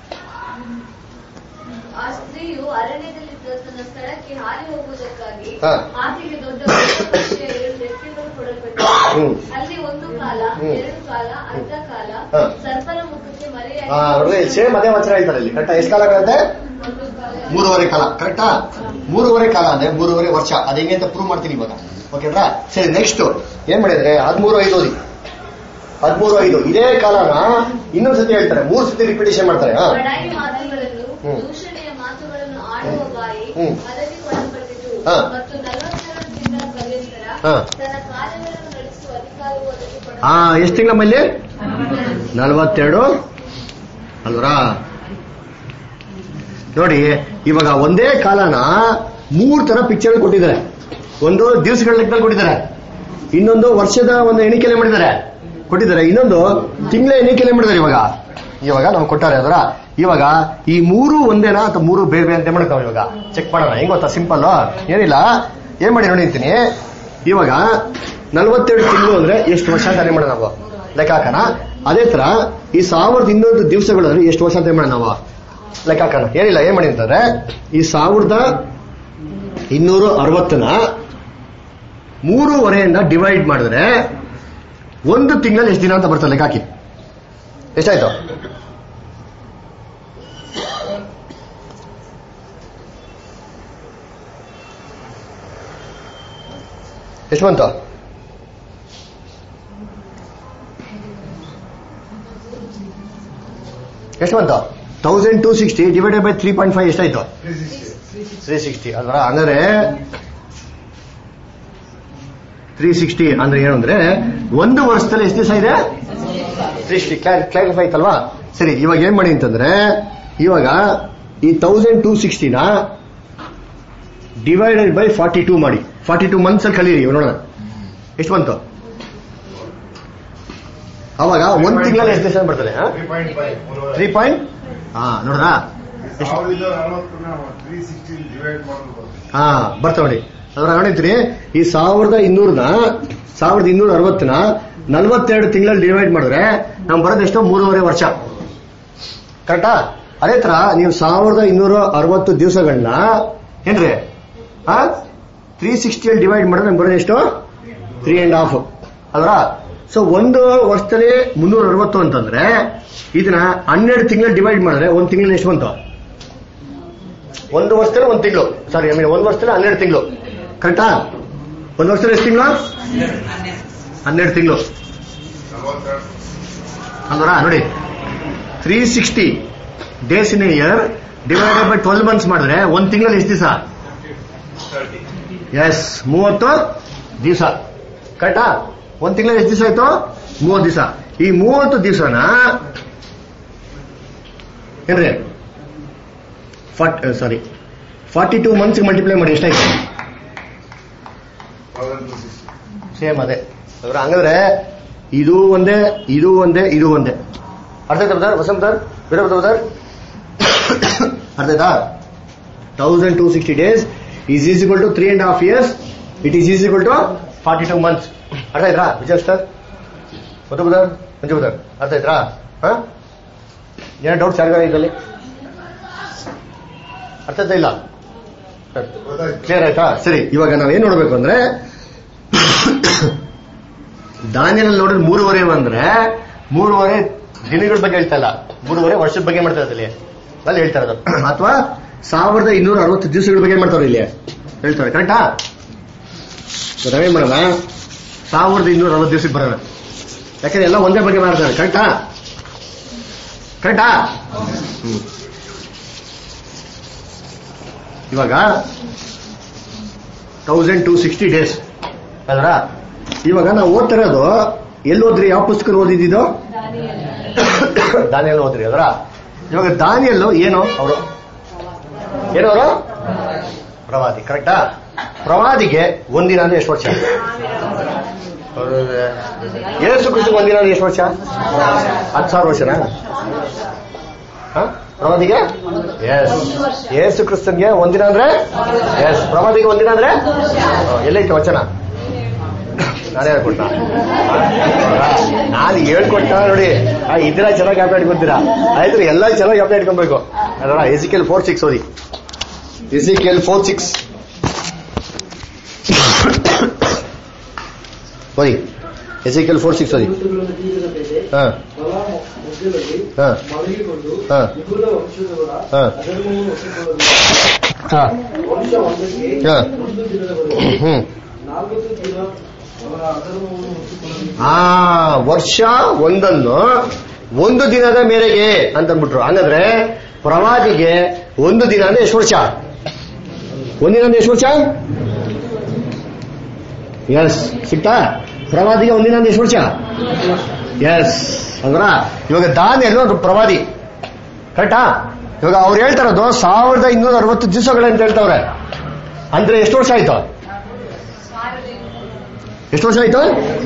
ಆ ಸ್ತ್ರೀಯು ಅರಣ್ಯದಲ್ಲಿದ್ದ ತನ್ನ ಸ್ಥಳಕ್ಕೆ ಹಾರಿ ಹೋಗುವುದಕ್ಕಾಗಿ ಆಕೆಗೆ ದೊಡ್ಡ ರೆಕ್ಕೆಗಳು ಕೊಡಲ್ಪಟ್ಟವು. ಅಲ್ಲಿ ಒಂದು ಕಾಲ, ಎರಡು ಕಾಲ, ಅರ್ಧ ಕಾಲ, ಸರ್ಪನ ಮುಖಕ್ಕೆ ಮರೆಯಾಗಿ ಸೇಮ್ ಅದೇ ವಚನ ಹೇಳ್ತಾರೆ ಇಲ್ಲಿ. ಕರೆಕ್ಟಾ? ಎಷ್ಟು ಕಾಲಗಳಂತೆ? 3.5 ಕಾಲ. ಕರೆಕ್ಟಾ? 3.5 ಕಾಲ ಅಂದ್ರೆ 3.5 ವರ್ಷ. ಅದು ಹೆಂಗೆ ಅಂತ ಪ್ರೂವ್ ಮಾಡ್ತೀನಿ ಇವಾಗ. ಓಕೆನಾ? ಸರಿ, ನೆಕ್ಸ್ಟ್ ಏನ್ ಮಾಡಿದ್ರೆ 13:5 ಓದಿ. 13:5 ಇದೇ ಕಾಲನ ಇನ್ನೊಂದ್ಸತಿ ಹೇಳ್ತಾರೆ, 3 ಸತಿ ರಿಪಿಟೇಷನ್ ಮಾಡ್ತಾರೆ. ಬಡಾಯಿ ಮಾತುಗಳನ್ನು, ದೂಷಣೆಯ ಮಾತುಗಳನ್ನು ಆಡುವ ಬಾಯಿ ಅದಕ್ಕೆ ಕೊಡಲ್ಪಟ್ಟಿತು. ಮತ್ತು 42 ತಿಂಗಳ ಪರ್ಯಂತರ ತನ್ನ ಕಾರ್ಯಗಳನ್ನು ನಡೆಸುವ ಅಧಿಕಾರವು ಅದಕ್ಕೆ ಕೊಡಲ್ಪಟ್ಟಿತು. ಎಷ್ಟು ತಿಂಗಳ ಮೇಲೆ? 42 ಅಲ್ವರಾ? ನೋಡಿ, ಇವಾಗ ಒಂದೇ ಕಾಲನ 3 ತರ ಪಿಕ್ಚರ್ ಕೊಟ್ಟಿದ್ದಾರೆ. ಒಂದು ದಿವಸಗಳ ಲೆಕ್ಕದಲ್ಲಿ ಕೊಟ್ಟಿದ್ದಾರೆ, ಇನ್ನೊಂದು ವರ್ಷದ ಒಂದು ಎಣಿಕೆಲೆ ಮಾಡಿದ್ದಾರೆ ಕೊಟ್ಟಿದ್ದಾರೆ, ಇನ್ನೊಂದು ತಿಂಗಳ ಎಣಿಕೆಲೆ ಮಾಡಿದ್ದಾರೆ. ಇವಾಗ ನಮ್ಗೆ ಕೊಟ್ಟಾರೆ ಅದರ. ಇವಾಗ ಈ 3 ಒಂದೇನಾ ಅಥವಾ 3 ಬೇರೆ ಬೇರೆ ಅಂತ ಮಾಡ್ತಾವ? ಇವಾಗ ಚೆಕ್ ಮಾಡೋಣ. ಹೆಂಗ್ ಗೊತ್ತಾ? ಸಿಂಪಲ್ ಏನಿಲ್ಲ, ಏನ್ ಮಾಡಿ ನೋಡಿ ಅಂತೀನಿ. ಇವಾಗ 42 ತಿಂಗಳು ಅಂದ್ರೆ ಎಷ್ಟು ವರ್ಷ ಅಂತ ಮಾಡೋಣ ನಾವು ಲೆಕ್ಕ ಹಾಕೋಣ. ಅದೇ ತರ ಈ 1200 ದಿವಸಗಳು ಅಂದ್ರೆ ಎಷ್ಟು ವರ್ಷ ಅಂತ ಮಾಡೋಣ ನಾವು ಲೆಕ್ಕ ಹಾಕೋಣ. ಏನಿಲ್ಲ, ಏನ್ ಮಾಡಿ ಅಂತಂದ್ರೆ ಈ 1260ನ 3.5 ಡಿವೈಡ್ ಮಾಡಿದ್ರೆ ಒಂದು ತಿಂಗಳಲ್ಲಿ ಎಷ್ಟು ದಿನ ಅಂತ ಬರ್ತದೆ ಲೆಕ್ಕ ಹಾಕಿ. ಎಷ್ಟಾಯ್ತು? ಎಷ್ಟು ಬಂತು? ಎಷ್ಟು ಬಂತು? 1260 ಡಿವೈಡೆಡ್ ಬೈ 3.5 ಎಷ್ಟಾಯ್ತು? 360 ಅಲ್ವಾ? ಹಂಗಾದ್ರೆ 360 ಅಂದ್ರೆ ಏನು ಅಂದ್ರೆ ಒಂದು ವರ್ಷದಲ್ಲಿ ಎಷ್ಟು ದಿವಸ ಇದೆ? 360. ಕ್ಲಾರಿಫೈ ಆಯ್ತಲ್ವಾ? ಸರಿ, ಇವಾಗ ಏನ್ ಮಾಡಿ ಅಂತಂದ್ರೆ ಇವಾಗ ಈ 1260ನ ಡಿವೈಡೆಡ್ ಬೈ 42 ಮಾಡಿ. 42 ಮಂತ್ಸ್ ಅಲ್ಲಿ ಕಲೀರಿ ನೋಡೋಣ ಎಷ್ಟು ಬಂತು. ಅವಾಗ ಒಂದ್ ತಿಂಗಳಲ್ಲಿ ಎಷ್ಟು ದಿವಸ ಬರ್ತದೆ? 3. ನೋಡ್ರ ಬರ್ತಾವ ನೋಡಿ. ಅದ್ರ ನೋಡಿದ್ರಿ, ಈ 1260ನ 42 ತಿಂಗಳಲ್ಲಿ ಡಿವೈಡ್ ಮಾಡಿದ್ರೆ ನಮ್ಗೆ ಬರೋದು ಎಷ್ಟು? 3.5 ವರ್ಷ. ಕರೆಕ್ಟಾ? ಅದೇ ತರ ನೀವು 1260 ದಿವಸಗಳನ್ನ ಏನ್ರಿ 360 ಡಿವೈಡ್ ಮಾಡಿದ್ರೆ ನಮ್ಗೆ ಬರೋದು ಎಷ್ಟು? 3.5 ಅಲ್ವಾ? ಸೊ ಒಂದು ವರ್ಷದಲ್ಲಿ 360 ಅಂತಂದ್ರೆ ಇದನ್ನ 12 ತಿಂಗಳು ಡಿವೈಡ್ ಮಾಡಿದ್ರೆ ಒಂದು ತಿಂಗಳಲ್ಲಿ ಎಷ್ಟು ಬಂತು? ಒಂದು ವರ್ಷದಲ್ಲಿ ಒಂದು ತಿಂಗಳು, ಸಾರಿ ಒಂದು ವರ್ಷದಲ್ಲಿ 12 ತಿಂಗಳು. ಕರೆಕ್ಟಾ? ಒಂದು ವರ್ಷದಲ್ಲಿ ಎಷ್ಟು ತಿಂಗಳು? 12 ತಿಂಗಳು ಅಲ್ವರಾ? ನೋಡಿ, 360 days in year divided by 12 months ಮಾಡಿದ್ರೆ ಒಂದು ತಿಂಗಳಲ್ಲಿ ಎಷ್ಟು ದಿವಸ? ಎಸ್, 30 ದಿವಸ. ಕರೆಕ್ಟಾ? ಒಂದು ತಿಂಗಳಲ್ಲಿ ಎಷ್ಟು ದಿವಸ ಆಯ್ತು? 30 ದಿವಸ. ಈ 30 ದಿವಸನ ಏನ್ರಿ 42 ಮಂತ್ಸ್ ಮಲ್ಟಿಪ್ಲೈ ಮಾಡಿ ಎಷ್ಟಾಯ್ತು? ಸೇಮ್ ಅದೇ. ಹಂಗಂದ್ರೆ ಇದು ಒಂದೇ, ಇದು ಒಂದೇ, ಇದು ಒಂದೇ. ಅರ್ಥ ಆಯ್ತಾ brother? Vasant sir, Veera brother, ಅರ್ಥ ಆಯ್ತಾ? 1260 days is equal to 3.5 years. It is equal to 42 months. ಅರ್ಥ ಆಯ್ತಾ ವಿಜಯ್ ಸರ್? ಗೊತ್ತು ಬ್ರದರ್? ಮಂಜು ಬ್ರದರ್, ಅರ್ಥ ಆಯ್ತಾ? ಏನೋ ಡೌಟ್ಸ್ ಯಾರಿಗಾರ ಇದರಲ್ಲಿ? ಅರ್ಥ ಆಯ್ತಾ ಇಲ್ಲ? ಕ್ಲಿಯರ್ ಆಯ್ತಾ? ಸರಿ, ಇವಾಗ ನಾವೇನ್ ನೋಡ್ಬೇಕು ಅಂದ್ರೆ ದಾನಿಯಲ್ಲಿ ನೋಡಿದ್ರೆ 3.5 ಅಂದ್ರೆ 3.5 ದಿನಗಳ ಬಗ್ಗೆ ಹೇಳ್ತಾ ಇಲ್ಲ, 3.5 ವರ್ಷದ ಬಗ್ಗೆ ಮಾಡ್ತಾ ಇದ್ದಲ್ಲಿ ಅಲ್ಲಿ ಹೇಳ್ತಾ ಇರೋದು. ಅಥವಾ 1260 ದಿವಸಗಳ ಬಗ್ಗೆ ಮಾಡ್ತಾರೆ ಇಲ್ಲಿ ಹೇಳ್ತಾರೆ. ಕರೆಕ್ಟಾ? ನಾವೇನ್ ಮಾಡೋಣ, 1260 ದಿವಸಕ್ಕೆ ಬರೋಣ. ಯಾಕಂದ್ರೆ ಎಲ್ಲ ಒಂದೇ ಬಗ್ಗೆ ಮಾಡ್ತಾರೆ. ಕರೆಕ್ಟಾ? ಕರೆಕ್ಟಾ? ಇವಾಗ 1260 ಡೇಸ್ ಅಲ್ವಾ? ಇವಾಗ ನಾವು ಓದ್ತಾ ಇರೋದು ಎಲ್ಲಿ ಓದ್ರಿ? ಯಾವ ಪುಸ್ತಕ ಓದಿದ್ದು? ದಾನಿಯಲ್ ಓದ್ರಿ ಅಲ್ವಾ? ಇವಾಗ ದಾನಿಯಲ್ಲು ಏನು ಅವರು ಪ್ರವಾದಿ. ಕರೆಕ್ಟಾ? ಪ್ರವಾದಿಗೆ ಒಂದಿನ ಅಂದ್ರೆ ಎಷ್ಟು ವರ್ಷ? ಯೇಸು ಕ್ರಿಸ್ತನಿಗೆ ಒಂದಿನ ಅಂದ್ರೆ ಎಷ್ಟು ವರ್ಷ? 10,000 ವರ್ಷನಾ? ಪ್ರವಾದಿಗೆ ಎಸ್. ಯೇಸು ಕ್ರಿಸ್ತನ್ಗೆ ಒಂದಿನ ಅಂದ್ರೆ ಎಸ್, ಪ್ರವಾದಿಗೆ ಒಂದಿನ ಅಂದ್ರೆ ಎಲ್ಲೈತೆ ವಚನ? ನಾನೇ ಹೇಳ್ಕೊಟ್ಟ, ನಾನು ಹೇಳ್ಕೊಟ್ಟ ನೋಡಿ. ಇದ್ರ ಚೆನ್ನಾಗಿ ಅಪ್ಡೇಟ್ ಇಟ್ಕೊಂತೀರಾ? ಆಯ್ತು, ಎಲ್ಲ ಚೆನ್ನಾಗಿ ಅಪ್ಡೇಟ್ ಇಟ್ಕೊಬೇಕು. ಅದರ ಎಸಿಕೆಲ್ 4:6 ಓದಿ. ಎಸಿಕೆಲ್ 4:6 ಓದಿ. ಎಸಿಕೆಲ್ 4:6 ಓದಿ. ವರ್ಷ ಒಂದನ್ನು ಒಂದು ದಿನದ ಮೇರೆಗೆ ಅಂತಂದ್ಬಿಟ್ರು. ಹಂಗಂದ್ರೆ ಪ್ರವಾದಿಗೆ ಒಂದು ದಿನ ಅಂದ್ರೆ ಎಷ್ಟು ವರ್ಷ? ಒಂದಿನ ಅಂದ್ರೆ ಎಷ್ಟು ವರ್ಷ? ಎಸ್, ಸಿಕ್ತಾ? ಪ್ರವಾದಿಗೆ ಒಂದಿನ ಅಂದ್ರೆ ಎಷ್ಟು ವರ್ಷ? ಎಸ್. ಅಂದ್ರ ಇವಾಗ ದಾನಿಯೇಲ್ ಒಂದು ಪ್ರವಾದಿ, ಕರೆಕ್ಟಾ? ಇವಾಗ ಅವ್ರು ಹೇಳ್ತಾರದು 1260 ದಿವಸಗಳಂತ ಹೇಳ್ತಾವ್ರೆ. ಅಂದ್ರೆ ಎಷ್ಟು ವರ್ಷ ಆಯ್ತು? ಎಷ್ಟು ವರ್ಷ ಆಯ್ತು?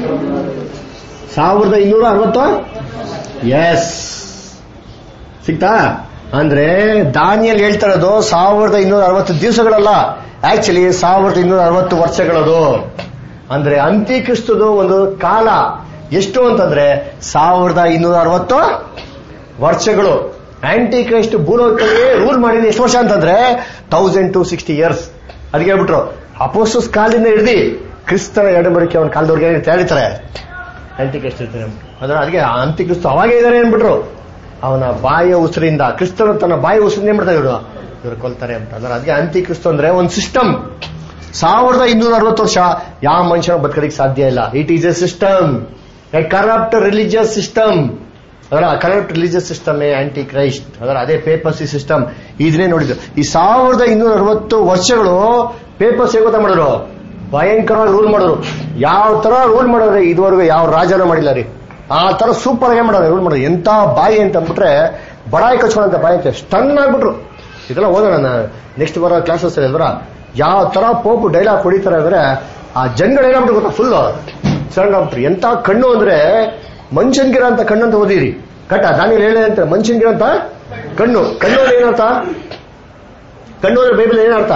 1260. ಎಸ್, ಸಿಕ್ತಾ? ಅಂದ್ರೆ ದಾನಿಯೇಲ್ ಹೇಳ್ತಾರದು 1260 ದಿವಸಗಳಲ್ಲ, ಆಕ್ಚುಲಿ 1260 ವರ್ಷಗಳದು. ಅಂದ್ರೆ ಅಂತ್ಯಕ್ರಿಸ್ತದು ಒಂದು ಕಾಲ ಎಷ್ಟು ಅಂತಂದ್ರೆ 1260 ವರ್ಷಗಳು. ಆಂಟಿ ಕ್ರೈಸ್ಟ್ ಭೂಲೋಕದಲ್ಲಿ ರೂಲ್ ಮಾಡಿದ ಎಷ್ಟು ವರ್ಷ ಅಂತಂದ್ರೆ 1260 years. ಅದಕ್ಕೆ ಹೇಳ್ಬಿಟ್ರು ಅಪೋಸ್ತಲರ ಕಾಲದಿಂದ ಹಿಡಿದು ಕ್ರಿಸ್ತನ ಎಡಬರಿಕೆ ಅವನ ಕಾಲದವ್ರಿಗೆ ಹೇಳ್ತಾರೆ ಆಂಟಿ ಕ್ರೈಸ್ಟ್ ಇರ್ತಾರೆ. ಅದಕ್ಕೆ ಅಂತ್ಯಕ್ರಿಸ್ತ ಅವಾಗೇ ಇದಾರೆ ಅಂದ್ಬಿಟ್ರು. ಅವನ ಬಾಯಿಯ ಉಸಿರಿಂದ, ಕ್ರಿಸ್ತನ ತನ್ನ ಬಾಯಿಯ ಉಸಿರಿಂದ ಏನ್ ಮಾಡ್ತಾರೆ ಇವರು ಕೊಲ್ತಾರೆ ಅಂತ. ಅದಕ್ಕೆ ಅಂತ್ಯಕ್ರಿಸ್ತ ಅಂದ್ರೆ ಒಂದು ಸಿಸ್ಟಮ್. 1260 ವರ್ಷ ಯಾವ ಮನುಷ್ಯನ ಬದುಕೋದಕ್ಕೆ ಸಾಧ್ಯ ಇಲ್ಲ. It is a system, a corrupt religious system. ಅದರ corrupt religious system antichrist. ಅದರ ಅದೇ ಪೇಪರ್ಸಿ ಸಿಸ್ಟಮ್. ಇದನ್ನೇ ನೋಡಿದ್ರು. ಈ 1260 ವರ್ಷಗಳು ಪೇಪರ್ಸ್ ಹೇಗೆ ಗೊತ್ತಾ ಮಾಡಿದ್ರು? ಭಯಂಕರವಾಗಿ ರೂಲ್ ಮಾಡಿದ್ರು. ಯಾವ ತರ ರೂಲ್ ಮಾಡೋದ್ರೆ ಇದುವರೆಗೂ ಯಾವ ರಾಜನ ಮಾಡಿಲ್ಲ ರೀ. ಆ ತರ ಸೂಪರ್ ಆಗಿ ಮಾಡೋದು ರೂಲ್ ಮಾಡೋದು. ಎಂತ ಬಾಯಿ ಅಂತ ಅಂದ್ಬಿಟ್ರೆ ಬಡಾಯಿ ಕಚ್ಕೊಳ್ಳೋಂತ ಬಾಯಿ ಅಂತ ಸ್ಟನ್ ಆಗ್ಬಿಟ್ರು. ಇದೆಲ್ಲ ಓದೋಣ ನೆಕ್ಸ್ಟ್ ಬರೋ ಕ್ಲಾಸಸ್ ಅಲ್ವರ. ಯಾವ ತರ ಪೋಪ್ ಡೈಲಾಗ್ ಹೊಡಿತಾರೆ ಅಂದ್ರೆ ಆ ಜನಗಳು ಏನಾಗ್ಬಿಟ್ಟು ಗೊತ್ತಾ, ಫುಲ್ ಸಣ್ಣ ಆಗ್ಬಿಟ್ರು. ಎಂತ ಕಣ್ಣು ಅಂದ್ರೆ ಮನುಷ್ಯನ್ಗಿರ ಅಂತ ಕಣ್ಣು ಅಂತ ಓದಿರಿ. ಕಟ್ಟ ದಾನಿಯೇಲ್ ಹೇಳಿ ಅಂತ ಮನುಷ್ಯನ್ಗಿರ ಅಂತ ಕಣ್ಣು. ಕಣ್ಣು ಅಂದ್ರೆ ಏನರ್ಥ? ಕಣ್ಣು ಅಂದ್ರೆ ಬೈಬಲ್ ಏನರ್ಥ?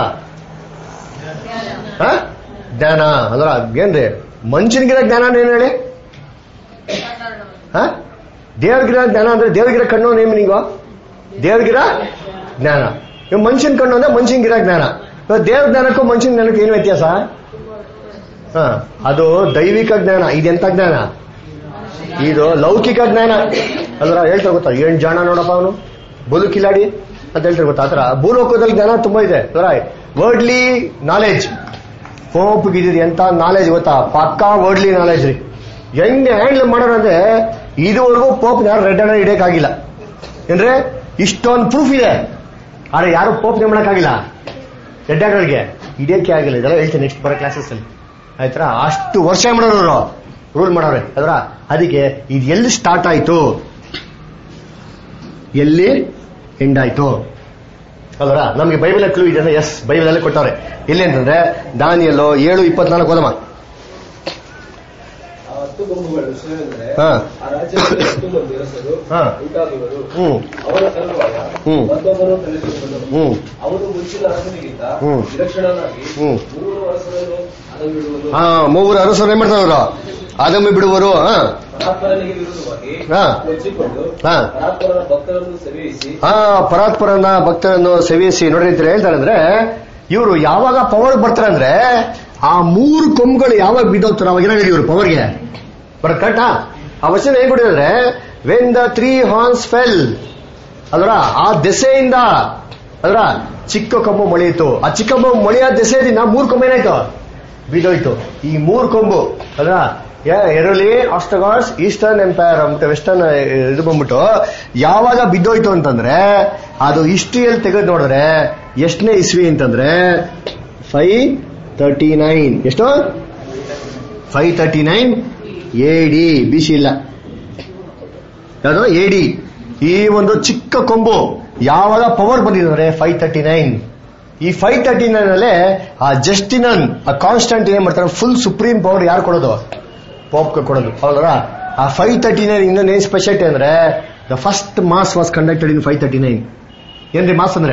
ಜ್ಞಾನ. ಅಂದ್ರ ಏನ್ರಿ ಮನುಷ್ಯನ್ಗಿರ ಜ್ಞಾನ ಏನ್ ಹೇಳಿ? ದೇವ್ರಿಗಿರ ಜ್ಞಾನ ಅಂದ್ರೆ ದೇವ್ರಿಗಿರ ಕಣ್ಣು ನೇಮ್ ನೀವು ದೇವ್ರಿಗಿರ ಜ್ಞಾನ. ಇವ್ ಮನುಷ್ಯನ್ ಕಣ್ಣು ಅಂದ್ರೆ ಮನುಷ್ಯನ್ಗಿರ ಜ್ಞಾನ. ದೇವ್ರ ಜ್ಞಾನಕ್ಕೂ ಮನುಷ್ಯನ ಜ್ಞಾನಕ್ಕೂ ಏನು ವ್ಯತ್ಯಾಸ? ಅದು ದೈವಿಕ ಜ್ಞಾನ. ಇದೆಂತ ಜ್ಞಾನ? ಇದು ಲೌಕಿಕ ಜ್ಞಾನ. ಅಂದ್ರೆ ಹೇಳ್ತಾರೆ ಗೊತ್ತಾ, ಏನ್ ಜಾಣ ನೋಡಪ್ಪ ಅವನು ಬಲು ಕಿಲಾಡಿ ಅಂತ ಹೇಳ್ತಾರೆ ಗೊತ್ತಾ. ಆತರ ಭೂಲೋಕದಲ್ಲಿ ಜ್ಞಾನ ತುಂಬಾ ಇದೆ. ವರ್ಡ್ಲಿ ನಾಲೆಜ್ ಪೋಪ್ಗಿದ್ದೀರಿ. ಎಂತ ನಾಲೆಜ್ ಗೊತ್ತಾ? ಪಕ್ಕಾ ವರ್ಡ್ಲಿ ನಾಲೆಜ್ ರೀ. ಹೆಂಗೆ ಹ್ಯಾಂಡಲ್ ಮಾಡೋರಂದ್ರೆ ಇದುವರೆಗೂ ಪೋಪ್ ಯಾರು ರೆಡ್ ಹ್ಯಾಂಡ್ ಹಿಡಿಯಕ್ಕಾಗಿಲ್ಲ. ಅಂದ್ರೆ ಇಷ್ಟೊಂದು ಪ್ರೂಫ್ ಇದೆ, ಆದ್ರೆ ಯಾರು ಪೋಪ್ ಮಾಡಕ್ಕಾಗಿಲ್ಲ. ರೆಡ್ ಹ್ಯಾಂಡ್ಗೆ ಹಿಡಿಯಕ್ಕೆ ಆಗಿಲ್ಲ. ಇದೆಲ್ಲ ಹೇಳ್ತೀನಿ ನೆಕ್ಸ್ಟ್ ಬರೋ ಕ್ಲಾಸಸ್ ಅಲ್ಲಿ, ಆಯ್ತಾ? ಅಷ್ಟು ವರ್ಷ ಮಾಡೋರು ರೂಲ್ ಮಾಡೋರೆ. ಅದರ ಅದಕ್ಕೆ ಇದು ಎಲ್ಲಿ ಸ್ಟಾರ್ಟ್ ಆಯ್ತು, ಎಲ್ಲಿ ಎಂಡ್ ಆಯ್ತು ಅದರ ನಮ್ಗೆ ಬೈಬಲ್ ಕ್ಲೂ ಇದೆ. ಎಸ್, ಬೈಬಲ್ ಅಲ್ಲೇ ಕೊಟ್ಟವ್ರೆ. ಎಲ್ಲಿ ಅಂತಂದ್ರೆ ದಾನಿಯೇಲ್ 7:24 ಓದಮ್ಮ. 10 ಗೊಂಬುಗಳ ವಿಷಯವೆಂದರೆ ಆ ರಾಜ್ಯದಲ್ಲಿ 10 ಮಂದಿ ಅರಸರು ಉಂಟಾಗುವರು. ಅವರ ತರುವಾಯ ಮತ್ತೊಬ್ಬರು ತಲೆದೂರುವರು. ಅವರು ಮುಂಚಿನ ಅರಸನಿಗಿಂತ ವಿಲಕ್ಷಣನಾಗಿ 3 ಅರಸರನ್ನು ಅದಮ್ಮಿಡುವರು. 3 ಅರಸರು ಏನ್ ಮಾಡ್ತಾರ? ಅದಮ್ಮಿ ಬಿಡುವರು. ಪರಾತ್ಪರನಿಗೆ ವಿರುದ್ಧವಾಗಿ ಕೊಚ್ಚಿಕೊಂಡು ಪರಾತ್ಪರನ ಭಕ್ತರನ್ನು ಸೆವೆಯಿಸಿ ಪರಾತ್ಪರನ ಭಕ್ತರನ್ನು ಸೆವೆಯಿಸಿ. ನೋಡ್ರಿ ಅಂತ ಹೇಳ್ತಾರೆ ಅಂದ್ರೆ ಇವರು ಯಾವಾಗ ಪವರ್ ಬರ್ತಾರೆ ಅಂದ್ರೆ ಆ 3 ಕೊಂಬುಗಳು ಯಾವಾಗ ಬಿದ್ದೋಗ್ತಾರೆ ಅವಾಗ ಏನಾಗಿದೆ ಇವರು ಪವರ್ಗೆ ಬರ್ ಕಟ್ಟ. ಆ ವಚನ ಏನ್ ಕೊಟ್ಟಿದ್ರೆ ವೆನ್ ದ 3 horns ಫೆಲ್, ಅದರ ಆ ದೆಸೆಯಿಂದ ಅದರ ಚಿಕ್ಕ ಕೊಂಬು ಮೊಳೆಯಿತು. ಆ ಚಿಕ್ಕ ಕೊಂಬು ಮೊಳೆಯ ದೆಸೆಯಿಂದ 3 ಕೊಂಬು ಏನಾಯ್ತು? ಬಿದ್ದೋಯ್ತು. ಈ 3 ಕೊಂಬು ಅದರ ಎರಲಿ ಆಸ್ಟಗಾರ್ಸ್ ಈಸ್ಟರ್ನ್ ಎಂಪೈರ್ ಅಂತ ವೆಸ್ಟರ್ನ್ ಇದು ಬಂದ್ಬಿಟ್ಟು ಯಾವಾಗ ಬಿದ್ದೋಯ್ತು ಅಂತಂದ್ರೆ ಅದು ಹಿಸ್ಟ್ರಿಯಲ್ಲಿ ತೆಗೆದು ನೋಡಿದ್ರೆ ಎಷ್ಟನೇ ಇಸ್ವಿ ಅಂತಂದ್ರೆ 539. ಎಷ್ಟು? 539 AD. BC ಇಲ್ಲ, ಯಾವುದು AD. ಈ ಒಂದು ಚಿಕ್ಕ ಕೊಂಬು ಯಾವಾಗ ಪವರ್ ಬಂದಿದೆ 539. ಈ 539 ಅಲ್ಲೇ ಆ ಜಸ್ಟಿನನ್ ಆ ಕಾನ್ಸ್ಟಂಟ್ ಏನ್ ಮಾಡ್ತಾರೆ, ಫುಲ್ ಸುಪ್ರೀಂ ಪವರ್ ಯಾರು ಕೊಡೋದು? ಪೋಪ್ಗೆ ಕೊಡೋದು. ಹೌದಾ? ಆ 539 ಇನ್ನೊಂದು ಏನ್ ಸ್ಪೆಷಾಲಿಟಿ ಅಂದ್ರೆ the first mass was conducted in 539. ಏನ್ರಿ ಮಾಸ್ ಅಂದ್ರೆ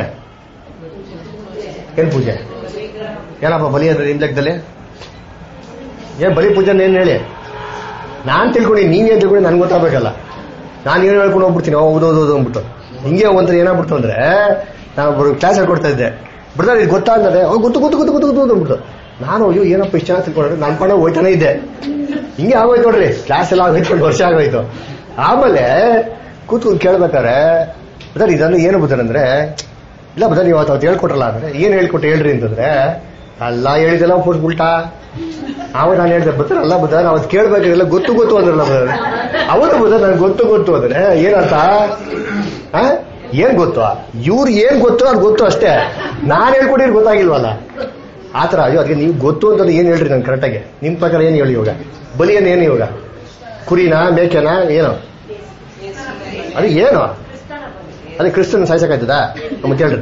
ಏನ್ ಪೂಜೆ? ಏನಪ್ಪ ಬಲಿ ಅಂದ್ರೆ ನಿಮ್ ಲೆಕ್ಕದಲ್ಲಿ? ಏನ್ ಬಲಿ ಪೂಜೆ ಏನ್ ಹೇಳಿ? ನಾನ್ ತಿಳ್ಕೊಂಡಿ, ನೀವೇನ್ ತಿಳ್ಕೊಂಡಿ ನನ್ಗೆ ಗೊತ್ತಾಗಬೇಕಲ್ಲ. ನಾನು ಏನು ಹೇಳ್ಕೊಂಡು ಹೋಗ್ಬಿಡ್ತೀನಿ, ಓದೋದು ಅಂದ್ಬಿಟ್ಟು ಹಿಂಗೆ ಒಂಥರ ಏನಾಗ್ಬಿಡ್ತು ಅಂದ್ರೆ, ನಾನು ಕ್ಲಾಸ್ ಹೇಳ್ಕೊಡ್ತಾ ಇದ್ದೆ, ಬಿಡ್ತಾರೆ ಇದು ಗೊತ್ತಾಗ್ತದೆ, ಗೊತ್ತು ಗೊತ್ತು ಗೊತ್ತು ಗೊತ್ತು ಗೊತ್ತು ಅಂದ್ಬಿಟ್ಟು ನಾನು ಅಯ್ಯೋ ಏನಪ್ಪ ಇಷ್ಟ ಚೆನ್ನಾಗಿ ತಿಳ್ಕೊಂಡ್ರೆ ನನ್ನ ಪಣ ಹೋಯ್ತಾನೆ ಇದ್ದೆ. ಹಿಂಗೆ ಆಗೋಯ್ತು ನೋಡ್ರಿ, ಕ್ಲಾಸ್ ಎಲ್ಲ ಆಗೋಯ್ತು, 1 ವರ್ಷ ಆಗೋಯ್ತು. ಆಮೇಲೆ ಕೂತ್ಕೊಂಡು ಕೇಳ್ಬೇಕಾರೆ ಬದರ್ ಇದನ್ನು ಏನು ಬದರಂದ್ರೆ, ಇಲ್ಲ ಬದರ್ ನೀವು ಅವತ್ತು ಹೇಳ್ಕೊಟ್ರಲ್ಲ ಅಂದ್ರೆ, ಏನ್ ಹೇಳ್ಕೊಟ್ಟು ಹೇಳ್ರಿ ಅಂತಂದ್ರೆ, ಎಲ್ಲ ಹೇಳಿದೆಲ್ಲ ಉಲ್ಟಾ. ಆವಾಗ ನಾನು ಹೇಳಿದೆ ಬದರ್ ಅಲ್ಲ ಬದರ್ ಅವತ್ತು ಕೇಳ್ಬೇಕಾಗಿಲ್ಲ, ಗೊತ್ತು ಗೊತ್ತು ಅಂದ್ರಲ್ಲ ಬದರ್. ಅವತ್ತು ಬದರ್ ನನ್ಗೆ ಗೊತ್ತು ಗೊತ್ತು ಅಂದ್ರೆ ಏನಂತ, ಏನ್ ಗೊತ್ತು? ಇವ್ರು ಏನ್ ಗೊತ್ತು ಅದು ಗೊತ್ತು ಅಷ್ಟೇ, ನಾನ್ ಹೇಳ್ಕೊಟ್ಟಿರ್ ಗೊತ್ತಾಗಿಲ್ವಲ್ಲ ಆತರ. ಅಯ್ಯೋ ಅದಕ್ಕೆ ನೀವು ಗೊತ್ತು ಅಂತ ಏನ್ ಹೇಳ್ರಿ ನನ್ ಕರೆಕ್ಟಾಗಿ, ನಿಮ್ ಪ್ರಕಾರ ಏನ್ ಹೇಳಿ ಇವಾಗ? ಬಲಿಯನ್ ಏನು ಇವಾಗ? ಕುರಿನಾ ಮೇಕೆನಾ ಏನು? ಅದು ಏನು? ಅದೇ ಕ್ರಿಸ್ತನ್ ಸಾಯ್ಸಕ್ಕಾಯ್ತದ? ಮತ್ತೆ ಹೇಳ್ರಿ.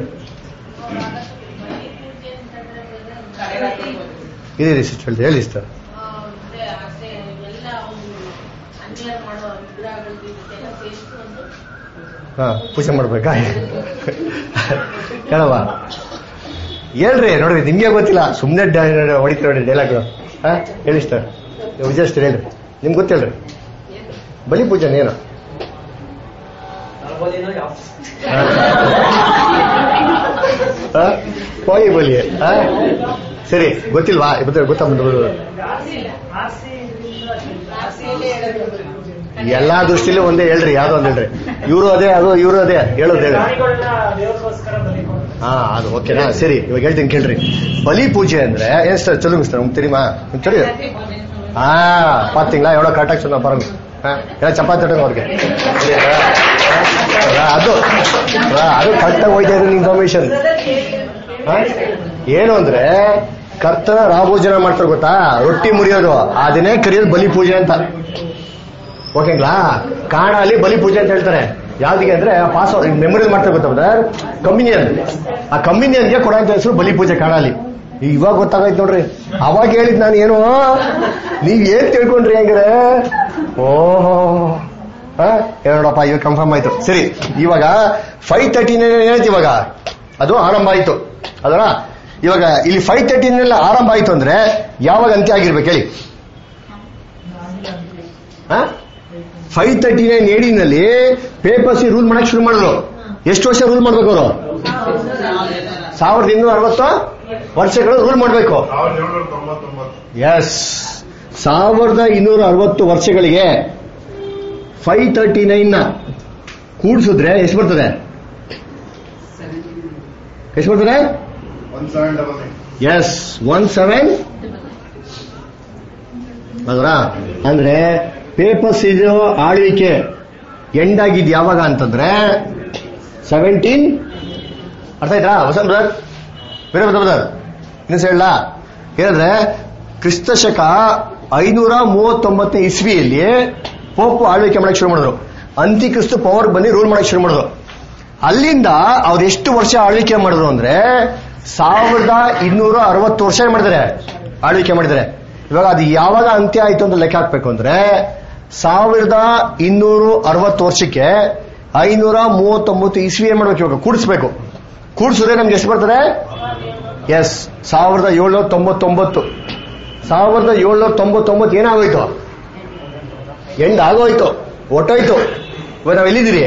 ಇದೇ ಸಿಸ್ಟರ್ ಹೇಳಿ ಸಿಸ್ಟರ್. ಪೂಜೆ ಮಾಡ್ಬೇಕಾ? ಹೇಳವಾ ಹೇಳ್ರಿ, ನೋಡ್ರಿ ನಿಮ್ಗೆ ಗೊತ್ತಿಲ್ಲ, ಸುಮ್ನೆ ಹೊಡಿತೀರ ನೋಡ್ರಿ ಡೈಲಾಗ್. ಹೇಳಿ ಸಿಸ್ಟರ್, ವಿಜಯಸ್ಟರ್ ಹೇಳ್ರಿ, ನಿಮ್ಗೆ ಗೊತ್ತಿಲ್ರಿ ಬಲಿ ಪೂಜೆನ ಏನು? ಹೋಗಿ ಬಲಿ ಸರಿ, ಗೊತ್ತಿಲ್ವಾ? ಗೊತ್ತಾ? ಎಲ್ಲಾ ದೃಷ್ಟಿಲೂ ಒಂದೇ ಹೇಳ್ರಿ, ಯಾವ್ದೋ ಒಂದ್ ಹೇಳ್ರಿ. ಇವರು ಅದೇ, ಅದು ಇವರು ಅದೇ ಹೇಳೋದು ಹೇಳಿ. ಅದು ಓಕೆನಾ? ಸರಿ, ಇವಾಗ ಹೇಳ್ತೀನಿ ಕೇಳ್ರಿ. ಬಲಿ ಪೂಜೆ ಅಂದ್ರೆ ಏನ್ ಸರ್? ಚಲೋ ಸರ್ ನಮ್ಗೆ தெரியுமா? தெரியும். பாத்தீங்களா எவ்வளவு கரெக்டா சொன்னா பாருங்க. ಚಪಾತಿ ಅವ್ರಿಗೆ ಅದು ಕರೆಕ್ಟಾಗಿ ಹೋಯ್ತಾ ಇದೆ ಇನ್ಫಾರ್ಮೇಶನ್. ಏನು ಅಂದ್ರೆ ಕರ್ತನ ರಾಭೋಜನ ಮಾಡ್ತಾರೆ ಗೊತ್ತಾ, ರೊಟ್ಟಿ ಮುರಿಯೋದು, ಅದನ್ನೇ ಕರೆಯೋದು ಬಲಿ ಪೂಜೆ ಅಂತ. ಓಕೆங்களா? ಕಾಣಲ್ಲಿ ಬಲಿ ಪೂಜೆ ಅಂತ ಹೇಳ್ತಾರೆ. ಯಾವ್ದಿಗೆ ಅಂದ್ರೆ ಪಾಸ್ ಮೆಮೊರಿ ಮಾಡ್ತಾರೆ ಗೊತ್ತಾ, ಕಮ್ಯುನಿಯನ್. ಆ ಕಮ್ಯುನಿಯನ್ಗೆ ಕೊಡೋಂತ ಹೆಸರು ಬಲಿ ಪೂಜೆ ಕಾಣಲ್ಲಿ. ಇವಾಗ ಗೊತ್ತಾಗೈತ್ ನೋಡ್ರಿ. ಅವಾಗ ಹೇಳಿದ್ ನಾನು ಏನು, ನೀವ್ ಏನ್ ತಿಳ್ಕೊಂಡ್ರಿ ಹೆಂಗ್ರೆ? ಓಹೋ ನೋಡಪ್ಪ, ಇವಾಗ ಕನ್ಫರ್ಮ್ ಆಯ್ತು. ಸರಿ, ಇವಾಗ 5:39 ಏನೈತಿ ಇವಾಗ ಅದು ಆರಂಭ ಆಯ್ತು ಅದರ. ಇವಾಗ ಇಲ್ಲಿ 5:39 ಆರಂಭ ಆಯ್ತು ಅಂದ್ರೆ ಯಾವಾಗ ಅಂತ್ಯ ಆಗಿರ್ಬೇಕು ಹೇಳಿ? 5:39 ಏಡಿನಲ್ಲಿ ಪೇಪರ್ಸಿ ರೂಲ್ ಮಾಡಕ್ ಶುರು ಮಾಡಿದ್ರು. ಎಷ್ಟು ವರ್ಷ ರೂಲ್ ಮಾಡ್ಬೇಕು ಅವರು? 1260 ವರ್ಷಗಳು ರೂಲ್ ಮಾಡ್ಬೇಕು. ಎಸ್, 1260 ವರ್ಷಗಳಿಗೆ 5:39 ಕೂಡಿಸಿದ್ರೆ ಎಷ್ಟು ಬರ್ತದೆ? ಎಷ್ಟು ಬರ್ತದೆ? ಎಸ್, 17 ಅದರ. ಅಂದ್ರೆ ಪೇಪರ್ಸ್ ಇದು ಆಳ್ವಿಕೆ ಎಂಡ್ ಆಗಿದ್ ಯಾವಾಗ ಅಂತಂದ್ರೆ 17, ಅರ್ಥ ಆಯ್ತಾ ವಸಂತ್ ಬ್ರದರ್? ಬೇರೆ ಬ್ರದರ್ ಇನ್ನೊಂದು ಹೇಳ ಏನಂದ್ರೆ ಕ್ರಿಸ್ತ ಶಕ 539 ಇಸ್ವಿಯಲ್ಲಿ ಪೋಪ್ ಆಳ್ವಿಕೆ ಮಾಡಕ್ಕೆ ಶುರು ಮಾಡಿದ್ರು. ಅಂತಿಕ್ರಿಸ್ತು ಪವರ್ ಬಂದು ರೂಲ್ ಮಾಡಕ್ಕೆ ಶುರು ಮಾಡಿದ್ರು. ಅಲ್ಲಿಂದ ಅವ್ರು ಎಷ್ಟು ವರ್ಷ ಆಳ್ವಿಕೆ ಮಾಡಿದ್ರು ಅಂದ್ರೆ 1260 ವರ್ಷ ಮಾಡಿದ್ದಾರೆ, ಆಳ್ವಿಕೆ ಮಾಡಿದ್ದಾರೆ. ಇವಾಗ ಅದು ಯಾವಾಗ ಅಂತ್ಯ ಆಯ್ತು ಅಂತ ಲೆಕ್ಕ ಹಾಕ್ಬೇಕು ಅಂದ್ರೆ 1260 ವರ್ಷಕ್ಕೆ 539 ಇಸ್ವಿ ಏನ್ ಮಾಡ್ಬೇಕು? ಇವಾಗ ಕೂಡಿಸ್ಬೇಕು. ಕೂಡಿಸಿದ್ರೆ ನಮ್ಗೆ ಎಷ್ಟು ಬರ್ತದೆ? ಎಸ್, 1799. 1799 ಏನಾಗೋಯ್ತು? ಎಂಡ್ ಆಗೋಯ್ತು, ಒಟ್ಟೋಯ್ತು. ಇವಾಗ ನಾವ್ ಎಲ್ಲಿದ್ದೀರಿ?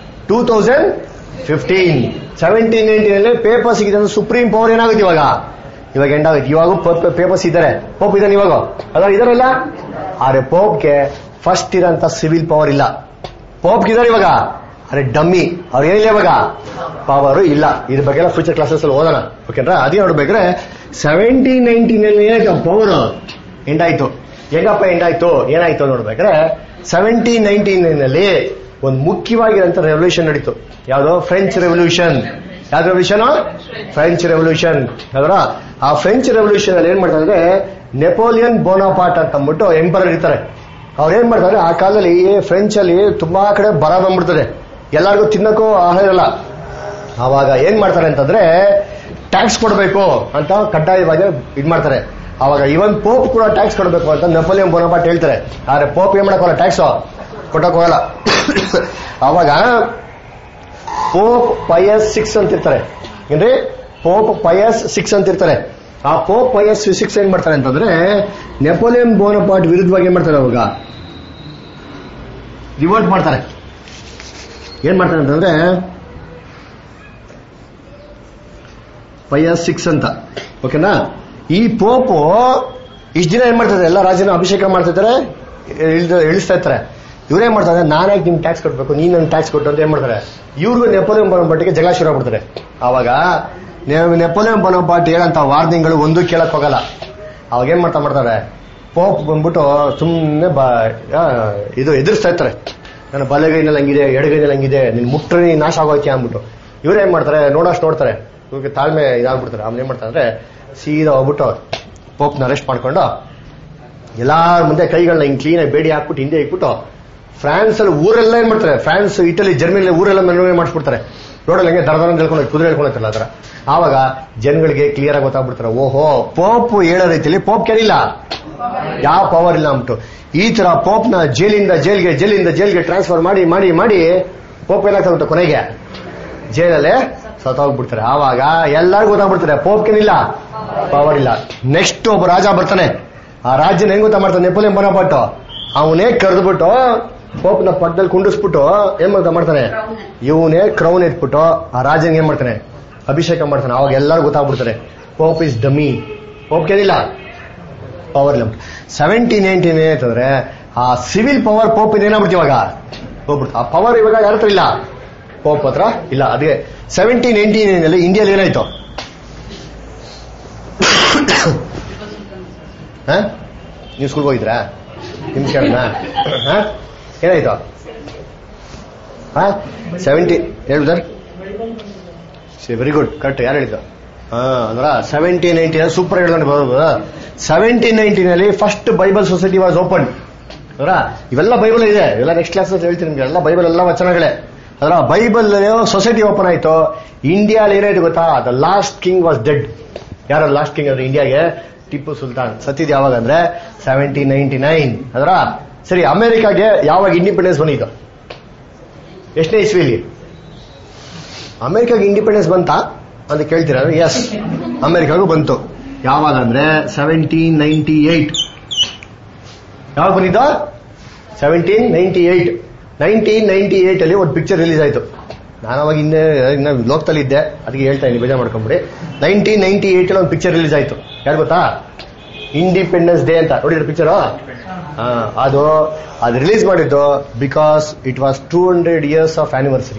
2015. 1790 ಪೇಪರ್ ಸಿಗಿದೆ, ಸುಪ್ರೀಂ ಪವರ್ ಏನಾಗುತ್ತೆ ಇವಾಗ? ಇವಾಗ ಎಂಡ್ ಆಗುತ್ತೆ. ಇವಾಗ ಪೇಪರ್ಸ್ ಇದ್ದಾರೆ, ಪೋಪ್ ಇದ್ದಾನೆ ಇವಾಗ, ಅದ್ರ ಇದಾರಲ್ಲ. ಆದ್ರೆ ಪೋಪ್ಗೆ ಫಸ್ಟ್ ಇರೋಂತ ಸಿವಿಲ್ ಪವರ್ ಇಲ್ಲ. ಪೋಪ್ಗೆ ಇದಾರೆ ಇವಾಗ, ಅರೆ ಡಮ್ಮಿ, ಅವ್ರು ಏನಿಲ್ಲ ಇವಾಗ, ಪವರ್ ಇಲ್ಲ. ಇದ್ರ ಬಗ್ಗೆ ಎಲ್ಲ ಫ್ಯೂಚರ್ ಕ್ಲಾಸಸ್ ಅಲ್ಲಿ ಓದೋಣ, ಓಕೆನಾ? ಅದೇ ನೋಡ್ಬೇಕ್ರೆ 1790 ಏನಾಯ್ತು ಪವರ್ ಎಂಡ್ ಆಯ್ತು. ಹೆಂಗಪ್ಪ ಎಂಡ್ ಆಯ್ತು, ಏನಾಯ್ತು ನೋಡ್ಬೇಕ್ರೆ 1799 ಒಂದು ಮುಖ್ಯವಾಗಿರೋಂಥ ರೆವಲ್ಯೂಷನ್ ನಡೀತು. ಯಾವ್ದು? French revolution. ಯಾವ್ದು ರೆವಲ್ಯೂಷನ್? French revolution. ಅದರ ಆ ಫ್ರೆಂಚ್ ರೆವಲ್ಯೂಷನ್ ಅಲ್ಲಿ ಏನ್ ಮಾಡ್ತಾರೆ, ನೆಪೋಲಿಯನ್ ಬೋನಾಪಾರ್ಟ್ ಅಂತ ಅಂದ್ಬಿಟ್ಟು ಎಂಪರರ್ ಇರ್ತಾರೆ. ಅವ್ರು ಏನ್ ಮಾಡ್ತಾರೆ, ಆ ಕಾಲದಲ್ಲಿ ಫ್ರೆಂಚ್ ಅಲ್ಲಿ ತುಂಬಾ ಕಡೆ ಬರ ಬಂದ್ಬಿಡ್ತದೆ, ಎಲ್ಲರಿಗೂ ತಿನ್ನಕ್ಕೂ ಆಹಾರ ಇರಲ್ಲ. ಆವಾಗ ಏನ್ ಮಾಡ್ತಾರೆ ಅಂತಂದ್ರೆ ಟ್ಯಾಕ್ಸ್ ಕೊಡಬೇಕು ಅಂತ ಕಡ್ಡಾಯವಾಗಿ ಇದ್ ಮಾಡ್ತಾರೆ. ಅವಾಗ ಇವನ್ ಪೋಪ್ ಕೂಡ ಟ್ಯಾಕ್ಸ್ ಕೊಡಬೇಕು ಅಂತ ನೆಪೋಲಿಯನ್ ಬೋನಾಪಾರ್ಟ್ ಹೇಳ್ತಾರೆ. ಆದ್ರೆ ಪೋಪ್ ಏನ್ ಮಾಡಕ್ ಹೋಗಲ್ಲ, ಟ್ಯಾಕ್ಸ್ ಕೊಟ್ಟಕ್ ಹೋಗಲ್ಲ. ಅವಾಗ ಪೋಪ್ ಪಯಸ್ 6 ಅಂತ ಇರ್ತಾರೆ. ಏನ್ರಿ? ಪೋಪ್ ಪಯಸ್ 6 ಅಂತ ಇರ್ತಾರೆ. ಆ ಪೋಪ್ ಪಯಸ್ 6 ಏನ್ ಮಾಡ್ತಾರೆ ಅಂತಂದ್ರೆ ನೆಪೋಲಿಯನ್ ಬೋನಪಾರ್ಟ್ ವಿರುದ್ಧವಾಗಿ ಏನ್ ಮಾಡ್ತಾರೆ, ಅವಾಗ ರಿವೋಲ್ಟ್ ಮಾಡ್ತಾರೆ. ಏನ್ ಮಾಡ್ತಾರೆ ಅಂತಂದ್ರೆ ಪಯಸ್ 6 ಅಂತ, ಓಕೆನಾ? ಈ ಪೋಪು ಇಷ್ಟು ದಿನ ಏನ್ ಮಾಡ್ತಾರೆ, ಎಲ್ಲ ರಾಜ್ಯನ ಅಭಿಷೇಕ ಮಾಡ್ತಿರ್ತಾರೆ, ಇಳಿಸ್ತಾ ಇರ್ತಾರೆ. ಇವ್ರೇನ್ ಮಾಡ್ತಾರೆ, ನಾನೇ ನಿಮ್ಗೆ ಟ್ಯಾಕ್ಸ್ ಕೊಟ್ಬೇಕು, ನೀನ್ ನನ್ ಟ್ಯಾಕ್ಸ್ ಕೊಟ್ಟು ಅಂತ ಏನ್ ಮಾಡ್ತಾರೆ, ಇವ್ರಿಗೂ ನೆಪೋಲಿಯನ್ ಬೋನಪಾರ್ಟಿಗೆ ಜಗಳ ಶುರು ಆಗ್ಬಿಡ್ತಾರೆ. ಅವಾಗ ನೆಪೋಲಿಯನ್ ಬೋನಪಾರ್ಟ್ ಹೇಳಂತ ವಾರ್ನಿಂಗ್ಗಳು ಒಂದು ಕೇಳಕ್ ಹೋಗಲ್ಲ. ಅವಾಗ ಏನ್ ಮಾಡ್ತಾರೆ, ಪೋಪ್ ಬಂದ್ಬಿಟ್ಟು ಸುಮ್ಮನೆ ಇದು ಎದುರಿಸ್ತಾ ಇರ್ತಾರೆ. ನನ್ನ ಬಲಗೈನಲ್ಲಿ ಹಂಗಿದೆ, ಎಡಗೈನಲ್ಲಿ ಹಂಗಿದೆ, ನಿನ್ ಮುಟ್ರೆ ನಾಶ ಆಗೋಯ್ತೀಯ ಅಂದ್ಬಿಟ್ಟು. ಇವ್ರೇನ್ ಮಾಡ್ತಾರೆ, ನೋಡ್ತಾರೆ, ಇವ್ರಿಗೆ ತಾಳ್ಮೆ ಇದಾಗ್ಬಿಡ್ತಾರೆ. ಆಮೇಲೆ ಏನ್ ಮಾಡ್ತಾರೆ ಅಂದ್ರೆ ಸೀದಾ ಹೋಗ್ಬಿಟ್ಟು ಪೋಪ್ನ ಅರೆಸ್ಟ್ ಮಾಡ್ಕೊಂಡು ಎಲ್ಲಾರ ಮುಂದೆ ಕೈಗಳನ್ನ ಹಿಂಗ್ ಕ್ಲೀನಾಗಿ ಬೇಡಿ ಹಾಕ್ಬಿಟ್ಟು ಹಿಂದೆ ಇಟ್ಬಿಟ್ಟು ಫ್ರಾನ್ಸ್ ಅಲ್ಲಿ ಊರೆಲ್ಲ ಏನ್ ಮಾಡ್ತಾರೆ, ಫ್ರಾನ್ಸ್, ಇಟಲಿ, ಜರ್ಮನಿ ಊರೆಲ್ಲ ಮೆರವಣಿಗೆ ಮಾಡಿಸ್ಬಿಡ್ತಾರೆ. ರೋಡಲ್ಲಿ ಹಂಗೆ ದರ ಹೇಳ್ಕೊಂಡು ಕುದುರೆ ಹೇಳ್ಕೊಂಡಿರ್ತಾರಲ್ಲ ಅದರ. ಆವಾಗ ಜನಗಳಿಗೆ ಕ್ಲಿಯರ್ ಆಗಿ ಗೊತ್ತಾಗ್ಬಿಡ್ತಾರೆ, ಓಹೋ ಪೋಪ್ ಹೇಳೋ ರೀತಿಯಲ್ಲಿ ಪೋಪ್ ಕೇಳಿಲ್ಲ, ಯಾವ ಪವರ್ ಇಲ್ಲ ಅಂದ್ಬಿಟ್ಟು. ಈ ತರ ಪೋಪ್ನ ಜೈಲಿಂದ ಜೈಲ್ಗೆ ಟ್ರಾನ್ಸ್ಫರ್ ಮಾಡಿ ಪೋಪ್ ಏನಾಗ್ತಾ ಕೊನೆಗೆ ಜೈಲಲ್ಲೇ ಸತ್ತೋಗ್ಬಿಡ್ತಾರೆ. ಆವಾಗ ಎಲ್ಲರಿಗೂ ಗೊತ್ತಾಗ್ಬಿಡ್ತಾರೆ ಪೋಪ್ಗೇನಿಲ್ಲ, ಪವರ್ ಇಲ್ಲ. ನೆಕ್ಸ್ಟ್ ಒಬ್ಬ ರಾಜ ಬರ್ತಾನೆ. ಆ ರಾಜ್ಯನ ಹೆಂಗ್ ಗೊತ್ತಾ ಮಾಡ್ತಾನೆ, ನೆಪೋಲಿಯನ್ ಬೋನಪಾರ್ಟ್ ಅವನೇ ಕರೆದ್ಬಿಟ್ಟು ಪೋಪ್ನ ಪಕ್ಕದಲ್ಲಿ ಕುಂಡಿಸ್ಬಿಟ್ಟು ಏನ್ ಮಾಡ್ತಾನೆ, ಇವನೇ ಕ್ರೌನ್ ಎತ್ಬಿಟ್ಟು ಆ ರಾಜನಿಗೆ ಏನ್ ಮಾಡ್ತಾನೆ, ಅಭಿಷೇಕ ಮಾಡ್ತಾನೆ. ಅವಾಗ ಎಲ್ಲರೂ ಗೊತ್ತಾಗ್ಬಿಡ್ತಾರೆ ಪೋಪ್ ಇಸ್ ಡಮಿ, ಪೋಪ್ಗೇನಿಲ್ಲ, ಪವರ್ ಇಲ್ಲ. 1719 ಏನಂತಂದ್ರೆ ಆ ಸಿವಿಲ್ ಪವರ್ ಪೋಪ್ ಏನಾಗ್ಬಿಡ್ತು, ಇವಾಗ ಹೋಗ್ಬಿಡ್ತು. ಆ ಪವರ್ ಇವಾಗ ಯಾರ ಹತ್ರ ಇಲ್ಲ, ಪೋಪ್ ಹತ್ರ ಇಲ್ಲ. ಅದೇ 1789 ಇಂಡಿಯಾದಲ್ಲಿ ಏನಾಯ್ತು, ನೀವು ಸ್ಕೂಲ್ಗೆ ಹೋಗಿದ್ರಾ, ನಿಮ್ ಕೇಳೋಣ, ಏನಾಯ್ತು? 70 ಹೇಳುದಾರ್, ವೆರಿ ಗುಡ್, ಕರೆಕ್ಟ್. ಯಾರು ಹೇಳಿದ್ದು? ಅಂದ್ರ 1790 ಸೂಪರ್ ಹೇಳ್ಕೊಂಡು ಬರೋದು. 1790 first Bible society was open. ಅದರ ಇವೆಲ್ಲ ಬೈಬಲ್ ಇದೆ, ಇವೆಲ್ಲ ನೆಕ್ಸ್ಟ್ ಕ್ಲಾಸ್ ಅಂತ ಹೇಳ್ತೀನಿ ನಿಮ್ಗೆ. ಎಲ್ಲ ಬೈಬಲ್ ಎಲ್ಲ ವಚನಗಳೇ. ಅದರ ಬೈಬಲ್ ಸೊಸೈಟಿ ಓಪನ್ ಆಯ್ತು. ಇಂಡಿಯಾದಲ್ಲಿ ಏನಾಯ್ತು ಗೊತ್ತಾ, the last king was dead. ಯಾರು ಲಾಸ್ಟ್ ಕಿಂಗ್ ಅಂದ್ರೆ ಇಂಡಿಯಾಗೆ? ಟಿಪ್ಪು ಸುಲ್ತಾನ್. ಸತ್ತಿದ್ ಯಾವಾಗ ಅಂದ್ರೆ 1799. ಅದರ ಸರಿ, ಅಮೆರಿಕಾಗೆ ಯಾವಾಗ ಇಂಡಿಪೆಂಡೆನ್ಸ್ ಬಂದಿದ್ದು? ಎಷ್ಟನೇ ಇಸ್ವಿಲಿ ಅಮೆರಿಕಾಗೆ ಇಂಡಿಪೆಂಡೆನ್ಸ್ ಬಂತಾ ಅಂತ ಕೇಳ್ತೀರ? ಎಸ್, ಅಮೆರಿಕಾಗೂ ಬಂತು. ಯಾವಾಗ ಅಂದ್ರೆ 1798. ಯಾವಾಗ ಬಂದಿದ್ದು? 1798. 1998 ಅಲ್ಲಿ ಒಂದು ಪಿಕ್ಚರ್ ರಿಲೀಸ್ ಆಯ್ತು. ನಾನು ಅವಾಗ ಇನ್ನ ಲೋಕದಲ್ಲಿ ಇದ್ದೆ, ಅದಕ್ಕೆ ಹೇಳ್ತಾ ಇದ್ದೀನಿ, ಬೇಜಾರು ಮಾಡ್ಕೊಂಬಿಡಿ. 1998 ಅಲ್ಲಿ ಒಂದು ಪಿಕ್ಚರ್ ರಿಲೀಸ್ ಆಯ್ತು. ಯಾರು ಗೊತ್ತಾ? ಇಂಡಿಪೆಂಡೆನ್ಸ್ ಡೇ ಅಂತ. ನೋಡಿದ್ರೆ ಪಿಕ್ಚರ್ ಅದು ರಿಲೀಸ್ ಮಾಡಿದ್ದು because it was 200 years of anniversary.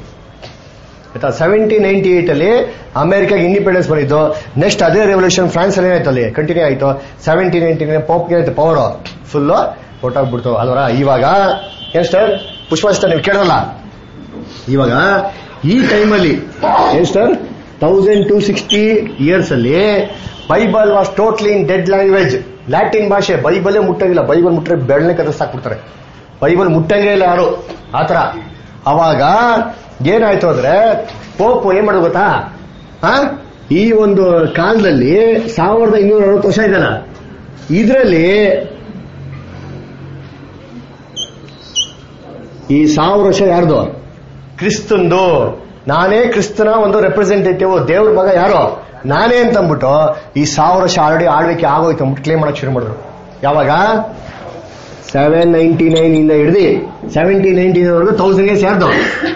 1798 ಅಲ್ಲಿ ಅಮೆರಿಕಾಗೆ ಇಂಡಿಪೆಂಡೆನ್ಸ್ ಬಂದಿದ್ದು. ನೆಕ್ಸ್ಟ್ ಅದೇ ರೆವಲ್ಯೂಷನ್ ಫ್ರಾನ್ಸ್ ಅಲ್ಲಿ ಏನಾಯ್ತು, ಅಲ್ಲಿ ಕಂಟಿನ್ಯೂ ಆಯ್ತು. 1799 ಪೋಪ್ಗೆ ಏನಾಯ್ತು, ಪವರ್ ಫುಲ್ ಹೊಟ್ಟೋಗ್ಬಿಡ್ತು ಅಲ್ವರ. ಇವಾಗ ಏನ್ ಸ್ಟಾರ್ ಪುಷ್ಪ ಸ್ಟಾರ್ ನೀವು ಕೇಳಲ್ಲ, ಇವಾಗ ಈ ಟೈಮಲ್ಲಿ ಏನ್ ಸ್ಟಾರ್ 1260 years ಅಲ್ಲಿ Bible was totally in dead language. Latin ಭಾಷೆ. ಬೈಬಲೇ ಮುಟ್ಟಂಗಿಲ್ಲ. ಬೈಬಲ್ ಮುಟ್ಟರೆ ಬೆಳ್ಳೆ ಕದರ್ಸಾಕ್ಬಿಡ್ತಾರೆ. ಬೈಬಲ್ ಮುಟ್ಟಂಗೇ ಇಲ್ಲ ಯಾರು, ಆತರ. ಅವಾಗ ಏನಾಯ್ತು ಅಂದ್ರೆ ಪೋಪ್ ಏನ್ ಮಾಡೋದು ಗೊತ್ತಾ, ಈ ಒಂದು ಕಾಲದಲ್ಲಿ 1260 ವರ್ಷ ಇದೆಯಲ್ಲ, ಇದರಲ್ಲಿ ಈ 1000 ವರ್ಷ ಯಾರ್ದು? ಕ್ರಿಸ್ತಂದು. ನಾನೇ ಕ್ರಿಸ್ತನ ಒಂದು ರೆಪ್ರೆಸೆಂಟೇಟಿವ್, ದೇವ್ರ ಮಗ ಯಾರು ನಾನೇ ಅಂತ ಅಂದ್ಬಿಟ್ಟು ಈ 1000 ವರ್ಷ ಆಲ್ರೆಡಿ ಆಳ್ವಿಕೆ ಆಗೋಯ್ತು ಅಂದ್ಬಿಟ್ಟು ಕ್ಲೇಮ್ ಮಾಡಕ್ ಶುರು ಮಾಡಿದ್ರು. ಯಾವಾಗ? 799 ಇಂದ ಹಿಡಿದು 1790 ವರೆಗೂ 1000 years ಯಾರ್ದು?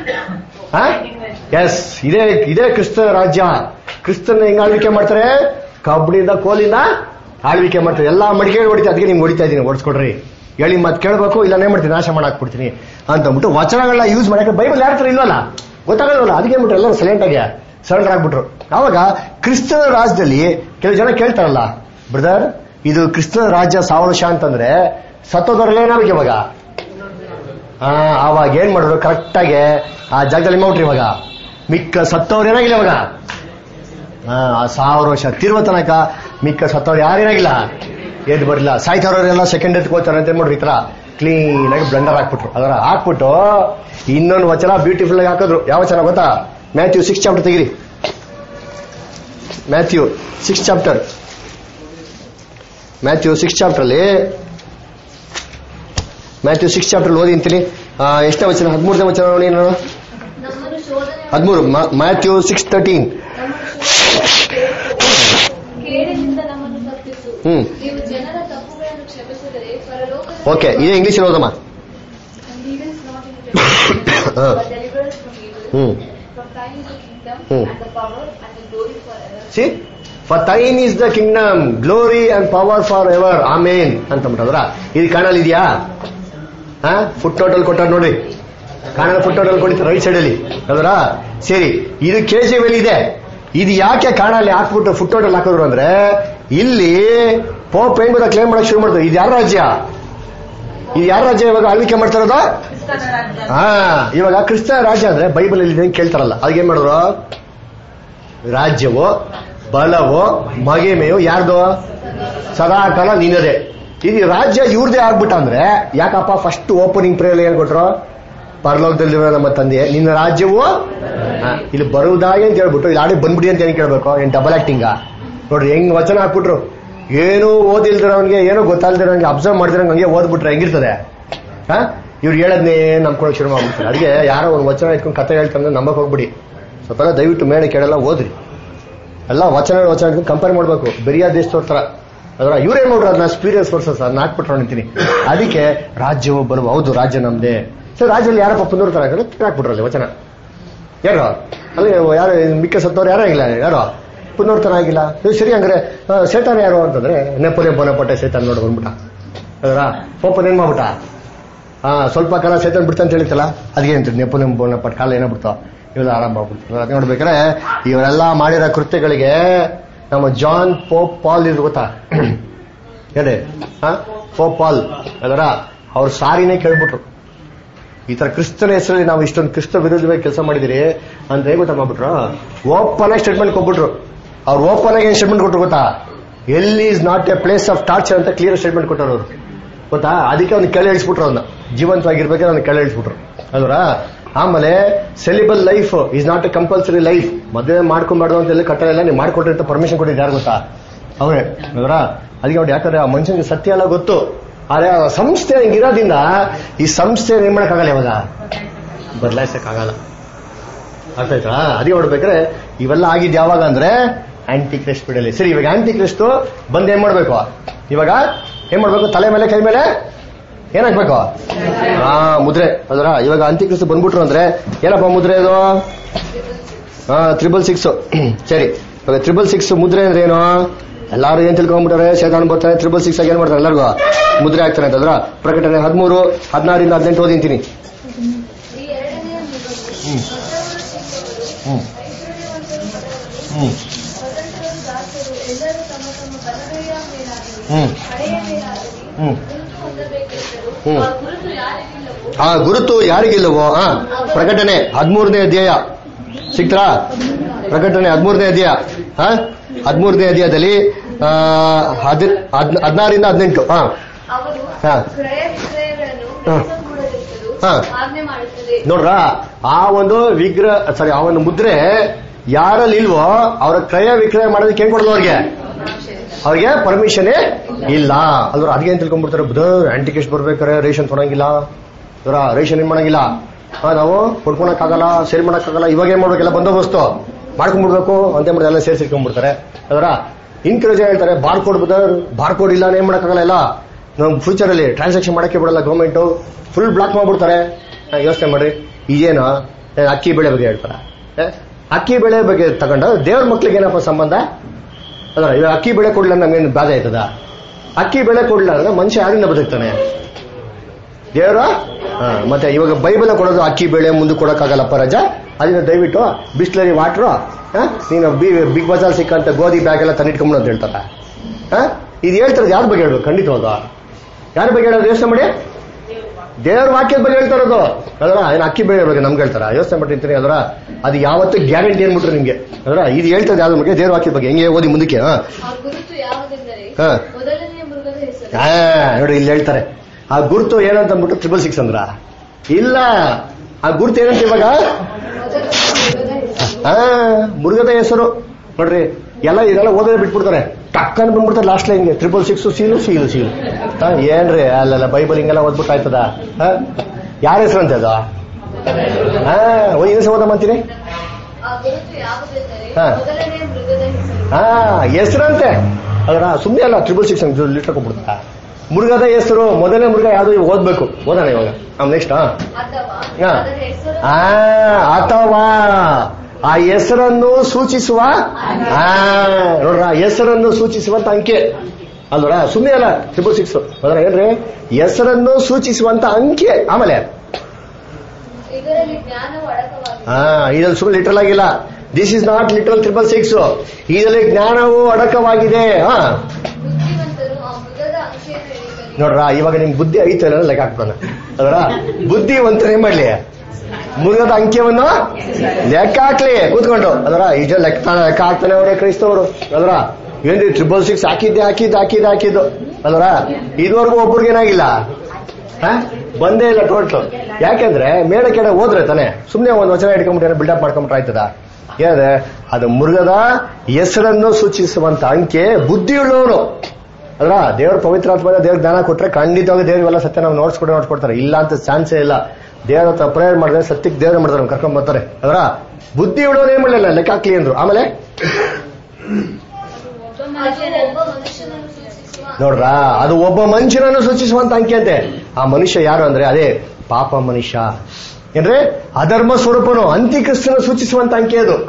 ಎಸ್, ಇದೇ ಕ್ರಿಸ್ತ ರಾಜ್ಯ. ಕ್ರಿಸ್ತನ ಹೆಂಗ್ ಆಳ್ವಿಕೆ ಮಾಡ್ತಾರೆ? ಕಬ್ಬಿಣದ ಕೋಲಿಂದ ಆಳ್ವಿಕೆ ಮಾಡ್ತಾರೆ. ಎಲ್ಲಾ ಮಡಿಕೆ ಹೊಡಿತಾ, ಅದಕ್ಕೆ ನಿಮ್ಗೆ ಹೊಡಿತಾ ಇದ್ದೀನಿ, ಓಡಿಸ್ಕೊಡ್ರಿ, ಹೇಳಿ ಮತ್ತೆ ಕೇಳಬೇಕು, ಇಲ್ಲ ಏನ್ ಮಾಡ್ತೀನಿ, ನಾಶ ಮಾಡಾಕ್ಬಿಡ್ತೀನಿ ಅಂತಂದ್ಬಿಟ್ಟು ವಚನಗಳನ್ನ ಯೂಸ್ ಮಾಡಕ್ಕೆ ಬೈಬಲ್ ಯಾರ ಹತ್ರ ಇಲ್ವಲ್ಲ, ಗೊತ್ತಾಗಲ್ವಲ್ಲ. ಅದಕ್ಕೆ ಬಿಟ್ರೆ ಎಲ್ಲರೂ ಸೈಲೆಂಟ್ ಆಗಿ ಸರೆಂಡರ್ ಆಗ್ಬಿಟ್ರು. ಆವಾಗ ಕ್ರಿಸ್ತನ ರಾಜ್ಯದಲ್ಲಿ ಕೆಲವು ಜನ ಕೇಳ್ತಾರಲ್ಲ, ಬ್ರದರ್ ಇದು ಕ್ರಿಸ್ತನ ರಾಜ್ಯ 1000 ವರ್ಷ ಅಂತಂದ್ರೆ ಸತ್ತೋದವ್ರಲ್ಲ ಏನಾಗಬೇಕು ಇವಾಗ? ಆವಾಗ ಏನ್ ಮಾಡಿದ್ರು, ಕರೆಕ್ಟ್ ಆಗಿ ಆ ಜಾಗದಲ್ಲಿ ಮಾಡ್ರಿ. ಇವಾಗ ಮಿಕ್ಕ ಸತ್ತವ್ರು ಏನಾಗಿಲ್ಲ ಇವಾಗ. 1000 ವರ್ಷ ತಿರುವ ತನಕ ಮಿಕ್ಕ ಸತ್ತವ್ರು ಯಾರೇನಾಗಿಲ್ಲ, ಎದ್ದು ಬರಲಿಲ್ಲ. ಸಾಯ್ತವ್ರೆಲ್ಲ ಸೆಕೆಂಡ್ ಎತ್ಕೋತಾರೆ ಅಂತ ಮಾಡ್ರಿ, ಈ ತರ ಕ್ಲೀನ್ ಆಗಿ ಬ್ಲೆಂಡರ್ ಹಾಕ್ಬಿಟ್ರು. ಅದರ ಹಾಕ್ಬಿಟ್ಟು ಇನ್ನೊಂದು ವಚನ ಬ್ಯೂಟಿಫುಲ್ ಆಗಿ ಹಾಕಿದ್ರು. ಯಾವ ವಚನ ಗೊತ್ತಾ? ಮ್ಯಾಥ್ಯೂ 6 ಚಾಪ್ಟರ್ ತೆಗಿರಿ. Matthew 6 chapter. ಮ್ಯಾಥ್ಯೂ 6 ಚಾಪ್ಟರ್ಲಿ ಓದಿ ಅಂತೀನಿ. ಎಷ್ಟನೇ ವಚನ? 13ನೇ ವಚನ ನೋಡಿ. ನಾನು 13 ಮ್ಯಾಥ್ಯೂ 6:13. ಕೇಡಿನಿಂದ ನಮ್ಮನ್ನು ತಪ್ಪಿಸು. ನೀವು ಜನರ ತಪ್ಪುಗಳನ್ನು ಕ್ಷಮಿಸಿದರೆ ಪರಲೋಕದಲ್ಲಿ ಓಕೆ, ಇದೇ ಇಂಗ್ಲಿಷ್ ಓದಮ್ಮ. For thine is the kingdom, glory and power forever. Amen ಅಂತ ಬಿಟ್ಟದ್ರ. ಇದು ಕಾಣಲ್ ಇದೆಯಾ? ಫುಟ್ ನೋಟಲ್ಲಿ ಕೊಟ್ಟಾರ ನೋಡ್ರಿ, ಕಾಣಲ್ ಫುಟ್ ನೋಟಲ್ಲಿ ಕೊಡಿ ರೈಟ್ ಸೈಡ್ ಅಲ್ಲಿ ಅದರ. ಸರಿ, ಇದು KJV ಇದೆ. ಇದು ಯಾಕೆ ಕಾಣಲ್ಲಿ ಹಾಕ್ಬಿಟ್ಟು ಫುಟ್ ನೋಟಲ್ಲಿ ಹಾಕಿದ್ರು ಅಂದ್ರೆ, ಇಲ್ಲಿ ಪೋಪ್ ಏನ್ ಗೊತ್ತಾ ಕ್ಲೇಮ್ ಮಾಡಕ್ ಶುರು ಮಾಡಿದ್ರು. ಇದು ಯಾರ ರಾಜ್ಯ? ಇದು ಯಾರ ರಾಜ್ಯ ಇವಾಗ ಆಳ್ವಿಕೆ ಮಾಡ್ತಾ ಇರೋದು? ಇವಾಗ ಕ್ರಿಸ್ತ ರಾಜ್ಯ ಅಂದ್ರೆ ಬೈಬಲ್ ಅಲ್ಲಿ ಕೇಳ್ತಾರಲ್ಲ, ಅದಕ್ಕೇನ್ ಮಾಡಿದ್ರು? ರಾಜ್ಯವೋ ಬಲವೋ ಮಹಿಮೆಯೋ ಯಾರ್ದು? ಸದಾಕಾಲ ನಿನ್ನದೇ. ಇದು ರಾಜ್ಯ ಇವ್ರದೇ ಆಗ್ಬಿಟ್ಟ ಅಂದ್ರೆ ಯಾಕಪ್ಪ ಫಸ್ಟ್ ಓಪನಿಂಗ್ ಪ್ರೇಯರ್ ಏನ್ ಕೊಟ್ರು? ಪರಲೋಕದಲ್ಲಿರೋ ನಮ್ಮ ತಂದೆ ನಿನ್ನ ರಾಜ್ಯವೋ ಇಲ್ಲಿ ಬರುವುದಾಗಿ ಅಂತ ಹೇಳ್ಬಿಟ್ಟು ಇಲ್ಲಿ ಆಡಿ ಬಂದ್ಬಿಡಿ ಅಂತ ಏನ್ ಕೇಳ್ಬೇಕು? ಏನ್ ಡಬಲ್ ಆಕ್ಟಿಂಗ? ನೋಡ್ರಿ ಹೆಂಗ್ ವಚನ ಹಾಕ್ಬಿಟ್ರು. ಏನೂ ಓದಿಲ್ದಿರೋನ್ಗೆ, ಏನೋ ಗೊತ್ತಾಲ್ದಿರೋನ್ಗೆ, ಅಬ್ಸರ್ವ್ ಮಾಡಿದಿರೋಂಗೆ ಹಂಗೆ ಓದ್ಬಿಟ್ರೆ ಹೆಂಗಿರ್ತದೆ? ಇವ್ರು ಹೇಳದ್ನೇ ನಂಬ್ಕೊಳಕ್ ಶುರು ಮಾಡ್ಬಿಡ್ತಾರೆ. ಅದಕ್ಕೆ ಯಾರೋ ಒಂದು ವಚನ ಇಟ್ಕೊಂಡು ಕತೆ ಹೇಳ್ತಾರೆ ನಂಬಕ್ ಹೋಗ್ಬಿಡಿ. ಸ್ವಲ್ಪ ದಯವಿಟ್ಟು ಮೇಲೆ ಕೇಳಲ್ಲ ಓದ್ರಿ. ಎಲ್ಲ ವಚನ ಇಟ್ಕೊಂಡು ಕಂಪೇರ್ ಮಾಡ್ಬೇಕು. ಬೆರಿಯ ದೇಶದವ್ರ ತರ ಅದರ ಇವ್ರೇನ್ ನೋಡ್ರ ಅದನ್ನ ಸ್ಪೀರಿಯಸ್ ವರ್ಸಸ್ ಅದನ್ನ ಹಾಕ್ಬಿಟ್ರು ನಿಂತೀನಿ. ಅದಕ್ಕೆ ರಾಜ್ಯವು ಬರುವ, ಹೌದು ರಾಜ್ಯ ನಮ್ದೇ. ಸರ್ ರಾಜ್ಯದಲ್ಲಿ ಯಾರಪ್ಪ ಪುನರ್ತರ ಹಾಕ್ಬಿಟ್ರಲ್ಲಿ ವಚನ. ಯಾರು ಅಲ್ಲಿ ಯಾರು ಮಿಕ್ಕ ಸತ್ತವ್ರು ಯಾರೋ ಆಗಿಲ್ಲ, ಯಾರೋ ಪುನರ್ತನ ಆಗಿಲ್ಲ. ಸರಿ, ಹಂಗ್ರೆ ಸೇತಾನ ಯಾರು ಅಂತಂದ್ರೆ ನೆಪೋಲಿಯನ್ ಬೋನಪಾರ್ಟೆ ಸೇತಾನ್ ನೋಡಿ ಬಂದ್ಬಿಟ್ಟ. ಅದರ ಪೋಪನ್ ಏನ್ ಮಾಡ್ಬಿಟ್ಟ? ಸ್ವಲ್ಪ ಕಾಲ ಸೇತಾನ್ ಬಿಡ್ತಾ ಅಂತ ಹೇಳಿತ್ತಲ್ಲ, ಅದಕ್ಕೆ ಅಂತ ನೆಪೋಲಿಯನ್ ಬೋನಪಾರ್ಟ್ ಕಾಲ ಏನಾಗ್ಬಿಡ್ತಾವ ಇವೆಲ್ಲ ಆರಂಭ ಆಗ್ಬಿಡ್ತು. ಅದ್ ನೋಡ್ಬೇಕಾದ್ರೆ ಇವರೆಲ್ಲ ಮಾಡಿರೋ ಕೃತ್ಯಗಳಿಗೆ ನಮ್ಮ ಜಾನ್ ಪೋಪ್ ಪಾಲ್ ಇದ್ರು ಗೊತ್ತಾ? ಹೇಳಿ, ಪೋಪ್ ಪಾಲ್ ಅದರ ಅವ್ರ ಸಾರಿನೇ ಕೇಳ್ಬಿಟ್ರು. ಈ ತರ ಕ್ರಿಸ್ತನ ಹೆಸರಲ್ಲಿ ನಾವು ಇಷ್ಟೊಂದು ಕ್ರಿಸ್ತ ವಿರೋಧವಾಗಿ ಕೆಲಸ ಮಾಡಿದಿರಿ ಅಂತ ಹೇಗೆ ಗೊತ್ತಾ ಮಾಡ್ಬಿಟ್ರು? ಓಪನ್ ಆಗಿ ಸ್ಟೇಟ್ಮೆಂಟ್ ಕೊಟ್ಬಿಟ್ರು. ಅವ್ರು ಓಪನ್ ಆಗಿ ಏನ್ ಸ್ಟೇಟ್ಮೆಂಟ್ ಕೊಟ್ರು ಗೊತ್ತಾ? ಎಲ್ಲಿ is not a place of torture ಅಂತ ಕ್ಲಿಯರ್ ಸ್ಟೇಟ್ಮೆಂಟ್ ಕೊಟ್ಟರು ಅವ್ರು ಗೊತ್ತಾ? ಅದಕ್ಕೆ ಅವ್ನು ಕೆಳ ಇಳಿಸ್ಬಿಟ್ರು. ಅವ್ನ ಜೀವಂತವಾಗಿರ್ಬೇಕಾದ್ರೆ ಅವ್ನ ಕೆಳ ಇಳಿಸ್ಬಿಟ್ರು ಅಲ್ವರ. ಆಮೇಲೆ celibate life is not a compulsory life. ಮದುವೆ ಮಾಡ್ಕೊಂಬಾರ್ದು ಅಂತ ಕಟ್ಟಲ್ಲ, ನೀವು ಮಾಡ್ಕೊಟ್ರಿ ಅಂತ ಪರ್ಮಿಷನ್ ಕೊಟ್ಟಿದ್ದು ಯಾರು ಗೊತ್ತಾ? ಅವರೇ ಅಲ್ವರ. ಅದಕ್ಕೆ ಅವ್ರು ಯಾಕಂದ್ರೆ ಆ ಮನುಷ್ಯನಿಗೆ ಸತ್ಯ ಎಲ್ಲ ಗೊತ್ತು. ಆದ್ರೆ ಆ ಸಂಸ್ಥೆ ಹಿಂಗಿರೋದ್ರಿಂದ ಈ ಸಂಸ್ಥೆ ಏನ್ ಮಾಡಕ್ಕಾಗಲ್ಲ, ಇವಾಗ ಬದಲಾಯಿಸಕ್ಕಾಗಲ್ಲ. ಅರ್ಥ ಆಯ್ತಾ? ಅದಕ್ಕೆ ಹೊಡ್ಬೇಕಾದ್ರೆ ಇವೆಲ್ಲ ಆಗಿದ್ ಯಾವಾಗ ಅಂದ್ರೆ ಆಂಟಿ ಕ್ರಿಸ್ಟ್ ಪೀರಿಯಡ್. ಸರಿ, ಇವಾಗ ಆಂಟಿ ಕ್ರಿಸ್ಟ್ ಬಂದ್ ಏನ್ ಮಾಡ್ಬೇಕು? ಇವಾಗ ಏನ್ ಮಾಡ್ಬೇಕು? ತಲೆ ಮೇಲೆ ಕೈ ಮೇಲೆ ಏನಾಗ್ಬೇಕು? ಮುದ್ರೆ ಅದರ. ಇವಾಗ ಆಂಟಿ ಕ್ರಿಸ್ಟ್ ಬಂದ್ಬಿಟ್ರು ಅಂದ್ರೆ ಏನಪ್ಪ ಮುದ್ರೆ ಅದು? 666. ಸರಿ, ಇವಾಗ 666 ಮುದ್ರೆ ಅಂದ್ರೆ ಏನು? ಎಲ್ಲಾರು ಏನ್ ತಿಳ್ಕೊಂಡ್ಬಿಟ್ಟಾರೆ? ಶೇತಾನ್ ಬರ್ತಾರೆ 666 ಆಗಿ ಏನ್ ಮಾಡ್ತಾರೆ? ಎಲ್ಲರಿಗೂ ಮುದ್ರೆ ಆಗ್ತಾರೆ ಅಂತಂದ್ರ. ಪ್ರಕಟಣೆ 13, 16 ಇಂದ 18 ಓದಿಂತೀನಿ. ಗುರುತು ಯಾರಿಗಿಲ್ಲವೋ ಪ್ರಕಟಣೆ 13ನೇ ಅಧ್ಯಾಯ ಸಿಕ್ತಾ? ಪ್ರಕಟಣೆ 13ನೇ ಅಧ್ಯಾಯ 13ನೇ ಅಧ್ಯಾಯದಲ್ಲಿ 16 ಇಂದ 18. ನೋಡ್ರ, ಆ ಒಂದು ವಿಗ್ರಹ ಸಾರಿ ಆ ಒಂದು ಮುದ್ರೆ ಯಾರಲ್ಲಿ ಇಲ್ವೋ ಅವ್ರ ಕ್ರಯ ವಿಕ್ರಯ ಮಾಡೋದಕ್ಕೆ ಏನ್ ಕೊಡೋದು? ಅವ್ರಿಗೆ ಪರ್ಮಿಷನ್ ಇಲ್ಲ ಅಲ್ವ. ಅದಕ್ಕೆ ಏನ್ ತಿಳ್ಕೊಂಡ್ಬಿಡ್ತಾರೆ? ಬುಧರ್ ಆಂಟಿಕೇಸ್ಟ್ ಬರ್ಬೇಕಾರೆ ರೇಷನ್ ಕೊಡಂಗಿಲ್ಲ, ರೇಷನ್ ಏನ್ ಮಾಡಂಗಿಲ್ಲ, ನಾವು ಕೊಡ್ಕೊಳಕ್ಕಾಗಲ್ಲ, ಸೇಲ್ ಮಾಡಕ್ಕಾಗಲ್ಲ. ಇವಾಗ ಏನ್ ಮಾಡ್ಬೇಕೆಲ್ಲ ಬಂದೋಬಸ್ತು ಮಾಡ್ಕೊಂಡ್ಬಿಡ್ಬೇಕು ಅಂತ ಮಾಡಿ ಎಲ್ಲ ಸೇರ್ಸಿಟ್ಕೊಂಡ್ಬಿಡ್ತಾರೆ ಅದರ. ಇನ್ಕರೇಜ್ ಹೇಳ್ತಾರೆ bar code brother, bar code ಇಲ್ಲ ಏನ್ ಮಾಡಕ್ಕಾಗಲ್ಲ, ಎಲ್ಲ ನಮ್ ಫ್ಯೂಚರ್ ಅಲ್ಲಿ ಟ್ರಾನ್ಸಾಕ್ಷನ್ ಮಾಡಕ್ಕೆ ಬಿಡಲ್ಲ ಗೌರ್ಮೆಂಟ್, ಫುಲ್ ಬ್ಲಾಕ್ ಮಾಡ್ಬಿಡ್ತಾರೆ. ಯೋಚನೆ ಮಾಡ್ರಿ, ಇದೇನು ಅಕ್ಕಿ ಬೆಳೆ ಬಗ್ಗೆ ಹೇಳ್ತಾರ. ಅಕ್ಕಿ ಬೆಳೆ ಬಗ್ಗೆ ತಗೊಂಡ ದೇವ್ರ ಮಕ್ಳಿಗೆ ಏನಪ್ಪ ಸಂಬಂಧ? ಅದರ ಇವಾಗ ಅಕ್ಕಿ ಬೆಳೆ ಕೊಡ್ಲಿಲ್ಲ ನಮ್ಗೇನು ಬಾಧೆ ಆಯ್ತದ? ಅಕ್ಕಿ ಬೆಳೆ ಕೊಡ್ಲಿಲ್ಲ ಅಂದ್ರೆ ಮನುಷ್ಯ ಯಾರಿಂದ ಬದುಕ್ತಾನೆ? ದೇವ್ರ. ಮತ್ತೆ ಇವಾಗ ಬೈಬಲ್ ಕೊಡೋದು ಅಕ್ಕಿ ಬೆಳೆ ಮುಂದೆ ಕೊಡಕ್ಕಾಗಲ್ಲಪ್ಪ ರಜ, ಅದನ್ನ ದಯವಿಟ್ಟು ಬಿಸ್ಲರಿ ವಾಟ್ರು ನೀನು ಬಿಗ್ ಬಜಾರ್ ಸಿಕ್ಕಂತ ಗೋಧಿ ಬ್ಯಾಗ್ ಎಲ್ಲ ತಂದಿಟ್ಕೊಂಬಿಡು ಅಂತ ಹೇಳ್ತಾರ. ಇದು ಹೇಳ್ತಾರದು ಯಾರ ಬಗ್ಗೆ ಹೇಳ್ಬೇಕು? ಖಂಡಿತವಾಗ ಯಾರ ಬಗ್ಗೆ ಹೇಳೋದು? ಯೋಚನೆ ಮಾಡಿ, ದೇವ್ರ ವಾಕ್ಯದ ಬಗ್ಗೆ ಹೇಳ್ತಾ ಇರೋದು ಅದರ. ಏನ್ ಅಕ್ಕಿ ಬೆಳೆ ಬಗ್ಗೆ ನಮ್ಗೆ ಹೇಳ್ತಾರ? ಯೋಚನೆ ಮಾಡಿರ್ತೀನಿ ಅದರ. ಅದು ಯಾವತ್ತೂ ಗ್ಯಾರಂಟಿ ಏನ್ಬಿಟ್ರು ನಿಮ್ಗೆ ಅದರ. ಇದು ಹೇಳ್ತದೆ ಯಾವ್ದ್ರ ಬಗ್ಗೆ? ದೇವ್ರ ವಾಕ್ಯದ ಬಗ್ಗೆ. ಹೆಂಗೆ ಓದಿ ಮುಂದಕ್ಕೆ? ನೋಡಿ ಇಲ್ಲಿ ಹೇಳ್ತಾರೆ ಆ ಗುರುತು ಏನಂತ ಅಂದ್ಬಿಟ್ಟು 666 ಅಂದ್ರ ಇಲ್ಲ. ಆ ಗುರುತು ಏನಂತ ಇವಾಗ ಮುರುಗದ ಹೆಸರು ನೋಡ್ರಿ. ಇದೆಲ್ಲ ಓದೋದೇ ಬಿಟ್ಬಿಡ್ತಾರೆ, ಟಕ್ಕನ್ ಬಂದ್ಬಿಡ್ತಾರೆ ಲಾಸ್ಟ್ ಲೈನ್ಗೆ 666 ಸೀಲು. ಏನ್ರಿ ಅಲ್ಲೆಲ್ಲ ಬೈಬಲ್ ಹಿಂಗೆಲ್ಲ ಓದ್ಬಿಟ್ಟು ಆಯ್ತದ? ಯಾರ ಹೆಸರು ಅಂತ ಅದು? ಏನು ಸಂವಾದ ಮಾಡ್ತೀನಿ? ಆ ಗುರುತು ಯಾವುದೆಂದರೆ ಹಾ. ಮೊದಲನೇ ಮೃಗದ ಹೆಸರು. ಹೆಸರಂತೆ ಅದರ ಸುಮ್ಮನೆ ಅಲ್ಲ 666 ಲೀಟರ್ ಕೊಟ್ಬಿಡ್ತಾ ಮೃಗದ ಹೆಸರು. ಮೊದಲನೇ ಮೃಗ ಯಾವ್ದು ಓದ್ಬೇಕು, ಓದೋಣ ಇವಾಗ. ನೆಕ್ಸ್ಟ್ ಅಥವಾ ಅದರ ಹೆಸರು ಅಥವಾ ಆ ಹೆಸರನ್ನು ಸೂಚಿಸುವ ನೋಡ್ರ ಹೆಸರನ್ನು ಸೂಚಿಸುವಂತ ಅಂಕೆ ಅಲ್ವರ, ಸುಮ್ಮನೆ ಅಲ್ಲ 666 ಅದರ ಏನ್ರಿ ಹೆಸರನ್ನು ಸೂಚಿಸುವಂತ ಅಂಕೆ. ಆಮೇಲೆ ಇದರಲ್ಲಿ ಜ್ಞಾನವು ಅಡಕವಾಗಿದೆ. ಇದ್ರಲ್ಲಿ ಸುಮ್ಮನೆ ಲಿಟ್ರಲ್ ಆಗಿಲ್ಲ. This is not literal 666. ಇದರಲ್ಲಿ ಜ್ಞಾನವು ಅಡಕವಾಗಿದೆ. ಬುದ್ಧಿವಂತರು ಆ ಮೃಗದ ಅಂಕೆಯನ್ನು ಎಣಿಸಲಿ. ನೋಡ್ರ ಇವಾಗ ನಿಮ್ ಬುದ್ಧಿ ಐತೆ ಅನ್ನೋದು ಲೆಕ್ಕ ಹಾಕ್ತಾನೆ ಅದರ ಬುದ್ಧಿವಂತರು ಏನ್ ಮಾಡ್ಲಿ ಮೃಗದ ಅಂಕ್ಯವನ್ನು ಲೆಕ್ಕ ಹಾಕ್ಲಿ ಕೂತ್ಕೊಂಡು ಅದರ ಈಗ ಲೆಕ್ಕ ಹಾಕ್ತಾನೆ ಅವರೇ ಕ್ರೈಸ್ತವರು ಅದರ ಏನ್ರಿ 666 ಹಾಕಿದ್ದು ಅದರ ಇದುವರೆಗೂ ಒಬ್ಬರಿಗೇನಾಗಿಲ್ಲ ಬಂದೇ ಇಲ್ಲ ಟೋಟಲ್. ಯಾಕೆಂದ್ರೆ ಮೇಡ ಕೆಡ ಹೋದ್ರೆ ತಾನೆ ಸುಮ್ನೆ ಒಂದು ವಚನ ಇಟ್ಕೊಂಡ್ಬಿಟ್ಟು ಬಿಲ್ಡಪ್ ಮಾಡ್ಕೊಂಡ್ಬಿಟ್ರೆ ಆಯ್ತದ? ಏನಂದ್ರೆ ಅದು ಮೃಗದ ಹೆಸರನ್ನು ಸೂಚಿಸುವಂತ ಅಂಕೆ ಬುದ್ಧಿಯುಳ್ಳವರು ಅದ್ರ ದೇವ್ರ ಪವಿತ್ರಾತ್ಮ ದೇವ್ರ ಜ್ಞಾನ ಕೊಟ್ರೆ ಖಂಡಿತವಾಗಿ ದೇವ್ರಿಗೆಲ್ಲ ಸತ್ಯ ನಾವು ನೋಡ್ಕೊಡ್ತಾರೆ. ಇಲ್ಲ ಅಂತ ಚಾನ್ಸೇ ಇಲ್ಲ. ದೇವ್ರ ಹತ್ರ ಪ್ರೇಯರ್ ಮಾಡಿದ್ರೆ ಸತ್ಯಕ್ಕೆ ದೇವ್ರ ಮಾಡಿದ್ರೆ ಕರ್ಕೊಂಡ್ ಬರ್ತಾರೆ. ಅದರ ಬುದ್ಧಿ ಉಳ್ಳೋರು ಏನ್ ಮಾಡಲಿಲ್ಲ ಲೆಕ್ಕ ಹಾಕ್ಲಿ ಅಂದ್ರು. ಆಮೇಲೆ ನೋಡ್ರ ಅದು ಒಬ್ಬ ಮನುಷ್ಯನನ್ನು ಸೂಚಿಸುವಂತ ಅಂಕೆ ಅಂತೆ. ಆ ಮನುಷ್ಯ ಯಾರು ಅಂದ್ರೆ ಅದೇ ಪಾಪ ಮನುಷ್ಯ ಏನ್ರೆ ಅಧರ್ಮ ಸ್ವರೂಪನು ಅಂತ್ಯಕ್ರಿಸ್ತನ ಸೂಚಿಸುವಂತ ಅಂಕೆ ಅದು.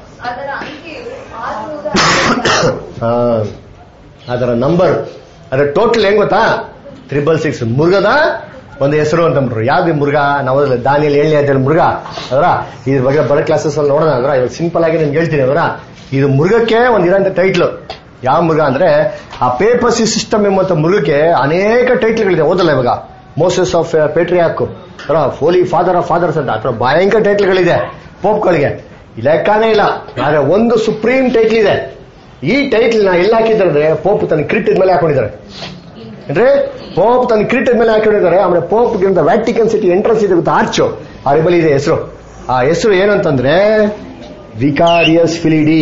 ಅದರ ನಂಬರ್ ಅದರ ಟೋಟಲ್ ಹೆಂಗ್ ಗೊತ್ತಾ 666 ಮೃಗದ ಒಂದು ಹೆಸರು ಅಂತಂದ್ಬಿಟ್ರು. ಯಾವ್ದು ಮೃಗ? ನಾವು ದಾನಿಯಲ್ಲಿ 7ನೇ ಅಧ್ಯಾಯದ ಮೃಗ ಅದರ ಇದ್ರ ಬಗ್ಗೆ ಬರೋ ಕ್ಲಾಸಸ್ ಅಲ್ಲಿ ನೋಡೋಣ. ಅದರ ಇವಾಗ ಸಿಂಪಲ್ ಆಗಿ ನಿಮ್ಗೆ ಹೇಳ್ತೀನಿ. ಅದರ ಇದು ಮೃಗಕ್ಕೆ ಒಂದು ಇರೋಂಥ ಟೈಟ್ಲು. ಯಾವ ಮೃಗ ಅಂದ್ರೆ ಆ ಪೇಪಸಿ ಸಿಸ್ಟಮ್ ಎಂಬಂತ ಮೃಗಕ್ಕೆ ಅನೇಕ ಟೈಟ್ಲ್ಗಳಿದೆ. ಓದಲ್ಲ ಇವಾಗ Moses of patriarch holy father of fathers ಅಂತ ಅಥವಾ ಭಯಂಕರ ಟೈಟ್ಲ್ಗಳಿದೆ ಪೋಪ್ಗಳಿಗೆ, ಲೆಕ್ಕನೇ ಇಲ್ಲ. ಆದ್ರೆ ಒಂದು ಸುಪ್ರೀಂ ಟೈಟ್ಲ್ ಇದೆ. ಈ ಟೈಟ್ಲ್ ನ ಎಲ್ಲ ಹಾಕಿದ್ದಾರೆ ಪೋಪ್ ತನ್ನ ಕ್ರಿಟಿದ ಮೇಲೆ ಹಾಕೊಂಡಿದ್ದಾರೆ. ಅಂದ್ರೆ ಪೋಪ್ ತನ್ನ ಕ್ರಿಟಿದ ಮೇಲೆ ಹಾಕೊಂಡಿದ್ದಾರೆ. ಆಮೇಲೆ ಪೋಪ್ ವ್ಯಾಟಿಕನ್ ಸಿಟಿ ಎಂಟ್ರೆನ್ಸ್ ಇದೆ ಗೊತ್ತಾ, ಆರ್ಚು, ಆ ರಿಬಲ್ ಇದೆ ಹೆಸರು. ಆ ಹೆಸರು ಏನಂತಂದ್ರೆ ವಿಕಾರಿಯಸ್ ಫಿಲಿಡಿ.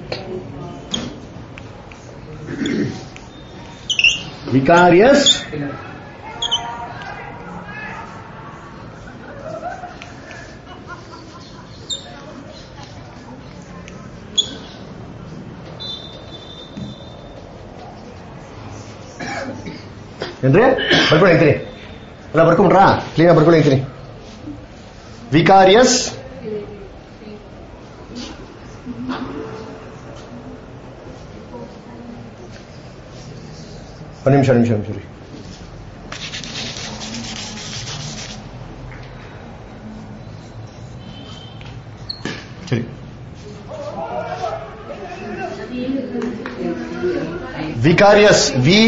ವಿಕಾರಿಯಸ್ ಏನ್ರಿ ಬರ್ಕೊಂಡು ಹೇಳ್ತೀನಿ ಎಲ್ಲ ಬರ್ಕೊಂಡ್ರಾ ಕ್ಲೀನಾಗಿ ಬರ್ಕೊಂಡು ಹೇಳ್ತೀನಿ. ವಿಕಾರಿಯಸ್ ನಿಮಿಷ ರೀ. ಸರಿ, ವಿಕಾರಿಯಸ್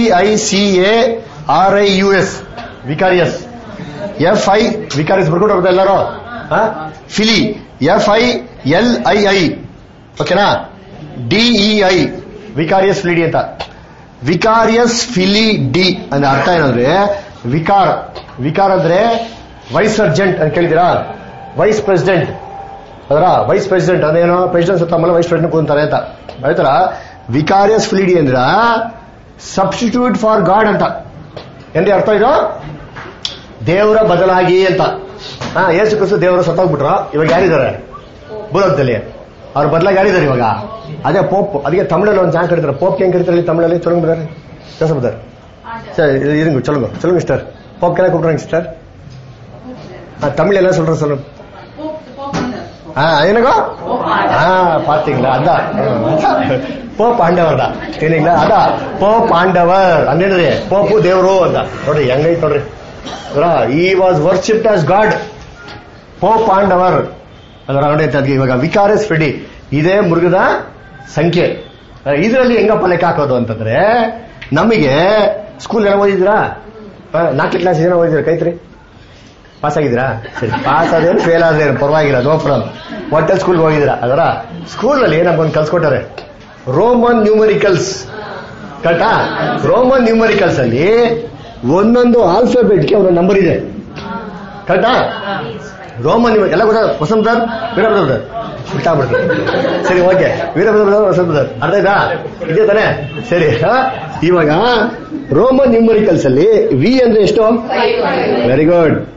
VICARIUS ವಿಕಾರಿಯಸ್. FI ವಿಕಾರಿಯಸ್ ಬರ್ಕೊಂಡು ಹೋಗ್ತಾ ಎಲ್ಲಾರು. ಫಿಲಿ FILII ಓಕೆನಾ. DEI ವಿಕಾರಿಯಸ್ ಫಿಲಿಡಿ ಅಂತ. ವಿಕಾರಿಯಸ್ ಫಿಲಿ ಡಿ ಅಂದ್ರೆ ಅರ್ಥ ಏನಂದ್ರೆ ವಿಕಾರ್ ಅಂದ್ರೆ ವೈಸ್ ಸರ್ಜೆಂಟ್ ಅಂತ ಕೇಳಿದಿರಾ? ವೈಸ್ ಪ್ರೆಸಿಡೆಂಟ್ ಅದರ ವೈಸ್ ಪ್ರೆಸಿಡೆಂಟ್ ಅದೇನೋ ಪ್ರೆಸಿಡೆಂಟ್ ಸತ್ತಮೇಲೆ ವೈಸ್ ಪ್ರೆಸಿಡೆಂಟ್ ಕೂತಾರೆ ಅಂತ ಆಯ್ತರ. ವಿಕಾರಿಯಸ್ ಫಿಲಿಡಿ ಅಂದ್ರ ಸಬ್ಸ್ಟಿಟ್ಯೂಟ್ ಫಾರ್ ಗಾಡ್ ಅಂತ. ಏನ್ರಿ ಅರ್ಥ ಇದು? ದೇವರ ಬದಲಾಗಿ ಅಂತ. ಯೇಸು ಕ್ರಿಸ್ತ ದೇವರು ಸತ್ತೋಗ್ಬಿಟ್ರು, ಇವಾಗ ಯಾರಿದ್ದಾರೆ ಭೂಲೋಕದಲ್ಲಿ? ಅವ್ರ ಬದಲಾಗಿ ಯಾರಿದ್ದಾರೆ ಇವಾಗ? ಅದೇ ಪೋಪ್. ಅದಕ್ಕೆ ತಮಿಳಲ್ಲಿ ಒಂದು ಜಾಗ ಕರೀತಾರೆ. ಪೋಪ್ ಹೆಂಗ್ ಕರೀತಾರೆ ತಮಿಳಲ್ಲಿ? ಚೊಲಂಗ್ ಬಿಡ್ತಾರೆ ಕೆಲಸ ಬಿಡ್ತಾರೆ ಸರ್. இருங்க சொல்லுங்க மிஸ்டர் போப் என்ன கூப்பிடுறாங்க சிஸ்டர்? தமிழ் என்ன சொல்ற சொல்லுங்க. என்னங்கோ பாத்தீங்களா? அதான் போப் ஆண்டவர் தான் சரிங்களா. அதான் போப் ஆண்டவர் ಅಂದ್ರೆ ಪೋಪು ದೇವರು ಅಂತ ನೋಡ್ರಿ ಹೆಂಗೈತ್ ನೋಡ್ರಿ. he was worshipped as God. Pope ಆಂಡವರ್ ಅದರ ನೋಡಿ. ಇವಾಗ ವಿಕಾರಿಯಸ್ ಫಿಲಿಡಿ ಇದೇ ಮೃಗದ ಸಂಖ್ಯೆ. ಇದರಲ್ಲಿ ಹೆಂಗಪ್ಪ ಲೆಕ್ಕ ಹಾಕೋದು ಅಂತಂದ್ರೆ ನಮಗೆ ಸ್ಕೂಲ್ ಎಲ್ಲ ಓದಿದ್ರಾ? 4ನೇ ಕ್ಲಾಸ್ ಏನೋ ಓದಿದ್ರ ಕೈತ್ರಿ? ಪಾಸ್ ಆಗಿದ್ದೀರಾ? ಸರಿ, ಪಾಸ್ ಆದೇನು ಫೇಲ್ ಆದ್ರೇನು ಪರವಾಗಿಲ್ಲ, ನೋ ಪ್ರಾಬ್ಲಮ್. ಒಟ್ಟೆ ಸ್ಕೂಲ್ ಹೋಗಿದ್ದೀರಾ? ಅದರ ಸ್ಕೂಲಲ್ಲಿ ನಮ್ಗೊಂದು ಕಲ್ಸ್ಕೊಟ್ಟಾರೆ ರೋಮನ್ ನ್ಯೂಮರಿಕಲ್ಸ್. ಕರೆಕ್ಟಾ? ರೋಮನ್ ನ್ಯೂಮರಿಕಲ್ಸ್ ಅಲ್ಲಿ ಒಂದೊಂದು ಆಲ್ಫಾಬೆಟ್ಗೆ ಒಂದೊಂದು ನಂಬರ್ ಇದೆ. ಕರೆಕ್ಟಾ? ರೋಮನ್ ಎಲ್ಲ ಗೊತ್ತಾ? ವಸಂತ ವೀರಭದ್ರ ಬಿಟ್ಟಾಗ್ಬಿಡ್ತಾರೆ. ಸರಿ, ಓಕೆ, ವೀರಭದ್ರ ವಸಂತ ಅರ್ಥ ಆಯ್ತಾ? ಇದೆ ತಾನೆ? ಸರಿ, ಇವಾಗ ರೋಮನ್ ನ್ಯೂಮರಿಕಲ್ಸ್ ಅಲ್ಲಿ ವಿ ಅಂದ್ರೆ ಎಷ್ಟು? Very good.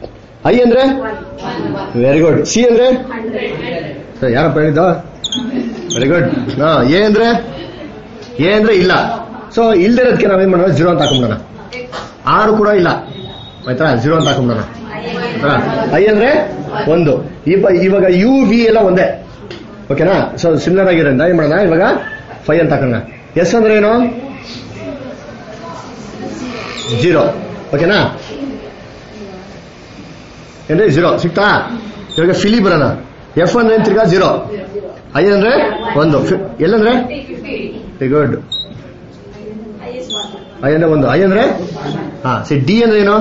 ಐ ಅಂದ್ರೆ ವೆರಿ ಗುಡ್. ಸಿ ಅಂದ್ರೆ ಯಾರಪ್ಪ ಹೇಳಿದ್ದು? Very good. ಎ ಅಂದ್ರೆ ಇಲ್ಲ. ಸೊ ಇಲ್ದಿರೋದಕ್ಕೆ ನಾವೇನ್ ಮಾಡೋಣ, 0 ಅಂತ ಹಾಕೊಂಡ್ಬಿಡೋಣ. 6 ಕೂಡ ಇಲ್ಲ, ಆಯ್ತಾ? 0 ಅಂತ ಹಾಕೊಂಡ್ಬಿಡೋಣ. ಐ ಅಂದ್ರೆ 1. ಇವಾಗ ಯು ವಿ ಎಲ್ಲ ಒಂದೇ, ಓಕೆನಾ? ಸೊ ಸಿಮಿಲರ್ ಆಗಿರೋದ್ರಿಂದ ಏನ್ ಮಾಡೋಣ, ಇವಾಗ 5 ಅಂತ ಹಾಕೋಣ. ಎಸ್ ಅಂದ್ರೆ ಏನು? 0, ಓಕೆನಾ? ಏನ್ರಿ 0 ಸಿಕ್ತಾ? ಇವಾಗ ಫಿಲಿ ಬರೋಣ. ಎಫ್ ಅಂದ್ರೆ ತಿರ್ಗಾ 0, ಐ ಅಂದ್ರೆ 1, ಎಲ್ಲಂದ್ರೆ ವೆರಿ ಗುಡ್. ಐ ಅಂದ್ರೆ 1, ಐ ಅಂದ್ರೆ ಡಿ ಅಂದ್ರೆ ಏನು?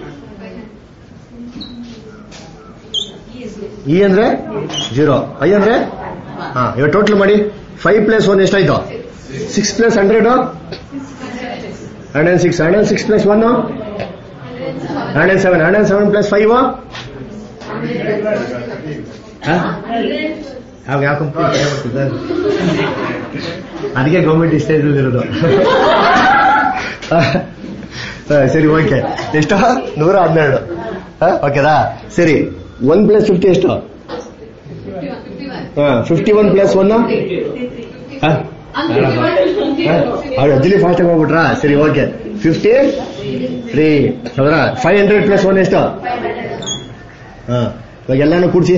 ಇ ಅಂದ್ರೆ 0, ಐ ಅಂದ್ರೆ ಇವಾಗ ಟೋಟಲ್ ಮಾಡಿ. 5 + 1 ಎಷ್ಟಾಯ್ತು? 6 + 100 106. 106 + 1 107. 107 + 5 ಅದಕ್ಕೆ ಗೌರ್ಮೆಂಟ್ ಇಷ್ಟ ಇರೋದು. ಸರಿ, ಓಕೆ. ಎಷ್ಟು? 112. ಓಕೆನಾ? ಸರಿ, 1 + 50 ಎಷ್ಟು? 51 + 1 ಅವ್ರು ಅಜ್ಜಲಿ ಫಾಸ್ಟ್ ಆಗಿ ಹೋಗ್ಬಿಟ್ರಾ? ಸರಿ, ಓಕೆ. 53. ಹೌದಾ? 500 + 1 ಎಷ್ಟು? ಇವಾಗ ಎಲ್ಲಾನು ಕೂಡಿಸಿ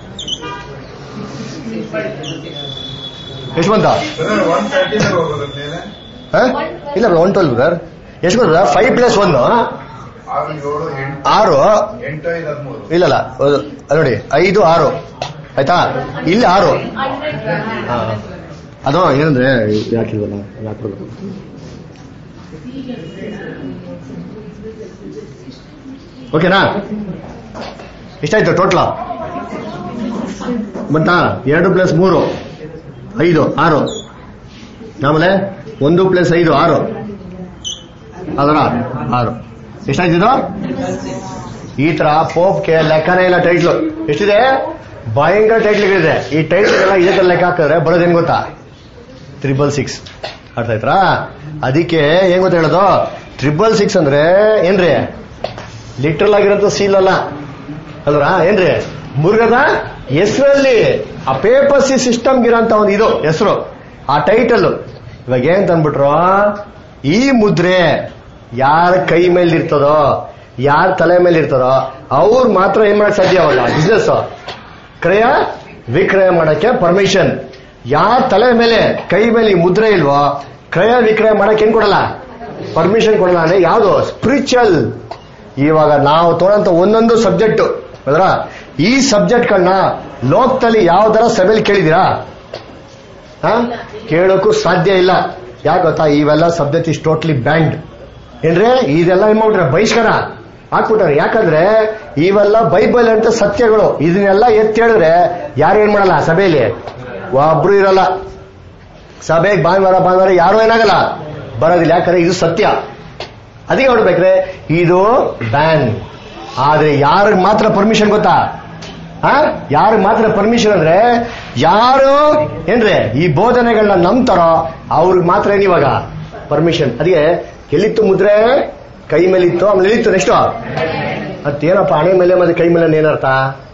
ಎಷ್ಟು ಬಂತ? ಇಲ್ಲ 112 ಬ್ರದರ್. ಎಷ್ಟು ಬರ್ತದ? 5 + 1 6. ಇಲ್ಲಲ್ಲ, ನೋಡಿ 5 6 ಆಯ್ತಾ? ಇಲ್ಲಿ 6. ಅದು ಏನಂದ್ರೆ ಯಾಕಿಲ್ವಲ್ಲ, ಯಾಕೆ ಓಕೆನಾ? ಎಷ್ಟಾಯ್ತು ಟೋಟಲ್? ಬಂತಾ? 2 + 3 5 6. ಆಮೇಲೆ 1 + 5 6. ಅದರ 6 ಎಷ್ಟಾಯ್ತಿದ್ದು? ಈ ತರ ಪೋಪ್ಗೆ ಲೆಕ್ಕನೇ ಇಲ್ಲ. ಟೈಟ್ಲು ಎಷ್ಟಿದೆ? ಭಯಂಕರ ಟೈಟ್ಲ್ಗಳಿದೆ. ಈ ಟೈಟ್ಲ್ಗೆಲ್ಲ ಇದಕ್ಕೆ ಲೆಕ್ಕ ಹಾಕಿದ್ರೆ ಬರೋದೇನ್ ಗೊತ್ತಾ? 666. ಅರ್ಥ ಆಯ್ತಾ? ಅದಕ್ಕೆ ಏನ್ ಗೊತ್ತ ಹೇಳೋದು? 666 ಅಂದ್ರೆ ಏನ್ರಿ? ಲಿಟ್ರಲ್ ಆಗಿರೋದು ಸೀಲ್ ಅಲ್ಲ ಅಲ್ರ? ಏನ್ರಿ? ಮುರುಗದ ಹೆಸರಲ್ಲಿ ಆ ಪೇಪರ್ ಸಿ ಸಿಸ್ಟಮ್ಗಿರೋಂತ ಒಂದು ಇದು ಹೆಸರು, ಆ ಟೈಟಲ್. ಇವಾಗ ಏನ್ ತಂದ್ಬಿಟ್ರು, ಈ ಮುದ್ರೆ ಯಾರ ಕೈ ಮೇಲೆ ಇರ್ತದೋ, ಯಾರ ತಲೆ ಮೇಲೆ ಇರ್ತದೋ ಅವ್ರು ಮಾತ್ರ ಏನ್ ಮಾಡಕ್ ಸಾಧ್ಯವಲ್ಲ, ಬಿಸ್ನೆಸ್ ಕ್ರಯ ವಿಕ್ರಯ ಮಾಡಕ್ಕೆ ಪರ್ಮಿಷನ್. ಯಾರ ತಲೆ ಮೇಲೆ ಕೈ ಮೇಲೆ ಈ ಮುದ್ರೆ ಇಲ್ವೋ ಕ್ರಯ ವಿಕ್ರಯ ಮಾಡಕ್ಕೆ ಏನ್ ಕೊಡಲ್ಲ, ಪರ್ಮಿಷನ್ ಕೊಡಲ್ಲ. ಅಂದ್ರೆ ಯಾವ್ದು? ಸ್ಪಿರಿಚುವಲ್. ಇವಾಗ ನಾವು ತೋರಂತ ಒಂದೊಂದು ಸಬ್ಜೆಕ್ಟ್ ಅದರ ಈ ಸಬ್ಜೆಕ್ಟ್ಗಳನ್ನ ಲೋಕದಲ್ಲಿ ಯಾವ್ದಾರ ಸಭೆಯಲ್ಲಿ ಕೇಳಿದೀರಾ? ಕೇಳೋಕ್ಕೂ ಸಾಧ್ಯ ಇಲ್ಲ. ಯಾಕೆ ಗೊತ್ತಾ? ಇವೆಲ್ಲ ಸಬ್ಜೆಕ್ಟ್ ಇಸ್ ಟೋಟ್ಲಿ ಬ್ಯಾಂಡ್. ಏನ್ರೆ ಇದೆಲ್ಲ ಏನ್ ಮಾಡ್ಬಿಟ್ರೆ ಬಹಿಷ್ಕಾರ ಹಾಕ್ಬಿಟ್ಟಾರೆ. ಯಾಕಂದ್ರೆ ಇವೆಲ್ಲ ಬೈಬಲ್ ಅಂತ ಸತ್ಯಗಳು. ಇದನ್ನೆಲ್ಲ ಎತ್ತಿ ಹೇಳಿದ್ರೆ ಯಾರು ಏನ್ ಮಾಡಲ್ಲ, ಸಭೆಯಲ್ಲಿ ಒಬ್ರು ಇರಲ್ಲ. ಸಭೆಗೆ ಭಾನುವಾರ ಯಾರು ಏನಾಗಲ್ಲ, ಬರೋದಿಲ್ಲ. ಯಾಕಂದ್ರೆ ಇದು ಸತ್ಯ. ಅದಕ್ಕೆ ನೋಡ್ಬೇಕ್ರೆ ಇದು ಬ್ಯಾನ್. ಆದ್ರೆ ಯಾರಿಗೆ ಮಾತ್ರ ಪರ್ಮಿಷನ್ ಗೊತ್ತಾ? ಯಾರಿಗೆ ಮಾತ್ರ ಪರ್ಮಿಷನ್ ಅಂದ್ರೆ ಯಾರು ಏನ್ರೆ ಈ ಬೋಧನೆಗಳನ್ನ ನಂಬ್ತಾರೋ ಅವ್ರಿಗೆ ಮಾತ್ರ ಏನಿವಾಗ ಪರ್ಮಿಷನ್. ಅದಕ್ಕೆ ಎಲ್ಲಿತ್ತು ಮುದ್ರೆ? ಕೈ ಮೇಲಿತ್ತು. ಆಮೇಲೆ ಎಲ್ಲಿತ್ತು ನೆಕ್ಸ್ಟ್? ಮತ್ತೇನಪ್ಪ ಹಣೆ ಮೇಲೆ ಮತ್ತೆ ಕೈ ಮೇಲೆ ಏನರ್ಥ?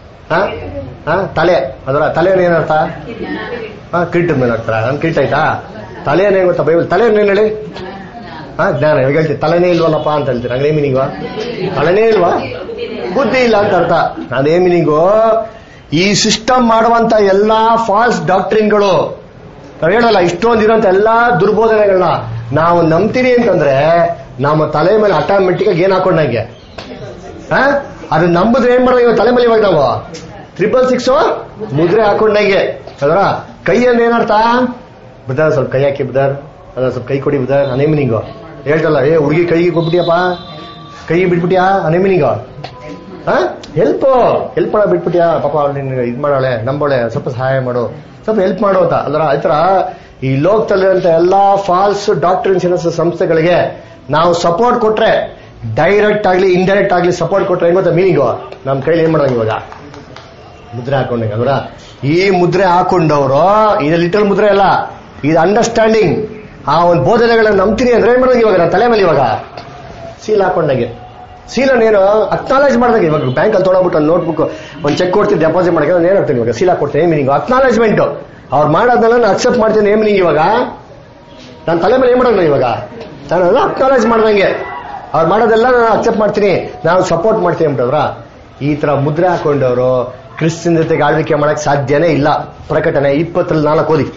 ತಲೆ. ಅದರ ತಲೆ ಏನರ್ಥ? ಕಿರೀಟದ ಮೇಲೆ ಅರ್ಥ. ನನ್ ಕಿರೀಟ ಆಯ್ತಾ? ತಲೆನೇ ಗೊತ್ತಾ ಬೈಬಲ್? ತಲೆ ಏನ್ ಹೇಳಿ? ಜ್ಞಾನ. ಇವಾಗ ಹೇಳ್ತೀವಿ ತಲೆನೇ ಇಲ್ವಲ್ಲಪ್ಪ ಅಂತ ಹೇಳ್ತೀರಿ. ಹಂಗೇ ಮೀನಿಂಗು ತಲೆನೇ ಇಲ್ವಾ? ಬುದ್ಧಿ ಇಲ್ಲ ಅಂತ ಅರ್ಥ. ಅದೇ ಮೀನಿಂಗು. ಈ ಸಿಸ್ಟಮ್ ಮಾಡುವಂತ ಎಲ್ಲಾ ಫಾಲ್ಸ್ ಡಾಕ್ಟ್ರಿನ್ಗಳು ನಾವ್ ಹೇಳಲ್ಲ, ಇಷ್ಟೊಂದಿರೋಂತ ಎಲ್ಲಾ ದುರ್ಬೋಧನೆಗಳನ್ನ ನಾವು ನಂಬ್ತೀರಿ ಅಂತಂದ್ರೆ ನಮ್ಮ ತಲೆ ಮೇಲೆ ಆಟೋಮೆಟಿಕ್ ಆಗಿ ಏನ್ ಹಾಕೊಂಡಂಗೆ ಅದನ್ನ ನಂಬಿದ್ರೆ ಏನ್ ಮಾಡೋದು? ಇವಾಗ ತಲೆ ಮೇಲೆ ಇವಾಗ ನಾವು 666 ಮುದ್ರೆ ಹಾಕೊಂಡಂಗೆ. ಅದರ ಕೈಯಲ್ಲಿ ಏನರ್ಥ? ಬದರ್ ಸ್ವಲ್ಪ ಕೈ ಹಾಕಿ ಬದರ್, ಅದ ಸ್ವಲ್ಪ ಕೈ ಕೊಡಿ ಬದರ್. ಅನೇ ಮೀನಿಂಗು ಹೇಳ್ತಲ್ಲ, ಹುಡುಗಿ ಕೈಗೆ ಕೊಟ್ಬಿಟ್ಟಿಯಪ್ಪ, ಕೈ ಬಿಟ್ಬಿಟ್ಟಿಯಾ, ಅನೇ ಮೀನಿಂಗು. ಹೆಲ್ಪ್ ಮಾಡ ಬಿಟ್ಬಿಟ್ಟಿಯಾ, ಪಾಪ ನಿನ್ಗೆ ಇದ್ ಮಾಡಾಳೆ, ನಂಬೋಳೆ, ಸ್ವಲ್ಪ ಸಹಾಯ ಮಾಡು, ಸ್ವಲ್ಪ ಹೆಲ್ಪ್ ಮಾಡು ಅಂತ. ಅಲ್ರ ಈ ತರ ಈ ಲೋಕದಲ್ಲಿರುವಂತ ಎಲ್ಲಾ ಫಾಲ್ಸ್ ಡಾಕ್ಟ್ರಿನ್ಸ್ ಸಂಸ್ಥೆಗಳಿಗೆ ನಾವು ಸಪೋರ್ಟ್ ಕೊಟ್ರೆ, ಡೈರೆಕ್ಟ್ ಆಗ್ಲಿ ಇಂಡೈರೆಕ್ಟ್ ಆಗ್ಲಿ ಸಪೋರ್ಟ್ ಕೊಟ್ರೆ ಏನ್ ಗೊತ್ತಾ ಮೀನಿಂಗು? ನಮ್ ಕೈಲಿ ಏನ್ ಮಾಡೋದು ಇವಾಗ? ಮುದ್ರೆ ಹಾಕೊಂಡಂಗೆ. ಅಲ್ರ ಈ ಮುದ್ರೆ ಹಾಕೊಂಡವ್ರು ಇದು ಲಿಟಲ್ ಮುದ್ರೆ ಅಲ್ಲ, ಇದು ಅಂಡರ್ಸ್ಟ್ಯಾಂಡಿಂಗ್. ಆ ಒಂದು ಬೋಧನೆಗಳನ್ನ ನಂಬ್ತೀನಿ ಅಂದ್ರೆ ಏನ್ ಮಾಡೋದು ಇವಾಗ? ನನ್ನ ತಲೆ ಮೇಲೆ ಇವಾಗ ಸೀಲ್ ಹಾಕೊಂಡಂಗೆ. ಸೀಲನ್ ಏನು ಅಕ್ನಾಲೇಜ್ ಮಾಡಿದಾಗ, ಇವಾಗ ಬ್ಯಾಂಕ್ ಅಲ್ಲಿ ತೊಗೊಬಿಟ್ಟು ಒಂದು ನೋಟ್ಬುಕ್ ಒಂದು ಚೆಕ್ ಕೊಡ್ತೀನಿ ಡೆಪಾಸಿಟ್ ಮಾಡಕ್ಕೆ ನಾನು ಏನಾಗ್ತೀನಿ ಇವಾಗ ಸೀಲ್ ಹಾಕೊಡ್ತೀನಿ. ಏನ್ ಮೀನಿಂಗ್? ಅಕ್ನಾಲೇಜ್ಮೆಂಟ್. ಅವ್ರು ಮಾಡೋದನ್ನ ನಾನು ಅಕ್ಸೆಪ್ಟ್ ಮಾಡ್ತೀನಿ. ಏನ್ ಮೀನಿಂಗ್? ಇವಾಗ ನಾನು ತಲೆ ಮೇಲೆ ಏನ್ ಮಾಡೋಣ ಇವಾಗ ನಾನು ಅಕ್ನಾಲೇಜ್ ಮಾಡ್ದಂಗೆ ಅವ್ರು ಮಾಡೋದೆಲ್ಲ ನಾನು ಅಕ್ಸೆಪ್ಟ್ ಮಾಡ್ತೀನಿ, ನಾನು ಸಪೋರ್ಟ್ ಮಾಡ್ತೀನಿ ಅಂಬಿಟ್ಟವ್ರ. ಈ ತರ ಮುದ್ರೆ ಹಾಕೊಂಡವರು ಕ್ರಿಸ್ತನ ಜೊತೆಗೆ ಆಳ್ವಿಕೆ ಮಾಡಕ್ ಸಾಧ್ಯನೇ ಇಲ್ಲ. ಪ್ರಕಟಣೆ 20:4 ಓದಿ.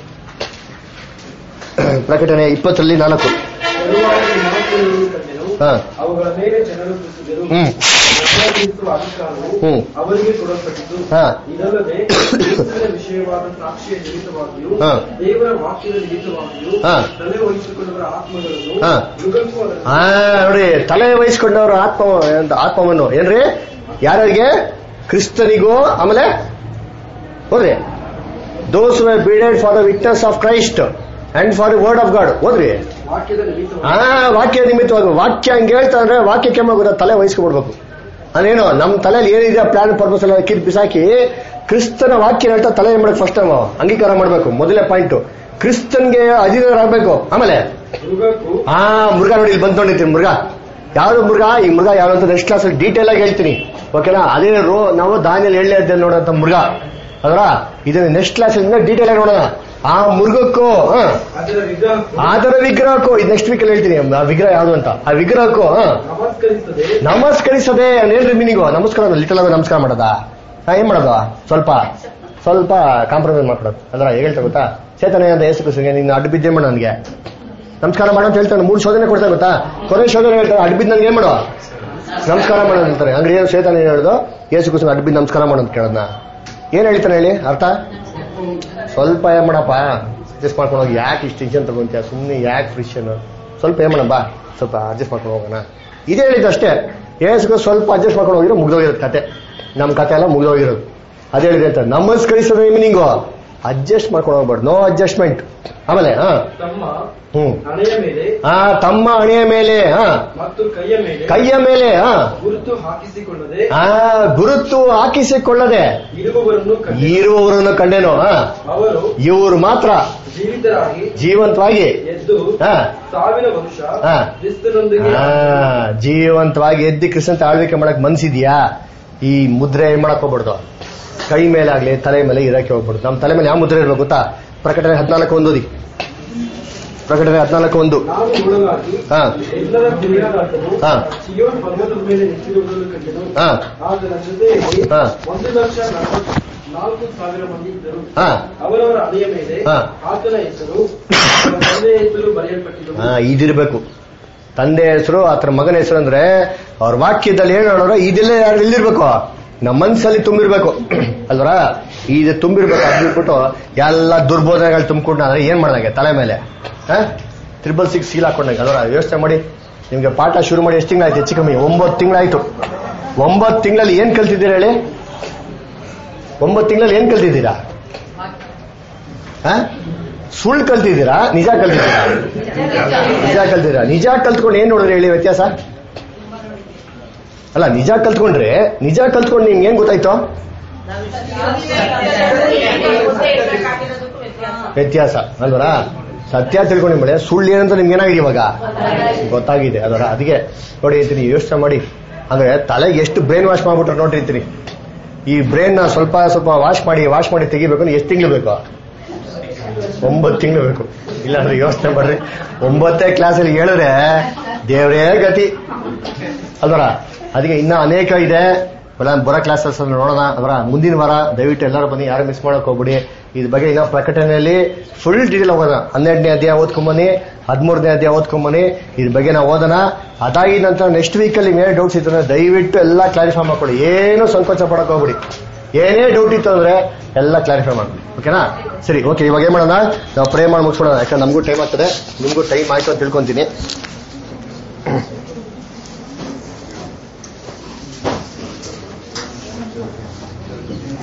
ಪ್ರಕಟಣೆ 20:4. ಅವುಗಳ ಮೇಲೆ ಜನರು ಕುಸಿದರು, ಅಧಿಕಾರವು ಅವರಿಗೆ ಕೊಡಲ್ಪಟ್ಟಿತು. ಇದಲ್ಲದೆ ವಿಷಯವಾದ ಸಾಕ್ಷಿಯ ನಿಮಿತ್ತವಾಗಿಯೂ ದೇವರ ವಾಕ್ಯದ ನಿಮಿತ್ತವಾಗಿಯೂ ತಲೆ ವಹಿಸಿಕೊಂಡವರ ಆತ್ಮಗಳನ್ನು ನೋಡಿ, ತಲೆ ವಹಿಸಿಕೊಂಡವರ ಆತ್ಮವನ್ನು ಏನ್ರಿ ಯಾರಿಗೆ? ಕ್ರಿಸ್ತನಿಗೂ. ಆಮೇಲೆ ಹೋದ್ರಿ those who were bearded for the witness of Christ and for the word of God. ಹೋದ್ರಿ ವಾಕ್ಯ ನಿಮಿತ್ತವಾಗಿ. ವಾಕ್ಯ ಹಂಗೆ ಹೇಳ್ತಾ ಅಂದ್ರೆ ವಾಕ್ಯಕ್ಕೆ ಗೊತ್ತಾ ತಲೆ ವಹಿಸ್ಕೊಬಿಡ್ಬೇಕು. ಅದೇನು ನಮ್ಮ ತಲೆಯಲ್ಲಿ ಏನಿದೆ ಪ್ಲಾನ್ ಪರ್ಪಸ್ ಎಲ್ಲ ಕಿತ್ ಬಿಸಾಕಿ ಕ್ರಿಸ್ತನ ವಾಕ್ಯ ಹೇಳ್ತಾ ತಲೆ ಏನ್ ಮಾಡಬೇಕು? ಫಸ್ಟ್ ಟೈಮ್ ಅಂಗೀಕಾರ ಮಾಡ್ಬೇಕು. ಮೊದಲೇ ಪಾಯಿಂಟ್ ಕ್ರಿಸ್ತನ್ಗೆ ಅಧೀನರಾಗಬೇಕು. ಆಮೇಲೆ ಮೃಗ ನೋಡಿ ಇಲ್ಲಿ ಬಂದ್ಕೊಂಡಿರ್ತೀನಿ. ಮೃಗ ಯಾವ್ದು ಮೃಗ? ಈ ಮೃಗ ಯಾವ್ದಂತ ನೆಕ್ಸ್ಟ್ ಕ್ಲಾಸ್ ಡೀಟೇಲ್ ಆಗಿ ಹೇಳ್ತೀನಿ, ಓಕೆನಾ? ಅದೇ ನಾವು ದಾನಿಯಲ್ಲಿ 7ನೇ ಅಧ್ಯಾಯದಲ್ಲಿ ನೋಡೋಂತ ಮೃಗ ಅದರ ಇದನ್ನ ನೆಕ್ಸ್ಟ್ ಕ್ಲಾಸ್ ಡೀಟೇಲ್ ಆಗಿ ನೋಡೋಣ. ಆ ಮೃಗಕ್ಕೂ ಅದರ ವಿಗ್ರಹಕ್ಕೂ ಇದು ನೆಕ್ಸ್ಟ್ ವೀಕ್ ಅಲ್ಲಿ ಹೇಳ್ತೀನಿ ಆ ವಿಗ್ರಹ ಯಾವ್ದು ಅಂತ. ಆ ವಿಗ್ರಹಕ್ಕೂ ನಮಸ್ಕರಿಸದೆ ಏನ್ರಿ ಮೀನಿಂಗು? ನಮಸ್ಕಾರ ಲಿಟಲ್ ಆಗಿ ನಮಸ್ಕಾರ ಮಾಡೋದಾ? ಏನ್ ಮಾಡೋದು? ಸ್ವಲ್ಪ ಕಾಂಪ್ರಮೈಸ್ ಮಾಡ್ಕೊಡೋದು. ಅದ್ರ ಹೇಳ್ತಾ ಗೊತ್ತಾ? ಚೇತನ ಅಂತ ಯೇಸು ಕ್ರಿಸ್ತನಿಗೆ ನೀನು ಅಡ್ಡ ಬಿದ್ದೆ ಮಾಡ ನನಗೆ ನಮಸ್ಕಾರ ಮಾಡೋ ಅಂತ ಹೇಳ್ತಾನೆ. 3 ಶೋಧನೆ ಕೊಡ್ತಾ ಗೊತ್ತಾ? ಕೊನೆ ಶೋಧನೆ ಹೇಳ್ತಾರೆ ಅಡ್ಡ ಬಿದ್ದು ನನಗೆ ಏನ್ ಮಾಡೋ? ನಮಸ್ಕಾರ ಮಾಡೋದು ಅಂತಾರೆ. ಹಂಗ್ರೆ ಏನು ಚೇತನ ಏನ್ ಹೇಳೋದು? ಯೇಸು ಕ್ರಿಸ್ತನಿಗೆ ಅಡ್ಡ ಬಿದ್ದು ನಮಸ್ಕಾರ ಮಾಡೋ ಅಂತ ಕೇಳೋದನ್ನ ಏನ್ ಹೇಳ್ತಾನೆ ಹೇಳಿ? ಅರ್ಥ ಸ್ವಲ್ಪ ಏನ್ ಮಾಡಪ್ಪ ಅಡ್ಜಸ್ಟ್ ಮಾಡ್ಕೊಂಡು ಹೋಗಿ. ಯಾಕೆ ಇಷ್ಟು ಟೆನ್ಷನ್ ತಗೊಂತೀಯ? ಸುಮ್ಮನೆ ಯಾಕೆ ಫ್ರಿಷನ್? ಸ್ವಲ್ಪ ಏನ್ ಮಾಡೋಣ ಬಾ, ಸ್ವಲ್ಪ ಅಡ್ಜಸ್ಟ್ ಮಾಡ್ಕೊಂಡು ಹೋಗೋಣ. ಇದೇ ಹೇಳಿದ್ದು ಅಷ್ಟೇ. ಯೇಸು ಸ್ವಲ್ಪ ಅಡ್ಜಸ್ಟ್ ಮಾಡ್ಕೊಂಡು ಹೋಗಿರೋ ಮುಗ್ದೋಗಿರೋದು ಕತೆ. ನಮ್ಮ ಕತೆ ಎಲ್ಲ ಮುಗ್ದೋಗಿರೋದು. ಅದೇ ಹೇಳಿದೆ ಅಂತ. ನಮಸ್ಕರಿಸೋದು ಮೀನಿಂಗು ಅಡ್ಜಸ್ಟ್ ಮಾಡ್ಕೊಂಡು ಹೋಗ್ಬಾರ್ದು. No adjustment. ಆಮೇಲೆ ತಮ್ಮ ಹಣೆಯ ಮೇಲೆ ಮತ್ತು ಕೈಯ ಮೇಲೆ ಗುರುತು ಹಾಕಿಸಿಕೊಳ್ಳದೆ ಇರುವವರನ್ನು ಕಂಡೇನು. ಇವರು ಮಾತ್ರ ಜೀವಂತವಾಗಿ ಜೀವಂತವಾಗಿ ಎದ್ದು ಕ್ರಿಸ್ತನ ಆಳ್ವಿಕೆ ಮಾಡಕ್ ಮನ್ಸಿದ್ಯಾ? ಈ ಮುದ್ರೆ ಏನ್ ಮಾಡಕ್ ಹೋಗ್ಬಾರ್ದು. ಕೈ ಮೇಲೆ ಆಗ್ಲಿ ತಲೆ ಮೇಲೆ ಇರಕ್ಕೆ ಹೋಗ್ಬಾರ್ದು. ನಮ್ಮ ತಲೆ ಮೇಲೆ ಯಾವ ಮುದ್ರೆ ಇರ್ಬೇಕು ಗೊತ್ತಾ? ಪ್ರಕಟಣೆ 14:1 ಓದಿ. ಪ್ರಕಟಣೆ 14:1. ಇದಿರ್ಬೇಕು. ತಂದೆ ಹೆಸರು ಆತರ ಮಗನ ಹೆಸರು ಅಂದ್ರೆ ಅವ್ರ ವಾಕ್ಯದಲ್ಲಿ ಏನ್ ಹೇಳೋರು ಇದೆಲ್ಲ ಎಲ್ಲಿರ್ಬೇಕು? ನಮ್ಮ ಮನ್ಸಲ್ಲಿ ತುಂಬಿರ್ಬೇಕು ಅಲ್ವರ? ಇದು ತುಂಬಿರ್ಬೇಕು. ಅದ್ಬಿಟ್ಬಿಟ್ಟು ಎಲ್ಲ ದುರ್ಬೋಧನೆಗಳು ತುಂಬಿಕೊಂಡು ಅಂದ್ರೆ ಏನ್ ಮಾಡ್ದಂಗೆ ತಲೆ ಮೇಲೆ 666 ಸೀಲ್ ಹಾಕೊಂಡಂಗೆ ಅಲ್ವರ? ಯೋಚನೆ ಮಾಡಿ. ನಿಮ್ಗೆ ಪಾಠ ಶುರು ಮಾಡಿ ಎಷ್ಟು ತಿಂಗಳಾಯ್ತು? ಹೆಚ್ಚು ಕಮ್ಮಿ 9 ತಿಂಗಳಾಯ್ತು. 9 ತಿಂಗಳಲ್ಲಿ ಏನ್ ಕಲ್ತಿದ್ದೀರಾ ಹೇಳಿ? 9 ತಿಂಗಳಲ್ಲಿ ಏನ್ ಕಲ್ತಿದ್ದೀರಾ? ಸುಳ್ಳು ಕಲ್ತಿದ್ದೀರಾ? ನಿಜ ಕಲ್ತಿದ್ದೀರಾ? ನಿಜ ಕಲ್ತಿದ್ದೀರಾ? ನಿಜ ಕಲ್ತ್ಕೊಂಡು ಏನ್ ನೋಡಿದ್ರಿ ಹೇಳಿ ವ್ಯತ್ಯಾಸ? ಅಲ್ಲ, ನಿಜ ಕಲ್ತ್ಕೊಂಡು ನಿಮ್ಗೆ ಏನ್ ಗೊತ್ತಾಯ್ತು? ವ್ಯತ್ಯಾಸ ಅಲ್ವರ? ಸತ್ಯ ತಿಳ್ಕೊಂಡು ಮೇಲೆ ಸುಳ್ಳು ಏನಂತ ನಿಮ್ಗೆ ಏನಾಗಿದೆ ಇವಾಗ ಗೊತ್ತಾಗಿದೆ ಅದರ. ಅದಕ್ಕೆ ನೋಡಿ ಅಂತೀನಿ, ಯೋಚನೆ ಮಾಡಿ. ಅಂದ್ರೆ ತಲೆಗೆ ಎಷ್ಟು ಬ್ರೈನ್ ವಾಶ್ ಮಾಡ್ಬಿಟ್ರೆ ನೋಡಿರ್ತೀನಿ. ಈ ಬ್ರೈನ್ ನ ಸ್ವಲ್ಪ ವಾಶ್ ಮಾಡಿ ತೆಗಿಬೇಕು. ಎಷ್ಟು ತಿಂಗಳು ಬೇಕು? 9 ತಿಂಗಳು ಬೇಕು. ಇಲ್ಲಾಂದ್ರೆ ಯೋಚನೆ ಮಾಡ್ರಿ, 9ನೇ ಕ್ಲಾಸಲ್ಲಿ ಹೇಳಿದ್ರೆ ದೇವರೇ ಗತಿ ಅಲ್ವರ? ಅದಕ್ಕೆ ಇನ್ನ ಅನೇಕ ಇದೆ. ಬರೋ ಕ್ಲಾಸಸ್ ನೋಡೋಣ ಅವರ ಮುಂದಿನ ವಾರ. ದಯವಿಟ್ಟು ಎಲ್ಲರೂ ಬನ್ನಿ, ಯಾರು ಮಿಸ್ ಮಾಡಕ್ ಹೋಗ್ಬಿಡಿ. ಇದ್ರ ಬಗ್ಗೆ ಇನ್ನೂ ಪ್ರಕಟಣೆಯಲ್ಲಿ ಫುಲ್ ಡೀಟೇಲ್ ಹೋಗೋಣ. 12ನೇ ಅಧ್ಯಾಯ ಓದ್ಕೊಂಬನಿ, 13ನೇ ಅಧ್ಯಾಯ ಓದ್ಕೊಂಬನಿ. ಇದ್ರ ಬಗ್ಗೆ ನಾವು ಓದೋಣ. ಅದಾಗಿದ ನಂತರ ನೆಕ್ಸ್ಟ್ ವೀಕಲ್ಲಿ ಏನೇ ಡೌಟ್ಸ್ ಇತ್ತು ದಯವಿಟ್ಟು ಎಲ್ಲ ಕ್ಲಾರಿಫೈ ಮಾಡ್ಕೊಳ್ಳಿ. ಏನು ಸಂಕೋಚ ಪಡಕ್ ಹೋಗ್ಬಿಡಿ. ಏನೇ ಡೌಟ್ ಇತ್ತು ಅಂದ್ರೆ ಎಲ್ಲ ಕ್ಲಾರಿಫೈ ಮಾಡಿ, ಓಕೆನಾ? ಸರಿ, ಓಕೆ. ಇವಾಗ ಏನ್ ಮಾಡೋಣ, ನಾವು ಪ್ರೇ ಮಾಡಿ ಮುಗಿಸ್ಬಿಡೋಣ. ಯಾಕಂದ್ರೆ ನಮಗೂ ಟೈಮ್ ಆಗ್ತದೆ, ನಿಮಗೂ ಟೈಮ್ ಆಯ್ತು ಅಂತ ತಿಳ್ಕೊಂತೀನಿ.